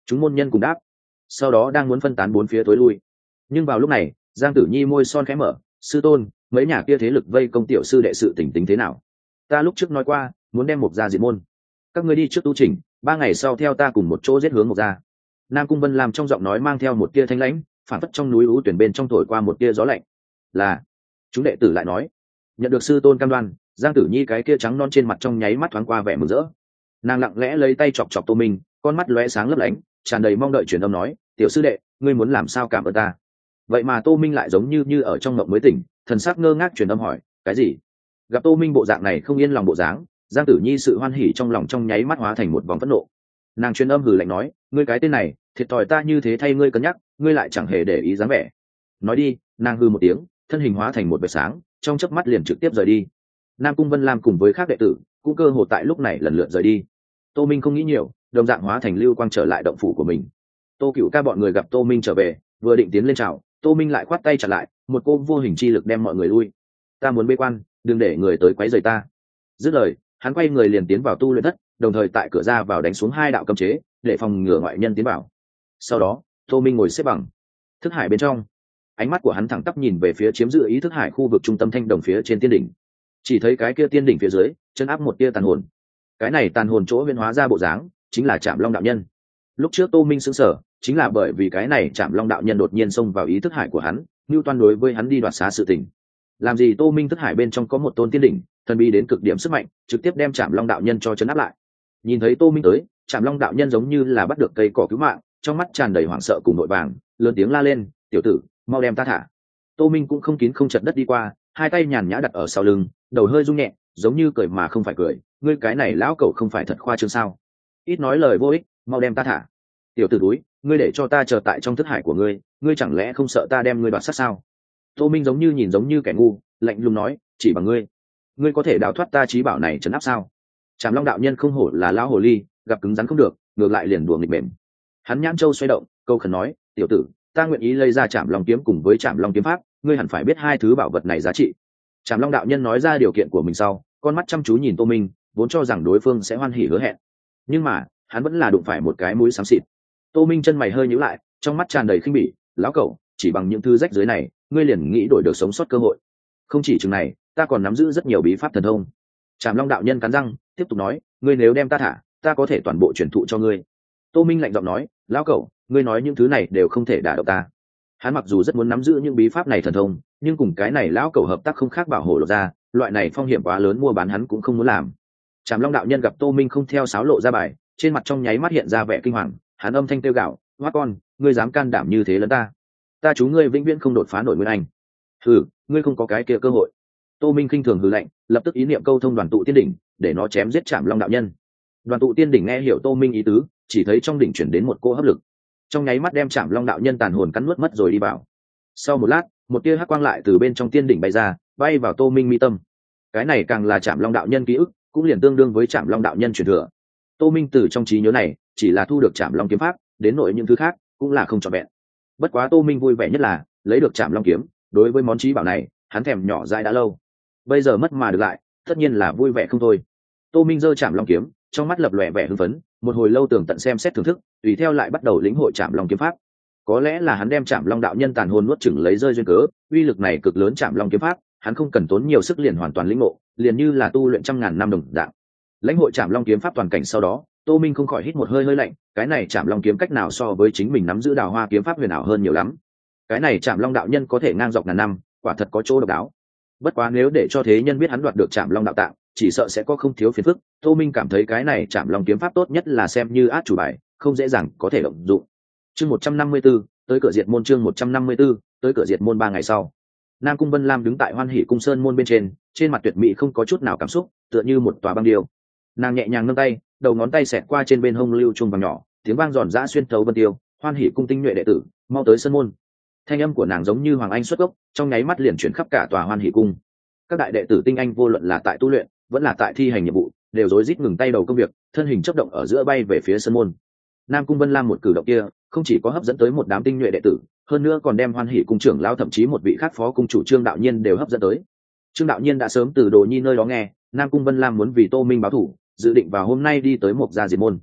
Speaker 1: Chúng môn nhân cùng đáp, sau đó đang muốn phân tán bốn phía tối lui. Nhưng vào lúc này Giang Tử Nhi môi son khẽ mở, sư tôn, mấy nhà kia thế lực vây công tiểu sư đệ sự tình tính thế nào? Ta lúc trước nói qua muốn đem Mộc Gia diệt môn, các ngươi đi trước tu trình, ba ngày sau theo ta cùng một chỗ giết hướng Mộc Gia. Nam Cung Vân làm trong giọng nói mang theo một tia thanh lãnh, phản phất trong núi ưu tuyển bên trong thổi qua một tia gió lạnh. Là, chúng đệ tử lại nói. Nhận được sư tôn cam đoan, Giang Tử Nhi cái kia trắng non trên mặt trong nháy mắt thoáng qua vẻ mừng rỡ. Nàng lặng lẽ lấy tay chọc chọc Tô Minh, con mắt lóe sáng lấp lánh, tràn đầy mong đợi truyền âm nói, tiểu sư đệ, ngươi muốn làm sao cảm ơn ta? Vậy mà Tô Minh lại giống như như ở trong mộng mới tỉnh, thần sắc ngơ ngác truyền âm hỏi, cái gì? Gặp Tô Minh bộ dạng này không yên lòng bộ dáng, Giang Tử Nhi sự hoan hỉ trong lòng trong nháy mắt hóa thành một vòng phẫn nộ. Nàng truyền âm hừ lạnh nói, ngươi cái tên này, thiệt thòi ta như thế thay ngươi cân nhắc, ngươi lại chẳng hề để ý dáng vẻ. Nói đi, nàng hừ một tiếng, thân hình hóa thành một vệt sáng, trong chớp mắt liền trực tiếp rời đi. Nam Cung Vân Lam cùng với các đệ tử cũng cơ hồ tại lúc này lần lượt rời đi. Tô Minh không nghĩ nhiều, đồng dạng hóa thành lưu quang trở lại động phủ của mình. Tô Cửu Ca bọn người gặp Tô Minh trở về, vừa định tiến lên chào, Tô Minh lại khoát tay chặn lại, một cô vô hình chi lực đem mọi người lui. Ta muốn bế quan, đừng để người tới quấy rầy ta. Dứt lời, hắn quay người liền tiến vào tu luyện thất, đồng thời tại cửa ra vào đánh xuống hai đạo cấm chế, để phòng ngừa ngoại nhân tiến vào. Sau đó, Tô Minh ngồi xếp bằng, thức hải bên trong, ánh mắt của hắn thẳng tắp nhìn về phía chiếm giữ ý thức hải khu vực trung tâm thanh đồng phía trên tiên đỉnh. Chỉ thấy cái kia tiên đỉnh phía dưới chân áp một tia tàn hồn. Cái này tàn hồn chỗ huyễn hóa ra bộ dáng chính là Trảm Long đạo nhân. Lúc trước Tô Minh sững sờ, chính là bởi vì cái này Trảm Long đạo nhân đột nhiên xông vào ý thức hải của hắn, nưu toan đối với hắn đi đoạt xá sự tình. Làm gì Tô Minh thức hải bên trong có một tôn tiên đỉnh, thần bí đến cực điểm sức mạnh, trực tiếp đem Trảm Long đạo nhân cho chấn áp lại. Nhìn thấy Tô Minh tới, Trảm Long đạo nhân giống như là bắt được cây cỏ cứu mạng, trong mắt tràn đầy hoảng sợ cùng nội vàng, lớn tiếng la lên, "Tiểu tử, mau đem ta thả!" Tô Minh cũng không kín không chật đất đi qua, hai tay nhàn nhã đặt ở sau lưng, đầu hơi rung nhẹ, giống như cười mà không phải cười, ngươi cái này lão cẩu không phải thật khoa trương sao? Ít nói lời vô ích, mau đem ta thả. Tiểu tử túi, ngươi để cho ta chờ tại trong thức hải của ngươi, ngươi chẳng lẽ không sợ ta đem ngươi đoạt sát sao? Tô Minh giống như nhìn giống như kẻ ngu, lạnh lùng nói, chỉ bằng ngươi, ngươi có thể đào thoát ta trí bảo này trấn áp sao? Trảm Long đạo nhân không hổ là lão hồ ly, gặp cứng rắn không được, ngược lại liền đùa nghịch mềm. Hắn nhãn châu xoay động, câu khẩn nói, tiểu tử, ta nguyện ý lấy ra Trảm Long kiếm cùng với Trảm Long kiếm pháp, ngươi hẳn phải biết hai thứ bảo vật này giá trị. Trảm Long đạo nhân nói ra điều kiện của mình sau, con mắt chăm chú nhìn Tô Minh, vốn cho rằng đối phương sẽ hoan hỉ hứa hẹn, nhưng mà hắn vẫn là đụng phải một cái mũi xám xịt. Tô Minh chân mày hơi nhíu lại, trong mắt tràn đầy khinh bỉ, lão cẩu, chỉ bằng những thứ rách dưới này, ngươi liền nghĩ đổi được sống sót cơ hội? Không chỉ chừng này, ta còn nắm giữ rất nhiều bí pháp thần thông. Trảm Long đạo nhân cắn răng, tiếp tục nói, ngươi nếu đem ta thả, ta có thể toàn bộ truyền thụ cho ngươi. Tô Minh lạnh giọng nói, lão cẩu, ngươi nói những thứ này đều không thể đả động ta. Hắn mặc dù rất muốn nắm giữ những bí pháp này thần thông, nhưng cùng cái này lão cẩu hợp tác không khác bảo hộ lộ ra, loại này phong hiểm quá lớn mua bán hắn cũng không muốn làm. Trảm Long đạo nhân gặp Tô Minh không theo sáo lộ ra bài, trên mặt trong nháy mắt hiện ra vẻ kinh hoàng, hắn âm thanh kêu gào, "Hoắc con, ngươi dám can đảm như thế lấn ta? Ta chú ngươi vĩnh viễn không đột phá nổi nguyên anh." "Hừ, ngươi không có cái kia cơ hội." Tô Minh khinh thường hừ lạnh, lập tức ý niệm câu thông đoàn tụ tiên đỉnh, để nó chém giết Trảm Long đạo nhân. Đoàn tụ tiên đỉnh nghe hiểu Tô Minh ý tứ, chỉ thấy trong đỉnh chuyển đến một cỗ hấp lực, trong nháy mắt đem Trảm Long đạo nhân tàn hồn cắn nuốt mất rồi đi vào. Sau một lát, một tia hắc quang lại từ bên trong tiên đỉnh bay ra, bay vào Tô Minh mi tâm. Cái này càng là Trảm Long đạo nhân ký ức, cũng liền tương đương với Trảm Long đạo nhân truyền thừa. Tô Minh từ trong trí nhớ này, chỉ là thu được Trảm Long kiếm pháp, đến nội những thứ khác cũng là không trọn vẹn. Bất quá Tô Minh vui vẻ nhất là lấy được Trảm Long kiếm, đối với món trí bảo này, hắn thèm nhỏ dãi đã lâu. Bây giờ mất mà được lại, tất nhiên là vui vẻ không thôi. Tô Minh giơ Trảm Long kiếm, trong mắt lập lòe vẻ hưng phấn, một hồi lâu tường tận xem xét thưởng thức, tùy theo lại bắt đầu lĩnh hội Trảm Long kiếm pháp. Có lẽ là hắn đem Trảm Long đạo nhân tàn hồn nuốt chửng lấy rơi duyên cớ, uy lực này cực lớn Trảm Long kiếm pháp, hắn không cần tốn nhiều sức liền hoàn toàn lĩnh ngộ, liền như là tu luyện trăm ngàn năm đồng dạng. Lãnh hội Trảm Long kiếm pháp toàn cảnh sau đó, Tô Minh không khỏi hít một hơi hơi lạnh, cái này Trảm Long kiếm cách nào so với chính mình nắm giữ Đào Hoa kiếm pháp huyền ảo hơn nhiều lắm. Cái này Trảm Long đạo nhân có thể ngang dọc ngàn năm, quả thật có chỗ độc đáo. Bất quá nếu để cho thế nhân biết hắn đoạt được Trảm Long đạo tạng, chỉ sợ sẽ có không thiếu phiền phức. Tô Minh cảm thấy cái này Trảm Long kiếm pháp tốt nhất là xem như át chủ bài, không dễ dàng có thể động dụng. Chương một trăm năm mươi 154, tới cửa diệt môn chương một trăm năm mươi 154, tới cửa diệt môn ba ngày sau. Nam Cung Vân Lam đứng tại Hoan Hỷ cung sơn môn bên trên, trên mặt tuyệt mỹ không có chút nào cảm xúc, tựa như một tòa băng điêu. Nàng nhẹ nhàng nâng tay, đầu ngón tay xẹt qua trên bên hông lưu chuông vàng nhỏ, tiếng vang giòn giã xuyên thấu vân tiêu, Hoan Hỷ cung tinh nhuệ đệ tử, mau tới sơn môn. Thanh âm của nàng giống như hoàng anh xuất gốc, trong nháy mắt liền chuyển khắp cả tòa Hoan Hỷ cung. Các đại đệ tử tinh anh vô luận là tại tu luyện, vẫn là tại thi hành nhiệm vụ, đều rối rít ngừng tay đầu công việc, thân hình chớp động ở giữa bay về phía sơn môn. Nam Cung Vân Lam một cử động kia, không chỉ có hấp dẫn tới một đám tinh nhuệ đệ tử, hơn nữa còn đem Hoan Hỷ cung trưởng lão thậm chí một vị khác phó cung chủ Trương đạo nhiên đều hấp dẫn tới. Trương đạo nhiên đã sớm từ Đồ Nhi nơi đó nghe, Nam Cung Vân Lam muốn vì Tô Minh báo thù, dự định vào hôm nay đi tới Mộc Gia diệt môn.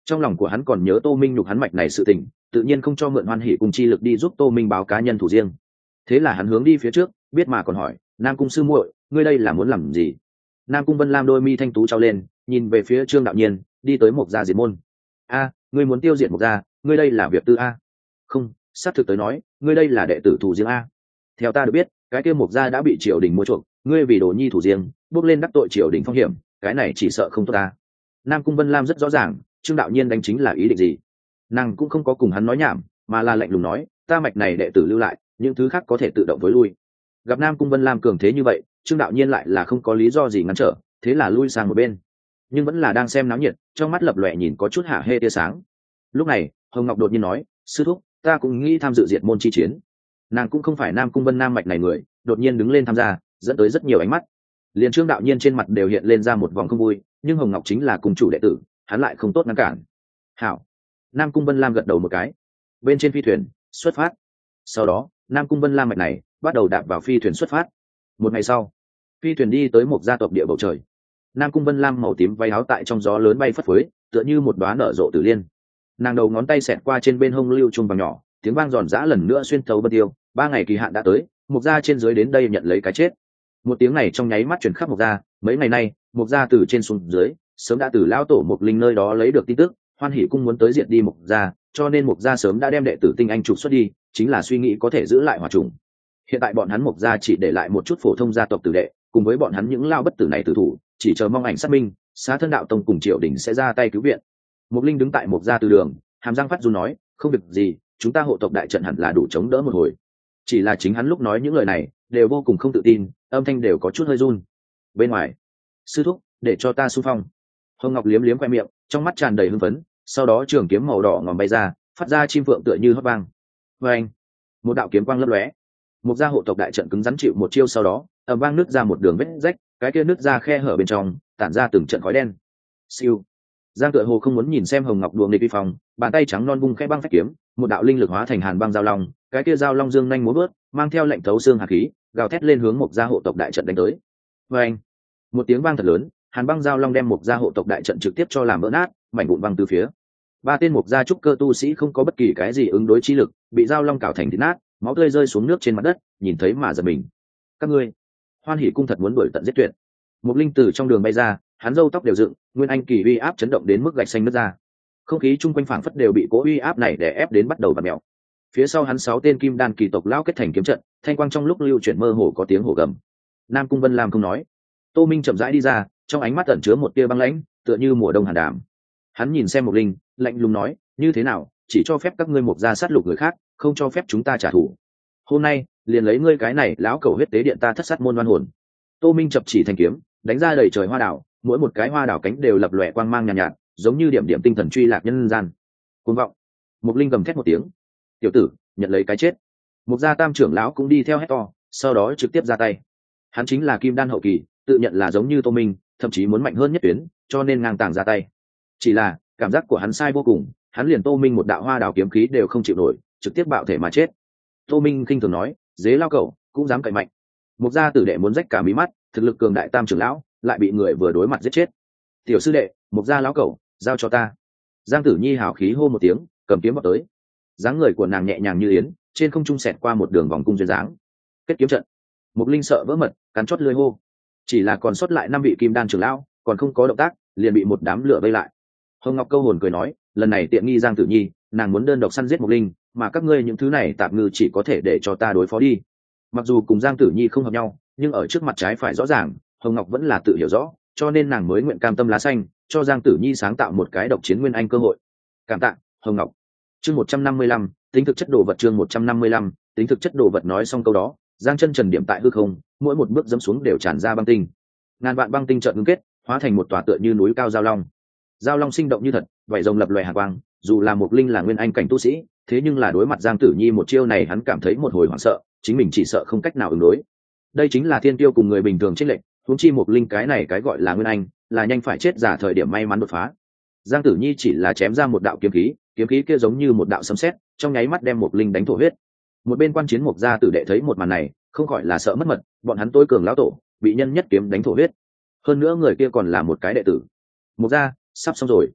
Speaker 1: trong lòng của hắn còn nhớ Tô Minh nhục hắn mạch này sự tình, tự nhiên không cho mượn Hoan Hỷ Cung chi lực đi giúp Tô Minh báo cá nhân thủ riêng. Thế là hắn hướng đi phía trước, biết mà còn hỏi, Nam Cung sư muội, ngươi đây là muốn làm gì? Nam Cung Vân Lam đôi mi thanh tú trao lên, nhìn về phía Trương Đạo Nhiên, đi tới Mộc Gia diệt môn. A, ngươi muốn tiêu diệt Mộc Gia, ngươi đây là việc tư a? Không, sát thực tới nói, ngươi đây là đệ tử thủ riêng a. Theo ta được biết, cái kia Mộc Gia đã bị triều đình mua chuộc, ngươi vì đồ nhi thủ riêng, bước lên đắc tội triều đình phong hiểm, cái này chỉ sợ không tốt ta. Nam Cung Vân Lam rất rõ ràng, Trương Đạo Nhiên đánh chính là ý định gì. Nàng cũng không có cùng hắn nói nhảm, mà là lạnh lùng nói, ta mạch này đệ tử lưu lại, những thứ khác có thể tự động tối lui. Gặp Nam Cung Vân Lam cường thế như vậy, Trương Đạo Nhiên lại là không có lý do gì ngăn trở, thế là lui sang một bên, nhưng vẫn là đang xem náo nhiệt, trong mắt lập lòe nhìn có chút hạ hê tia sáng. Lúc này Hồng Ngọc đột nhiên nói, sư thúc, ta cũng nghĩ tham dự diệt môn chi chiến. Nàng cũng không phải Nam Cung Vân Nam mạch này người, đột nhiên đứng lên tham gia, dẫn tới rất nhiều ánh mắt. Liền Trương Đạo Nhiên trên mặt đều hiện lên ra một vòng không vui, nhưng Hồng Ngọc chính là cùng chủ đệ tử, hắn lại không tốt ngăn cản. Hảo. Nam Cung Vân Lam gật đầu một cái. Bên trên phi thuyền xuất phát. Sau đó Nam Cung Vân Lam mạch này bắt đầu đạp vào phi thuyền xuất phát. Một ngày sau, phi thuyền đi tới một gia tộc địa bầu trời. Nam Cung Vân Lam màu tím váy áo tại trong gió lớn bay phất phới, tựa như một đóa nở rộ tử liên. Nàng đầu ngón tay xẹt qua trên bên hông lưu trung vàng nhỏ, tiếng vang giòn giã lần nữa xuyên thấu bờ tiêu. Ba ngày kỳ hạn đã tới, Mộc gia trên dưới đến đây nhận lấy cái chết. Một tiếng này trong nháy mắt truyền khắp Mộc gia. Mấy ngày nay, Mộc gia từ trên xuống dưới sớm đã từ lão tổ Mộc Linh nơi đó lấy được tin tức, Hoan Hỷ Cung muốn tới diệt đi Mộc gia, cho nên Mộc gia sớm đã đem đệ tử tinh anh trục xuất đi, chính là suy nghĩ có thể giữ lại hòa trùng. Hiện tại bọn hắn Mộc gia chỉ để lại một chút phổ thông gia tộc tử đệ, cùng với bọn hắn những lao bất tử này tử thủ, chỉ chờ mong ảnh xác minh, Xá Thân đạo tông cùng triều đình sẽ ra tay cứu viện. Mộc Linh đứng tại Mộc gia từ đường, hàm răng phát run nói, không việc gì, chúng ta hộ tộc đại trận hẳn là đủ chống đỡ một hồi. Chỉ là chính hắn lúc nói những lời này đều vô cùng không tự tin, âm thanh đều có chút hơi run. Bên ngoài, sư thúc, để cho ta xung phong. Hồng Ngọc liếm liếm khoe miệng, trong mắt tràn đầy hưng phấn, sau đó trường kiếm màu đỏ ngòm bay ra, phát ra chim phượng tựa như hót vang. Và anh, một đạo kiếm quang lấp lóe, một gia hộ tộc đại trận cứng rắn chịu một chiêu, sau đó ầm vang nứt ra một đường vết rách, cái kia nứt ra khe hở bên trong tản ra từng trận khói đen. Siêu. Giang tựa hồ không muốn nhìn xem Hồng Ngọc đùa nghịch vi phong, bàn tay trắng non vung khẽ băng phách kiếm, một đạo linh lực hóa thành hàn băng giao long, cái kia giao long dương nhanh múa vớt, mang theo lệnh thấu xương hàn khí, gào thét lên hướng một gia hộ tộc đại trận đánh tới. Và anh, một tiếng vang thật lớn, hàn băng giao long đem một gia hộ tộc đại trận trực tiếp cho làm vỡ nát, mảnh vụn văng từ phía. Ba tên một gia trúc cơ tu sĩ không có bất kỳ cái gì ứng đối chi lực, bị giao long cào thành thịt nát, máu tươi rơi xuống nước trên mặt đất, nhìn thấy mà giật mình. Các ngươi, Hoan Hỷ Cung thật muốn đuổi tận giết tuyệt. Một linh tử trong đường bay ra, hắn râu tóc đều dựng, nguyên anh kỳ uy áp chấn động đến mức gạch xanh nứt ra. Không khí chung quanh phảng phất đều bị cố uy áp này đè ép đến bắt đầu vặn mèo. Phía sau hắn sáu tên kim đan kỳ tộc lão kết thành kiếm trận, thanh quang trong lúc lưu chuyển mơ hồ có tiếng hổ gầm. Nam Cung Vân Lam không nói. Tô Minh chậm rãi đi ra, trong ánh mắt ẩn chứa một tia băng lãnh, tựa như mùa đông hàn đàm. Hắn nhìn xem Mộc Linh, lạnh lùng nói, như thế nào, chỉ cho phép các ngươi Mộc gia sát lục người khác, không cho phép chúng ta trả thù. Hôm nay, liền lấy ngươi cái này lão cầu huyết tế điện ta thất sát môn oan hồn. Tô Minh chập chỉ thành kiếm, đánh ra đầy trời hoa đảo, mỗi một cái hoa đảo cánh đều lập lòe quang mang nhàn nhạt, nhạt, giống như điểm điểm tinh thần truy lạc nhân gian. Cuồng vọng. Mộc Linh gầm thét một tiếng. Tiểu tử, nhận lấy cái chết. Mộc gia tam trưởng lão cũng đi theo hét to, sau đó trực tiếp ra tay. Hắn chính là kim đan hậu kỳ, tự nhận là giống như Tô Minh, thậm chí muốn mạnh hơn nhất tuyến, cho nên ngang tàng ra tay. Chỉ là cảm giác của hắn sai vô cùng, hắn liền Tô Minh một đạo hoa đào kiếm khí đều không chịu nổi, trực tiếp bạo thể mà chết. Tô Minh khinh thường nói, dế lao cẩu cũng dám cậy mạnh. Mộc gia tử đệ muốn rách cả mí mắt, thực lực cường đại tam trưởng lão lại bị người vừa đối mặt giết chết. Tiểu sư đệ, Mộc gia lão cẩu, giao cho ta. Giang Tử Nhi hào khí hô một tiếng, cầm kiếm vào tới. Dáng người của nàng nhẹ nhàng như yến, trên không trung xẹt qua một đường vòng cung duyên dáng. Kết kiếm trận. Mộc Linh sợ vỡ mật, cắn chót lưỡi hô. Chỉ là còn sót lại năm vị kim đan trưởng lão, còn không có động tác, liền bị một đám lửa vây lại. Hồng Ngọc câu hồn cười nói, lần này tiện nghi Giang Tử Nhi, nàng muốn đơn độc săn giết Mộc Linh, mà các ngươi những thứ này tạm ngư chỉ có thể để cho ta đối phó đi. Mặc dù cùng Giang Tử Nhi không hợp nhau, nhưng ở trước mặt trái phải rõ ràng, Hồng Ngọc vẫn là tự hiểu rõ, cho nên nàng mới nguyện cam tâm lá xanh, cho Giang Tử Nhi sáng tạo một cái độc chiến nguyên anh cơ hội. Cảm tạ, Hồng Ngọc. Chương một trăm năm mươi lăm, tính thực chất đồ vật chương một trăm năm mươi lăm, tính thực chất đồ vật nói xong câu đó, Giang chân trần điểm tại hư không, mỗi một bước dẫm xuống đều tràn ra băng tinh. Ngàn vạn băng tinh chợt ngưng kết, hóa thành một tòa tựa như núi cao giao long. Giao long sinh động như thật, vảy rồng lập loè hàn quang, dù là Mộc Linh là nguyên anh cảnh tu sĩ, thế nhưng là đối mặt Giang Tử Nhi một chiêu này hắn cảm thấy một hồi hoảng sợ, chính mình chỉ sợ không cách nào ứng đối. Đây chính là thiên tiêu cùng người bình thường chênh lệch, huống chi Mộc Linh cái này cái gọi là nguyên anh, là nhanh phải chết giả thời điểm may mắn đột phá. Giang Tử Nhi chỉ là chém ra một đạo kiếm khí, kiếm khí kia giống như một đạo sấm sét, trong nháy mắt đem Mộc Linh đánh thổ huyết. Một bên quan chiến Mộc gia tử đệ thấy một màn này, không khỏi là sợ mất mật, bọn hắn tối cường lão tổ, bị nhân nhất kiếm đánh thổ huyết. Hơn nữa người kia còn là một cái đệ tử. Mộc gia, sắp xong rồi.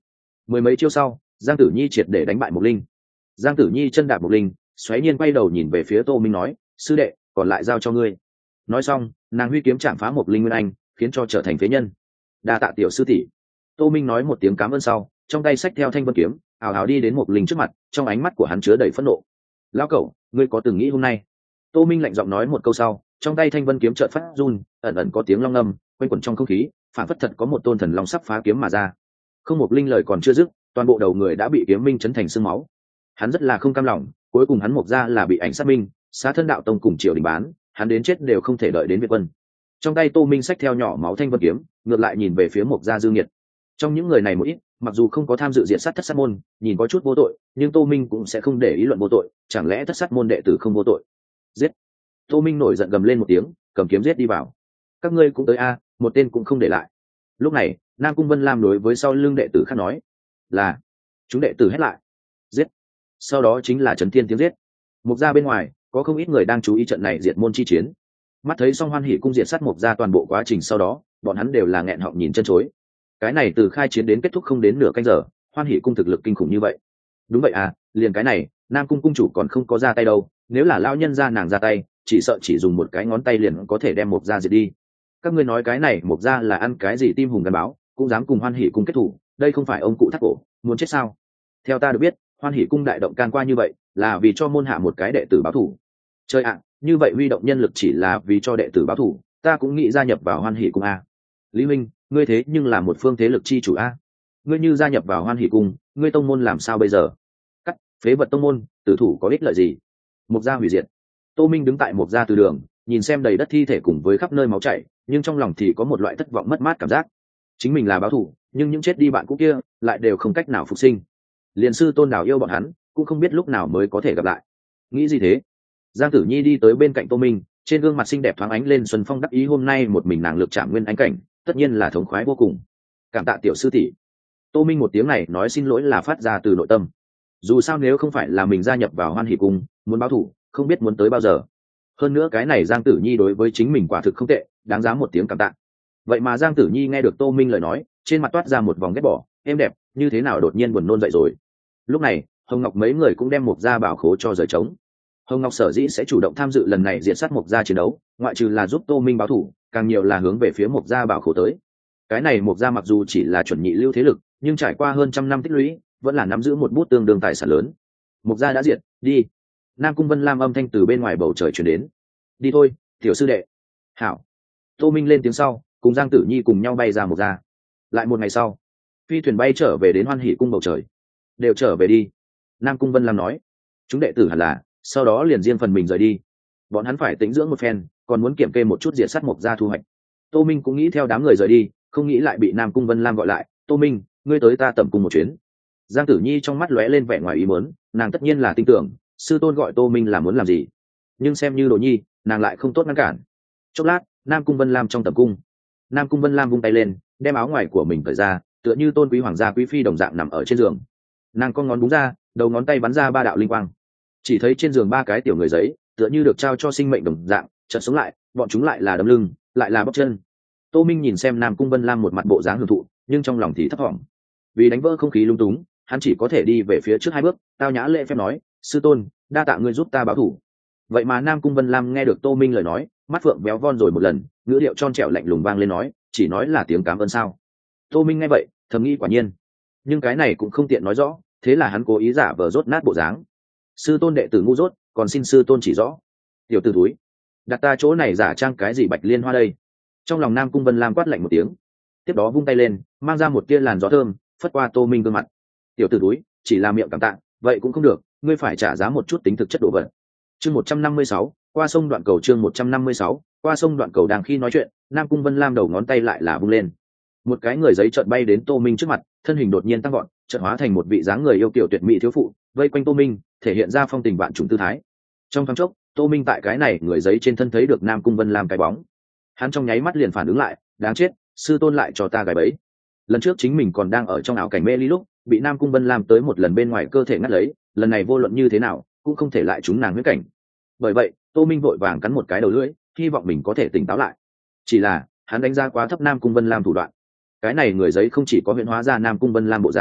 Speaker 1: Mười mấy chiêu sau, Giang Tử Nhi triệt để đánh bại Mục Linh. Giang Tử Nhi chân đạp Mục Linh, xoáy nhiên quay đầu nhìn về phía Tô Minh nói, sư đệ, còn lại giao cho ngươi. Nói xong, nàng huy kiếm chạm phá Mục Linh nguyên anh, khiến cho trở thành phế nhân. Đa tạ tiểu sư tỷ. Tô Minh nói một tiếng cảm ơn sau, trong tay xách theo thanh vân kiếm, ào ào đi đến Mục Linh trước mặt, trong ánh mắt của hắn chứa đầy phẫn nộ. Lão cẩu, ngươi có từng nghĩ hôm nay? Tô Minh lạnh giọng nói một câu sau, trong tay thanh vân kiếm chợt phát run, ẩn ẩn có tiếng long ngâm quanh quẩn trong không khí, phản phất thật có một tôn thần long sắp phá kiếm mà ra. Không Mục Linh lời còn chưa dứt, toàn bộ đầu người đã bị kiếm minh chấn thành xương máu. Hắn rất là không cam lòng, cuối cùng hắn Mục gia là bị ảnh sát minh, xá thân đạo tông cùng triều đình bán, hắn đến chết đều không thể đợi đến Việt quân. Trong tay Tô Minh xách theo nhỏ máu thanh vân kiếm, ngược lại nhìn về phía Mục gia Dương Nghiệt. Trong những người này một ít, mặc dù không có tham dự diện sát thất sát môn, nhìn có chút vô tội, nhưng Tô Minh cũng sẽ không để ý luận vô tội, chẳng lẽ thất sát môn đệ tử không vô tội? Giết! Tô Minh nổi giận gầm lên một tiếng, cầm kiếm giết đi vào. Các ngươi cũng tới a, một tên cũng không để lại. Lúc này, Nam Cung Vân Lam đối với sau lưng đệ tử khác nói, là chúng đệ tử hét lại, giết. Sau đó chính là trấn thiên tiếng giết. Mục gia bên ngoài có không ít người đang chú ý trận này diệt môn chi chiến. Mắt thấy Song Hoan Hỷ cung diệt sát Mục gia toàn bộ quá trình sau đó, bọn hắn đều là nghẹn họng nhìn chân chối. Cái này từ khai chiến đến kết thúc không đến nửa canh giờ, Hoan Hỷ cung thực lực kinh khủng như vậy. Đúng vậy à, liền cái này, Nam Cung cung chủ còn không có ra tay đâu, nếu là lão nhân gia nàng ra tay, chỉ sợ chỉ dùng một cái ngón tay liền có thể đem Mục gia diệt đi. Các ngươi nói cái này Mục gia là ăn cái gì tim hùng gắn báo, cũng dám cùng Hoan Hỷ cung kết thủ, đây không phải ông cụ thắt cổ, muốn chết sao? Theo ta được biết, Hoan Hỷ cung đại động can qua như vậy, là vì cho môn hạ một cái đệ tử báo thủ. Chơi ạ, như vậy huy động nhân lực chỉ là vì cho đệ tử báo thủ, ta cũng nghĩ gia nhập vào Hoan Hỷ cung a. Lý Minh, ngươi thế nhưng là một phương thế lực chi chủ a. Ngươi như gia nhập vào Hoan Hỷ cung, ngươi tông môn làm sao bây giờ? Cắt, phế vật tông môn, tử thủ có ích lợi gì? Mục gia hủy diệt. Tô Minh đứng tại Mục gia từ đường, nhìn xem đầy đất thi thể cùng với khắp nơi máu chảy, nhưng trong lòng thì có một loại thất vọng mất mát cảm giác. Chính mình là báo thủ, nhưng những chết đi bạn cũ kia lại đều không cách nào phục sinh. Liên sư tôn đào yêu bọn hắn, cũng không biết lúc nào mới có thể gặp lại. Nghĩ gì thế? Giang Tử Nhi đi tới bên cạnh Tô Minh, trên gương mặt xinh đẹp thoáng ánh lên xuân phong đắc ý, hôm nay một mình nàng lực chạm nguyên ánh cảnh, tất nhiên là thống khoái vô cùng. Cảm tạ tiểu sư tỷ. Tô Minh một tiếng này nói xin lỗi là phát ra từ nội tâm. Dù sao nếu không phải là mình gia nhập vào Hoan Hỷ cung, muốn báo thủ, không biết muốn tới bao giờ. Hơn nữa cái này Giang Tử Nhi đối với chính mình quả thực không tệ, đáng giá một tiếng cảm tạ. Vậy mà Giang Tử Nhi nghe được Tô Minh lời nói, trên mặt toát ra một vòng ghét bỏ, em đẹp, như thế nào đột nhiên buồn nôn dậy rồi. Lúc này, Hồng Ngọc mấy người cũng đem Mục gia bảo khố cho rời trống. Hồng Ngọc sở dĩ sẽ chủ động tham dự lần này diện sát Mục gia chiến đấu, ngoại trừ là giúp Tô Minh báo thủ, càng nhiều là hướng về phía Mục gia bảo khố tới. Cái này Mục gia mặc dù chỉ là chuẩn nhị lưu thế lực, nhưng trải qua hơn trăm năm tích lũy, vẫn là nắm giữ một bút tương đương tài sản lớn. Mục gia đã diệt, đi. Nam Cung Vân Lam âm thanh từ bên ngoài bầu trời truyền đến. Đi thôi, tiểu sư đệ. Hảo. Tô Minh lên tiếng sau, cùng Giang Tử Nhi cùng nhau bay ra Mục gia. Lại một ngày sau, phi thuyền bay trở về đến Hoan Hỷ cung bầu trời. Đều trở về đi. Nam Cung Vân Lam nói. Chúng đệ tử hẳn là, sau đó liền riêng phần mình rời đi. Bọn hắn phải tĩnh dưỡng một phen, còn muốn kiểm kê một chút diệt sát Mục gia thu hoạch. Tô Minh cũng nghĩ theo đám người rời đi, không nghĩ lại bị Nam Cung Vân Lam gọi lại. Tô Minh, ngươi tới ta tẩm cung một chuyến. Giang Tử Nhi trong mắt lóe lên vẻ ngoài ý muốn, nàng tất nhiên là tin tưởng sư tôn gọi Tô Minh là muốn làm gì, nhưng xem như Đồ Nhi, nàng lại không tốt ngăn cản. Chốc lát, Nam Cung Vân Lam trong tẩm cung. Nam Cung Vân Lam vung tay lên, đem áo ngoài của mình cởi ra, tựa như tôn quý hoàng gia quý phi đồng dạng nằm ở trên giường. Nàng con ngón búng ra, đầu ngón tay bắn ra ba đạo linh quang. Chỉ thấy trên giường ba cái tiểu người giấy, tựa như được trao cho sinh mệnh đồng dạng, chợt sống lại, bọn chúng lại là đấm lưng, lại là bóc chân. Tô Minh nhìn xem Nam Cung Vân Lam một mặt bộ dáng hưởng thụ, nhưng trong lòng thì thấp thỏm. Vì đánh vỡ không khí lung túng, hắn chỉ có thể đi về phía trước hai bước, tao nhã lễ phép nói, sư tôn, đa tạ ngươi giúp ta báo thủ. Vậy mà Nam Cung Vân Lam nghe được Tô Minh lời nói, mắt phượng béo von rồi một lần, ngữ điệu tròn trẻo lạnh lùng vang lên nói, chỉ nói là tiếng cảm ơn sao? Tô Minh nghe vậy, thầm nghĩ quả nhiên, nhưng cái này cũng không tiện nói rõ, thế là hắn cố ý giả vờ rốt nát bộ dáng. Sư tôn đệ tử ngu dốt, còn xin sư tôn chỉ rõ. Tiểu tử túi, đặt ta chỗ này giả trang cái gì bạch liên hoa đây? Trong lòng Nam Cung Vân Lam quát lạnh một tiếng, tiếp đó vung tay lên, mang ra một tia làn gió thơm, phất qua Tô Minh gương mặt. Tiểu tử túi, chỉ là miệng cảm tạ, vậy cũng không được, ngươi phải trả giá một chút tính thực chất đồ vật. Chương một trăm năm mươi sáu, qua sông đoạn cầu. Chương một trăm năm mươi sáu, qua sông đoạn cầu. Đang khi nói chuyện, Nam Cung Vân Lam đầu ngón tay lại là vung lên, một cái người giấy chợt bay đến Tô Minh trước mặt, thân hình đột nhiên tăng gọn, chợt hóa thành một vị dáng người yêu kiều tuyệt mỹ thiếu phụ, vây quanh Tô Minh, thể hiện ra phong tình vạn trùng tư thái. Trong thoáng chốc, Tô Minh tại cái này người giấy trên thân thấy được Nam Cung Vân Lam cái bóng, hắn trong nháy mắt liền phản ứng lại, đáng chết, sư tôn lại cho ta gài bẫy. Lần trước chính mình còn đang ở trong ảo cảnh mê ly lúc, bị Nam Cung Vân Lam tới một lần bên ngoài cơ thể ngắt lấy, lần này vô luận như thế nào cũng không thể lại trúng nàng huyết cảnh. Bởi vậy, Tô Minh vội vàng cắn một cái đầu lưỡi, hy vọng mình có thể tỉnh táo lại. Chỉ là, hắn đánh giá quá thấp Nam Cung Vân Lam thủ đoạn. Cái này người giấy không chỉ có huyễn hóa ra Nam Cung Vân Lam bộ dáng,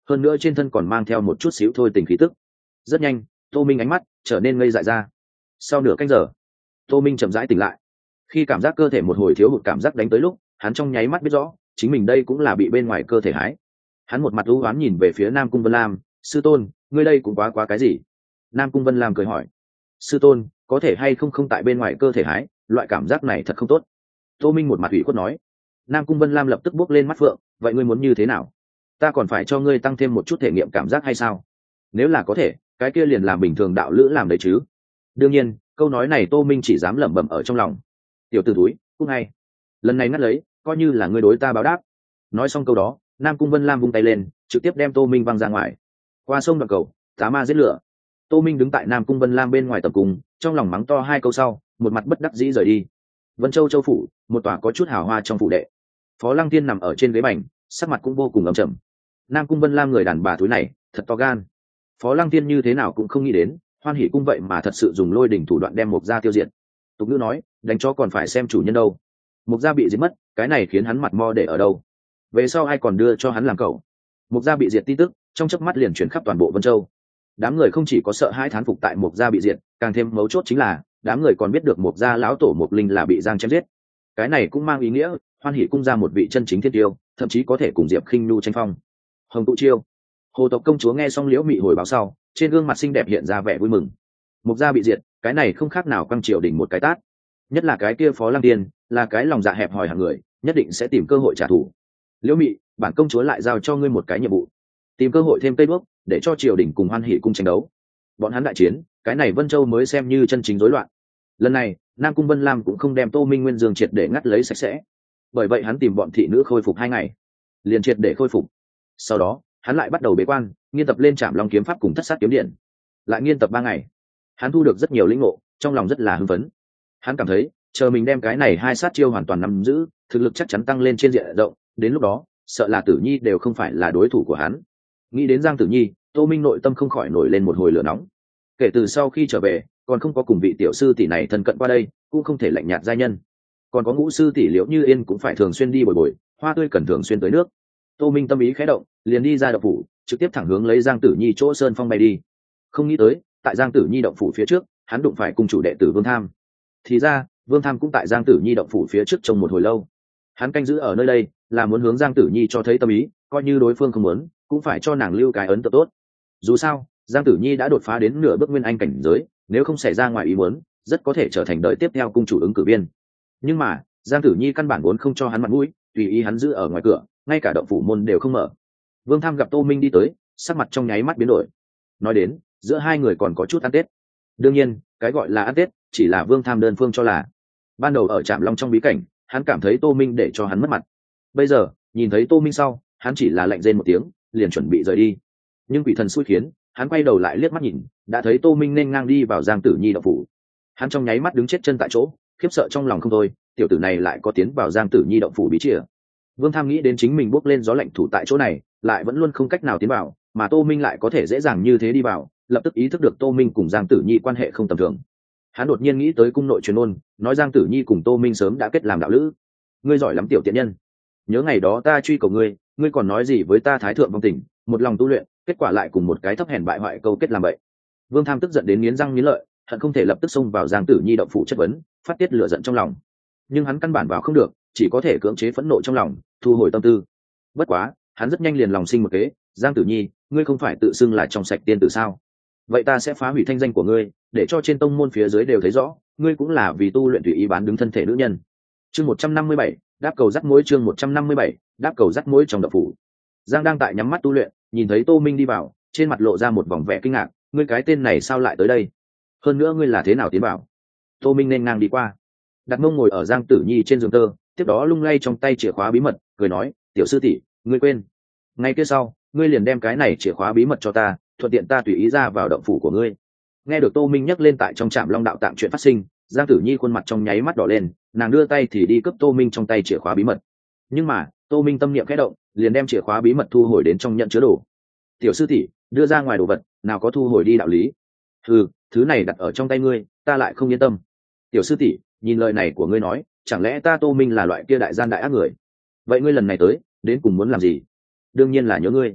Speaker 1: hơn nữa trên thân còn mang theo một chút xíu thôi tình khí tức. Rất nhanh, tô minh ánh mắt trở nên ngây dại ra. Sau nửa canh giờ, tô minh chậm rãi tỉnh lại. Khi cảm giác cơ thể một hồi thiếu hụt cảm giác đánh tới lúc, hắn trong nháy mắt biết rõ chính mình đây cũng là bị bên ngoài cơ thể hái. Hắn một mặt u oán nhìn về phía Nam Cung Vân Lam, sư tôn, ngươi đây cũng quá quá cái gì? Nam Cung Vân Lam cười hỏi, sư tôn, có thể hay không không tại bên ngoài cơ thể hái, loại cảm giác này thật không tốt. Tô Minh một mặt ủy khuất nói. Nam Cung Vân Lam lập tức bước lên mắt phượng, vậy ngươi muốn như thế nào? Ta còn phải cho ngươi tăng thêm một chút thể nghiệm cảm giác hay sao? Nếu là có thể, cái kia liền làm bình thường đạo lữ làm đấy chứ. Đương nhiên, câu nói này Tô Minh chỉ dám lẩm bẩm ở trong lòng. Tiểu tử túi, cũng ngay. Lần này ngắt lấy, coi như là ngươi đối ta báo đáp. Nói xong câu đó, Nam Cung Vân Lam vung tay lên, trực tiếp đem Tô Minh văng ra ngoài. Qua sông đoạn cầu, tá ma giết lửa. Tô Minh đứng tại Nam Cung Vân Lam bên ngoài tập cung, trong lòng mắng to hai câu sau, một mặt bất đắc dĩ rời đi. Vân Châu châu phủ, một tòa có chút hào hoa trong phủ đệ. Phó Lăng Thiên nằm ở trên ghế bành, sắc mặt cũng vô cùng ấm trầm. Nam Cung Vân Lam người đàn bà túi này, thật to gan. Phó Lăng Thiên như thế nào cũng không nghĩ đến, Hoan Hỷ cung vậy mà thật sự dùng lôi đỉnh thủ đoạn đem Mục Gia tiêu diệt. Tục ngữ nói, đánh chó còn phải xem chủ nhân đâu. Mục Gia bị giết mất, cái này khiến hắn mặt mo để ở đâu? Về sau ai còn đưa cho hắn làm cậu? Mục Gia bị diệt tin tức, trong chớp mắt liền chuyển khắp toàn bộ Vân Châu. Đám người không chỉ có sợ hãi thán phục tại Mục Gia bị diệt, càng thêm mấu chốt chính là, đám người còn biết được Mục Gia lão tổ Mục Linh là bị giang chém giết. Cái này cũng mang ý nghĩa, Hoan Hỷ cung ra một vị chân chính thiên tiêu, thậm chí có thể cùng Diệp Khinh Nhu tranh phong. Hồng Tụ Chiêu. Hồ tộc công chúa nghe xong Liễu Mị hồi báo sau, trên gương mặt xinh đẹp hiện ra vẻ vui mừng. Mục Gia bị diệt, cái này không khác nào quăng triều đình một cái tát. Nhất là cái kia Phó Lăng Tiên, là cái lòng dạ hẹp hòi hạng người, nhất định sẽ tìm cơ hội trả thù. Liễu Mị, bản công chúa lại giao cho ngươi một cái nhiệm vụ, tìm cơ hội thêm cây đuốc, để cho triều đình cùng Hoan Hỷ cung tranh đấu. Bọn hắn đại chiến, cái này Vân Châu mới xem như chân chính rối loạn. Lần này, Nam Cung Vân Lam cũng không đem Tô Minh Nguyên Dương triệt để ngắt lấy sạch sẽ. Bởi vậy hắn tìm bọn thị nữ khôi phục hai ngày, liền triệt để khôi phục. Sau đó, hắn lại bắt đầu bế quan, nghiên tập lên Trảm Long kiếm pháp cùng Thất Sát kiếm điện. Lại nghiên tập ba ngày, hắn thu được rất nhiều lĩnh ngộ, trong lòng rất là hưng phấn. Hắn cảm thấy, chờ mình đem cái này hai sát chiêu hoàn toàn nắm giữ, thực lực chắc chắn tăng lên trên diện rộng, đến lúc đó, sợ là Tử Nhi đều không phải là đối thủ của hắn. Nghĩ đến Giang Tử Nhi, Tô Minh nội tâm không khỏi nổi lên một hồi lửa nóng. Kể từ sau khi trở về, còn không có cùng vị tiểu sư tỷ này thân cận qua đây, cũng không thể lạnh nhạt giai nhân. Còn có ngũ sư tỷ Liễu Như Yên cũng phải thường xuyên đi bồi bồi, Hoa Tươi cần thường xuyên tới nước. Tô Minh tâm ý khẽ động, liền đi ra động phủ, trực tiếp thẳng hướng lấy Giang Tử Nhi chỗ sơn phong bay đi. Không nghĩ tới, tại Giang Tử Nhi động phủ phía trước, hắn đụng phải cùng chủ đệ tử Vương Tham. Thì ra, Vương Tham cũng tại Giang Tử Nhi động phủ phía trước trông một hồi lâu. Hắn canh giữ ở nơi đây, là muốn hướng Giang Tử Nhi cho thấy tâm ý, coi như đối phương không muốn, cũng phải cho nàng lưu cái ấn tượng tốt. Dù sao, Giang Tử Nhi đã đột phá đến nửa bước nguyên anh cảnh giới, nếu không xảy ra ngoài ý muốn, rất có thể trở thành đời tiếp theo cung chủ ứng cử viên. Nhưng mà, Giang Tử Nhi căn bản vốn không cho hắn mặt mũi, tùy ý hắn giữ ở ngoài cửa, ngay cả động phủ môn đều không mở. Vương Tham gặp Tô Minh đi tới, sắc mặt trong nháy mắt biến đổi. Nói đến, giữa hai người còn có chút ăn Tết. Đương nhiên, cái gọi là ăn Tết, chỉ là Vương Tham đơn phương cho là. Ban đầu ở Trạm Long trong bí cảnh, hắn cảm thấy Tô Minh để cho hắn mất mặt. Bây giờ, nhìn thấy Tô Minh sau, hắn chỉ là lạnh rên một tiếng, liền chuẩn bị rời đi. Nhưng quỷ thần xui khiến, hắn quay đầu lại liếc mắt nhìn, đã thấy Tô Minh nên ngang đi vào Giang Tử Nhi động phủ. Hắn trong nháy mắt đứng chết chân tại chỗ, khiếp sợ trong lòng không thôi, tiểu tử này lại có tiến vào Giang Tử Nhi động phủ bí chìa. Vương Tham nghĩ đến chính mình bước lên gió lạnh thủ tại chỗ này, lại vẫn luôn không cách nào tiến vào, mà Tô Minh lại có thể dễ dàng như thế đi vào, lập tức ý thức được Tô Minh cùng Giang Tử Nhi quan hệ không tầm thường. Hắn đột nhiên nghĩ tới cung nội truyền ôn, nói Giang Tử Nhi cùng Tô Minh sớm đã kết làm đạo lữ. Ngươi giỏi lắm tiểu tiện nhân, nhớ ngày đó ta truy cầu ngươi, ngươi còn nói gì với ta thái thượng vong tình, một lòng tu luyện, kết quả lại cùng một cái thấp hèn bại hoại câu kết làm vậy. Vương Tham tức giận đến nghiến răng nghiến lợi, hận không thể lập tức xông vào Giang Tử Nhi động phủ chất vấn, phát tiết lửa giận trong lòng. Nhưng hắn căn bản vào không được, chỉ có thể cưỡng chế phẫn nộ trong lòng, thu hồi tâm tư. Bất quá, hắn rất nhanh liền lòng sinh một kế, Giang Tử Nhi, ngươi không phải tự xưng là trong sạch tiên tử sao? Vậy ta sẽ phá hủy thanh danh của ngươi, để cho trên tông môn phía dưới đều thấy rõ, ngươi cũng là vì tu luyện tùy ý bán đứng thân thể nữ nhân. Chương một trăm năm mươi bảy, đáp cầu dắt mối chương một trăm năm mươi bảy, đáp cầu dắt mối trong động phủ. Giang đang tại nhắm mắt tu luyện, nhìn thấy Tô Minh đi vào, trên mặt lộ ra một vòng vẻ kinh ngạc, ngươi cái tên này sao lại tới đây? Hơn nữa ngươi là thế nào tiến vào? Tô Minh nên ngang đi qua, đặt mông ngồi ở Giang Tử Nhi trên giường tơ, tiếp đó lung lay trong tay chìa khóa bí mật, cười nói, tiểu sư tỷ, ngươi quên? Ngay kia sau, ngươi liền đem cái này chìa khóa bí mật cho ta, thuận tiện ta tùy ý ra vào động phủ của ngươi. Nghe được Tô Minh nhắc lên tại trong Trạm Long đạo tạng chuyện phát sinh, Giang Tử Nhi khuôn mặt trong nháy mắt đỏ lên, nàng đưa tay thì đi cướp Tô Minh trong tay chìa khóa bí mật. Nhưng mà, Tô Minh tâm niệm khẽ động, liền đem chìa khóa bí mật thu hồi đến trong nhận chứa đồ. Tiểu sư tỷ, đưa ra ngoài đồ vật, nào có thu hồi đi đạo lý. Ừ, thứ này đặt ở trong tay ngươi, ta lại không yên tâm. Tiểu sư tỷ, nhìn lời này của ngươi nói, chẳng lẽ ta Tô Minh là loại kia đại gian đại ác người? Vậy ngươi lần này tới, đến cùng muốn làm gì? Đương nhiên là nhớ ngươi.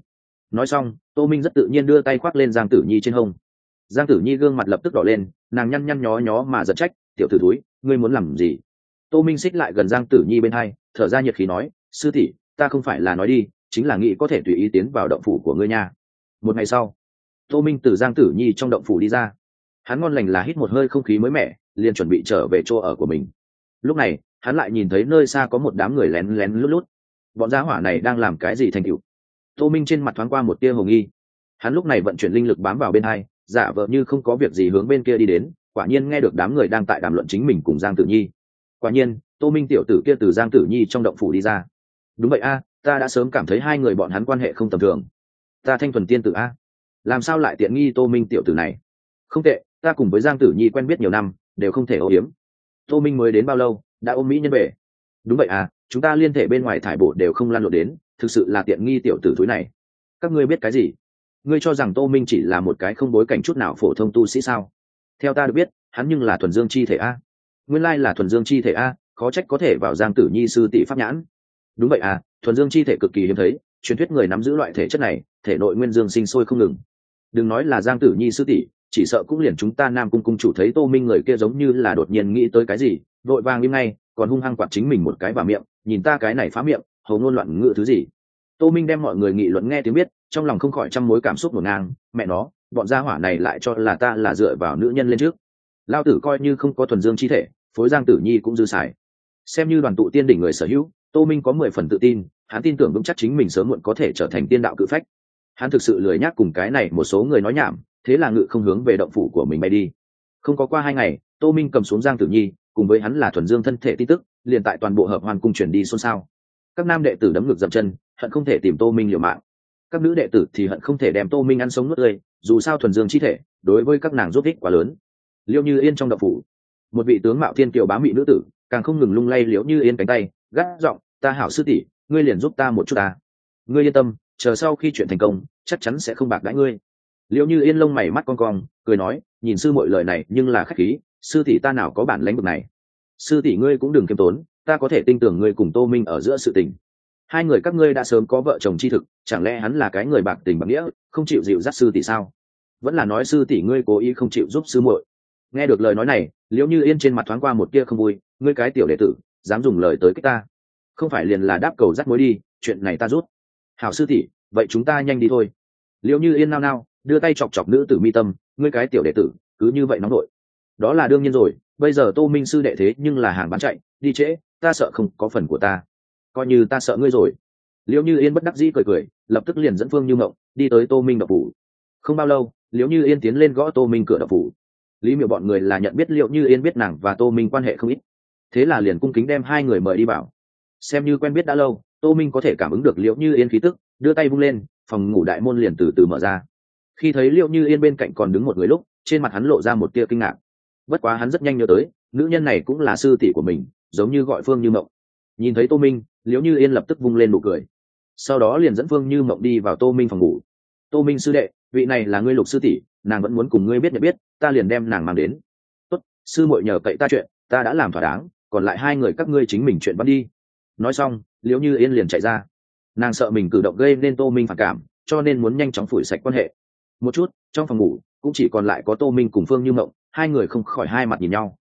Speaker 1: Nói xong tô minh rất tự nhiên đưa tay khoác lên giang tử nhi trên hông. Giang tử nhi gương mặt lập tức đỏ lên, nàng nhăn nhăn nhó nhó mà giật trách, tiểu tử thúi, ngươi muốn làm gì? Tô minh xích lại gần giang tử nhi bên hai, thở ra nhiệt khí nói, sư tỷ, ta không phải là nói đi, chính là nghĩ có thể tùy ý tiến vào động phủ của ngươi nha. Một ngày sau, tô minh từ giang tử nhi trong động phủ đi ra, hắn ngon lành là hít một hơi không khí mới mẻ, liền chuẩn bị trở về chỗ ở của mình. Lúc này hắn lại nhìn thấy nơi xa có một đám người lén lén lút lút. Bọn gia hỏa này đang làm cái gì thành cựu? Tô minh trên mặt thoáng qua một tia hồ nghi. Hắn lúc này vận chuyển linh lực bám vào bên hai, giả vờ như không có việc gì hướng bên kia đi đến. Quả nhiên nghe được đám người đang tại đàm luận chính mình cùng giang tử nhi. Quả nhiên tô minh tiểu tử kia từ giang tử nhi trong động phủ đi ra. Đúng vậy a, ta đã sớm cảm thấy hai người bọn hắn quan hệ không tầm thường. Ta thanh thuần tiên tử a, làm sao lại tiện nghi tô minh tiểu tử này? Không tệ, ta cùng với giang tử nhi quen biết nhiều năm, đều không thể ô hiếm. Tô minh mới đến bao lâu đã ôm mỹ nhân về? Đúng vậy à, chúng ta liên thể bên ngoài thải bộ đều không lan lộn đến, thực sự là tiện nghi tiểu tử thúi này. Các ngươi biết cái gì? Ngươi cho rằng tô minh chỉ là một cái không bối cảnh chút nào phổ thông tu sĩ sao? Theo ta được biết, hắn nhưng là thuần dương chi thể a. Nguyên lai là thuần dương chi thể a, khó trách có thể vào giang tử nhi sư tỷ pháp nhãn. Đúng vậy à, thuần dương chi thể cực kỳ hiếm thấy, truyền thuyết người nắm giữ loại thể chất này, thể nội nguyên dương sinh sôi không ngừng. Đừng nói là giang tử nhi sư tỷ, chỉ sợ cũng liền chúng ta nam cung cung chủ thấy tô minh người kia giống như là đột nhiên nghĩ tới cái gì, vội vàng im ngay, còn hung hăng quạt chính mình một cái vào miệng, nhìn ta cái này phá miệng, hầu ngôn loạn ngữ thứ gì. Tô minh đem mọi người nghị luận nghe tiếng biết, trong lòng không khỏi trăm mối cảm xúc ngổn ngang. Mẹ nó, bọn gia hỏa này lại cho là ta là dựa vào nữ nhân lên trước. Lao tử coi như không có thuần dương chi thể, phối giang tử nhi cũng dư xài. Xem như đoàn tụ tiên đỉnh người sở hữu, tô minh có mười phần tự tin, hắn tin tưởng vững chắc chính mình sớm muộn có thể trở thành tiên đạo cự phách. Hắn thực sự lười nhác cùng cái này một số người nói nhảm, thế là ngự không hướng về động phủ của mình bay đi. Không có qua hai ngày, tô minh cầm xuống giang tử nhi, cùng với hắn là thuần dương thân thể tin tức liền tại toàn bộ hợp hoàn cung truyền đi xôn xao. Các nam đệ tử đấm ngược dậm chân, hận không thể tìm tô minh liều mạng. Các nữ đệ tử thì hận không thể đem tô minh ăn sống nuốt tươi, dù sao thuần dương chi thể đối với các nàng giúp ích quá lớn. Liễu Như Yên trong động phủ, một vị tướng mạo thiên kiều bá mị nữ tử càng không ngừng lung lay Liễu Như Yên cánh tay, gắt giọng, ta hảo sư tỷ, ngươi liền giúp ta một chút ta. Ngươi yên tâm, chờ sau khi chuyện thành công chắc chắn sẽ không bạc đãi ngươi. Liễu Như Yên lông mày mắt cong cong cười nói, nhìn sư muội lời này nhưng là khách khí, sư tỷ ta nào có bản lãnh bực này. Sư tỷ ngươi cũng đừng kiêm tốn, ta có thể tin tưởng ngươi cùng tô minh ở giữa sự tình. Hai người các ngươi đã sớm có vợ chồng chi thực, chẳng lẽ hắn là cái người bạc tình bạc nghĩa, không chịu dịu dắt sư tỷ sao? Vẫn là nói sư tỷ ngươi cố ý không chịu giúp sư muội? Nghe được lời nói này, Liễu Như Yên trên mặt thoáng qua một tia không vui, ngươi cái tiểu đệ tử dám dùng lời tới kích ta, không phải liền là đáp cầu dắt mối đi, chuyện này ta rút. Hảo sư tỷ, vậy chúng ta nhanh đi thôi. Liễu Như Yên nao nao đưa tay chọc chọc nữ tử mi tâm, ngươi cái tiểu đệ tử cứ như vậy nóng nội. Đó là đương nhiên rồi, bây giờ tô minh sư đệ thế nhưng là hàng bán chạy, đi trễ ta sợ không có phần của ta, coi như ta sợ ngươi rồi. Liễu Như Yên bất đắc dĩ cười cười, lập tức liền dẫn Phương Như Mộng đi tới tô minh đập phủ. Không bao lâu, Liễu Như Yên tiến lên gõ tô minh cửa đập phủ. Lý Miệu bọn người là nhận biết Liễu Như Yên biết nàng và tô minh quan hệ không ít, thế là liền cung kính đem hai người mời đi vào. Xem như quen biết đã lâu, tô minh có thể cảm ứng được Liễu Như Yên khí tức, đưa tay vung lên, phòng ngủ đại môn liền từ từ mở ra. Khi thấy Liễu Như Yên bên cạnh còn đứng một người lúc, trên mặt hắn lộ ra một tia kinh ngạc. Bất quá hắn rất nhanh nhớ tới, nữ nhân này cũng là sư tỷ của mình, giống như gọi Phương Như Mộng. Nhìn thấy tô minh, Liễu Như Yên lập tức vung lên nụ cười, sau đó liền dẫn Phương Như Mộng đi vào tô minh phòng ngủ. Tô minh sư đệ, vị này là ngươi lục sư tỷ, nàng vẫn muốn cùng ngươi biết nhận biết, ta liền đem nàng mang đến. Tốt, sư muội nhờ cậy ta chuyện, ta đã làm thỏa đáng, còn lại hai người các ngươi chính mình chuyện bắt đi. Nói xong, Liễu Như Yên liền chạy ra. Nàng sợ mình cử động gây nên tô minh phản cảm, cho nên muốn nhanh chóng phủi sạch quan hệ. Một chút, trong phòng ngủ cũng chỉ còn lại có tô minh cùng Phương Như Mộng, hai người không khỏi hai mặt nhìn nhau.